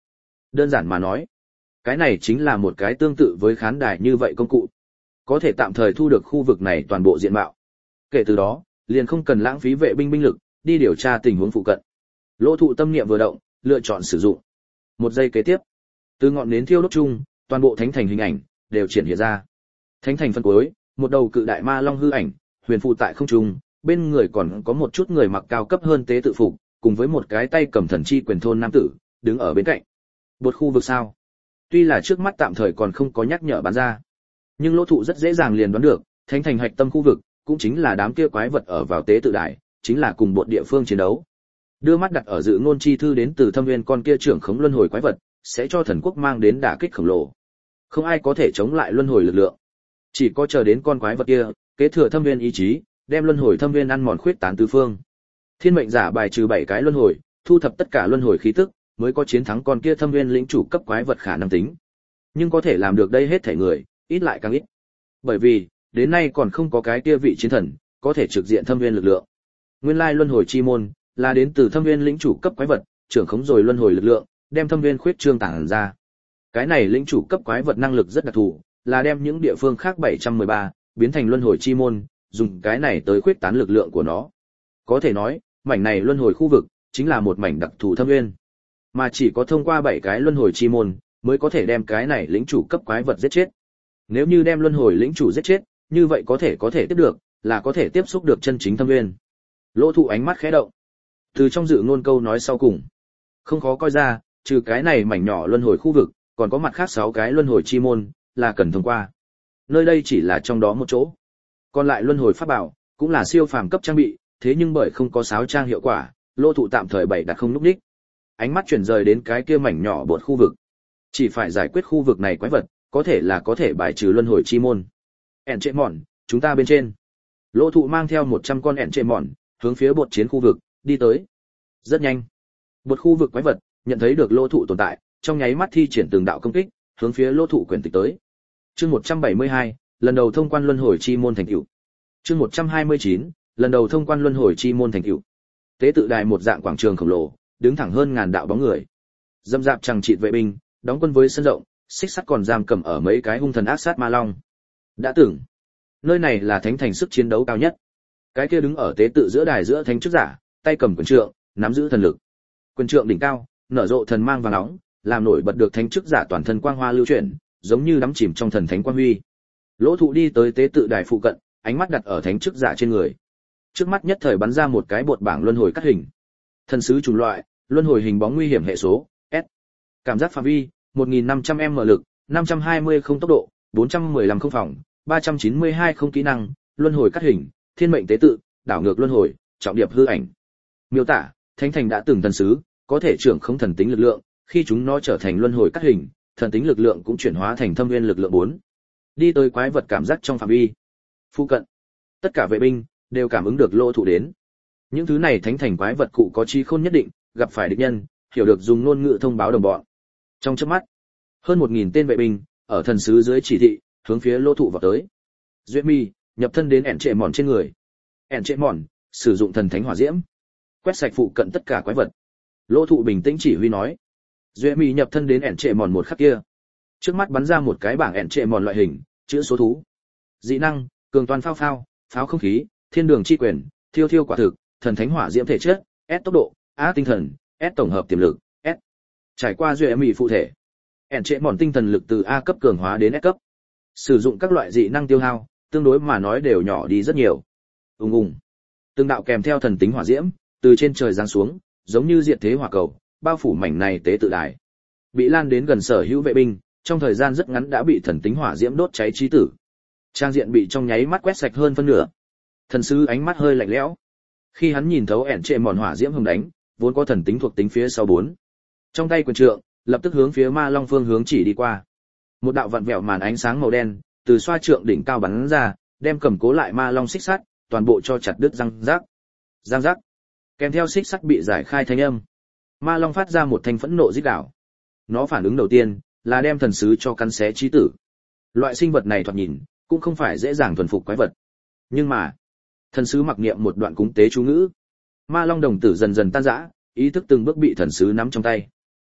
Đơn giản mà nói, cái này chính là một cái tương tự với khán đài như vậy công cụ, có thể tạm thời thu được khu vực này toàn bộ diện mạo. Kể từ đó, liền không cần lãng phí vệ binh binh lực đi điều tra tình huống phụ cận. Lỗ Thụ tâm niệm vừa động, lựa chọn sử dụng. Một giây kế tiếp, từ ngọn nến thiêu đốt chung, toàn bộ thánh thành hình ảnh đều triển hiện ra. Thánh thành phân cuối, một đầu cự đại ma long hư ảnh, huyền phù tại không trung, bên người còn có một chút người mặc cao cấp hơn tế tự phục, cùng với một cái tay cầm thần chi quyền thôn nam tử, đứng ở bên cạnh. Một khu vực sao? Tuy là trước mắt tạm thời còn không có nhắc nhở bán ra, nhưng Lỗ Thụ rất dễ dàng liền đoán được, thánh thành hạch tâm khu vực, cũng chính là đám kia quái vật ở vào tế tự đài, chính là cùng một địa phương chiến đấu. Đưa mắt đặt ở dự ngôn chi thư đến từ thâm viên con kia trưởng khống luân hồi quái vật, sẽ cho thần quốc mang đến đả kích khổng lồ. Không ai có thể chống lại luân hồi lực lượng. Chỉ có chờ đến con quái vật kia, kế thừa thâm viên ý chí, đem luân hồi thâm viên ăn mòn khuyết tán tứ phương. Thiên mệnh giả bài trừ bảy cái luân hồi, thu thập tất cả luân hồi khí tức, mới có chiến thắng con kia thâm viên lĩnh chủ cấp quái vật khả năng tính. Nhưng có thể làm được đây hết thảy người, ít lại càng ít. Bởi vì, đến nay còn không có cái kia vị chiến thần có thể trực diện thâm viên lực lượng. Nguyên lai luân hồi chi môn là đến từ thâm viên lĩnh chủ cấp quái vật, trưởng khống rồi luân hồi lực lượng, đem thâm viên khuyết trương tản ra. Cái này lĩnh chủ cấp quái vật năng lực rất đặc thù, là đem những địa phương khác bảy trăm mười ba biến thành luân hồi chi môn, dùng cái này tới khuyết tán lực lượng của nó. Có thể nói, mảnh này luân hồi khu vực chính là một mảnh đặc thù thâm viên, mà chỉ có thông qua bảy cái luân hồi chi môn mới có thể đem cái này lĩnh chủ cấp quái vật giết chết. Nếu như đem luân hồi lĩnh chủ giết chết, như vậy có thể có thể tiếp được, là có thể tiếp xúc được chân chính thâm viên. Lỗ Thụ ánh mắt khẽ động. Từ trong dự ngôn câu nói sau cùng, không khó coi ra, trừ cái này mảnh nhỏ luân hồi khu vực, còn có mặt khác sáu cái luân hồi chi môn là cần thông qua. Nơi đây chỉ là trong đó một chỗ. Còn lại luân hồi pháp bảo cũng là siêu phàm cấp trang bị, thế nhưng bởi không có sáo trang hiệu quả, Lỗ Thụ tạm thời bày đặt không núp đích. Ánh mắt chuyển rời đến cái kia mảnh nhỏ bột khu vực. Chỉ phải giải quyết khu vực này quái vật, có thể là có thể bài trừ luân hồi chi môn. Ẻn trệ mòn, chúng ta bên trên. Lỗ Thụ mang theo một trăm con ẻn trệ mòn, hướng phía bột chiến khu vực đi tới. Rất nhanh, bột khu vực quái vật nhận thấy được Lỗ Thụ tồn tại, trong nháy mắt thi triển từng đạo công kích, hướng phía Lỗ Thụ quyền tịch tới. Chương một trăm bảy mươi hai, lần đầu thông quan luân hồi chi môn thành tựu. Chương một trăm hai mươi chín, lần đầu thông quan luân hồi chi môn thành tựu. Tế tự đài một dạng quảng trường khổng lồ, đứng thẳng hơn ngàn đạo bóng người. Dâm dạp chằng chịt vệ binh, đóng quân với sân rộng, xích sắt còn giam cầm ở mấy cái hung thần ác sát ma long. Đã tưởng, nơi này là thánh thành sức chiến đấu cao nhất. Cái kia đứng ở tế tự giữa đài giữa thánh chức giả, tay cầm quyền trượng, nắm giữ thần lực. Quyền trượng đỉnh cao, nở rộ thần mang vàng nóng, làm nổi bật được thánh chức giả toàn thân quang hoa lưu chuyển, giống như đắm chìm trong thần thánh quang huy. Lỗ Thụ đi tới tế tự đài phụ cận, ánh mắt đặt ở thánh chức giả trên người. Trước mắt nhất thời bắn ra một cái bột bảng luân hồi cắt hình. Thần sứ chủng loại, luân hồi hình bóng nguy hiểm hệ số, S. Cảm giác phạm vi, một nghìn năm trăm m lực, năm trăm hai mươi không tốc độ, bốn trăm mười lăm không phòng, ba trăm chín mươi hai không kỹ năng, luân hồi cắt hình, thiên mệnh tế tự, đảo ngược luân hồi, trọng điệp hư ảnh. Miêu tả, thánh thành đã từng thần sứ, có thể trưởng không thần tính lực lượng, khi chúng nó trở thành luân hồi cắt hình, thần tính lực lượng cũng chuyển hóa thành thâm nguyên lực lượng bốn. Đi tới quái vật cảm giác trong phạm vi. Phu cận, tất cả vệ binh đều cảm ứng được Lỗ Thụ đến. Những thứ này thánh thành quái vật cụ có trí khôn nhất định, gặp phải địch nhân, hiểu được dùng ngôn ngữ thông báo đồng bọn. Trong chớp mắt, hơn một nghìn tên vệ binh ở thần sứ dưới chỉ thị, hướng phía Lỗ Thụ vào tới. Duyệt Mi nhập thân đến ẻn trệ mòn trên người. ẻn trệ mòn sử dụng thần thánh hỏa diễm, quét sạch phụ cận tất cả quái vật. Lỗ Thụ bình tĩnh chỉ huy nói. Duyệt Mi nhập thân đến ẻn trệ mòn một khắc kia, trước mắt bắn ra một cái bảng ẻn trệ mòn loại hình, chữ số thú. Dị năng, cường toàn phao phao, pháo không khí, thiên đường chi quyền, thiêu thiêu quả thực, thần thánh hỏa diễm thể chất, S tốc độ, A tinh thần, S tổng hợp tiềm lực, S. Trải qua Duyệt Mi phụ thể, ẻn trệ mòn tinh thần lực từ A cấp cường hóa đến S cấp. Sử dụng các loại dị năng tiêu hao, tương đối mà nói đều nhỏ đi rất nhiều. Ùng ùng. Từng đạo kèm theo thần tính hỏa diễm, từ trên trời giáng xuống, giống như diệt thế hỏa cầu, bao phủ mảnh này tế tự đài. Bị lan đến gần sở hữu vệ binh, trong thời gian rất ngắn đã bị thần tính hỏa diễm đốt cháy chí tử. Trang diện bị trong nháy mắt quét sạch hơn phân nửa. Thần sứ ánh mắt hơi lạnh lẽo. Khi hắn nhìn thấu ẻn trệ mòn hỏa diễm hùng đánh, vốn có thần tính thuộc tính phía sau bốn. Trong tay quyền trượng, lập tức hướng phía ma long phương hướng chỉ đi qua. Một đạo vặn vẹo màn ánh sáng màu đen từ xoa trượng đỉnh cao bắn ra, đem cầm cố lại ma long xích sắt, toàn bộ cho chặt đứt răng rác. Răng rác. Kèm theo xích sắt bị giải khai thanh âm, ma long phát ra một thanh phẫn nộ rít gào. Nó phản ứng đầu tiên là đem thần sứ cho cắn xé chí tử. Loại sinh vật này thoạt nhìn cũng không phải dễ dàng thuần phục quái vật. Nhưng mà, thần sứ mặc niệm một đoạn cúng tế chú ngữ. Ma long đồng tử dần dần tan rã, ý thức từng bước bị thần sứ nắm trong tay.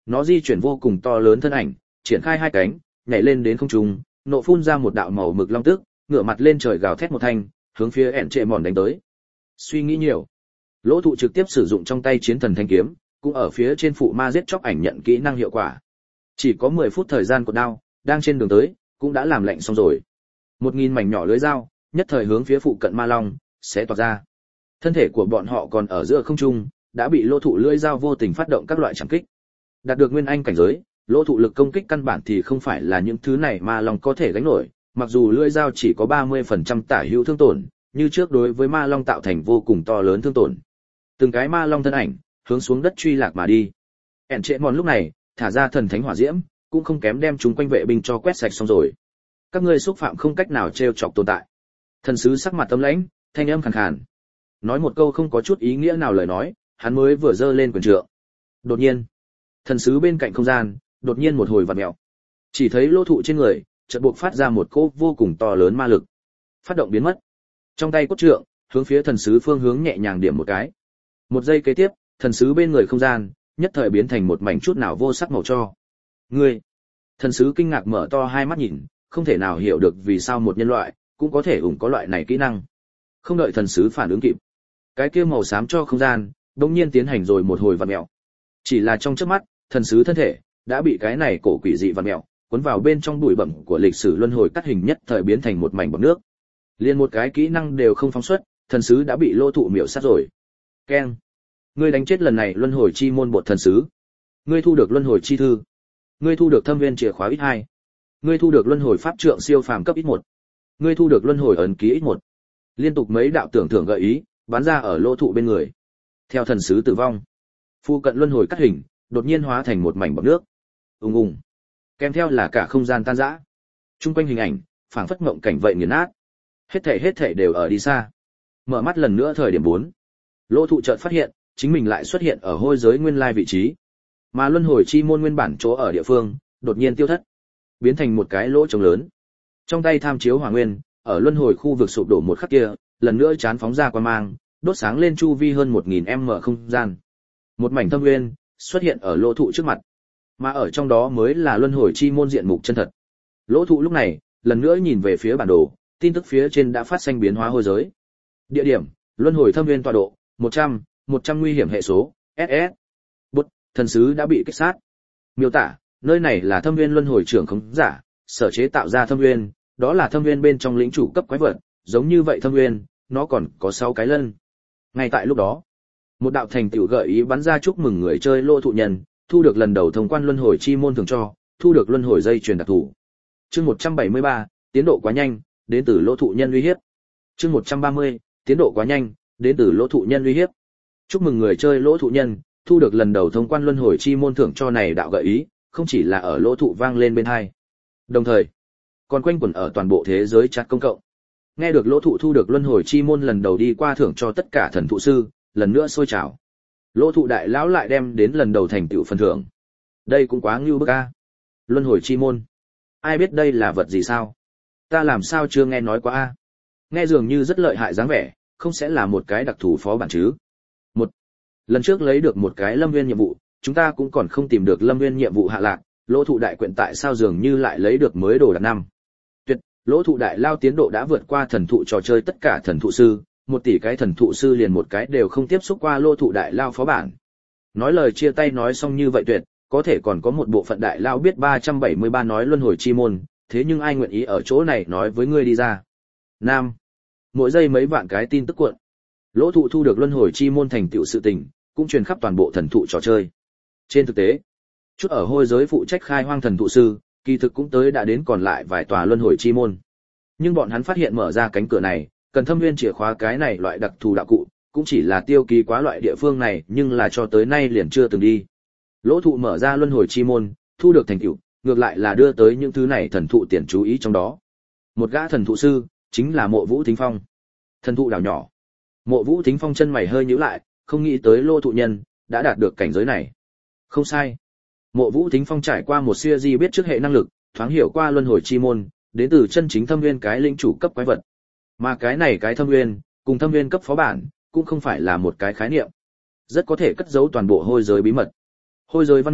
nó di chuyển vô cùng to lớn thân ảnh, triển khai hai cánh, nhảy lên đến không trung, nộ phun ra một đạo màu mực long tức, ngửa mặt lên trời gào thét một thanh, hướng phía ẻn trệ mòn đánh tới. Suy nghĩ nhiều, Lỗ Thụ trực tiếp sử dụng trong tay chiến thần thanh kiếm, cũng ở phía trên phụ ma giết chóc ảnh nhận kỹ năng hiệu quả. Chỉ có mười phút thời gian cột đao, đang trên đường tới, cũng đã làm lạnh xong rồi. Một nghìn mảnh nhỏ lưới dao, nhất thời hướng phía phụ cận ma long sẽ toạc ra. Thân thể của bọn họ còn ở giữa không trung, đã bị Lỗ Thụ lưỡi dao vô tình phát động các loại trảm kích. Đạt được nguyên anh cảnh giới, Lỗ Thụ lực công kích căn bản thì không phải là những thứ này ma long có thể gánh nổi, mặc dù lưỡi dao chỉ có ba mươi phần trăm tả hữu thương tổn, như trước đối với ma long tạo thành vô cùng to lớn thương tổn. Từng cái ma long thân ảnh hướng xuống đất truy lạc mà đi. ẻn trệ mòn lúc này thả ra thần thánh hỏa diễm, cũng không kém đem chúng quanh vệ binh cho quét sạch xong rồi. Các ngươi xúc phạm không cách nào trêu chọc tồn tại. Thần sứ sắc mặt tâm lãnh, thanh âm khàn khàn, nói một câu không có chút ý nghĩa nào lời nói, hắn mới vừa giơ lên quyền trượng. Đột nhiên, thần sứ bên cạnh không gian đột nhiên một hồi vặn mèo, chỉ thấy Lỗ Thụ trên người chợt buộc phát ra một cỗ vô cùng to lớn ma lực, phát động biến mất. Trong tay cốt trượng hướng phía thần sứ phương hướng nhẹ nhàng điểm một cái. Một giây kế tiếp, thần sứ bên người không gian nhất thời biến thành một mảnh chút nào vô sắc màu cho. Ngươi! Thần sứ kinh ngạc mở to hai mắt nhìn, không thể nào hiểu được vì sao một nhân loại cũng có thể ủng có loại này kỹ năng. Không đợi thần sứ phản ứng kịp, cái kia màu xám cho không gian đột nhiên tiến hành rồi một hồi vặn mèo. Chỉ là trong chớp mắt, thần sứ thân thể đã bị cái này cổ quỷ dị vặn mèo cuốn vào bên trong bụi bặm của lịch sử luân hồi cắt hình, nhất thời biến thành một mảnh bọt nước. Liên một cái kỹ năng đều không phóng xuất, thần sứ đã bị Lỗ Thụ miểu sát rồi. Keng! Ngươi đánh chết lần này luân hồi chi môn bột thần sứ. Ngươi thu được luân hồi chi thư. Ngươi thu được thâm viên chìa khóa ít hai. Ngươi thu được luân hồi pháp trượng siêu phàm cấp ít một. Ngươi thu được luân hồi ấn ký ít một. Liên tục mấy đạo tưởng thưởng gợi ý bắn ra ở Lỗ Thụ bên người. Theo thần sứ tử vong, phu cận luân hồi cắt hình đột nhiên hóa thành một mảnh bọt nước. Ùng ùng. Kèm theo là cả không gian tan rã. Trung quanh hình ảnh phảng phất mộng cảnh vậy nghiền nát. Hết thảy hết thảy đều ở đi xa. Mở mắt lần nữa thời điểm bốn, Lỗ Thụ chợt phát hiện chính mình lại xuất hiện ở hôi giới nguyên lai vị trí, mà luân hồi chi môn nguyên bản chỗ ở địa phương đột nhiên tiêu thất, biến thành một cái lỗ trống lớn. Trong tay tham chiếu hỏa nguyên ở luân hồi khu vực sụp đổ một khắc kia, lần nữa chán phóng ra quang mang, đốt sáng lên chu vi hơn một nghìn m không gian. Một mảnh thâm nguyên xuất hiện ở Lỗ Thụ trước mặt, mà ở trong đó mới là luân hồi chi môn diện mục chân thật. Lỗ Thụ lúc này lần nữa nhìn về phía bản đồ, tin tức phía trên đã phát sinh biến hóa hôi giới. Địa điểm: luân hồi thâm nguyên tọa độ một trăm, một trăm nguy hiểm hệ số ét ét. Bút, thần sứ đã bị kích sát. Miêu tả: nơi này là thâm nguyên luân hồi trưởng khống giả sở chế tạo ra thâm nguyên, đó là thâm nguyên bên trong lĩnh chủ cấp quái vật, giống như vậy thâm nguyên, nó còn có sáu cái lân. Ngay tại lúc đó, một đạo thành tựu gợi ý bắn ra chúc mừng người chơi Lỗ Thụ nhân, thu được lần đầu thông quan luân hồi chi môn thường cho, thu được luân hồi dây truyền đặc thù. Chương một trăm bảy mươi ba, tiến độ quá nhanh, đến từ Lỗ Thụ nhân uy hiếp. Chương một trăm ba mươi, tiến độ quá nhanh, đến từ Lỗ Thụ nhân uy hiếp. Chúc mừng người chơi Lỗ Thụ nhân, thu được lần đầu thông quan luân hồi chi môn thưởng cho này đạo gợi ý, không chỉ là ở Lỗ Thụ vang lên bên tai, đồng thời còn quanh quẩn ở toàn bộ thế giới chat công cộng. Nghe được Lỗ Thụ thu được luân hồi chi môn lần đầu đi qua thưởng cho tất cả thần thụ sư, lần nữa sôi trào. Lỗ Thụ đại lão lại đem đến lần đầu thành tựu phần thưởng. Đây cũng quá ngưu bức a. Luân hồi chi môn. Ai biết đây là vật gì sao? Ta làm sao chưa nghe nói quá a? Nghe dường như rất lợi hại dáng vẻ, không sẽ là một cái đặc thù phó bản chứ? Một. Lần trước lấy được một cái lâm nguyên nhiệm vụ, chúng ta cũng còn không tìm được lâm nguyên nhiệm vụ hạ lạc, Lỗ Thụ đại quyện tại sao dường như lại lấy được mới đồ đặc năm. Tuyệt, Lỗ Thụ đại lao tiến độ đã vượt qua thần thụ trò chơi tất cả thần thụ sư, một tỷ cái thần thụ sư liền một cái đều không tiếp xúc qua Lỗ Thụ đại lao phó bản. Nói lời chia tay nói xong như vậy tuyệt, có thể còn có một bộ phận đại lao biết ba trăm bảy mươi ba nói luân hồi chi môn, thế nhưng ai nguyện ý ở chỗ này nói với ngươi đi ra. Nam. Mỗi giây mấy vạn cái tin tức cuộn. Lỗ Thụ thu được luân hồi chi môn thành tựu sự tình, cũng truyền khắp toàn bộ thần thụ trò chơi. Trên thực tế, chút ở hôi giới phụ trách khai hoang thần thụ sư, kỳ thực cũng tới đã đến còn lại vài tòa luân hồi chi môn. Nhưng bọn hắn phát hiện mở ra cánh cửa này, cần thâm nguyên chìa khóa cái này loại đặc thù đạo cụ, cũng chỉ là tiêu ký quá loại địa phương này, nhưng là cho tới nay liền chưa từng đi. Lỗ Thụ mở ra luân hồi chi môn, thu được thành tựu, ngược lại là đưa tới những thứ này thần thụ tiền chú ý trong đó. Một gã thần thụ sư, chính là Mộ Vũ Thính Phong. Thần thụ đảo nhỏ. Mộ Vũ Thính Phong chân mày hơi nhíu lại, không nghĩ tới Lỗ Thụ nhân đã đạt được cảnh giới này. Không sai. Mộ Vũ Thính Phong trải qua một series biết trước hệ năng lực, thoáng hiểu qua luân hồi chi môn, đến từ chân chính thâm nguyên cái linh chủ cấp quái vật. Mà cái này cái thâm nguyên, cùng thâm nguyên cấp phó bản, cũng không phải là một cái khái niệm. Rất có thể cất giấu toàn bộ hôi giới bí mật. Hôi giới văn minh,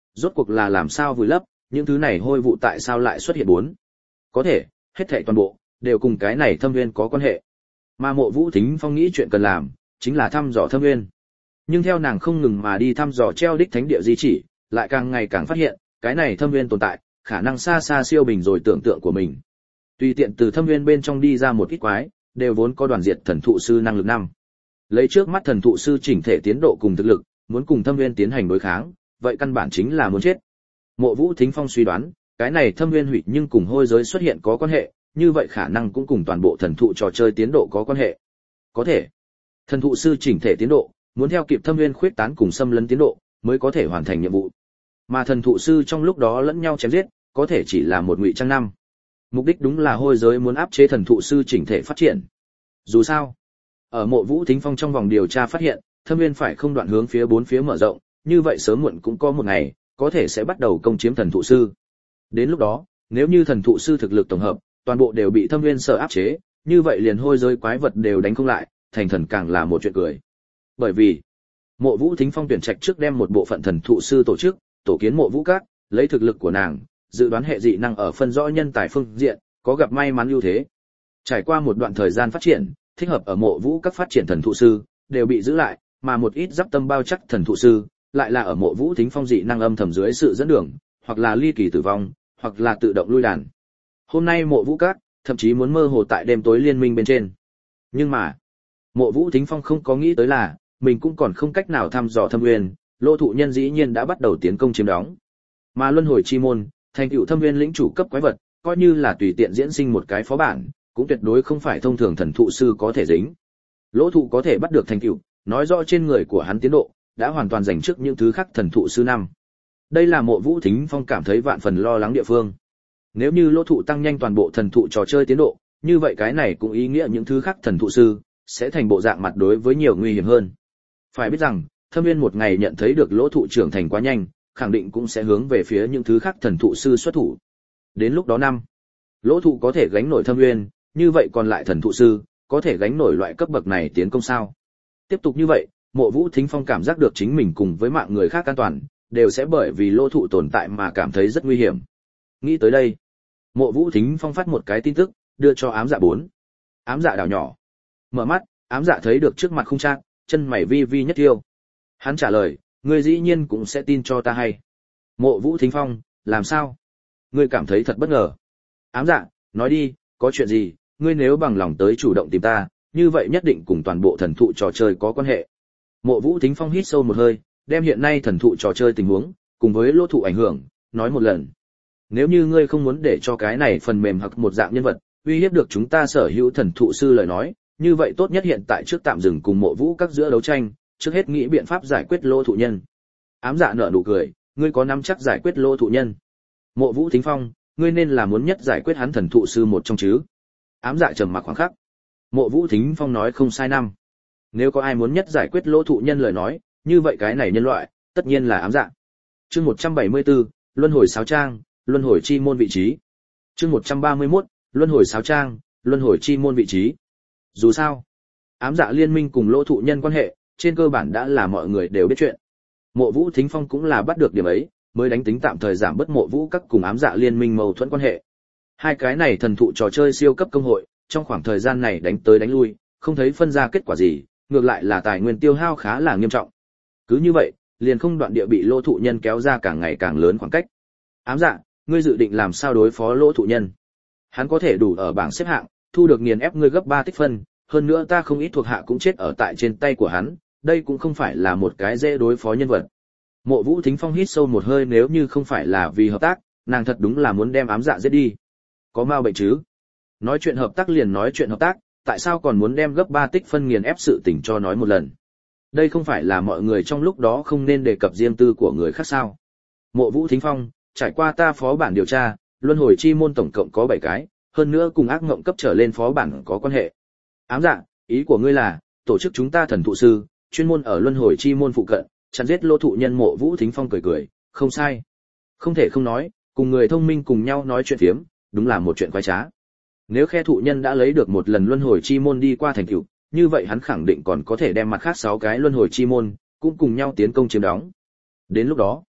rốt cuộc là làm sao vùi lấp, những thứ này hôi vụ tại sao lại xuất hiện bốn. Có thể, hết thảy toàn bộ đều cùng cái này thâm nguyên có quan hệ. Mà Mộ Vũ Thính Phong nghĩ chuyện cần làm chính là thăm dò thâm nguyên. Nhưng theo nàng không ngừng mà đi thăm dò treo đích thánh địa di chỉ, lại càng ngày càng phát hiện, cái này thâm nguyên tồn tại, khả năng xa xa siêu bình rồi tưởng tượng của mình. Tùy tiện từ thâm nguyên bên trong đi ra một ít quái, đều vốn có đoàn diệt thần thụ sư năng lực năm. Lấy trước mắt thần thụ sư chỉnh thể tiến độ cùng thực lực, muốn cùng thâm nguyên tiến hành đối kháng, vậy căn bản chính là muốn chết. Mộ Vũ Thính Phong suy đoán, cái này thâm nguyên hủy nhưng cùng hôi giới xuất hiện có quan hệ, như vậy khả năng cũng cùng toàn bộ thần thụ trò chơi tiến độ có quan hệ. Có thể, thần thụ sư chỉnh thể tiến độ, muốn theo kịp thâm nguyên khuyết tán cùng xâm lấn tiến độ, mới có thể hoàn thành nhiệm vụ. Mà thần thụ sư trong lúc đó lẫn nhau chém giết, có thể chỉ là một ngụy trang năm. Mục đích đúng là hôi giới muốn áp chế thần thụ sư chỉnh thể phát triển. Dù sao, ở Mộ Vũ Thính Phong trong vòng điều tra phát hiện, thâm nguyên phải không đoạn hướng phía bốn phía mở rộng, như vậy sớm muộn cũng có một ngày, có thể sẽ bắt đầu công chiếm thần thụ sư. Đến lúc đó, nếu như thần thụ sư thực lực tổng hợp, toàn bộ đều bị thâm nguyên sở áp chế, như vậy liền hôi giới quái vật đều đánh không lại, thành thần càng là một chuyện cười. Bởi vì, Mộ Vũ Thính Phong tuyển trạch trước đem một bộ phận thần thụ sư tổ chức, tổ kiến Mộ Vũ Các, lấy thực lực của nàng, dự đoán hệ dị năng ở phân rõ nhân tài phương diện, có gặp may mắn ưu thế. Trải qua một đoạn thời gian phát triển, thích hợp ở Mộ Vũ Các phát triển thần thụ sư, đều bị giữ lại, mà một ít giáp tâm bao chắc thần thụ sư, lại là ở Mộ Vũ Thính Phong dị năng âm thầm dưới sự dẫn đường, hoặc là ly kỳ tử vong, hoặc là tự động lui đàn. Hôm nay Mộ Vũ Các, thậm chí muốn mơ hồ tại đêm tối liên minh bên trên. Nhưng mà, Mộ Vũ Thính Phong không có nghĩ tới là, mình cũng còn không cách nào thăm dò thâm nguyên, Lô Thụ Nhân dĩ nhiên đã bắt đầu tiến công chiếm đóng. Mà luân hồi chi môn, thành tựu thâm nguyên lĩnh chủ cấp quái vật, coi như là tùy tiện diễn sinh một cái phó bản, cũng tuyệt đối không phải thông thường thần thụ sư có thể dính. Lỗ Thụ có thể bắt được thành tựu, nói rõ trên người của hắn tiến độ đã hoàn toàn dành trước những thứ khác thần thụ sư năm. Đây là Mộ Vũ Thính Phong cảm thấy vạn phần lo lắng địa phương. Nếu như Lỗ Thụ tăng nhanh toàn bộ thần thụ trò chơi tiến độ, như vậy cái này cũng ý nghĩa những thứ khác thần thụ sư sẽ thành bộ dạng mặt đối với nhiều nguy hiểm hơn. Phải biết rằng, thâm nguyên một ngày nhận thấy được Lỗ Thụ trưởng thành quá nhanh, khẳng định cũng sẽ hướng về phía những thứ khác thần thụ sư xuất thủ. Đến lúc đó năm, Lỗ Thụ có thể gánh nổi thâm nguyên, như vậy còn lại thần thụ sư có thể gánh nổi loại cấp bậc này tiến công sao? Tiếp tục như vậy, Mộ Vũ Thính Phong cảm giác được chính mình cùng với mạng người khác an toàn, đều sẽ bởi vì Lỗ Thụ tồn tại mà cảm thấy rất nguy hiểm. Nghĩ tới đây, Mộ Vũ Thính Phong phát một cái tin tức, đưa cho Ám Dạ bốn. Ám Dạ đảo nhỏ. Mở mắt, Ám Dạ thấy được trước mặt Khung Trác, chân mày vi vi nhất tiêu. Hắn trả lời, ngươi dĩ nhiên cũng sẽ tin cho ta hay. Mộ Vũ Thính Phong, làm sao? Ngươi cảm thấy thật bất ngờ. Ám Dạ, nói đi, có chuyện gì, ngươi nếu bằng lòng tới chủ động tìm ta, như vậy nhất định cùng toàn bộ thần thụ trò chơi có quan hệ. Mộ Vũ Thính Phong hít sâu một hơi, đem hiện nay thần thụ trò chơi tình huống, cùng với Lỗ Thụ ảnh hưởng, nói một lần. Nếu như ngươi không muốn để cho cái này phần mềm hoặc một dạng nhân vật, uy hiếp được chúng ta sở hữu thần thụ sư lời nói, như vậy tốt nhất hiện tại trước tạm dừng cùng Mộ Vũ Các giữa đấu tranh, trước hết nghĩ biện pháp giải quyết Lỗ Thụ nhân. Ám Dạ nở nụ cười, ngươi có nắm chắc giải quyết Lỗ Thụ nhân? Mộ Vũ Thính Phong, ngươi nên là muốn nhất giải quyết hắn thần thụ sư một trong chứ? Ám Dạ trầm mặc khoảng khắc. Mộ Vũ Thính Phong nói không sai năm. Nếu có ai muốn nhất giải quyết Lỗ Thụ nhân lời nói, như vậy cái này nhân loại, tất nhiên là Ám Dạ. Chương một trăm bảy mươi tư, Luân hồi sáo trang, Luân hồi chi môn vị trí. Chương một trăm ba mươi mốt, Luân hồi sáo trang, Luân hồi chi môn vị trí. Dù sao, Ám Dạ liên minh cùng Lỗ Thụ nhân quan hệ, trên cơ bản đã là mọi người đều biết chuyện. Mộ Vũ Thính Phong cũng là bắt được điểm ấy, mới đánh tính tạm thời giảm bớt Mộ Vũ Các cùng Ám Dạ liên minh mâu thuẫn quan hệ. Hai cái này thần thụ trò chơi siêu cấp công hội, trong khoảng thời gian này đánh tới đánh lui, không thấy phân ra kết quả gì, ngược lại là tài nguyên tiêu hao khá là nghiêm trọng. Cứ như vậy, liền không đoạn địa bị Lỗ Thụ nhân kéo ra càng ngày càng lớn khoảng cách. Ám Dạ, ngươi dự định làm sao đối phó Lỗ Thụ nhân? Hắn có thể đủ ở bảng xếp hạng, thu được nghiền ép ngươi gấp ba tích phân, hơn nữa ta không ít thuộc hạ cũng chết ở tại trên tay của hắn, đây cũng không phải là một cái dễ đối phó nhân vật. Mộ Vũ Thính Phong hít sâu một hơi, nếu như không phải là vì hợp tác, nàng thật đúng là muốn đem Ám Dạ giết đi. Có mau bệnh chứ? Nói chuyện hợp tác liền nói chuyện hợp tác, tại sao còn muốn đem gấp ba tích phân nghiền ép sự tình cho nói một lần? Đây không phải là mọi người trong lúc đó không nên đề cập riêng tư của người khác sao? Mộ Vũ Thính Phong, trải qua ta phó bản điều tra, luân hồi chi môn tổng cộng có bảy cái, hơn nữa cùng ác ngộng cấp trở lên phó bản có quan hệ. Ám Dạ, ý của ngươi là, tổ chức chúng ta thần thụ sư, chuyên môn ở luân hồi chi môn phụ cận, chặn giết Lỗ Thụ nhân. Mộ Vũ Thính Phong cười cười, không sai. Không thể không nói, cùng người thông minh cùng nhau nói chuyện phiếm, đúng là một chuyện quái trá. Nếu khe thụ nhân đã lấy được một lần luân hồi chi môn đi qua thành tựu, như vậy hắn khẳng định còn có thể đem mặt khác sáu cái luân hồi chi môn cũng cùng nhau tiến công chiếm đóng. Đến lúc đó,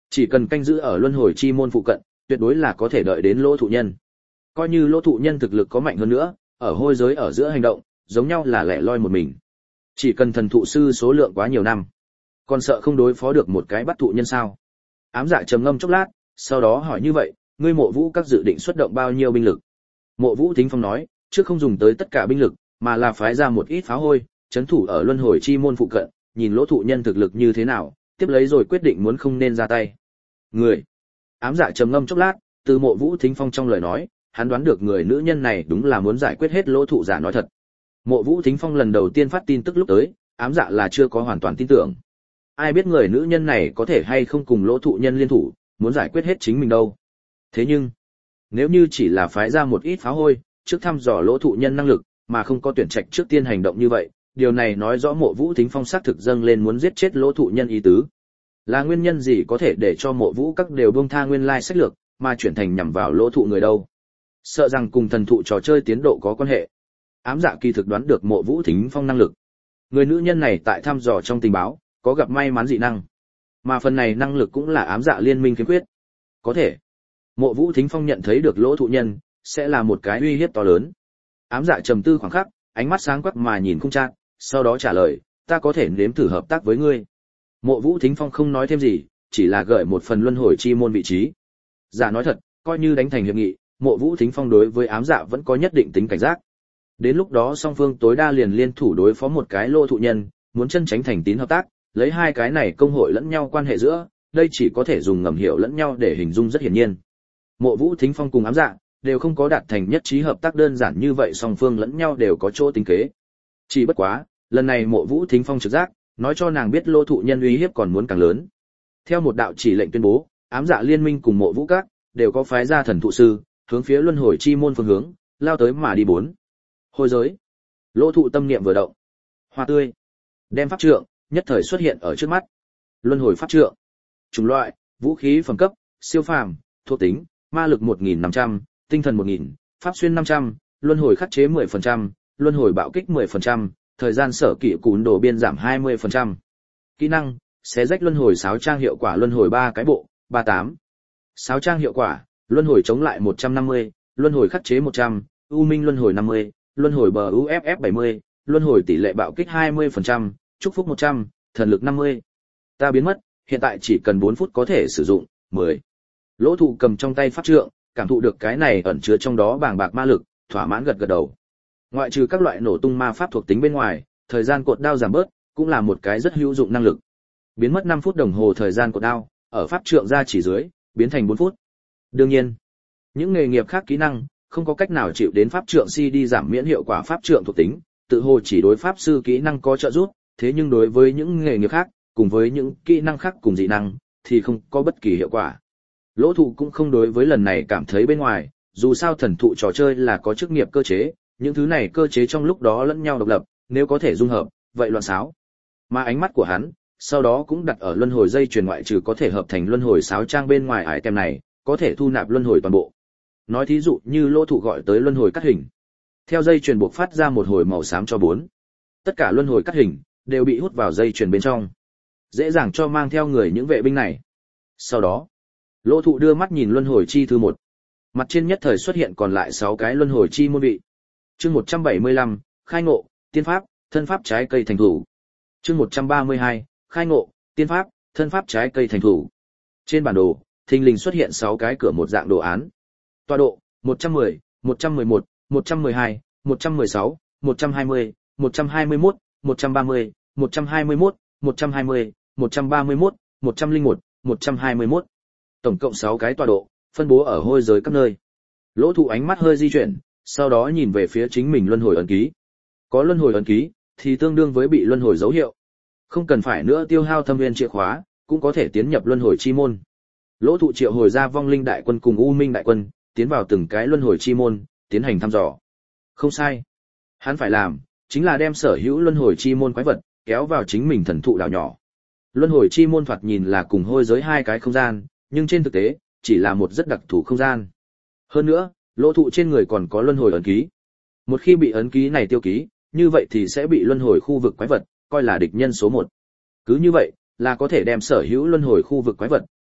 Chỉ cần canh giữ ở luân hồi chi môn phụ cận, tuyệt đối là có thể đợi đến lỗ thụ nhân. Coi như lỗ thụ nhân thực lực có mạnh hơn nữa, ở hôi giới ở giữa hành động, giống nhau là lẻ loi một mình. Chỉ cần thần thụ sư số lượng quá nhiều năm, còn sợ không đối phó được một cái bắt thụ nhân sao? Ám Dạ trầm ngâm chốc lát, sau đó hỏi như vậy, ngươi Mộ Vũ các dự định xuất động bao nhiêu binh lực? Mộ Vũ Thính Phong nói, trước không dùng tới tất cả binh lực, mà là phái ra một ít pháo hôi, trấn thủ ở luân hồi chi môn phụ cận, nhìn lỗ thụ nhân thực lực như thế nào, tiếp lấy rồi quyết định muốn không nên ra tay. Người. Ám Dạ trầm ngâm chốc lát, từ Mộ Vũ Thính Phong trong lời nói, hắn đoán được người nữ nhân này đúng là muốn giải quyết hết lỗ thụ giả nói thật. Mộ Vũ Thính Phong lần đầu tiên phát tin tức lúc tới, Ám Dạ là chưa có hoàn toàn tin tưởng. Ai biết người nữ nhân này có thể hay không cùng lỗ thụ nhân liên thủ, muốn giải quyết hết chính mình đâu. Thế nhưng, nếu như chỉ là phái ra một ít pháo hôi, trước thăm dò lỗ thụ nhân năng lực, mà không có tuyển trạch trước tiên hành động như vậy, điều này nói rõ Mộ Vũ Thính Phong xác thực dâng lên muốn giết chết lỗ thụ nhân ý tứ. Là nguyên nhân gì có thể để cho Mộ Vũ các đều buông tha nguyên lai sách lược, mà chuyển thành nhằm vào lỗ thụ người đâu? Sợ rằng cùng thần thụ trò chơi tiến độ có quan hệ. Ám Dạ kỳ thực đoán được Mộ Vũ Thính Phong năng lực. Người nữ nhân này tại thăm dò trong tình báo, có gặp may mắn dị năng. Mà phần này năng lực cũng là Ám Dạ liên minh khiếm khuyết. Có thể, Mộ Vũ Thính Phong nhận thấy được lỗ thụ nhân, sẽ là một cái uy hiếp to lớn. Ám Dạ trầm tư khoảng khắc, ánh mắt sáng quắc mà nhìn Khung Trác, sau đó trả lời, ta có thể nếm thử hợp tác với ngươi. Mộ Vũ Thính Phong không nói thêm gì, chỉ là gợi một phần luân hồi chi môn vị trí. Dạ nói thật, coi như đánh thành hiệp nghị, Mộ Vũ Thính Phong đối với Ám Dạ vẫn có nhất định tính cảnh giác. Đến lúc đó song phương tối đa liền liên thủ đối phó một cái lỗ thụ nhân, muốn chân tránh thành tín hợp tác, lấy hai cái này công hội lẫn nhau quan hệ giữa, đây chỉ có thể dùng ngầm hiểu lẫn nhau để hình dung rất hiển nhiên. Mộ Vũ Thính Phong cùng Ám Dạ đều không có đạt thành nhất trí hợp tác đơn giản như vậy, song phương lẫn nhau đều có chỗ tính kế. Chỉ bất quá, lần này Mộ Vũ Thính Phong trực giác, nói cho nàng biết lỗ thụ nhân uy hiếp còn muốn càng lớn. Theo một đạo chỉ lệnh tuyên bố, Ám Dạ liên minh cùng Mộ Vũ các đều có phái ra thần thụ sư, hướng phía luân hồi chi môn phương hướng lao tới mà đi bốn. Hôi giới. Lỗ thụ tâm niệm vừa động, hoa tươi, đem pháp trượng nhất thời xuất hiện ở trước mắt. Luân hồi pháp trượng. Chủng loại: vũ khí phẩm cấp, siêu phàm, thuộc tính: ma lực một nghìn năm trăm, tinh thần một nghìn, pháp xuyên năm trăm, luân hồi khắc chế mười phần trăm, luân hồi bạo kích mười phần trăm, thời gian sở kỵ cún đồ biên giảm hai mươi phần trăm. Kỹ năng: xé rách luân hồi sáo trang hiệu quả luân hồi ba cái bộ, ba mươi tám. Sáo trang hiệu quả: luân hồi chống lại một trăm năm mươi, luân hồi khắc chế một trăm, u minh luân hồi năm mươi, luân hồi bờ u ép ép bảy mươi, luân hồi tỷ lệ bạo kích hai mươi phần trăm, chúc phúc một trăm, thần lực năm mươi. Ta biến mất, hiện tại chỉ cần bốn phút có thể sử dụng, mười. Lỗ thụ cầm trong tay pháp trượng, cảm thụ được cái này ẩn chứa trong đó bàng bạc ma lực, thỏa mãn gật gật đầu. Ngoại trừ các loại nổ tung ma pháp thuộc tính bên ngoài, thời gian cột đao giảm bớt, cũng là một cái rất hữu dụng năng lực. Biến mất năm phút đồng hồ thời gian cột đao, ở pháp trượng ra chỉ dưới, biến thành bốn phút. Đương nhiên, những nghề nghiệp khác kỹ năng, không có cách nào chịu đến pháp trượng si đi giảm miễn hiệu quả pháp trượng thuộc tính, tự hồ chỉ đối pháp sư kỹ năng có trợ giúp, thế nhưng đối với những nghề nghiệp khác, cùng với những kỹ năng khác cùng dị năng, thì không có bất kỳ hiệu quả. Lỗ thụ cũng không đối với lần này cảm thấy bên ngoài, dù sao thần thụ trò chơi là có chức nghiệp cơ chế, những thứ này cơ chế trong lúc đó lẫn nhau độc lập, nếu có thể dung hợp, vậy loạn xáo. Mà ánh mắt của hắn, sau đó cũng đặt ở luân hồi dây chuyền ngoại trừ có thể hợp thành luân hồi sáo trang bên ngoài ải tem này, có thể thu nạp luân hồi toàn bộ. Nói thí dụ như lỗ thụ gọi tới luân hồi cắt hình. Theo dây chuyền buộc phát ra một hồi màu xám cho bốn. Tất cả luân hồi cắt hình đều bị hút vào dây chuyền bên trong, dễ dàng cho mang theo người những vệ binh này. Sau đó, lỗ thụ đưa mắt nhìn luân hồi chi thư một. Mặt trên nhất thời xuất hiện còn lại sáu cái luân hồi chi môn vị. Chương một trăm bảy mươi lăm, khai ngộ, tiên pháp, thân pháp trái cây thành thủ. Chương một trăm ba mươi hai, khai ngộ, tiên pháp, thân pháp trái cây thành thủ. Trên bản đồ, thình lình xuất hiện sáu cái cửa một dạng đồ án. Tọa độ: một trăm mười, một trăm mười một, một trăm mười hai, một trăm mười sáu, một trăm hai mươi, một trăm hai mươi mốt, một trăm ba mươi, một trăm hai mươi mốt, một trăm hai mươi, một trăm ba mươi mốt, một trăm lẻ một, một trăm hai mươi mốt. Tổng cộng sáu cái tọa độ, phân bố ở hôi giới các nơi. Lỗ thụ ánh mắt hơi di chuyển, sau đó nhìn về phía chính mình luân hồi ấn ký. Có luân hồi ấn ký, thì tương đương với bị luân hồi dấu hiệu. Không cần phải nữa tiêu hao thâm viên chìa khóa, cũng có thể tiến nhập luân hồi chi môn. Lỗ thụ triệu hồi ra vong linh đại quân cùng u minh đại quân, tiến vào từng cái luân hồi chi môn, tiến hành thăm dò. Không sai. Hắn phải làm, chính là đem sở hữu luân hồi chi môn quái vật, kéo vào chính mình thần thụ đảo nhỏ. Luân hồi chi môn thoạt nhìn là cùng hôi giới hai cái không gian, nhưng trên thực tế, chỉ là một rất đặc thù không gian. Hơn nữa, lỗ thụ trên người còn có luân hồi ấn ký. Một khi bị ấn ký này tiêu ký, như vậy thì sẽ bị luân hồi khu vực quái vật, coi là địch nhân số một. Cứ như vậy, là có thể đem sở hữu luân hồi khu vực quái vật,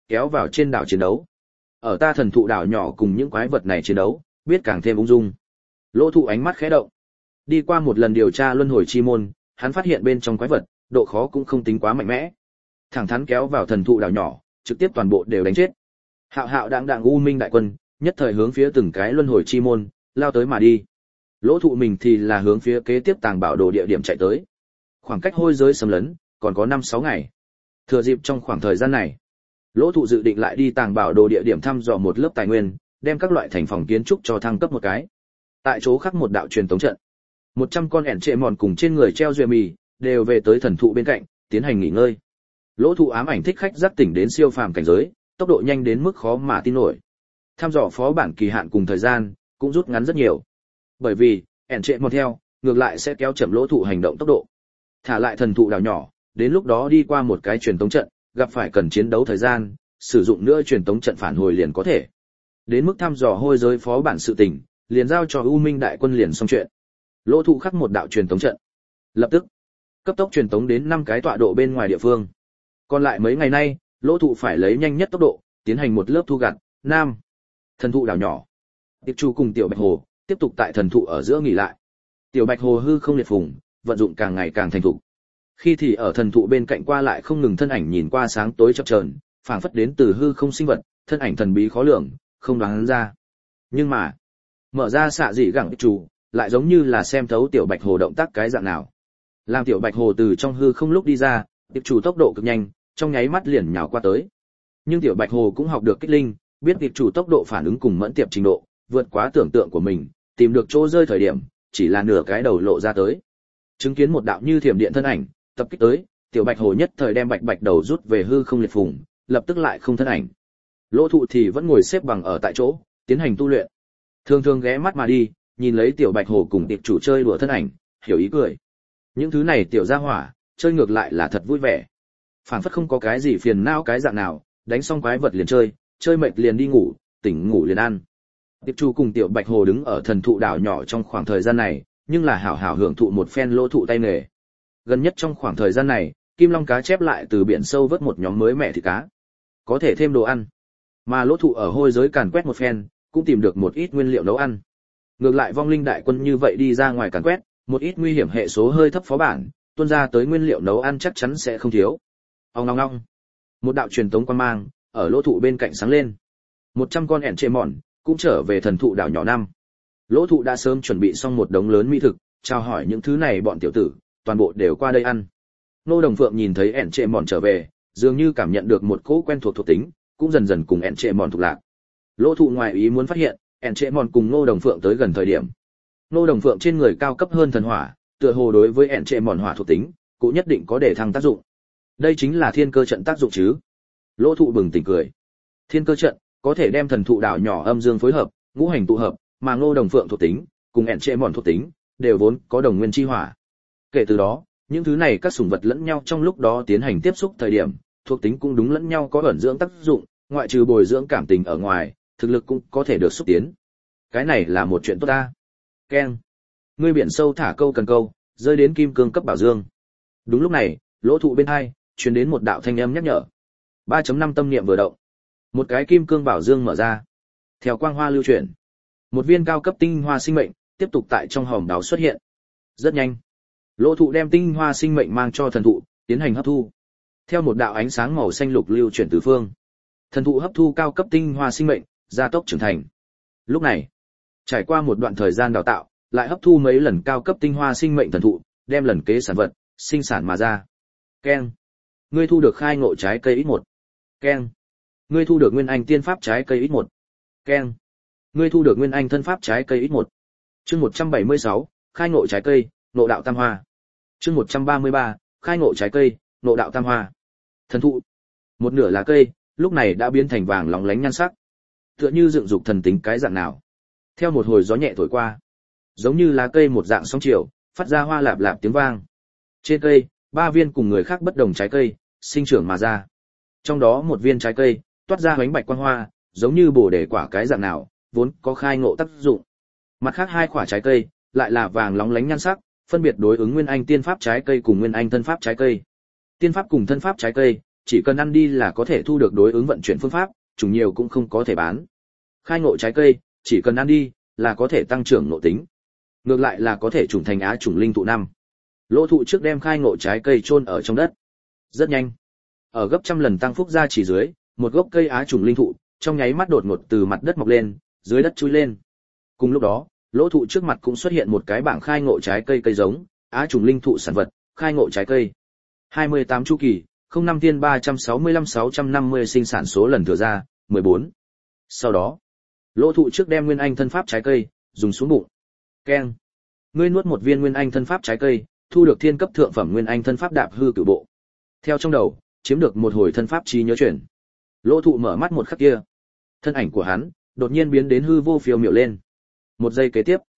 kéo vào trên đảo chiến đấu. Ở ta thần thụ đảo nhỏ cùng những quái vật này chiến đấu, biết càng thêm ung dung. Lỗ Thụ ánh mắt khẽ động. Đi qua một lần điều tra luân hồi chi môn, hắn phát hiện bên trong quái vật, độ khó cũng không tính quá mạnh mẽ. Thẳng thắn kéo vào thần thụ đảo nhỏ, trực tiếp toàn bộ đều đánh chết. Hạo hạo đãng đãng u minh đại quân, nhất thời hướng phía từng cái luân hồi chi môn, lao tới mà đi. Lỗ Thụ mình thì là hướng phía kế tiếp tàng bảo đồ địa điểm chạy tới. Khoảng cách hôi giới xâm lấn, còn có năm sáu ngày. Thừa dịp trong khoảng thời gian này, Lỗ Thụ dự định lại đi tàng bảo đồ địa điểm thăm dò một lớp tài nguyên, đem các loại thành phòng kiến trúc cho thăng cấp một cái. Tại chỗ khắc một đạo truyền tống trận. một trăm con ẻn trệ mòn cùng trên người treo dùi mì, đều về tới thần thụ bên cạnh, tiến hành nghỉ ngơi. Lỗ Thụ ám ảnh thích khách giác tỉnh đến siêu phàm cảnh giới, tốc độ nhanh đến mức khó mà tin nổi. Thăm dò phó bản kỳ hạn cùng thời gian cũng rút ngắn rất nhiều. Bởi vì, ẻn trệ mòn theo, ngược lại sẽ kéo chậm Lỗ Thụ hành động tốc độ. Thả lại thần thụ đảo nhỏ, đến lúc đó đi qua một cái truyền tống trận, gặp phải cần chiến đấu thời gian, sử dụng nữa truyền tống trận phản hồi liền có thể. Đến mức thăm dò hôi giới phó bản sự tình, liền giao cho U Minh đại quân liền xong chuyện. Lỗ Thụ khắc một đạo truyền tống trận. Lập tức, cấp tốc truyền tống đến năm cái tọa độ bên ngoài địa phương. Còn lại mấy ngày nay, Lỗ Thụ phải lấy nhanh nhất tốc độ, tiến hành một lớp thu gặt. Nam, thần thụ đảo nhỏ. Tiệp Chu cùng Tiểu Bạch Hồ tiếp tục tại thần thụ ở giữa nghỉ lại. Tiểu Bạch Hồ hư không liệt phùng, vận dụng càng ngày càng thành thục. Khi thì ở thần thụ bên cạnh qua lại không ngừng thân ảnh nhìn qua sáng tối chập chờn, phảng phất đến từ hư không sinh vật, thân ảnh thần bí khó lường, không đoán ra. Nhưng mà, mở ra xạ dị gẳng Tiệp Chu, lại giống như là xem thấu Tiểu Bạch Hồ động tác cái dạng nào. Làm Tiểu Bạch Hồ từ trong hư không lúc đi ra, Tiệp Chu tốc độ cực nhanh, trong nháy mắt liền nhào qua tới. Nhưng Tiểu Bạch Hồ cũng học được kích linh, biết Tiệp Chu tốc độ phản ứng cùng mẫn tiệp trình độ, vượt quá tưởng tượng của mình, tìm được chỗ rơi thời điểm, chỉ là nửa cái đầu lộ ra tới. Chứng kiến một đạo như thiểm điện thân ảnh, tập kích tới, Tiểu Bạch Hồ nhất thời đem bạch bạch đầu rút về hư không liệt phùng, lập tức lại không thân ảnh. Lỗ Thụ thì vẫn ngồi xếp bằng ở tại chỗ, tiến hành tu luyện. Thường thường ghé mắt mà đi, nhìn lấy Tiểu Bạch Hồ cùng Tiệp Chủ chơi đùa thân ảnh, hiểu ý cười. Những thứ này tiểu gia hỏa, chơi ngược lại là thật vui vẻ. Phảng phất không có cái gì phiền não cái dạng nào, đánh xong quái vật liền chơi, chơi mệt liền đi ngủ, tỉnh ngủ liền ăn. Tiệp Chu cùng Tiểu Bạch Hồ đứng ở thần thụ đảo nhỏ trong khoảng thời gian này, nhưng là hảo hảo hưởng thụ một phen Lỗ Thụ tay nghề. Gần nhất trong khoảng thời gian này, Kim Long cá chép lại từ biển sâu vớt một nhóm mới mẻ thịt cá, có thể thêm đồ ăn. Mà Lỗ Thụ ở hôi giới càn quét một phen, cũng tìm được một ít nguyên liệu nấu ăn. Ngược lại vong linh đại quân như vậy đi ra ngoài càn quét, một ít nguy hiểm hệ số hơi thấp phó bản, tuôn ra tới nguyên liệu nấu ăn chắc chắn sẽ không thiếu. Ong ong ong. Một đạo truyền tống quang mang ở Lỗ Thụ bên cạnh sáng lên. một trăm con ẻn trệ mòn cũng trở về thần thụ đảo nhỏ năm. Lỗ Thụ đã sớm chuẩn bị xong một đống lớn mỹ thực, chào hỏi những thứ này bọn tiểu tử, toàn bộ đều qua đây ăn. Nô Đồng Phượng nhìn thấy ẻn trệ mòn trở về, dường như cảm nhận được một cỗ quen thuộc thuộc tính, cũng dần dần cùng ẻn trệ mòn thuộc lạc. Lỗ Thụ ngoài ý muốn phát hiện, ẻn trệ mòn cùng Nô Đồng Phượng tới gần thời điểm. Nô Đồng Phượng trên người cao cấp hơn thần hỏa, tựa hồ đối với ẻn trệ mòn hỏa thuộc tính, cũng nhất định có để thăng tác dụng. Đây chính là thiên cơ trận tác dụng chứ? Lỗ Thụ bừng tỉnh cười. Thiên cơ trận có thể đem thần thụ đảo nhỏ âm dương phối hợp, ngũ hành tụ hợp, mà Ngô Đồng Phượng thuộc tính cùng ẻn trệ mòn thuộc tính đều vốn có đồng nguyên chi hỏa. Kể từ đó, những thứ này các sủng vật lẫn nhau trong lúc đó tiến hành tiếp xúc thời điểm, thuộc tính cũng đúng lẫn nhau có ẩn dưỡng tác dụng, ngoại trừ bồi dưỡng cảm tình ở ngoài, thực lực cũng có thể được xúc tiến. Cái này là một chuyện tốt ta. Keng. Ngươi biển sâu thả câu cần câu, rơi đến kim cương cấp bảo dương. Đúng lúc này, Lỗ Thụ bên hai truyền đến một đạo thanh âm nhắc nhở. ba chấm năm tâm niệm vừa động, một cái kim cương bảo dương mở ra. Theo quang hoa lưu chuyển, một viên cao cấp tinh hoa sinh mệnh tiếp tục tại trong hòm đáo xuất hiện. Rất nhanh, Lỗ Thụ đem tinh hoa sinh mệnh mang cho thần thụ, tiến hành hấp thu. Theo một đạo ánh sáng màu xanh lục lưu chuyển tứ phương, thần thụ hấp thu cao cấp tinh hoa sinh mệnh, gia tốc trưởng thành. Lúc này, trải qua một đoạn thời gian đào tạo, lại hấp thu mấy lần cao cấp tinh hoa sinh mệnh thần thụ, đem lần kế sản vật sinh sản mà ra. Keng. Ngươi thu được khai ngộ trái cây ít một. Keng. Ngươi thu được nguyên anh tiên pháp trái cây ít một. Keng. Ngươi thu được nguyên anh thân pháp trái cây ít một. Chương một trăm bảy mươi sáu, khai ngộ trái cây, ngộ đạo tam hoa. Chương một trăm ba mươi ba, khai ngộ trái cây, ngộ đạo tam hoa. Thần thụ, một nửa lá cây, lúc này đã biến thành vàng lóng lánh nhan sắc, tựa như dựng dục thần tính cái dạng nào. Theo một hồi gió nhẹ thổi qua, giống như lá cây một dạng sóng chiều, phát ra hoa lạp lạp tiếng vang. Trên cây, ba viên cùng người khác bất đồng trái cây sinh trưởng mà ra. Trong đó một viên trái cây toát ra bánh bạch quang hoa, giống như bồ đề quả cái dạng nào, vốn có khai ngộ tác dụng. Mặt khác hai quả trái cây lại là vàng lóng lánh nhan sắc, phân biệt đối ứng nguyên anh tiên pháp trái cây cùng nguyên anh thân pháp trái cây. Tiên pháp cùng thân pháp trái cây chỉ cần ăn đi là có thể thu được đối ứng vận chuyển phương pháp, trùng nhiều cũng không có thể bán. Khai ngộ trái cây, chỉ cần ăn đi là có thể tăng trưởng nội tính. Ngược lại là có thể trùng thành á trùng linh thụ năm. Lỗ thụ trước đem khai ngộ trái cây chôn ở trong đất. Rất nhanh, ở gấp trăm lần tăng phúc ra chỉ dưới, một gốc cây á trùng linh thụ trong nháy mắt đột ngột từ mặt đất mọc lên, dưới đất chui lên. Cùng lúc đó, lỗ thụ trước mặt cũng xuất hiện một cái bảng khai ngộ trái cây cây giống, á trùng linh thụ sản vật, khai ngộ trái cây. hai mươi tám chu kỳ, không năm tiên ba trăm sáu mươi lăm sáu trăm năm mươi sinh sản số lần thừa ra, mười bốn. Sau đó, lỗ thụ trước đem nguyên anh thân pháp trái cây dùng xuống bụng. Keng. Ngươi nuốt một viên nguyên anh thân pháp trái cây, thu được thiên cấp thượng phẩm nguyên anh thân pháp đạp hư cửu bộ. Theo trong đầu, chiếm được một hồi thân pháp trí nhớ chuyển. Lỗ thụ mở mắt một khắc kia, thân ảnh của hắn đột nhiên biến đến hư vô phiêu miểu lên. Một giây kế tiếp,